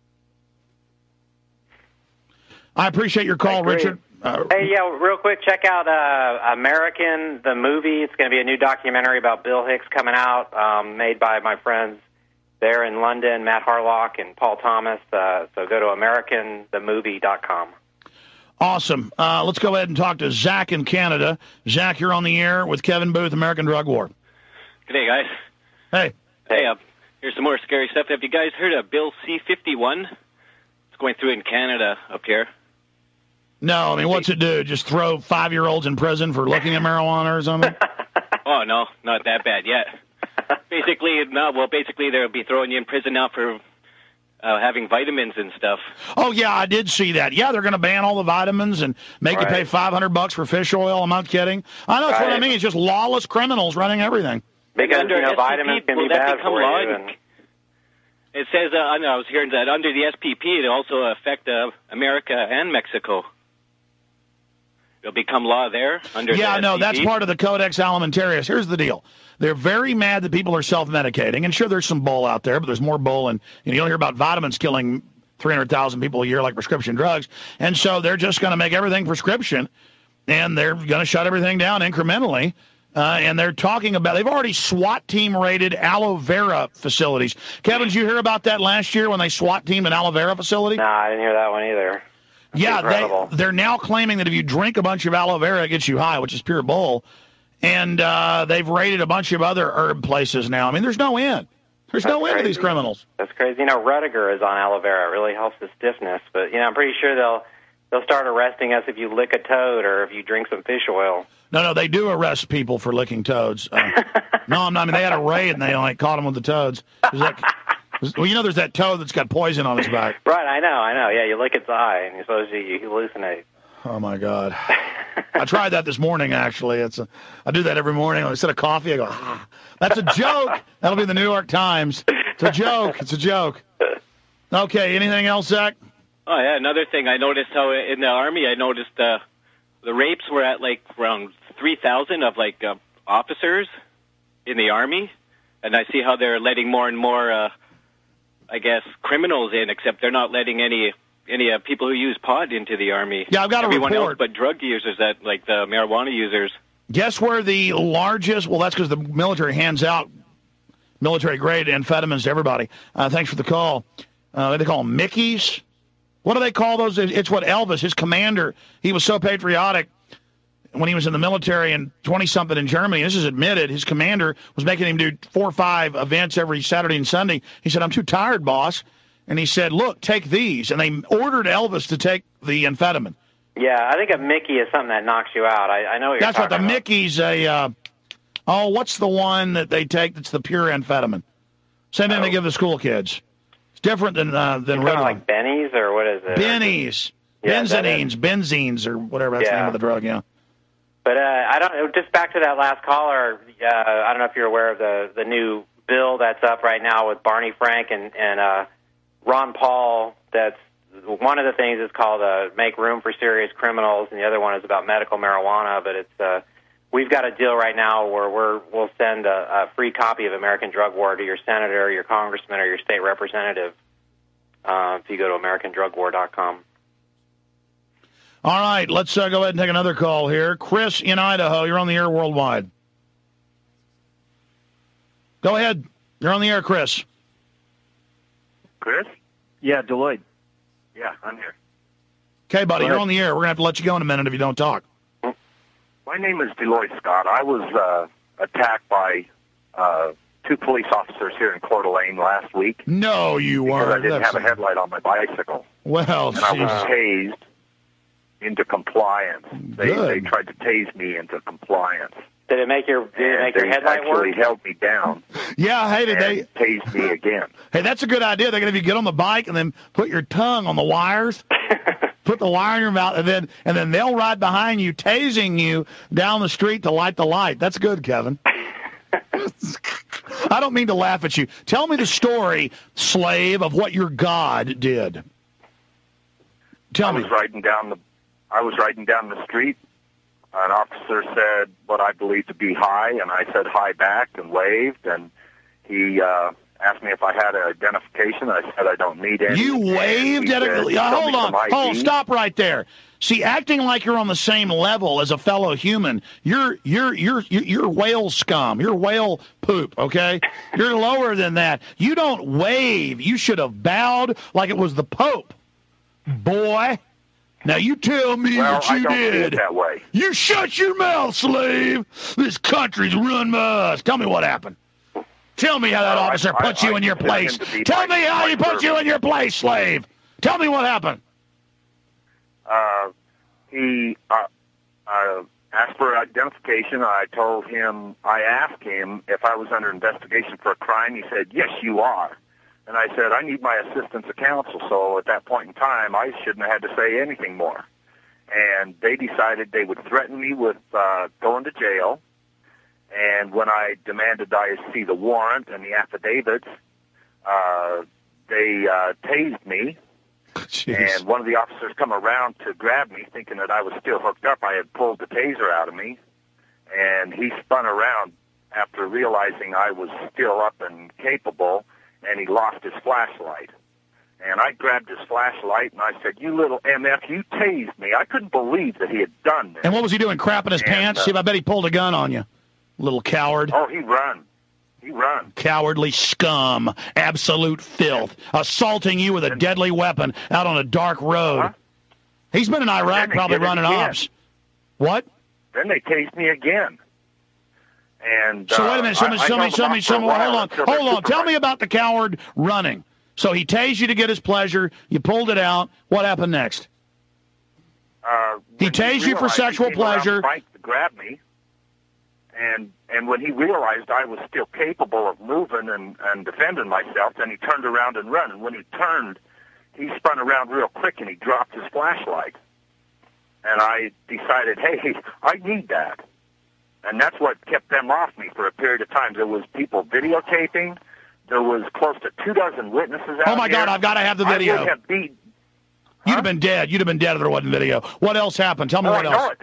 B: I appreciate your call, Richard. Uh,
I: Hey, yeah, real quick, check out uh, American, the movie. It's going to be a new documentary about Bill Hicks coming out, um, made by my friends there in London, Matt Harlock and Paul Thomas. Uh, so go to American the movie dot com.
B: Awesome. Uh, let's go ahead and talk to Zach in Canada. Zach, you're on the air with Kevin Booth, American Drug War.
G: Good day, guys.
B: Hey.
G: Hey, uh, here's some more scary stuff. Have you guys heard of Bill C fifty-one? It's going through in Canada up here.
B: No, I mean, what's it do? Just throw five-year-olds in prison for looking at marijuana or something?
G: Oh, no, not that bad yet. Basically, no, well, basically they'll be throwing you in prison now for uh, having vitamins and stuff.
B: Oh, yeah, I did see that. Yeah, they're going to ban all the vitamins and make
G: Right.
B: you pay five hundred bucks for fish oil. I'm not kidding. I know, that's what I
G: Right.
B: mean. It's just lawless criminals running everything.
I: Because,
G: Under
I: you know,
G: S P P,
I: vitamins can
G: will
I: be
G: that
I: bad
G: become
I: for
G: law?
I: you. And,
G: It says, uh, I know, I was hearing that under the S P P, it'll also affect uh, America and Mexico. It'll become law there under
B: Yeah,
G: the
B: no,
G: S P P.
B: that's part of the Codex Alimentarius. Here's the deal. They're very mad that people are self-medicating. And sure, there's some bull out there, but there's more bull. And you know, you don't hear about vitamins killing three hundred thousand people a year like prescription drugs. And so they're just going to make everything prescription, and they're going to shut everything down incrementally. Uh, and they're talking about, they've already SWAT team raided aloe vera facilities. Kevin, did you hear about that last year when they SWAT teamed an aloe vera facility?
I: no, I didn't hear that one either. That's
B: Yeah,
I: incredible.
B: they, they're now claiming that if you drink a bunch of aloe vera, it gets you high, which is pure bull. And uh, they've raided a bunch of other herb places now. I mean, there's no end. There's no end to these criminals.
I: That's crazy. You know, Rudiger is on aloe vera. It really helps the stiffness. But, you know, I'm pretty sure they'll they'll start arresting us if you lick a toad or if you drink some fish oil.
B: No, no, they do arrest people for licking toads. Uh, no, I'm not. I mean, they had a raid and they like caught them with the toads. There's like, well, you know, there's that toad that's got poison on its back.
I: Right, I know, I know. Yeah, you lick its eye and you're supposed to you hallucinate.
B: Oh my God! I tried that this morning. Actually, it's a, I do that every morning. Instead of coffee, I go, ah, that's a joke. That'll be in the New York Times. It's a joke. It's a joke. Okay. Anything else, Zach?
G: Oh, yeah, another thing I noticed how in the Army, I noticed uh, the rapes were at like around three thousand of like uh, officers in the Army. And I see how they're letting more and more, uh, I guess, criminals in, except they're not letting any any uh, people who use pot into the Army.
B: Yeah, I've got a
G: Everyone
B: report.
G: else but drug users, that like the marijuana users.
B: Guess where the largest, well, that's because the military hands out military-grade amphetamines to everybody. Uh, thanks for the call. Uh, what do they call them? Mickeys? What do they call those? It's what Elvis, his commander, he was so patriotic when he was in the military and twenty-something in Germany. This is admitted. His commander was making him do four or five events every Saturday and Sunday. He said, I'm too tired, boss. And he said, look, take these. And they ordered Elvis to take the amphetamine.
I: Yeah, I think a Mickey is something that knocks you out. I, I know what you're
B: That's what
I: talking
B: the
I: about.
B: Mickey's a, uh, oh, what's the one that they take that's the pure amphetamine? Same thing they give the school kids. It's different than uh, than
I: You're
B: red
I: talking
B: one.
I: like Benny's or what is it?
B: Bennies.
I: Yeah, that
B: Benzines, benzines, or whatever that's the
I: Yeah.
B: name of the drug, yeah.
I: But uh, I don't. Just back to that last caller. Uh, I don't know if you're aware of the the new bill that's up right now with Barney Frank and and uh, Ron Paul. That's one of the things is called uh, Make Room for Serious Criminals, and the other one is about medical marijuana. But it's uh, we've got a deal right now where we're we'll send a, a free copy of American Drug War to your senator, your congressman, or your state representative uh, if you go to American Drug War dot com.
B: All right, let's uh, go ahead and take another call here. Chris in Idaho, you're on the air worldwide. Go ahead. You're on the air, Chris.
H: Chris?
V: Yeah, Deloitte.
H: Yeah, I'm here.
B: Okay, buddy, you're on the air. We're going to have to let you go in a minute if you don't talk.
H: My name is Deloitte Scott. I was uh, attacked by uh, two police officers here in Coeur d'Alene last week.
B: No, you
H: because
B: weren't.
H: I didn't
B: That's
H: have a headlight on my bicycle.
B: Well,
H: and I was
B: geez.
H: tased into compliance. They
B: Good.
H: they tried to tase me into compliance.
I: Did it make your did it
H: And
I: make your
H: they
I: headlight
H: actually
I: work?
H: held me down.
B: Yeah, hey, did they
H: and tased me again?
B: Hey, that's a good idea. They're going to have you get on the bike and then put your tongue on the wires, put the wire in your mouth, and then and then they'll ride behind you, tasing you down the street to light the light. That's good, Kevin. I don't mean to laugh at you. Tell me the story, slave, of what your God did. Tell
H: I
B: me.
H: was riding down the I was riding down the street. An officer said what I believed to be hi, and I said hi back and waved, and he uh, asked me if I had an identification. I said I don't need any.
B: You waved at
H: it.
B: a... Uh, hold on. Hold, stop right there. See, acting like you're on the same level as a fellow human, you're you're you're you're, you're whale scum. You're whale poop, okay? You're lower than that. You don't wave. You should have bowed like it was the Pope. Boy. Now you tell me
H: well,
B: what you
H: I don't
B: did.
H: see it that way.
B: You shut your mouth, slave. This country's run by us. Tell me what happened. Tell me how that
H: No,
B: officer
H: I-
B: put
H: I-
B: you in
H: I
B: your
H: consider
B: place.
H: him to be
B: Tell
H: my-
B: me how
H: my
B: he put you
H: servant.
B: in your place, slave. Tell me what happened.
H: Uh, he uh, uh, asked for identification. I told him, I asked him if I was under investigation for a crime. He said, yes, you are. And I said, I need my assistance of counsel. So at that point in time, I shouldn't have had to say anything more. And they decided they would threaten me with uh, going to jail. And when I demanded I see the warrant and the affidavits, uh, they uh, tased me.
B: Jeez.
H: And one of the officers come around to grab me, thinking that I was still hooked up. I had pulled the taser out of me, and he spun around after realizing I was still up and capable, and he lost his flashlight. And I grabbed his flashlight, and I said, you little M F, you tased me. I couldn't believe that he had done this.
B: And what was he doing, crapping his
H: And,
B: pants?
H: uh,
B: See, I bet he pulled a gun on you. Little coward.
H: Oh, he run. He run.
B: Cowardly scum. Absolute filth. Assaulting you with a deadly weapon out on a dark road.
H: Huh?
B: He's been in
H: Then
B: Iraq
H: they
B: probably
H: did it
B: running
H: again.
B: ops. What?
H: Then they tased me again. And
B: So
H: uh,
B: wait a minute. Show me,
H: I- I
B: show me,
H: held
B: show
H: them
B: me,
H: off
B: show
H: for
B: me.
H: a while
B: Hold on.
H: until their
B: Hold on. Tell me
H: supervisor-
B: about the coward running. So he tased you to get his pleasure. You pulled it out. What happened next?
H: Uh,
B: He
H: when
B: tased you for
H: realized,
B: sexual
H: he came around
B: pleasure.
H: the bike to grab me, and and when he realized I was still capable of moving and, and defending myself, then he turned around and ran. And when he turned, he spun around real quick and he dropped his flashlight. And I decided, hey, I need that. And that's what kept them off me for a period of time. There was people videotaping. There was close to two dozen witnesses out
B: Oh, my
H: here.
B: God, I've got to have the
H: I
B: video.
H: would have beat
B: You'd have been dead. You'd have been dead if there wasn't video. What else happened? Tell me
H: Oh,
B: what
H: I
B: else.
H: know it.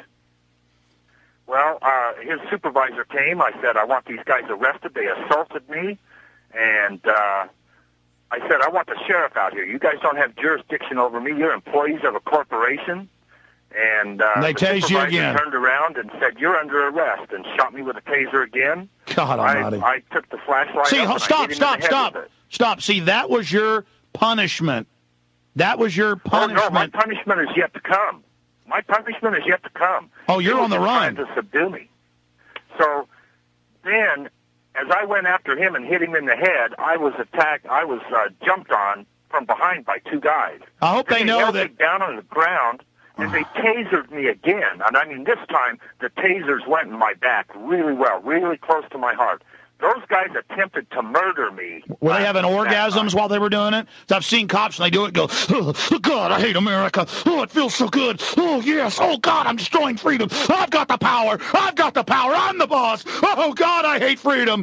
H: Well, uh, his supervisor came. I said, I want these guys arrested. They assaulted me. And uh, I said, I want the sheriff out here. You guys don't have jurisdiction over me. You're employees of a corporation. And uh,
B: They
H: the
B: tased you
H: supervisor
B: again.
H: turned around and said, you're under arrest, and shot me with a taser again.
B: God almighty.
H: I, I took the flashlight
B: See,
H: up
B: ho-
H: and I
B: stop,
H: hit him in
B: stop,
H: the head
B: stop,
H: with it.
B: stop. See, that was your punishment. That was your punishment.
H: Oh, no, my punishment is yet to come. My punishment is yet to come.
B: Oh, you're
H: He
B: on the
H: was just
B: run.
H: trying to subdue me. So then, as I went after him and hit him in the head, I was attacked. I was uh, jumped on from behind by two guys.
B: I hope they
H: They
B: know
H: held
B: that.
H: me down on the ground, and they tasered me again. And I mean, this time the tasers went in my back really well, really close to my heart. Those guys attempted to murder me.
B: Were they having
H: that
B: orgasms while they were doing it? So I've seen cops and they do it and go, oh, God, I hate America. Oh, it feels so good. Oh, yes. Oh, God, I'm destroying freedom. I've got the power. I've got the power. I'm the boss. Oh, God, I hate freedom.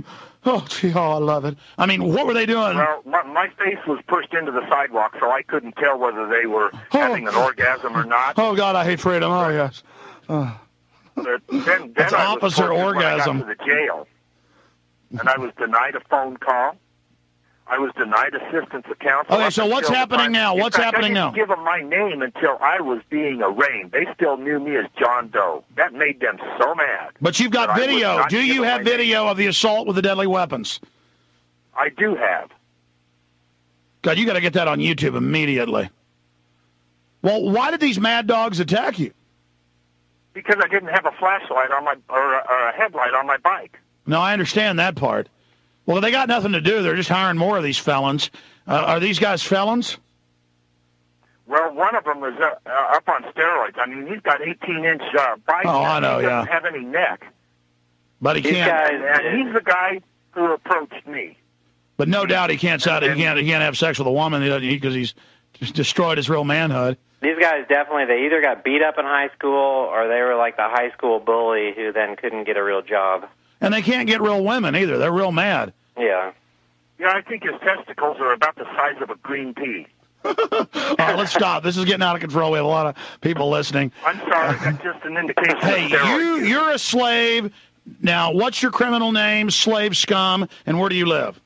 B: Oh, gee, oh, I love it. I mean, what were they doing?
H: Well, my, my face was pushed into the sidewalk, so I couldn't tell whether they were oh. having an orgasm or not.
B: Oh, God, I hate freedom. Oh, yes. Oh.
H: But then, then
B: It's
H: I
B: officer
H: was
B: orgasm.
H: when I got to the jail, and I was denied a phone call. I was denied assistance of counsel.
B: Okay, so what's happening now? What's happening now?
H: I didn't give them my name until I was being arraigned. They still knew me as John Doe. That made them so mad.
B: But you've got
H: that
B: video. Do you have video of the assault with the deadly weapons?
H: I do have.
B: God, you got to get that on YouTube immediately. Well, why did these mad dogs attack you?
H: Because I didn't have a flashlight on my or, or a headlight on my bike.
B: No, I understand that part. Well, they got nothing to do. They're just hiring more of these felons. Uh, are these guys felons?
H: Well, one of them was uh, uh, up on steroids. I mean, he's got eighteen-inch uh, bike.
B: Oh, I know,
H: he doesn't
B: yeah.
H: have any neck.
B: But he
H: These
B: can't.
H: guys, and he's the guy who approached me.
B: But no doubt he can't. He can't. He can't have sex with a woman because he's just destroyed his real manhood.
I: These guys definitely, they either got beat up in high school or they were like the high school bully who then couldn't get a real job.
B: And they can't get real women either. They're real mad.
I: Yeah.
H: Yeah, I think his testicles are about the size of a green pea.
B: All right, let's stop. This is getting out of control. We have a lot of people listening.
H: I'm sorry, that's just an indication.
B: Hey,
H: of steroids.
B: you, you're a slave. Now, what's your criminal name, slave scum, and where do you live?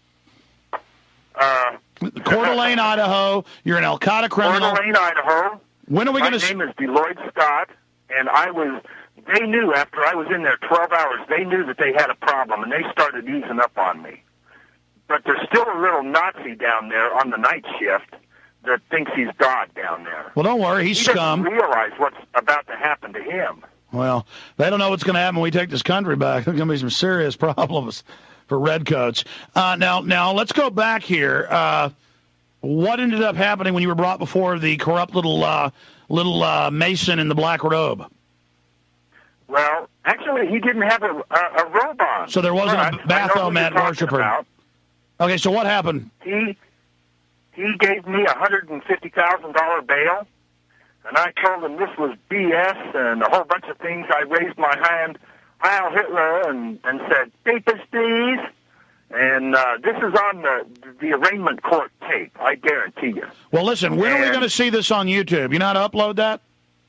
H: Uh,
B: Coeur d'Alene, Idaho. You're an Al-Qaeda criminal.
H: Coeur d'Alene, Idaho.
B: When are we
H: My
B: going to...
H: name is Deloyd Scott, and I was... They knew after I was in there twelve hours, they knew that they had a problem, and they started easing up on me. But there's still a little Nazi down there on the night shift that thinks he's God down there.
B: Well, don't worry. He's
H: he
B: scum.
H: He doesn't realize what's about to happen to him.
B: Well, they don't know what's going to happen when we take this country back. There's going to be some serious problems for redcoats. Uh, now, now let's go back here. Uh, what ended up happening when you were brought before the corrupt little uh, little uh, Mason in the black robe?
H: Well, actually, he didn't have a, a, a robe on.
B: So there wasn't
H: but
B: a Baphomet worshiper.
H: About.
B: Okay, so what happened?
H: He he gave me a hundred and fifty thousand dollar bail, and I told him this was B S and a whole bunch of things. I raised my hand, Heil Hitler, and and said papers, please. And uh, this is on the the arraignment court tape. I guarantee you.
B: Well, listen, when
H: and,
B: are we going to see this on YouTube? You know how to upload that?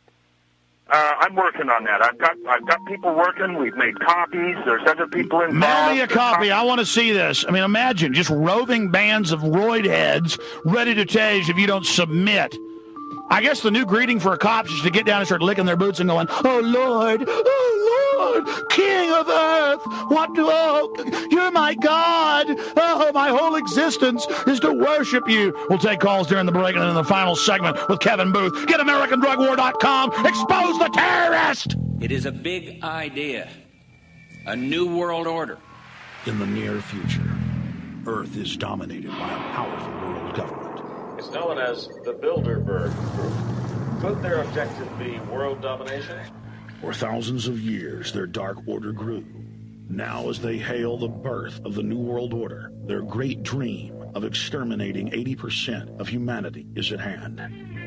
H: Uh, I'm working on that. I've got I've got people working. We've made copies. There's other people involved.
B: Mail me a
H: There's
B: copy. I want to see this. I mean, imagine just roving bands of roid heads ready to tase if you don't submit. I guess the new greeting for a cop is to get down and start licking their boots and going, "Oh Lord, oh Lord, King of Earth, what do oh, you're my God? Oh, my whole existence is to worship you." We'll take calls during the break and then in the final segment with Kevin Booth. Get American Drug War dot com. Expose the terrorist.
C: It is a big idea, a new world order.
T: In the near future, Earth is dominated by a powerful world government.
D: It's known as the Bilderberg Group. Could their objective be world domination?
T: For thousands of years, their dark order grew. Now, as they hail the birth of the New World Order, their great dream of exterminating eighty percent of humanity is at hand.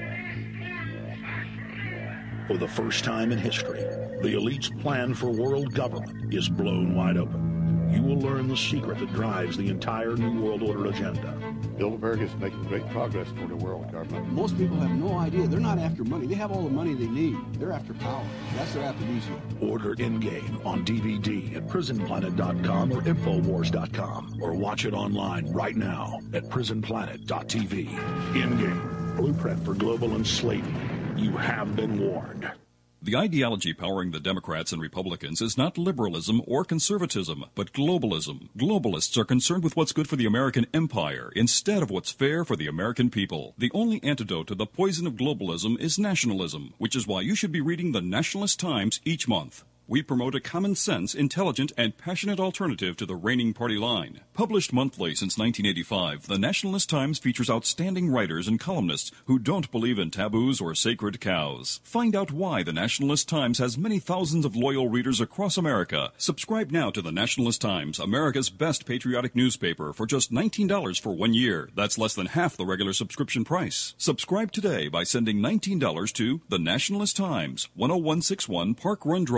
T: For the first time in history, the elite's plan for world government is blown wide open. You will learn the secret that drives the entire New World Order agenda.
E: Bilderberg is making great progress toward a world government.
F: Most people have no idea. They're not after money. They have all the money they need. They're after power. That's their aphrodisiac.
T: Order Endgame on D V D at prison planet dot com or infowars dot com, or watch it online right now at prison planet dot t v. Endgame, blueprint for global enslavement. You have been warned.
K: The ideology powering the Democrats and Republicans is not liberalism or conservatism, but globalism. Globalists are concerned with what's good for the American empire instead of what's fair for the American people. The only antidote to the poison of globalism is nationalism, which is why you should be reading the Nationalist Times each month. We promote a common sense, intelligent, and passionate alternative to the reigning party line. Published monthly since nineteen eighty-five, the Nationalist Times features outstanding writers and columnists who don't believe in taboos or sacred cows. Find out why the Nationalist Times has many thousands of loyal readers across America. Subscribe now to the Nationalist Times, America's best patriotic newspaper, for just nineteen dollars for one year. That's less than half the regular subscription price. Subscribe today by sending nineteen dollars to the Nationalist Times, one oh one six one Park Run Drive, Suite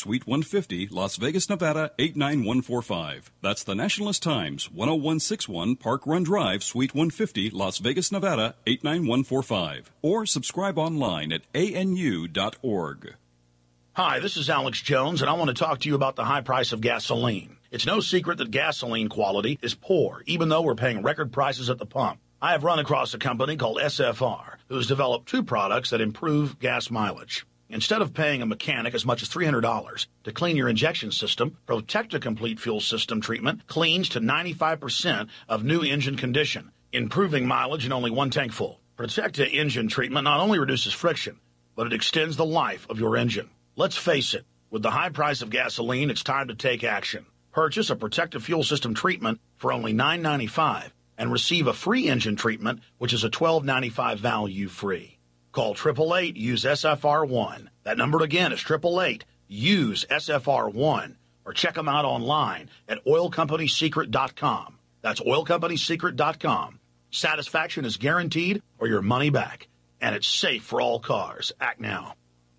K: Suite one fifty, Las Vegas, Nevada, eight nine one four five. That's the Nationalist Times, one oh one sixty-one Park Run Drive, Suite one fifty, Las Vegas, Nevada, eight nine one four five. Or subscribe online at A N U dot org.
T: Hi, this is Alex Jones, and I want to talk to you about the high price of gasoline. It's no secret that gasoline quality is poor, even though we're paying record prices at the pump. I have run across a company called S F R, who has developed two products that improve gas mileage. Instead of paying a mechanic as much as three hundred dollars to clean your injection system, Protect-A-Complete Fuel System treatment cleans to ninety-five percent of new engine condition, improving mileage in only one tank full. Protect-A-Engine treatment not only reduces friction, but it extends the life of your engine. Let's face it, with the high price of gasoline, it's time to take action. Purchase a Protect-A Fuel System treatment for only nine ninety-five and receive a free engine treatment, which is a twelve ninety-five value free. Call eight eight eight, use S F R one. That number again is eight eight eight, use S F R one. Or check them out online at oil company secret dot com. That's oil company secret dot com. Satisfaction is guaranteed or your money back. And it's safe for all cars. Act now.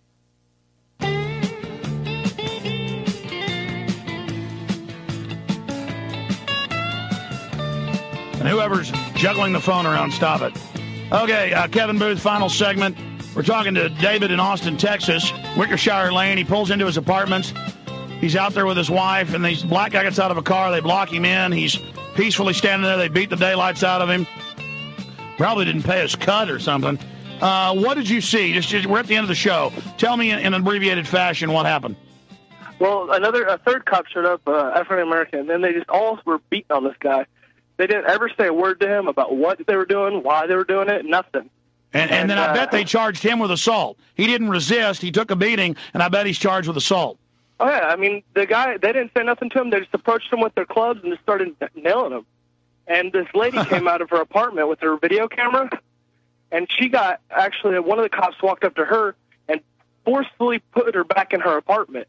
B: And whoever's juggling the phone around, stop it. Okay, uh, Kevin Booth, final segment. We're talking to David in Austin, Texas, Wickershire Lane. He pulls into his apartments. He's out there with his wife, and this black guy gets out of a car. They block him in. He's peacefully standing there. They beat the daylights out of him. Probably didn't pay his cut or something. Uh, what did you see? Just, just we're at the end of the show. Tell me in, in an abbreviated fashion what happened.
L: Well, another a third cop showed up, uh, African American, and then they just all were beating on this guy. They didn't ever say a word to him about what they were doing, why they were doing it, nothing.
B: And, and, and then uh, I bet they charged him with assault. He didn't resist. He took a beating, and I bet he's charged with assault.
L: Oh, yeah. I mean, the guy, they didn't say nothing to him. They just approached him with their clubs and just started nailing him. And this lady came out of her apartment with her video camera, and she got, actually, one of the cops walked up to her and forcefully put her back in her apartment.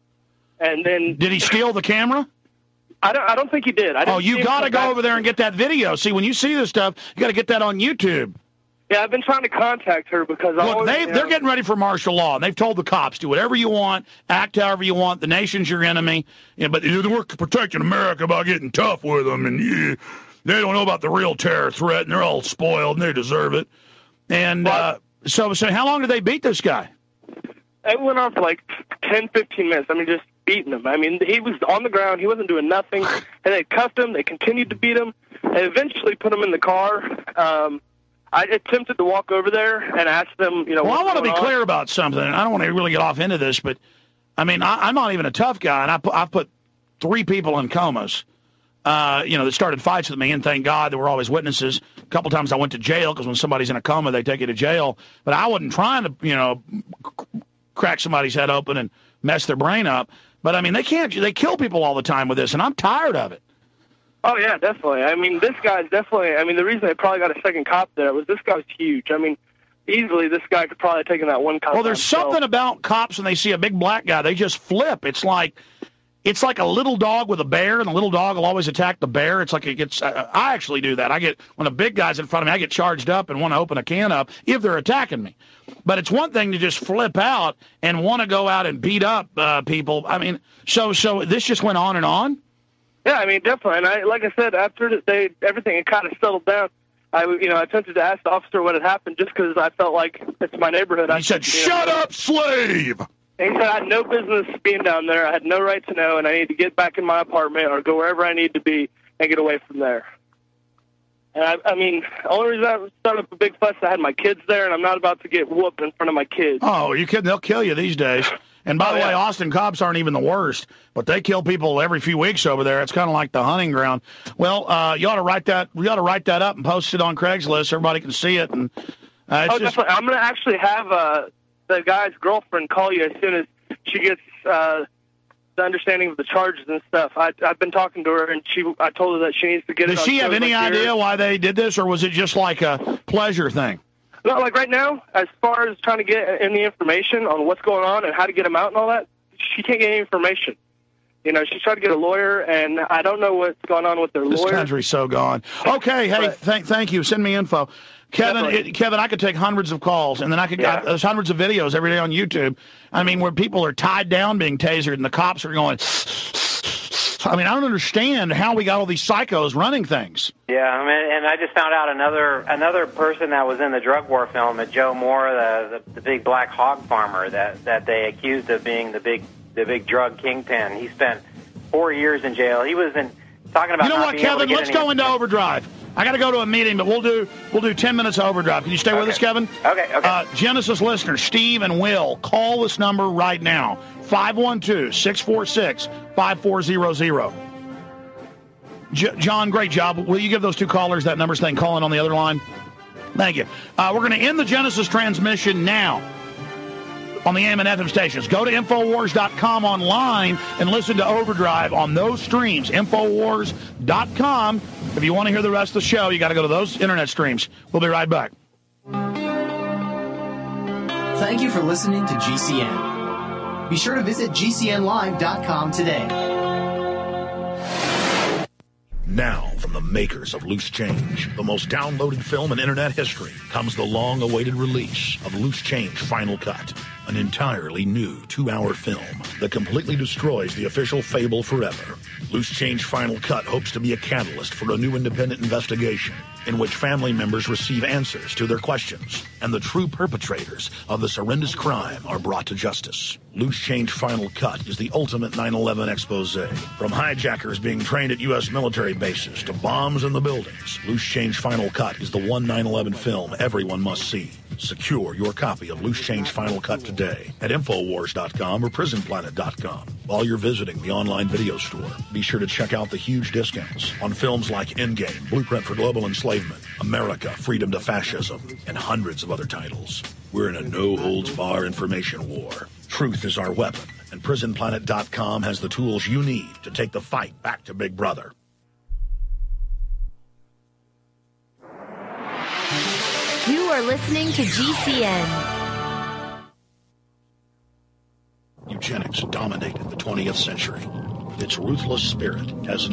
L: And then...
B: Did he steal the camera?
L: I don't, I don't think he did. I didn't
B: oh, you got to go over there and get that video. See, when you see this stuff, you got to get that on YouTube.
L: Yeah, I've been trying to contact her because I
B: Look,
L: always,
B: they,
L: you know,
B: they're getting ready for martial law, and they've told the cops, do whatever you want, act however you want, the nation's your enemy, yeah, but we're protecting America by getting tough with them, and yeah, they don't know about the real terror threat, and they're all spoiled, and they deserve it. And uh, so, so how long did they beat this guy?
L: It went on for like ten, fifteen minutes. I mean, just beating him. I mean, he was on the ground. He wasn't doing nothing. And they cuffed him. They continued to beat him. And eventually put him in the car. Um, I attempted to walk over there and ask them, you know,
B: well, I want to be
L: on.
B: clear about something. I don't want to really get off into this, but, I mean, I, I'm not even a tough guy, and I put, I've put three people in comas, uh, you know, that started fights with me, and thank God there were always witnesses. A couple times I went to jail, because when somebody's in a coma, they take you to jail. But I wasn't trying to, you know, crack somebody's head open and mess their brain up. But, I mean, they can't, they kill people all the time with this, and I'm tired of it.
L: Oh, yeah, definitely. I mean, this guy's definitely, I mean, the reason they probably got a second cop there was this guy was huge. I mean, easily this guy could probably have taken that one cop.
B: Well, there's
L: himself.
B: something about cops when they see a big black guy, they just flip. It's like it's like a little dog with a bear, and the little dog will always attack the bear. It's like it gets, I, I actually do that. I get, when a big guy's in front of me, I get charged up and want to open a can up if they're attacking me. But it's one thing to just flip out and want to go out and beat up uh, people. I mean, so so this just went on and on?
L: Yeah, I mean, definitely. And I, like I said, after they everything had kind of settled down, I, you know, I attempted to ask the officer what had happened just because I felt like it's my neighborhood.
B: He
L: I
B: said, "Shut
L: know.
B: up, slave!"
L: And he said I had no business being down there. I had no right to know, and I need to get back in my apartment or go wherever I need to be and get away from there. And I, I mean, the only reason I started up a big fuss, I had my kids there, and I'm not about to get whooped in front of my kids.
B: Oh, you kidding? They'll kill you these days. And by
L: oh,
B: the
L: yeah.
B: way, Austin cops aren't even the worst, but they kill people every few weeks over there. It's kind of like the hunting ground. Well, uh, you ought to write that. You ought to write that up and post it on Craigslist so everybody can see it. And uh, it's
L: oh,
B: just,
L: definitely. I'm going to actually have uh, the guy's girlfriend call you as soon as she gets uh, the understanding of the charges and stuff. I, I've been talking to her, and she. I told her that she needs to get
B: Does
L: it. Does
B: she have any
L: like
B: idea
L: yours.
B: why they did this, or was it just like a pleasure thing?
L: No, like right now, as far as trying to get any information on what's going on and how to get them out and all that, she can't get any information. You know, she's trying to get a lawyer, and I don't know what's going on with their
B: This
L: lawyer.
B: country's so gone. Okay, hey, th- thank you. Send me info. Kevin, it, Kevin, I could take hundreds of calls, and then I could
O: Yeah.
B: I, there's hundreds of videos every day on YouTube. I mean, where people are tied down being tasered, and the cops are going. I mean, I don't understand how we got all these psychos running things.
O: Yeah, I mean, and I just found out another another person that was in the drug war film, uh, Joe Moore, the, the the big black hog farmer that that they accused of being the big the big drug kingpin. He spent four years in jail. He was in talking about.
B: You know
O: not
B: what,
O: being able to
B: Kevin?
O: get
B: Let's
O: any-
B: go into overdrive. I got to go to a meeting, but we'll do we'll do ten minutes of overdrive. Can you stay with us, Kevin?
O: Okay, okay.
B: Uh, Genesis listeners, Steve and Will, call this number right now, five one two, six four six, five four zero zero. J- John, great job. Will you give those two callers that number saying calling on the other line? Thank you. Uh, we're going to end the Genesis transmission now on the A M and F M stations. Go to Infowars dot com online and listen to Overdrive on those streams, Infowars dot com. If you want to hear the rest of the show, you got to go to those internet streams. We'll be right back.
V: Thank you for listening to G C N. Be sure to visit G C N live dot com today.
T: Now, from the makers of Loose Change, the most downloaded film in internet history, comes the long-awaited release of Loose Change Final Cut, an entirely new two-hour film that completely destroys the official fable forever. Loose Change Final Cut hopes to be a catalyst for a new independent investigation in which family members receive answers to their questions and the true perpetrators of this horrendous crime are brought to justice. Loose Change Final Cut is the ultimate nine eleven expose. From hijackers being trained at U S military bases to bombs in the buildings, Loose Change Final Cut is the one nine eleven film everyone must see. Secure your copy of Loose Change Final Cut today at Infowars dot com or Prison Planet dot com. While you're visiting the online video store, be sure to check out the huge discounts on films like Endgame, Blueprint for Global Enslavement, America, Freedom to Fascism, and hundreds of other titles. We're in a no-holds-bar information war. Truth is our weapon, and Prison Planet dot com has the tools you need to take the fight back to Big Brother.
W: You are listening to G C N.
T: Eugenics dominated the twentieth century. Its ruthless spirit has